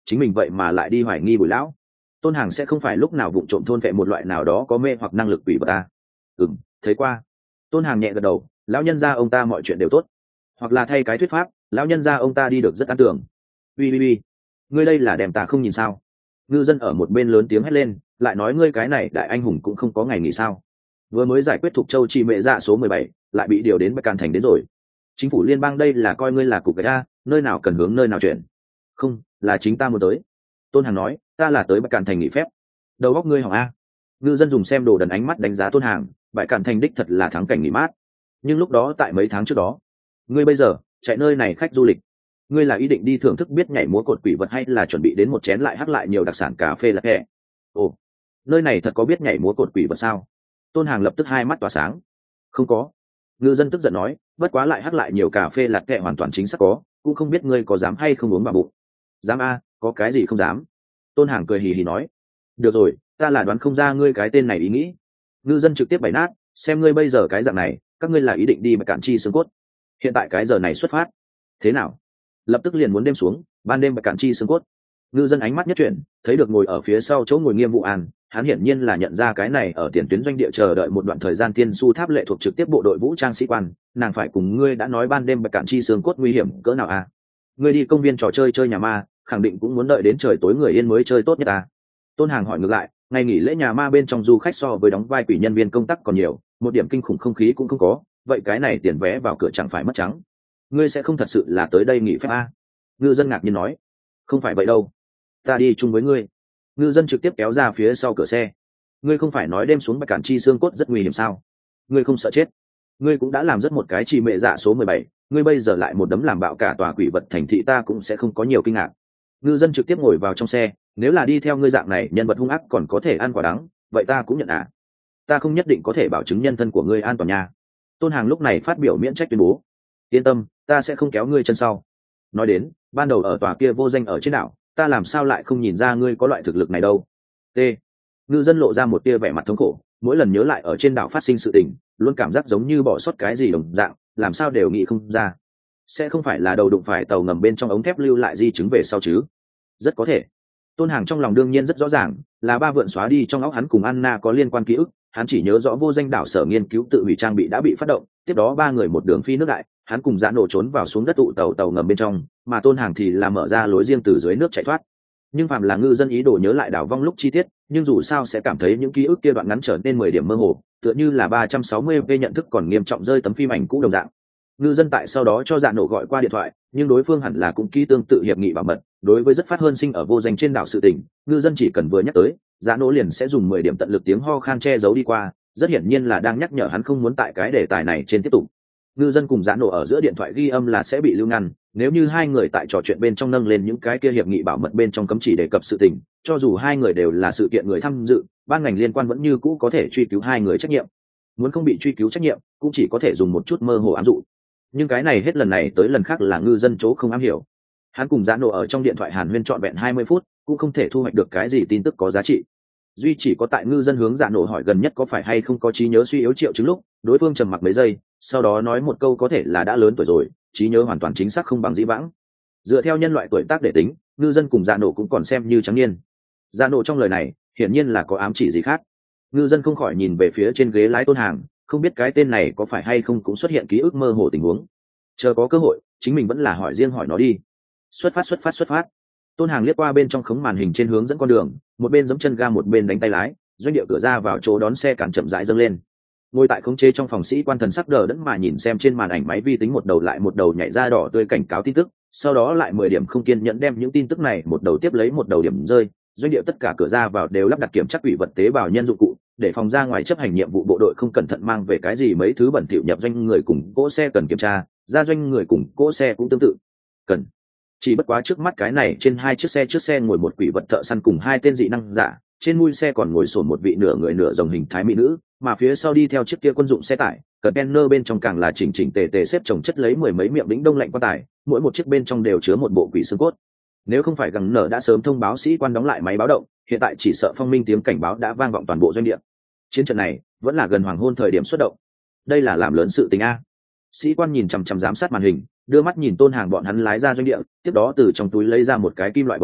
chính mình vậy mà lại đi hoài nghi Bùi lão. Tôn Hàng sẽ không phải lúc nào vụng trộm thôn vệ một loại nào đó có mê hoặc năng lực quỷ vật ta? Ừ, thấy qua. Tôn Hàng nhẹ gật đầu, lão nhân gia ông ta mọi chuyện đều tốt. Hoặc là thay cái thuyết pháp, lão nhân gia ông ta đi được rất an tưởng. Ui ui ui, ngươi đây là đèm ta không nhìn sao? Ngư dân ở một bên lớn tiếng hét lên, lại nói ngươi cái này đại anh hùng cũng không có ngày nghỉ sao? Vừa mới giải quyết Thục Châu Chi Mệ Dạ số mười bảy, lại bị điều đến Bạch Càn thành đến rồi. Chính phủ liên bang đây là coi ngươi là cục cái a, nơi nào cần hướng nơi nào chuyển. Không, là chính ta muốn tới. Tôn Hàng nói, ta là tới Bạch Càn thành nghỉ phép. Đầu óc ngươi hỏng a. Ngư dân dùng xem đồ đần ánh mắt đánh giá Tôn Hàng, Bạch Càn thành đích thật là thắng cảnh nghỉ mát. Nhưng lúc đó tại mấy tháng trước đó, ngươi bây giờ chạy nơi này khách du lịch, ngươi là ý định đi thưởng thức biết nhảy múa cột quỷ vật hay là chuẩn bị đến một chén lại hắc lại nhiều đặc sản cà phê lạ kẹ? Ồ, nơi này thật có biết nhảy múa cột quỷ vật sao? Tôn Hàng lập tức hai mắt tỏa sáng. Không có. Ngư dân tức giận nói, bất quá lại hắc lại nhiều cà phê lạt kẹ hoàn toàn chính xác có, cũng không biết ngươi có dám hay không uống vào bụng. Dám a, có cái gì không dám? Tôn Hàng cười hì hì nói, được rồi, ta là đoán không ra ngươi cái tên này ý nghĩ. Ngư dân trực tiếp bày nát, xem ngươi bây giờ cái dạng này, các ngươi là ý định đi Bạch Cạn Chi xương cốt. Hiện tại cái giờ này xuất phát, thế nào? Lập tức liền muốn đêm xuống, ban đêm Bạch Cạn Chi xương cốt. Ngư dân ánh mắt nhất chuyển, thấy được ngồi ở phía sau chỗ ngồi Nghiêm Vụ An, hắn hiển nhiên là nhận ra cái này ở tiền tuyến doanh địa chờ đợi một đoạn thời gian tiên su tháp lệ thuộc trực tiếp bộ đội vũ trang sĩ quan, nàng phải cùng ngươi đã nói ban đêm Bạch Cạn Chi xương cốt nguy hiểm cỡ nào à? Ngươi đi công viên trò chơi chơi nhà ma, khẳng định cũng muốn đợi đến trời tối người yên mới chơi tốt nhất à? Tôn Hàng hỏi ngược lại, ngày nghỉ lễ nhà ma bên trong du khách so với đóng vai quỷ nhân viên công tác còn nhiều, một điểm kinh khủng không khí cũng không có, vậy cái này tiền vé vào cửa chẳng phải mất trắng. Ngươi sẽ không thật sự là tới đây nghỉ phép à? Ngư dân ngạc nhiên nói, không phải vậy đâu, ta đi chung với ngươi. Ngư dân trực tiếp kéo ra phía sau cửa xe. Ngươi không phải nói đêm xuống Bạch Cạn Chi xương cốt rất nguy hiểm sao? Ngươi không sợ chết? Ngươi cũng đã làm rất một cái Chi Mệ Dạ số mười bảy, ngươi bây giờ lại một đấm làm bạo cả tòa quỷ vật thành thị, ta cũng sẽ không có nhiều kinh ngạc. Ngư dân trực tiếp ngồi vào trong xe, nếu là đi theo ngươi dạng này nhân vật hung ác còn có thể ăn quả đắng, vậy ta cũng nhận à. Ta không nhất định có thể bảo chứng nhân thân của ngươi an toàn nha. Tôn Hàng lúc này phát biểu miễn trách tuyên bố, yên tâm, ta sẽ không kéo ngươi chân sau. Nói đến, ban đầu ở tòa kia vô danh ở trên đảo, ta làm sao lại không nhìn ra ngươi có loại thực lực này đâu. T. Ngư dân lộ ra một tia vẻ mặt thống khổ, mỗi lần nhớ lại ở trên đảo phát sinh sự tình, luôn cảm giác giống như bỏ sót cái gì đồng dạng, làm sao đều nghĩ không ra. Sẽ không phải là đầu đụng phải tàu ngầm bên trong ống thép lưu lại di chứng về sau chứ? Rất có thể. Tôn Hàng trong lòng đương nhiên rất rõ ràng, là ba vượn xóa đi trong óc hắn cùng Anna có liên quan ký ức, hắn chỉ nhớ rõ vô danh đảo sở nghiên cứu tự hủy trang bị đã bị phát động, tiếp đó ba người một đường phi nước đại, hắn cùng Dã Nổ trốn vào xuống đất tụ tàu tàu ngầm bên trong, mà Tôn Hàng thì là mở ra lối riêng từ dưới nước chạy thoát. Nhưng phàm là ngư dân ý đồ nhớ lại đảo vong lúc chi tiết, nhưng dù sao sẽ cảm thấy những ký ức kia đoạn ngắn trở nên mười điểm mơ hồ, tựa như là ba trăm sáu mươi p nhận thức còn nghiêm trọng rơi tấm phim ảnh cũ đồng dạng. Ngư dân tại sau đó cho Dã Nổ gọi qua điện thoại, nhưng đối phương hẳn là cũng ký tương tự hiệp nghị bảo mật, đối với rất phát hơn sinh ở vô danh trên đảo sự tình, ngư dân chỉ cần vừa nhắc tới, Dã Nổ liền sẽ dùng mười điểm tận lực tiếng ho khan che giấu đi qua, rất hiển nhiên là đang nhắc nhở hắn không muốn tại cái đề tài này trên tiếp tục. Ngư dân cùng Dã Nổ ở giữa điện thoại ghi âm là sẽ bị lưu ngăn, nếu như hai người tại trò chuyện bên trong nâng lên những cái kia hiệp nghị bảo mật bên trong cấm chỉ đề cập sự tình, cho dù hai người đều là sự kiện người tham dự, ban ngành liên quan vẫn như cũ có thể truy cứu hai người trách nhiệm. Muốn không bị truy cứu trách nhiệm, cũng chỉ có thể dùng một chút mơ hồ ám dụ. Nhưng cái này hết lần này tới lần khác là ngư dân chỗ không am hiểu. Hắn cùng Dã Nổ ở trong điện thoại hàn huyên trọn vẹn hai mươi phút, cũng không thể thu hoạch được cái gì tin tức có giá trị. Duy chỉ có tại ngư dân hướng Dã Nổ hỏi gần nhất có phải hay không có trí nhớ suy yếu triệu chứng lúc, đối phương trầm mặc mấy giây, sau đó nói một câu có thể là đã lớn tuổi rồi, trí nhớ hoàn toàn chính xác không bằng dĩ vãng. Dựa theo nhân loại tuổi tác để tính, ngư dân cùng Dã Nổ cũng còn xem như trắng niên. Dã Nổ trong lời này hiển nhiên là có ám chỉ gì khác. Ngư dân không khỏi nhìn về phía trên ghế lái Tôn Hàng, không biết cái tên này có phải hay không cũng xuất hiện ký ức mơ hồ tình huống. Chờ có cơ hội, chính mình vẫn là hỏi riêng hỏi nó đi. Xuất phát xuất phát xuất phát. Tôn Hàng liếc qua bên trong khống màn hình trên hướng dẫn con đường, một bên giẫm chân ga một bên đánh tay lái, doanh địa cửa ra vào chỗ đón xe cản chậm rãi dâng lên. Ngồi tại khống chế trong phòng sĩ quan thần sắc đờ đẫn mà nhìn xem trên màn ảnh máy vi tính một đầu lại một đầu nhảy ra đỏ tươi cảnh cáo tin tức, sau đó lại mười điểm không kiên nhẫn đem những tin tức này một đầu tiếp lấy một đầu điểm rơi. Doanh địa tất cả cửa ra vào đều lắp đặt kiểm tra quỷ vật tế bào nhân dụng cụ, để phòng ra ngoài chấp hành nhiệm vụ bộ đội không cẩn thận mang về cái gì mấy thứ bẩn thỉu nhập doanh người cùng cỗ xe cần kiểm tra, ra doanh người cùng cỗ xe cũng tương tự cần. Chỉ bất quá trước mắt cái này trên hai chiếc xe trước xe ngồi một quỷ vật thợ săn cùng hai tên dị năng giả, trên mui xe còn ngồi sổn một vị nửa người nửa rồng hình thái mỹ nữ, mà phía sau đi theo chiếc kia quân dụng xe tải, container bên trong càng là chỉnh chỉnh tề tề xếp chồng chất lấy mười mấy miệng đĩnh đông lạnh quan tài, mỗi một chiếc bên trong đều chứa một bộ quỷ xương cốt. Nếu không phải gắng nở đã sớm thông báo sĩ quan đóng lại máy báo động, hiện tại chỉ sợ phong minh tiếng cảnh báo đã vang vọng toàn bộ doanh địa. Chiến trận này vẫn là gần hoàng hôn thời điểm xuất động. Đây là làm lớn sự tình a. Sĩ quan nhìn chằm chằm giám sát màn hình, đưa mắt nhìn Tôn Hàng bọn hắn lái ra doanh địa, tiếp đó từ trong túi lấy ra một cái kim loại bầu rượu,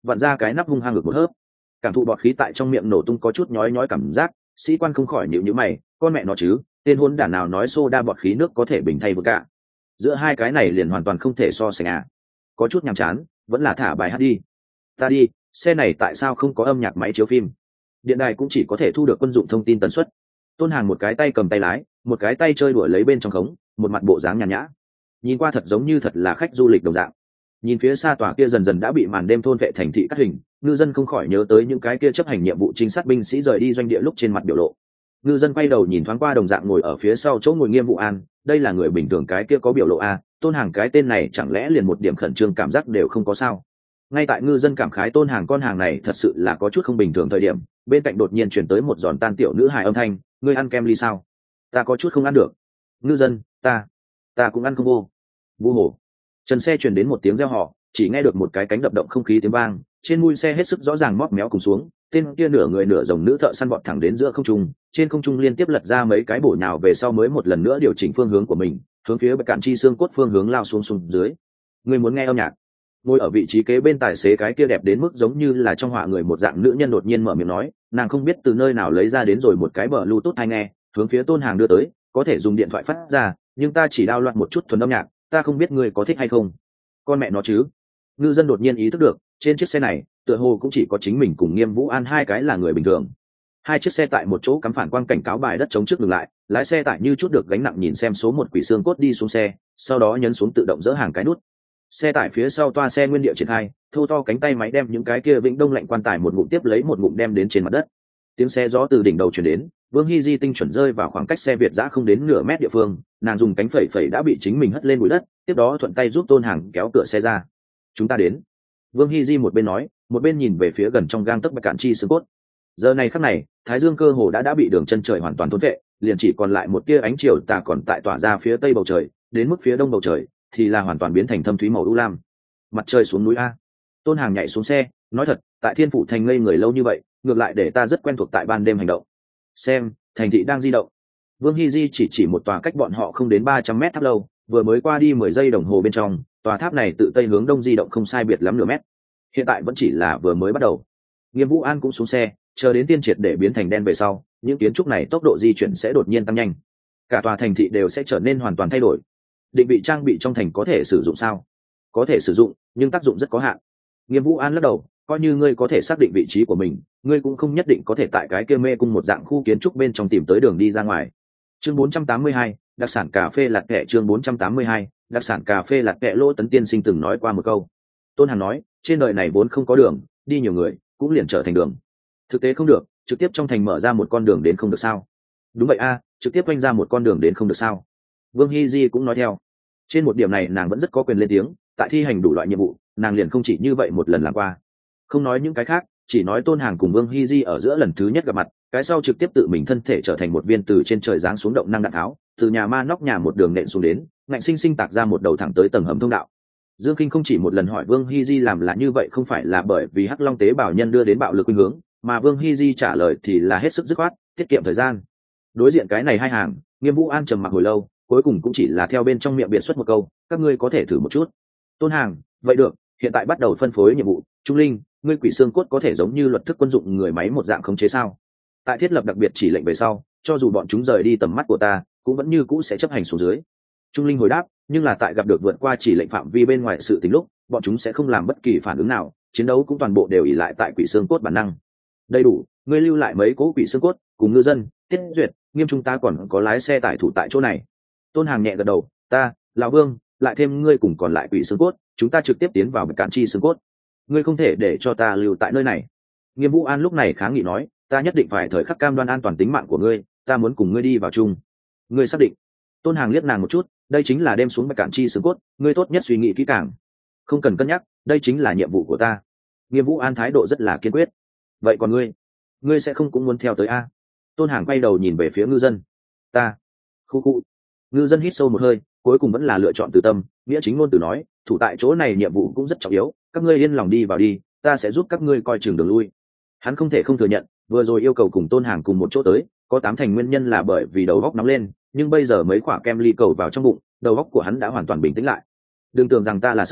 vặn ra cái nắp hung hăng ngực một hớp. Cảm thụ bọt khí tại trong miệng nổ tung có chút nhói nhói cảm giác, sĩ quan không khỏi nhịu nhữ mày, con mẹ nó chứ, tên hôn đản nào nói soda bọt khí nước có thể bình thay vừa cả. Giữa hai cái này liền hoàn toàn không thể so sánh à. Có chút nhàm chán, vẫn là thả bài hát đi. Ta đi, xe này tại sao không có âm nhạc máy chiếu phim? Điện đài cũng chỉ có thể thu được quân dụng thông tin tần suất. Tôn Hàng một cái tay cầm tay lái, một cái tay chơi đùa lấy bên trong khống, một mặt bộ dáng nhàn nhã. Nhìn qua thật giống như thật là khách du lịch đồng dạng. Nhìn phía xa tòa kia dần dần đã bị màn đêm thôn vệ thành thị cắt hình, ngư dân không khỏi nhớ tới những cái kia chấp hành nhiệm vụ trinh sát binh sĩ rời đi doanh địa lúc trên mặt biểu lộ. Ngư dân quay đầu nhìn thoáng qua đồng dạng ngồi ở phía sau chỗ ngồi Nghiêm Vũ An, đây là người bình thường cái kia có biểu lộ a, Tôn Hàng cái tên này chẳng lẽ liền một điểm khẩn trương cảm giác đều không có sao? Ngay tại ngư dân cảm khái Tôn Hàng con hàng này thật sự là có chút không bình thường thời điểm, bên cạnh đột nhiên truyền tới một giòn tan tiểu nữ hài âm thanh, ngươi ăn kem ly sao? Ta có chút không ăn được. Ngư dân, ta, ta cũng ăn không vô. Vu hồ. Trần xe truyền đến một tiếng reo hò, chỉ nghe được một cái cánh đập động không khí tiếng vang, trên mui xe hết sức rõ ràng móp méo cùng xuống, tên kia nửa người nửa rồng nữ thợ săn vọt thẳng đến giữa không trung, trên không trung liên tiếp lật ra mấy cái bổ nhào về sau mới một lần nữa điều chỉnh phương hướng của mình, hướng phía bạch cạn chi xương cốt phương hướng lao xuống xuống dưới. Người muốn nghe âm nhạc? Ngồi ở vị trí kế bên tài xế cái kia đẹp đến mức giống như là trong họa người một dạng nữ nhân đột nhiên mở miệng nói, nàng không biết từ nơi nào lấy ra đến rồi một cái bờ bluetooth hay nghe, hướng phía Tôn Hàng đưa tới, có thể dùng điện thoại phát ra, nhưng ta chỉ đao loạn một chút thuần âm nhạc, ta không biết ngươi có thích hay không. Con mẹ nó chứ. Ngư dân đột nhiên ý thức được, trên chiếc xe này tựa hồ cũng chỉ có chính mình cùng Nghiêm Vũ An hai cái là người bình thường. Hai chiếc xe tại một chỗ cắm phản quang cảnh cáo bài đất chống trước dừng lại, lái xe tải như chút được gánh nặng nhìn xem số một quỷ xương cốt đi xuống xe, sau đó nhấn xuống tự động dỡ hàng cái nút. Xe tải phía sau toa xe nguyên địa triển khai, thô to cánh tay máy đem những cái kia vĩnh đông lạnh quan tài một ngụm tiếp lấy một ngụm đem đến trên mặt đất. Tiếng xe gió từ đỉnh đầu truyền đến, Vương Hy Di tinh chuẩn rơi vào khoảng cách xe Việt giã không đến nửa mét địa phương, nàng dùng cánh phẩy phẩy đã bị chính mình hất lên bụi đất, tiếp đó thuận tay giúp Tôn Hàng kéo cửa xe ra. Chúng ta đến. Vương Hy Di một bên nói, một bên nhìn về phía gần trong gang tấc bạch cạn chi xương cốt. Giờ này khắc này, thái dương cơ hồ đã đã bị đường chân trời hoàn toàn thôn vệ, liền chỉ còn lại một tia ánh chiều tà còn tại tỏa ra phía tây bầu trời, đến mức phía đông bầu trời thì là hoàn toàn biến thành thâm thúy màu u lam. Mặt trời xuống núi a. Tôn Hàng nhảy xuống xe, nói thật, tại Thiên Phủ Thành ngây người lâu như vậy, ngược lại để ta rất quen thuộc tại ban đêm hành động. Xem, thành thị đang di động. Vương Hy Di chỉ chỉ một tòa cách bọn họ không đến ba trăm mét tháp lâu, vừa mới qua đi mười giây đồng hồ bên trong, tòa tháp này tự tây hướng đông di động không sai biệt lắm nửa mét. Hiện tại vẫn chỉ là vừa mới bắt đầu. Nghiêm Vũ An cũng xuống xe, chờ đến tiên triệt để biến thành đen về sau, những kiến trúc này tốc độ di chuyển sẽ đột nhiên tăng nhanh. Cả tòa thành thị đều sẽ trở nên hoàn toàn thay đổi. Định vị trang bị trong thành có thể sử dụng sao? Có thể sử dụng, nhưng tác dụng rất có hạn. Nghiêm Vũ An lắc đầu, coi như ngươi có thể xác định vị trí của mình, ngươi cũng không nhất định có thể tại cái kia mê cung một dạng khu kiến trúc bên trong tìm tới đường đi ra ngoài. Chương bốn trăm tám mươi hai, đặc sản cà phê lạt kẹ. Chương bốn trăm tám mươi hai, đặc sản cà phê lạt kẹ. Lô Tấn tiên sinh từng nói qua một câu. Tôn Hàn nói, trên đời này vốn không có đường, đi nhiều người cũng liền trở thành đường. Thực tế không được, trực tiếp trong thành mở ra một con đường đến không được sao? Đúng vậy a, trực tiếp quanh ra một con đường đến không được sao? Vương Hy Di cũng nói theo. Trên một điểm này nàng vẫn rất có quyền lên tiếng, tại thi hành đủ loại nhiệm vụ, nàng liền không chỉ như vậy một lần làm qua. Không nói những cái khác, chỉ nói Tôn Hàng cùng Vương Hy Di ở giữa lần thứ nhất gặp mặt, cái sau trực tiếp tự mình thân thể trở thành một viên từ trên trời giáng xuống động năng đạn tháo, từ nhà ma nóc nhà một đường nện xuống đến, ngạnh sinh sinh tạc ra một đầu thẳng tới tầng hầm thông đạo. Dương Kinh không chỉ một lần hỏi Vương Hy Di làm là như vậy không phải là bởi vì Hắc Long tế bào nhân đưa đến bạo lực khuynh hướng, mà Vương Hy Di trả lời thì là hết sức dứt khoát, tiết kiệm thời gian. Đối diện cái này hai hàng, Nghiêm Vũ An trầm mặc hồi lâu, cuối cùng cũng chỉ là theo bên trong miệng biệt xuất một câu, các ngươi có thể thử một chút. Tôn Hàng, vậy được, hiện tại bắt đầu phân phối nhiệm vụ. Trung Linh, ngươi quỷ xương cốt có thể giống như luật thức quân dụng người máy một dạng khống chế sao? Tại thiết lập đặc biệt chỉ lệnh về sau, cho dù bọn chúng rời đi tầm mắt của ta, cũng vẫn như cũ sẽ chấp hành xuống dưới. Trung Linh hồi đáp, nhưng là tại gặp được vượt qua chỉ lệnh phạm vi bên ngoài sự tình lúc, bọn chúng sẽ không làm bất kỳ phản ứng nào, chiến đấu cũng toàn bộ đều ỷ lại tại quỷ xương cốt bản năng. Đầy đủ, ngươi lưu lại mấy cố quỷ xương cốt, cùng ngư dân, Tiết Duyệt, Nghiêm chúng ta còn có lái xe tải thủ tại chỗ này. Tôn Hàng nhẹ gật đầu, ta, lão Vương, lại thêm ngươi cùng còn lại quỷ xương cốt, chúng ta trực tiếp tiến vào bạch cạn chi xương cốt. Ngươi không thể để cho ta lưu tại nơi này. Nghiêm Vũ An lúc này kháng nghị nói, ta nhất định phải thời khắc cam đoan an toàn tính mạng của ngươi, ta muốn cùng ngươi đi vào chung. Ngươi xác định? Tôn Hàng liếc nàng một chút, đây chính là đem xuống bạch cạn chi xương cốt, ngươi tốt nhất suy nghĩ kỹ càng. Không cần cân nhắc, đây chính là nhiệm vụ của ta. Nghiêm Vũ An thái độ rất là kiên quyết. Vậy còn ngươi, ngươi sẽ không cũng muốn theo tới a? Tôn Hàng quay đầu nhìn về phía ngư dân. Ta, khu khu. Ngư dân hít sâu một hơi, cuối cùng vẫn là lựa chọn từ tâm, nghĩa chính ngôn từ nói, thủ tại chỗ này nhiệm vụ cũng rất trọng yếu, các ngươi yên lòng đi vào đi, ta sẽ giúp các ngươi coi chừng đường lui. Hắn không thể không thừa nhận, vừa rồi yêu cầu cùng Tôn Hàng cùng một chỗ tới, có tám thành nguyên nhân là bởi vì đầu óc nóng lên, nhưng bây giờ mấy quả kem ly cầu vào trong bụng, đầu óc của hắn đã hoàn toàn bình tĩnh lại. Đừng tưởng rằng ta là sợ,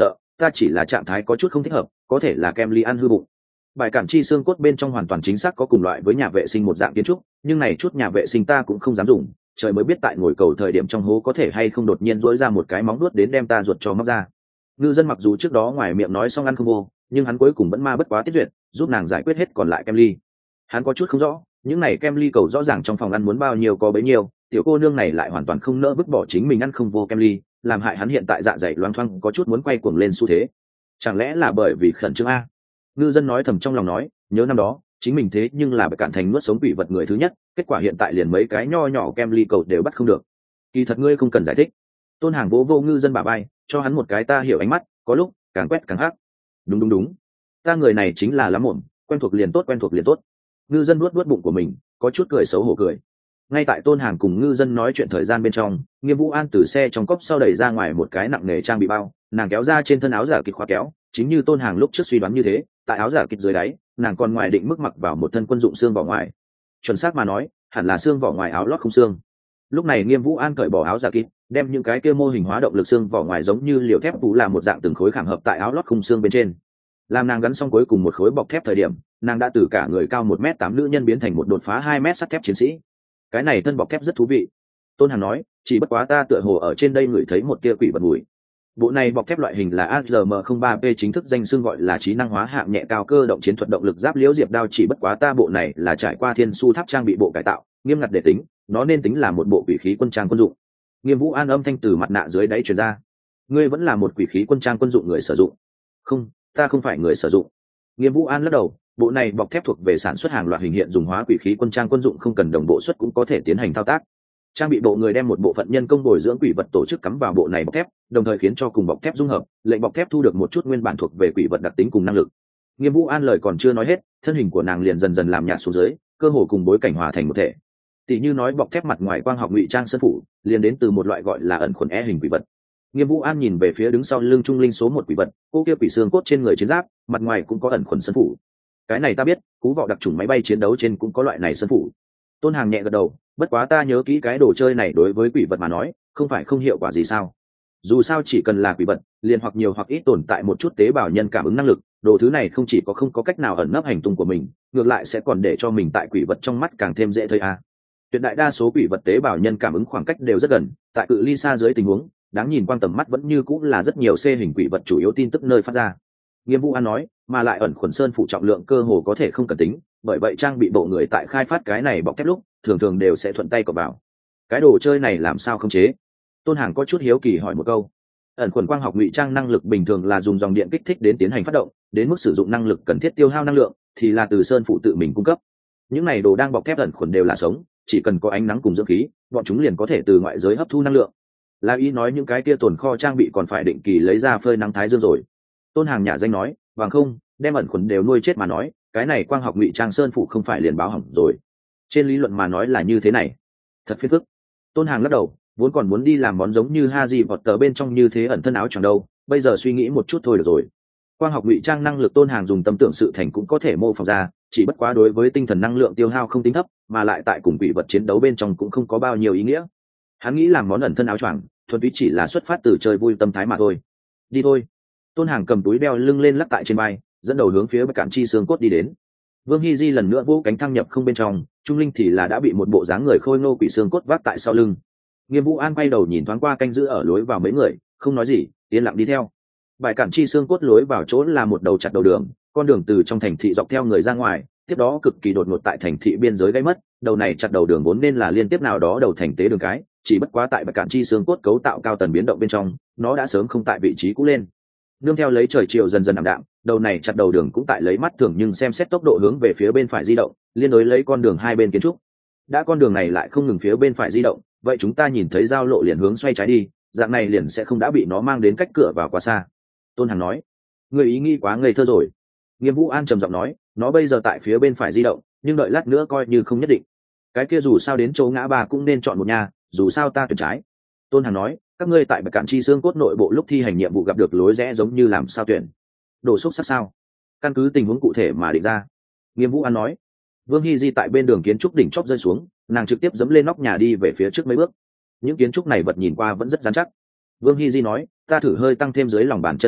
ta chỉ là trạng thái có chút không thích hợp, có thể là kem ly ăn hư bụng. Bài cản chi xương cốt bên trong hoàn toàn chính xác có cùng loại với nhà vệ sinh một dạng kiến trúc, nhưng này chút nhà vệ sinh ta cũng không dám dùng, trời mới biết tại ngồi cầu thời điểm trong hố có thể hay không đột nhiên rỗi ra một cái móng nuốt đến đem ta ruột cho móc ra. Ngư dân mặc dù trước đó ngoài miệng nói xong ăn không vô, nhưng hắn cuối cùng vẫn ma bất quá tiết duyệt, giúp nàng giải quyết hết còn lại kem ly. Hắn có chút không rõ, những này kem ly cầu rõ ràng trong phòng ăn muốn bao nhiêu có bấy nhiêu, tiểu cô nương này lại hoàn toàn không nỡ vứt bỏ chính mình ăn không vô kem ly, làm hại hắn hiện tại dạ dày loang thoang có chút muốn quay cuồng lên xu thế. Chẳng lẽ là bởi vì khẩn trương a? Ngư dân nói thầm trong lòng nói, nhớ năm đó chính mình thế nhưng là bị cạn thành nuốt sống quỷ vật người thứ nhất, kết quả hiện tại liền mấy cái nho nhỏ kem ly cầu đều bắt không được. Kỳ thật ngươi không cần giải thích. Tôn Hàng vỗ vô ngư dân bả vai, cho hắn một cái ta hiểu ánh mắt, có lúc càng quét càng hắc. Đúng đúng đúng, ta người này chính là lắm muộn, quen thuộc liền tốt, quen thuộc liền tốt. Ngư dân nuốt nuốt bụng của mình, có chút cười xấu hổ cười. Ngay tại Tôn Hàng cùng ngư dân nói chuyện thời gian bên trong, Nghiêm Vũ An từ xe trong cốc sau đẩy ra ngoài một cái nặng nề trang bị bao, nàng kéo ra trên thân áo giả kịch khóa kéo, chính như Tôn Hàng lúc trước suy đoán như thế, tại áo giả kịch dưới đáy, nàng còn ngoài định mức mặc vào một thân quân dụng xương vỏ ngoài. Chuẩn xác mà nói, hẳn là xương vỏ ngoài áo lót không xương. Lúc này Nghiêm Vũ An cởi bỏ áo giả kịch, đem những cái kia mô hình hóa động lực xương vỏ ngoài giống như liều thép phủ làm một dạng từng khối khảm hợp tại áo lót khung xương bên trên. Làm nàng gắn xong cuối cùng một khối bọc thép thời điểm, nàng đã từ cả người cao một mét tám nữ nhân biến thành một đột phá hai mét sắt thép chiến sĩ. Cái này thân bọc thép rất thú vị. Tôn Hàn nói, chỉ bất quá ta tựa hồ ở trên đây ngửi thấy một tia quỷ vật mùi. Bộ này bọc thép loại hình là A R M không ba P, chính thức danh xưng gọi là trí năng hóa hạng nhẹ cao cơ động chiến thuật động lực giáp liễu diệp đao, chỉ bất quá ta bộ này là trải qua thiên su tháp trang bị bộ cải tạo, nghiêm ngặt để tính, nó nên tính là một bộ quỷ khí quân trang quân dụng. Nghiêm Vũ An âm thanh từ mặt nạ dưới đáy truyền ra. Ngươi vẫn là một quỷ khí quân trang quân dụng người sử dụng? Không, ta không phải người sử dụng. Nghiêm Vũ An lắc đầu, bộ này bọc thép thuộc về sản xuất hàng loạt hình hiện dùng hóa quỷ khí quân trang quân dụng, không cần đồng bộ xuất cũng có thể tiến hành thao tác. Trang bị bộ người đem một bộ phận nhân công bồi dưỡng quỷ vật tổ chức cắm vào bộ này bọc thép, đồng thời khiến cho cùng bọc thép dung hợp, lệnh bọc thép thu được một chút nguyên bản thuộc về quỷ vật đặc tính cùng năng lực. Nghiêm Vũ An lời còn chưa nói hết, thân hình của nàng liền dần dần làm nhạt xuống dưới, cơ hồ cùng bối cảnh hòa thành một thể. Tỷ như nói bọc thép mặt ngoài quang học ngụy trang sơn phủ, liền đến từ một loại gọi là ẩn khuẩn e hình quỷ vật. Nghiêm Vũ An nhìn về phía đứng sau lưng trung linh số một quỷ vật, cô kia quỷ xương cốt trên người chiến giáp, mặt ngoài cũng có ẩn khuẩn sơn phủ. Cái này ta biết, cú vọ đặc trùng máy bay chiến đấu trên cũng có loại này sơn phủ. Tôn Hàng nhẹ gật đầu, bất quá ta nhớ kỹ cái đồ chơi này đối với quỷ vật mà nói, không phải không hiệu quả gì sao? Dù sao chỉ cần là quỷ vật, liền hoặc nhiều hoặc ít tồn tại một chút tế bào nhân cảm ứng năng lực, đồ thứ này không chỉ có không có cách nào ẩn nấp hành tung của mình, ngược lại sẽ còn để cho mình tại quỷ vật trong mắt càng thêm dễ thấy a. Tuyệt đại đa số quỷ vật tế bào nhân cảm ứng khoảng cách đều rất gần, tại cự ly xa dưới tình huống, đáng nhìn quang tầm mắt vẫn như cũng là rất nhiều C hình quỷ vật chủ yếu tin tức nơi phát ra. Nghiêm Vũ An nói, mà lại ẩn khuẩn sơn phụ trọng lượng cơ hồ có thể không cần tính, bởi vậy trang bị bộ người tại khai phát cái này bọc thép lúc thường thường đều sẽ thuận tay cọ vào. Cái đồ chơi này làm sao không chế? Tôn Hàng có chút hiếu kỳ hỏi một câu. Ẩn khuẩn quang học ngụy trang năng lực bình thường là dùng dòng điện kích thích đến tiến hành phát động, đến mức sử dụng năng lực cần thiết tiêu hao năng lượng thì là từ sơn phụ tự mình cung cấp. Những này đồ đang bọc thép ẩn khuẩn đều là sống, chỉ cần có ánh nắng cùng dưỡng khí, bọn chúng liền có thể từ ngoại giới hấp thu năng lượng. La ý nói những cái kia tồn kho trang bị còn phải định kỳ lấy ra phơi nắng thái dương rồi. Tôn Hàng nhả danh nói, bằng không đem ẩn khuẩn đều nuôi chết mà nói, cái này quang học ngụy trang sơn phụ không phải liền báo hỏng rồi. Trên lý luận mà nói là như thế này, thật phiền phức. Tôn Hàng lắc đầu, vốn còn muốn đi làm món giống như Haji vọt tờ bên trong như thế ẩn thân áo choàng đâu, bây giờ suy nghĩ một chút thôi được rồi. Quang học ngụy trang năng lực Tôn Hàng dùng tâm tưởng sự thành cũng có thể mô phỏng ra, chỉ bất quá đối với tinh thần năng lượng tiêu hao không tính thấp, mà lại tại cùng quỷ vật chiến đấu bên trong cũng không có bao nhiêu ý nghĩa. Hắn nghĩ làm món ẩn thân áo choàng, thuần túy chỉ là xuất phát từ chơi vui tâm thái mà thôi. Đi thôi. Tôn Hàng cầm túi đeo lưng lên lắc tại trên vai, dẫn đầu hướng phía Bạch Cạn Chi xương cốt đi đến. Vương Hy Di lần nữa vỗ cánh thăng nhập không bên trong, Trung Linh thì là đã bị một bộ dáng người khôi ngô quỷ xương cốt vác tại sau lưng. Nghiêm Vũ An quay đầu nhìn thoáng qua canh giữ ở lối vào mấy người, không nói gì, yên lặng đi theo. Bạch Cạn Chi xương cốt lối vào chỗ là một đầu chặt đầu đường, con đường từ trong thành thị dọc theo người ra ngoài, tiếp đó cực kỳ đột ngột tại thành thị biên giới gây mất. Đầu này chặt đầu đường vốn nên là liên tiếp nào đó đầu thành tế đường cái, chỉ bất quá tại Bạch Cạn Chi xương cốt cấu tạo cao tần biến động bên trong, nó đã sớm không tại vị trí cũ lên. Nương theo lấy trời chiều dần dần ảm đạm, đầu này chặt đầu đường cũng tại lấy mắt thường nhưng xem xét tốc độ hướng về phía bên phải di động, liên đối lấy con đường hai bên kiến trúc. Đã con đường này lại không ngừng phía bên phải di động, vậy chúng ta nhìn thấy giao lộ liền hướng xoay trái đi, dạng này liền sẽ không đã bị nó mang đến cách cửa vào quá xa. Tôn Hằng nói, người ý nghĩ quá ngây thơ rồi. Nghiêm Vũ An trầm giọng nói, nó bây giờ tại phía bên phải di động, nhưng đợi lát nữa coi như không nhất định. Cái kia dù sao đến chỗ ngã ba cũng nên chọn một nhà, dù sao ta tuyển trái. Tôn Hằng nói, các ngươi tại Bạch Cạn Chi xương cốt nội bộ lúc thi hành nhiệm vụ gặp được lối rẽ giống như làm sao tuyển? Đổ xúc sắc sao? Căn cứ tình huống cụ thể mà định ra. Nghiêm Vũ An nói. Vương Hy Di tại bên đường kiến trúc đỉnh chóp rơi xuống, nàng trực tiếp dẫm lên nóc nhà đi về phía trước mấy bước. Những kiến trúc này vật nhìn qua vẫn rất rắn chắc. Vương Hy Di nói, ta thử hơi tăng thêm dưới lòng bàn chân lực đạo,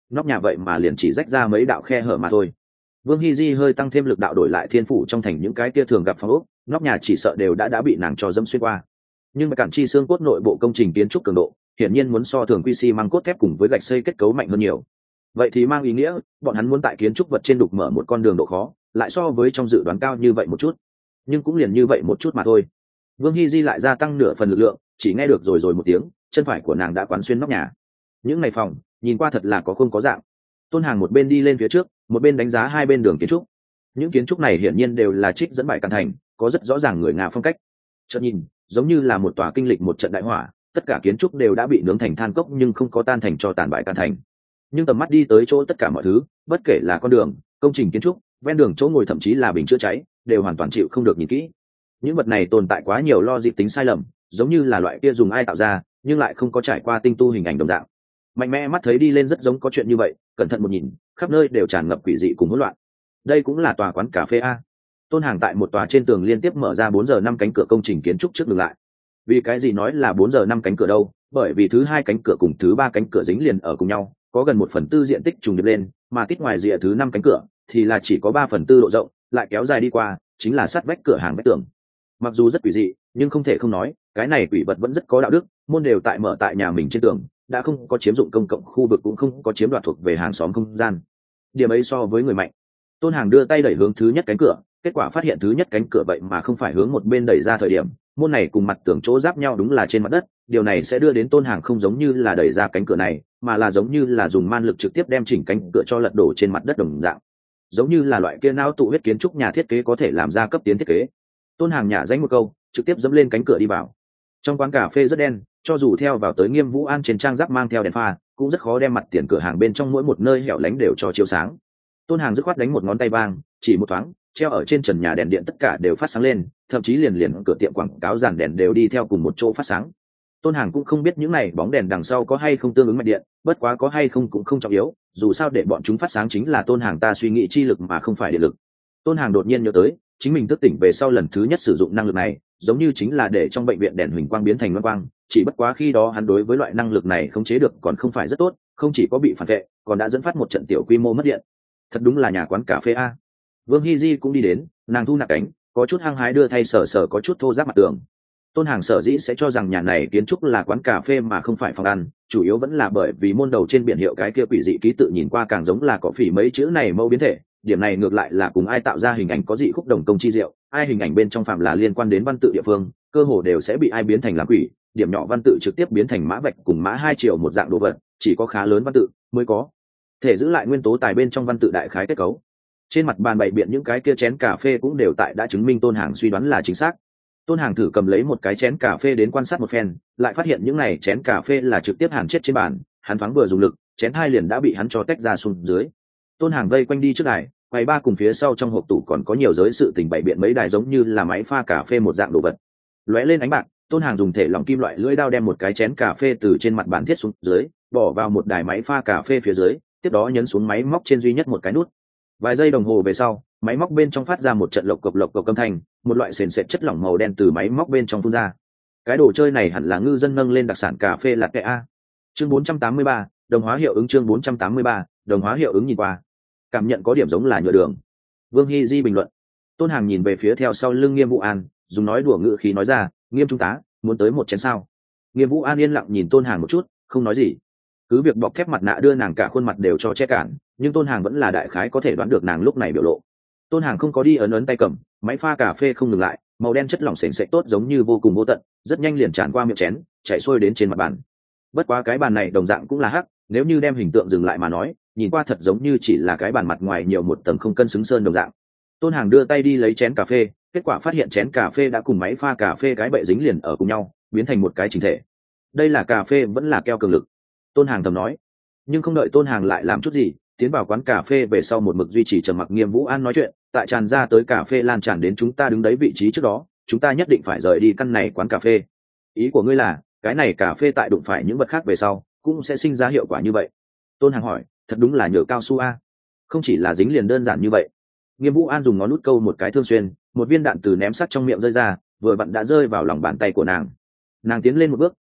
nóc nhà vậy mà liền chỉ rách ra mấy đạo khe hở mà thôi. Vương Hy Di hơi tăng thêm lực đạo đổi lại thiên phủ trong thành những cái kia thường gặp phòng ốc, nóc nhà chỉ sợ đều đã đã bị nàng cho dẫm xuyên qua. Nhưng mà cản chi xương cốt nội bộ công trình kiến trúc cường độ hiển nhiên muốn so thường quy xi măng cốt thép cùng với gạch xây kết cấu mạnh hơn nhiều. Vậy thì mang ý nghĩa bọn hắn muốn tại kiến trúc vật trên đục mở một con đường độ khó lại so với trong dự đoán cao như vậy một chút, nhưng cũng liền như vậy một chút mà thôi. Vương Hy Di lại gia tăng nửa phần lực lượng, chỉ nghe được rồi rồi một tiếng, chân phải của nàng đã quán xuyên nóc nhà. Những ngày phòng nhìn qua thật là có không có dạng. Tôn Hàng một bên đi lên phía trước, một bên đánh giá hai bên đường kiến trúc. Những kiến trúc này hiển nhiên đều là trích dẫn bài càn thành, có rất rõ ràng người Nga phong cách. Chợt nhìn, giống như là một tòa kinh lịch một trận đại hỏa, tất cả kiến trúc đều đã bị nướng thành than cốc nhưng không có tan thành cho tàn bại càn thành. Nhưng tầm mắt đi tới chỗ tất cả mọi thứ, bất kể là con đường, công trình kiến trúc, ven đường chỗ ngồi thậm chí là bình chữa cháy, đều hoàn toàn chịu không được nhìn kỹ. Những vật này tồn tại quá nhiều logic tính sai lầm, giống như là loại kia dùng ai tạo ra, nhưng lại không có trải qua tinh tu hình ảnh đồng dạng. Mạnh mẽ mắt thấy đi lên rất giống có chuyện như vậy, cẩn thận một nhìn, khắp nơi đều tràn ngập quỷ dị cùng hỗn loạn. Đây cũng là tòa quán cà phê a. Tôn Hàng tại một tòa trên tường liên tiếp mở ra bốn giờ năm cánh cửa công trình kiến trúc trước dừng lại. Vì cái gì nói là bốn giờ năm cánh cửa đâu? Bởi vì thứ hai cánh cửa cùng thứ ba cánh cửa dính liền ở cùng nhau, có gần một phần tư diện tích trùng điệp lên, mà tít ngoài rìa thứ năm cánh cửa thì là chỉ có ba phần tư độ rộng, lại kéo dài đi qua, chính là sát vách cửa hàng vách tường. Mặc dù rất quỷ dị, nhưng không thể không nói, cái này quỷ vật vẫn rất có đạo đức, môn đều tại mở tại nhà mình trên tường, đã không có chiếm dụng công cộng khu vực cũng không có chiếm đoạt thuộc về hàng xóm không gian. Điểm ấy so với người mạnh. Tôn Hàng đưa tay đẩy hướng thứ nhất cánh cửa, kết quả phát hiện thứ nhất cánh cửa vậy mà không phải hướng một bên đẩy ra thời điểm, môn này cùng mặt tường chỗ giáp nhau đúng là trên mặt đất, điều này sẽ đưa đến Tôn Hàng không giống như là đẩy ra cánh cửa này, mà là giống như là dùng man lực trực tiếp đem chỉnh cánh cửa cho lật đổ trên mặt đất đồng dạng. Giống như là loại kia não tụ huyết kiến trúc nhà thiết kế có thể làm ra cấp tiến thiết kế. Tôn Hàng nhả danh một câu, trực tiếp dẫm lên cánh cửa đi vào. Trong quán cà phê rất đen, cho dù theo vào tới Nghiêm Vũ An trên trang giáp mang theo đèn pha, cũng rất khó đem mặt tiền cửa hàng bên trong mỗi một nơi hẻo lánh đều cho chiếu sáng. Tôn Hàng dứt khoát đánh một ngón tay vang, chỉ một thoáng, treo ở trên trần nhà đèn điện tất cả đều phát sáng lên, thậm chí liền liền cửa tiệm quảng cáo dàn đèn đều đi theo cùng một chỗ phát sáng. Tôn Hàng cũng không biết những này bóng đèn đằng sau có hay không tương ứng mạch điện, bất quá có hay không cũng không trọng yếu, dù sao để bọn chúng phát sáng chính là Tôn Hàng ta suy nghĩ chi lực mà không phải điện lực. Tôn Hàng đột nhiên nhớ tới, chính mình thức tỉnh về sau lần thứ nhất sử dụng năng lực này, giống như chính là để trong bệnh viện đèn huỳnh quang biến thành loan quang, chỉ bất quá khi đó hắn đối với loại năng lực này khống chế được còn không phải rất tốt, không chỉ có bị phản vệ, còn đã dẫn phát một trận tiểu quy mô mất điện. Thật đúng là nhà quán cà phê a. Vương Hy Di cũng đi đến, nàng thu nạp cánh, có chút hăng hái đưa thay sở sở có chút thô ráp mặt tường. Tôn Hàng sở dĩ sẽ cho rằng nhà này kiến trúc là quán cà phê mà không phải phòng ăn, chủ yếu vẫn là bởi vì môn đầu trên biển hiệu cái kia quỷ dị ký tự nhìn qua càng giống là cỏ phỉ mấy chữ này mẫu biến thể. Điểm này ngược lại là cùng ai tạo ra hình ảnh có dị khúc đồng công chi diệu, ai hình ảnh bên trong phạm là liên quan đến văn tự địa phương, cơ hồ đều sẽ bị ai biến thành làm quỷ, điểm nhỏ văn tự trực tiếp biến thành mã vạch cùng mã hai triệu một dạng đồ vật, chỉ có khá lớn văn tự mới có thể giữ lại nguyên tố tài bên trong văn tự đại khái kết cấu. Trên mặt bàn bày biện những cái kia chén cà phê cũng đều tại đã chứng minh Tôn Hàng suy đoán là chính xác. Tôn Hàng thử cầm lấy một cái chén cà phê đến quan sát một phen, lại phát hiện những này chén cà phê là trực tiếp hàn chết trên bàn, hắn thoáng vừa dùng lực, chén hai liền đã bị hắn cho tách ra xuống dưới. Tôn Hàng vây quanh đi trước đài, quầy ba cùng phía sau trong hộp tủ còn có nhiều giới sự tình bày biện mấy đài giống như là máy pha cà phê một dạng đồ vật. Lóe lên ánh bạc, Tôn Hàng dùng thể lỏng kim loại lưỡi dao đem một cái chén cà phê từ trên mặt bàn thiết xuống dưới, bỏ vào một đài máy pha cà phê phía dưới, tiếp đó nhấn xuống máy móc trên duy nhất một cái nút. Vài giây đồng hồ về sau, máy móc bên trong phát ra một trận lộc cộc lộc cộc âm thanh, một loại sền sệt chất lỏng màu đen từ máy móc bên trong phun ra. Cái đồ chơi này hẳn là ngư dân nâng lên đặc sản cà phê latte a. Chương bốn trăm tám mươi ba, đồng hóa hiệu ứng chương bốn trăm tám mươi ba, đồng hóa hiệu ứng nhìn qua, cảm nhận có điểm giống là nhựa đường. Vương Hy Di bình luận. Tôn Hàng nhìn về phía theo sau lưng Nghiêm Vũ An, dùng nói đùa ngữ khí nói ra, Nghiêm trung tá, muốn tới một chén sao? Nghiêm Vũ An yên lặng nhìn Tôn Hàng một chút, không nói gì. Cứ việc bọc thép mặt nạ đưa nàng cả khuôn mặt đều cho che cản, nhưng Tôn Hàng vẫn là đại khái có thể đoán được nàng lúc này biểu lộ. Tôn Hàng không có đi ấn ấn tay cầm, máy pha cà phê không ngừng lại, màu đen chất lỏng sền sệt tốt giống như vô cùng vô tận, rất nhanh liền tràn qua miệng chén, chảy xuôi đến trên mặt bàn. Bất quá cái bàn này đồng dạng cũng là hắc, nếu như đem hình tượng dừng lại mà nói, nhìn qua thật giống như chỉ là cái bàn mặt ngoài nhiều một tầng không cân xứng sơn đồng dạng. Tôn Hàng đưa tay đi lấy chén cà phê, kết quả phát hiện chén cà phê đã cùng máy pha cà phê cái bệ dính liền ở cùng nhau, biến thành một cái chỉnh thể. Đây là cà phê vẫn là keo cường lực. Tôn Hàng thầm nói. Nhưng không đợi Tôn Hàng lại làm chút gì, tiến vào quán cà phê về sau một mực duy trì trầm mặc Nghiêm Vũ An nói chuyện, tại tràn ra tới cà phê lan tràn đến chúng ta đứng đấy vị trí trước đó, chúng ta nhất định phải rời đi căn này quán cà phê. Ý của ngươi là, cái này cà phê tại đụng phải những vật khác về sau, cũng sẽ sinh ra hiệu quả như vậy? Tôn Hàng hỏi, thật đúng là nhựa cao su a. Không chỉ là dính liền đơn giản như vậy. Nghiêm Vũ An dùng ngón nút câu một cái thương xuyên, một viên đạn từ ném sắt trong miệng rơi ra, vừa vặn đã rơi vào lòng bàn tay của nàng. Nàng tiến lên một bước,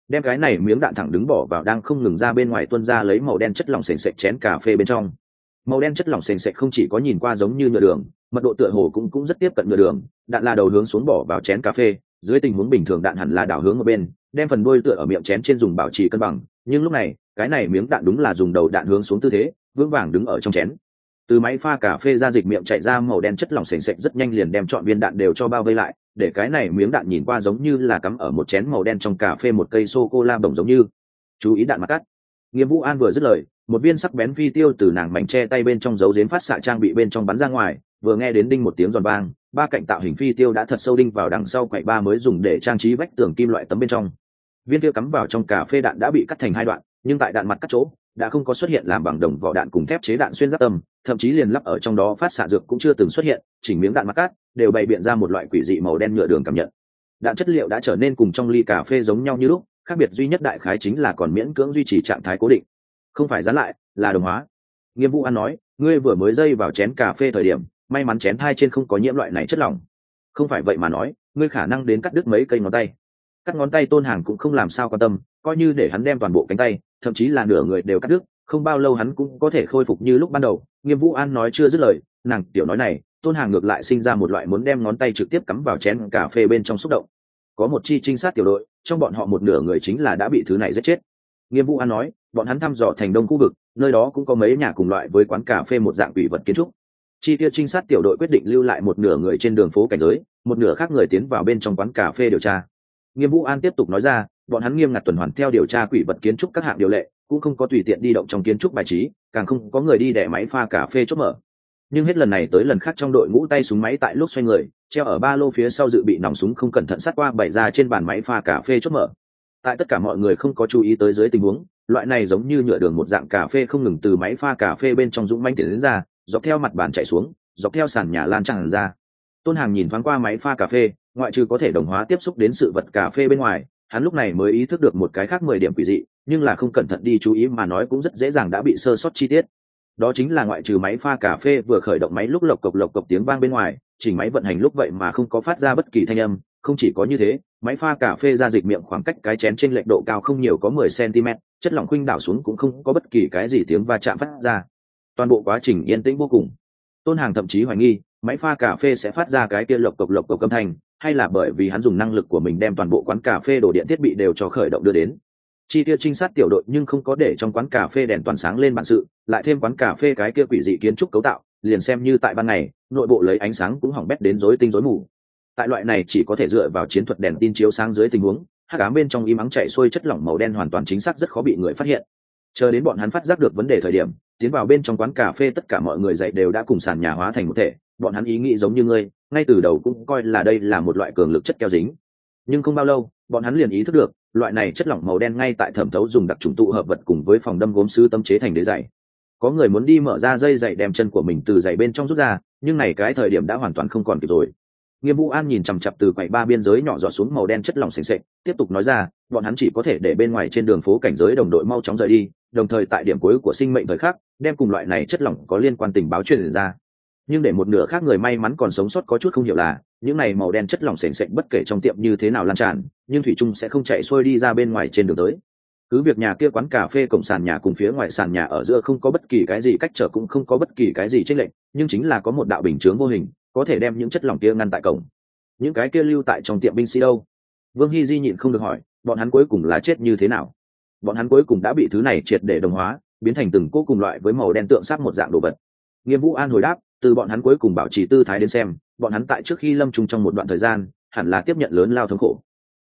đem cái này miếng đạn thẳng đứng bỏ vào đang không ngừng ra bên ngoài tuôn ra lấy màu đen chất lỏng sền sệt chén cà phê bên trong. Màu đen chất lỏng sền sệt không chỉ có nhìn qua giống như nhựa đường, mật độ tựa hồ cũng cũng rất tiếp cận nhựa đường. Đạn là đầu hướng xuống bỏ vào chén cà phê, dưới tình huống bình thường đạn hẳn là đảo hướng ở bên, đem phần đuôi tựa ở miệng chén trên dùng bảo trì cân bằng, nhưng lúc này cái này miếng đạn đúng là dùng đầu đạn hướng xuống tư thế vững vàng đứng ở trong chén. Từ máy pha cà phê ra dịch miệng chạy ra màu đen chất lỏng sền sệt rất nhanh liền đem trọn viên đạn đều cho bao vây lại, để cái này miếng đạn nhìn qua giống như là cắm ở một chén màu đen trong cà phê một cây sô cô la bồng giống như. Chú ý đạn mặt cắt. Nghiêm Vũ An vừa dứt lời, một viên sắc bén phi tiêu từ nàng mảnh che tay bên trong giấu giếm phát xạ trang bị bên trong bắn ra ngoài, vừa nghe đến đinh một tiếng giòn vang, ba cạnh tạo hình phi tiêu đã thật sâu đinh vào đằng sau quậy ba mới dùng để trang trí vách tường kim loại tấm bên trong. Viên tiêu cắm vào trong cà phê đạn đã bị cắt thành hai đoạn, nhưng tại đạn mặt cắt chỗ đã không có xuất hiện làm bằng đồng vỏ đạn cùng thép chế đạn xuyên giáp tâm, thậm chí liền lắp ở trong đó phát xạ dược cũng chưa từng xuất hiện, chỉnh miếng đạn mặt cắt đều bày biện ra một loại quỷ dị màu đen nhựa đường cảm nhận. Đạn chất liệu đã trở nên cùng trong ly cà phê giống nhau như lúc, khác biệt duy nhất đại khái chính là còn miễn cưỡng duy trì trạng thái cố định, không phải dán lại, là đồng hóa. Nghiêm Vũ An nói, ngươi vừa mới dây vào chén cà phê thời điểm, may mắn chén thai trên không có nhiễm loại này chất lỏng, không phải vậy mà nói, ngươi khả năng đến cắt đứt mấy cây ngón tay. Cắt ngón tay Tôn Hàng cũng không làm sao quan tâm, coi như để hắn đem toàn bộ cánh tay, thậm chí là nửa người đều cắt đứt, không bao lâu hắn cũng có thể khôi phục như lúc ban đầu. Nghiêm Vũ An nói chưa dứt lời, nàng tiểu nói này, Tôn Hàng ngược lại sinh ra một loại muốn đem ngón tay trực tiếp cắm vào chén cà phê bên trong xúc động. Có một chi trinh sát tiểu đội, trong bọn họ một nửa người chính là đã bị thứ này giết chết. Nghiêm Vũ An nói, bọn hắn thăm dò thành đông khu vực, nơi đó cũng có mấy nhà cùng loại với quán cà phê một dạng quỷ vật kiến trúc. Chi tiêu trinh sát tiểu đội quyết định lưu lại một nửa người trên đường phố cảnh giới, một nửa khác người tiến vào bên trong quán cà phê điều tra. Nghiêm Vũ An tiếp tục nói ra, bọn hắn nghiêm ngặt tuần hoàn theo điều tra quỷ vật kiến trúc các hạng điều lệ, cũng không có tùy tiện đi động trong kiến trúc bài trí, càng không có người đi đẻ máy pha cà phê chốt mở. Nhưng hết lần này tới lần khác trong đội ngũ tay súng máy tại lúc xoay người, treo ở ba lô phía sau dự bị nòng súng không cẩn thận sát qua bày ra trên bàn máy pha cà phê chốt mở. Tại tất cả mọi người không có chú ý tới dưới tình huống, loại này giống như nhựa đường một dạng cà phê không ngừng từ máy pha cà phê bên trong dũng mãnh tiến đến ra, dọc theo mặt bàn chạy xuống, dọc theo sàn nhà lan tràn ra. Tôn Hàng nhìn thoáng qua máy pha cà phê, ngoại trừ có thể đồng hóa tiếp xúc đến sự vật cà phê bên ngoài, hắn lúc này mới ý thức được một cái khác mười điểm quỷ dị, nhưng là không cẩn thận đi chú ý mà nói cũng rất dễ dàng đã bị sơ sót chi tiết. Đó chính là ngoại trừ máy pha cà phê vừa khởi động máy lúc lộc cộc lộc cộc tiếng vang bên ngoài, chỉnh máy vận hành lúc vậy mà không có phát ra bất kỳ thanh âm. Không chỉ có như thế, máy pha cà phê ra dịch miệng khoảng cách cái chén trên lệch độ cao không nhiều có mười xăng-ti-mét, chất lỏng khuynh đảo xuống cũng không có bất kỳ cái gì tiếng va chạm phát ra. Toàn bộ quá trình yên tĩnh vô cùng. Tôn Hàng thậm chí hoài nghi, máy pha cà phê sẽ phát ra cái kia lộc cộc lộc cộc âm thanh, hay là bởi vì hắn dùng năng lực của mình đem toàn bộ quán cà phê đổ điện thiết bị đều cho khởi động đưa đến. Chi tiêu trinh sát tiểu đội nhưng không có để trong quán cà phê đèn toàn sáng lên bản sự, lại thêm quán cà phê cái kia quỷ dị kiến trúc cấu tạo, liền xem như tại ban ngày, nội bộ lấy ánh sáng cũng hỏng bét đến rối tinh rối mù. Tại loại này chỉ có thể dựa vào chiến thuật đèn tin chiếu sáng dưới tình huống, hắc ám bên trong im ắng chảy xuôi chất lỏng màu đen hoàn toàn chính xác rất khó bị người phát hiện. Chờ đến bọn hắn phát giác được vấn đề thời điểm, tiến vào bên trong quán cà phê tất cả mọi người dậy đều đã cùng sàn nhà hóa thành một thể, bọn hắn ý nghĩ giống như ngươi, ngay từ đầu cũng coi là đây là một loại cường lực chất keo dính. Nhưng không bao lâu, bọn hắn liền ý thức được, loại này chất lỏng màu đen ngay tại thẩm thấu dùng đặc trùng tụ hợp vật cùng với phòng đâm gốm sứ tâm chế thành đế giày. Có người muốn đi mở ra dây giày đem chân của mình từ giày bên trong rút ra, nhưng này cái thời điểm đã hoàn toàn không còn kịp rồi. Nghiêm Vũ An nhìn chằm chằm từ quầy ba biên giới nhỏ giọt xuống màu đen chất lỏng sền sệt, tiếp tục nói ra, bọn hắn chỉ có thể để bên ngoài trên đường phố cảnh giới đồng đội mau chóng rời đi, đồng thời tại điểm cuối của sinh mệnh thời khắc, đem cùng loại này chất lỏng có liên quan tình báo truyền ra. Nhưng để một nửa khác người may mắn còn sống sót có chút không hiểu là, những này màu đen chất lỏng sền sệt bất kể trong tiệm như thế nào lan tràn, nhưng thủy chung sẽ không chạy xuôi đi ra bên ngoài trên đường tới. Cứ việc nhà kia quán cà phê cổng sàn nhà cùng phía ngoài sàn nhà ở giữa không có bất kỳ cái gì cách trở cũng không có bất kỳ cái gì chênh lệch, nhưng chính là có một đạo bình chướng vô hình, có thể đem những chất lỏng kia ngăn tại cổng. Những cái kia lưu tại trong tiệm binh sĩ đâu? Vương Hy Di nhịn không được hỏi, bọn hắn cuối cùng là chết như thế nào? Bọn hắn cuối cùng đã bị thứ này triệt để đồng hóa, biến thành từng cỗ cùng loại với màu đen tượng sáp một dạng đồ vật. Nghiêm Vũ An hồi đáp, từ bọn hắn cuối cùng bảo trì tư thái đến xem, bọn hắn tại trước khi lâm chung trong một đoạn thời gian, hẳn là tiếp nhận lớn lao thống khổ.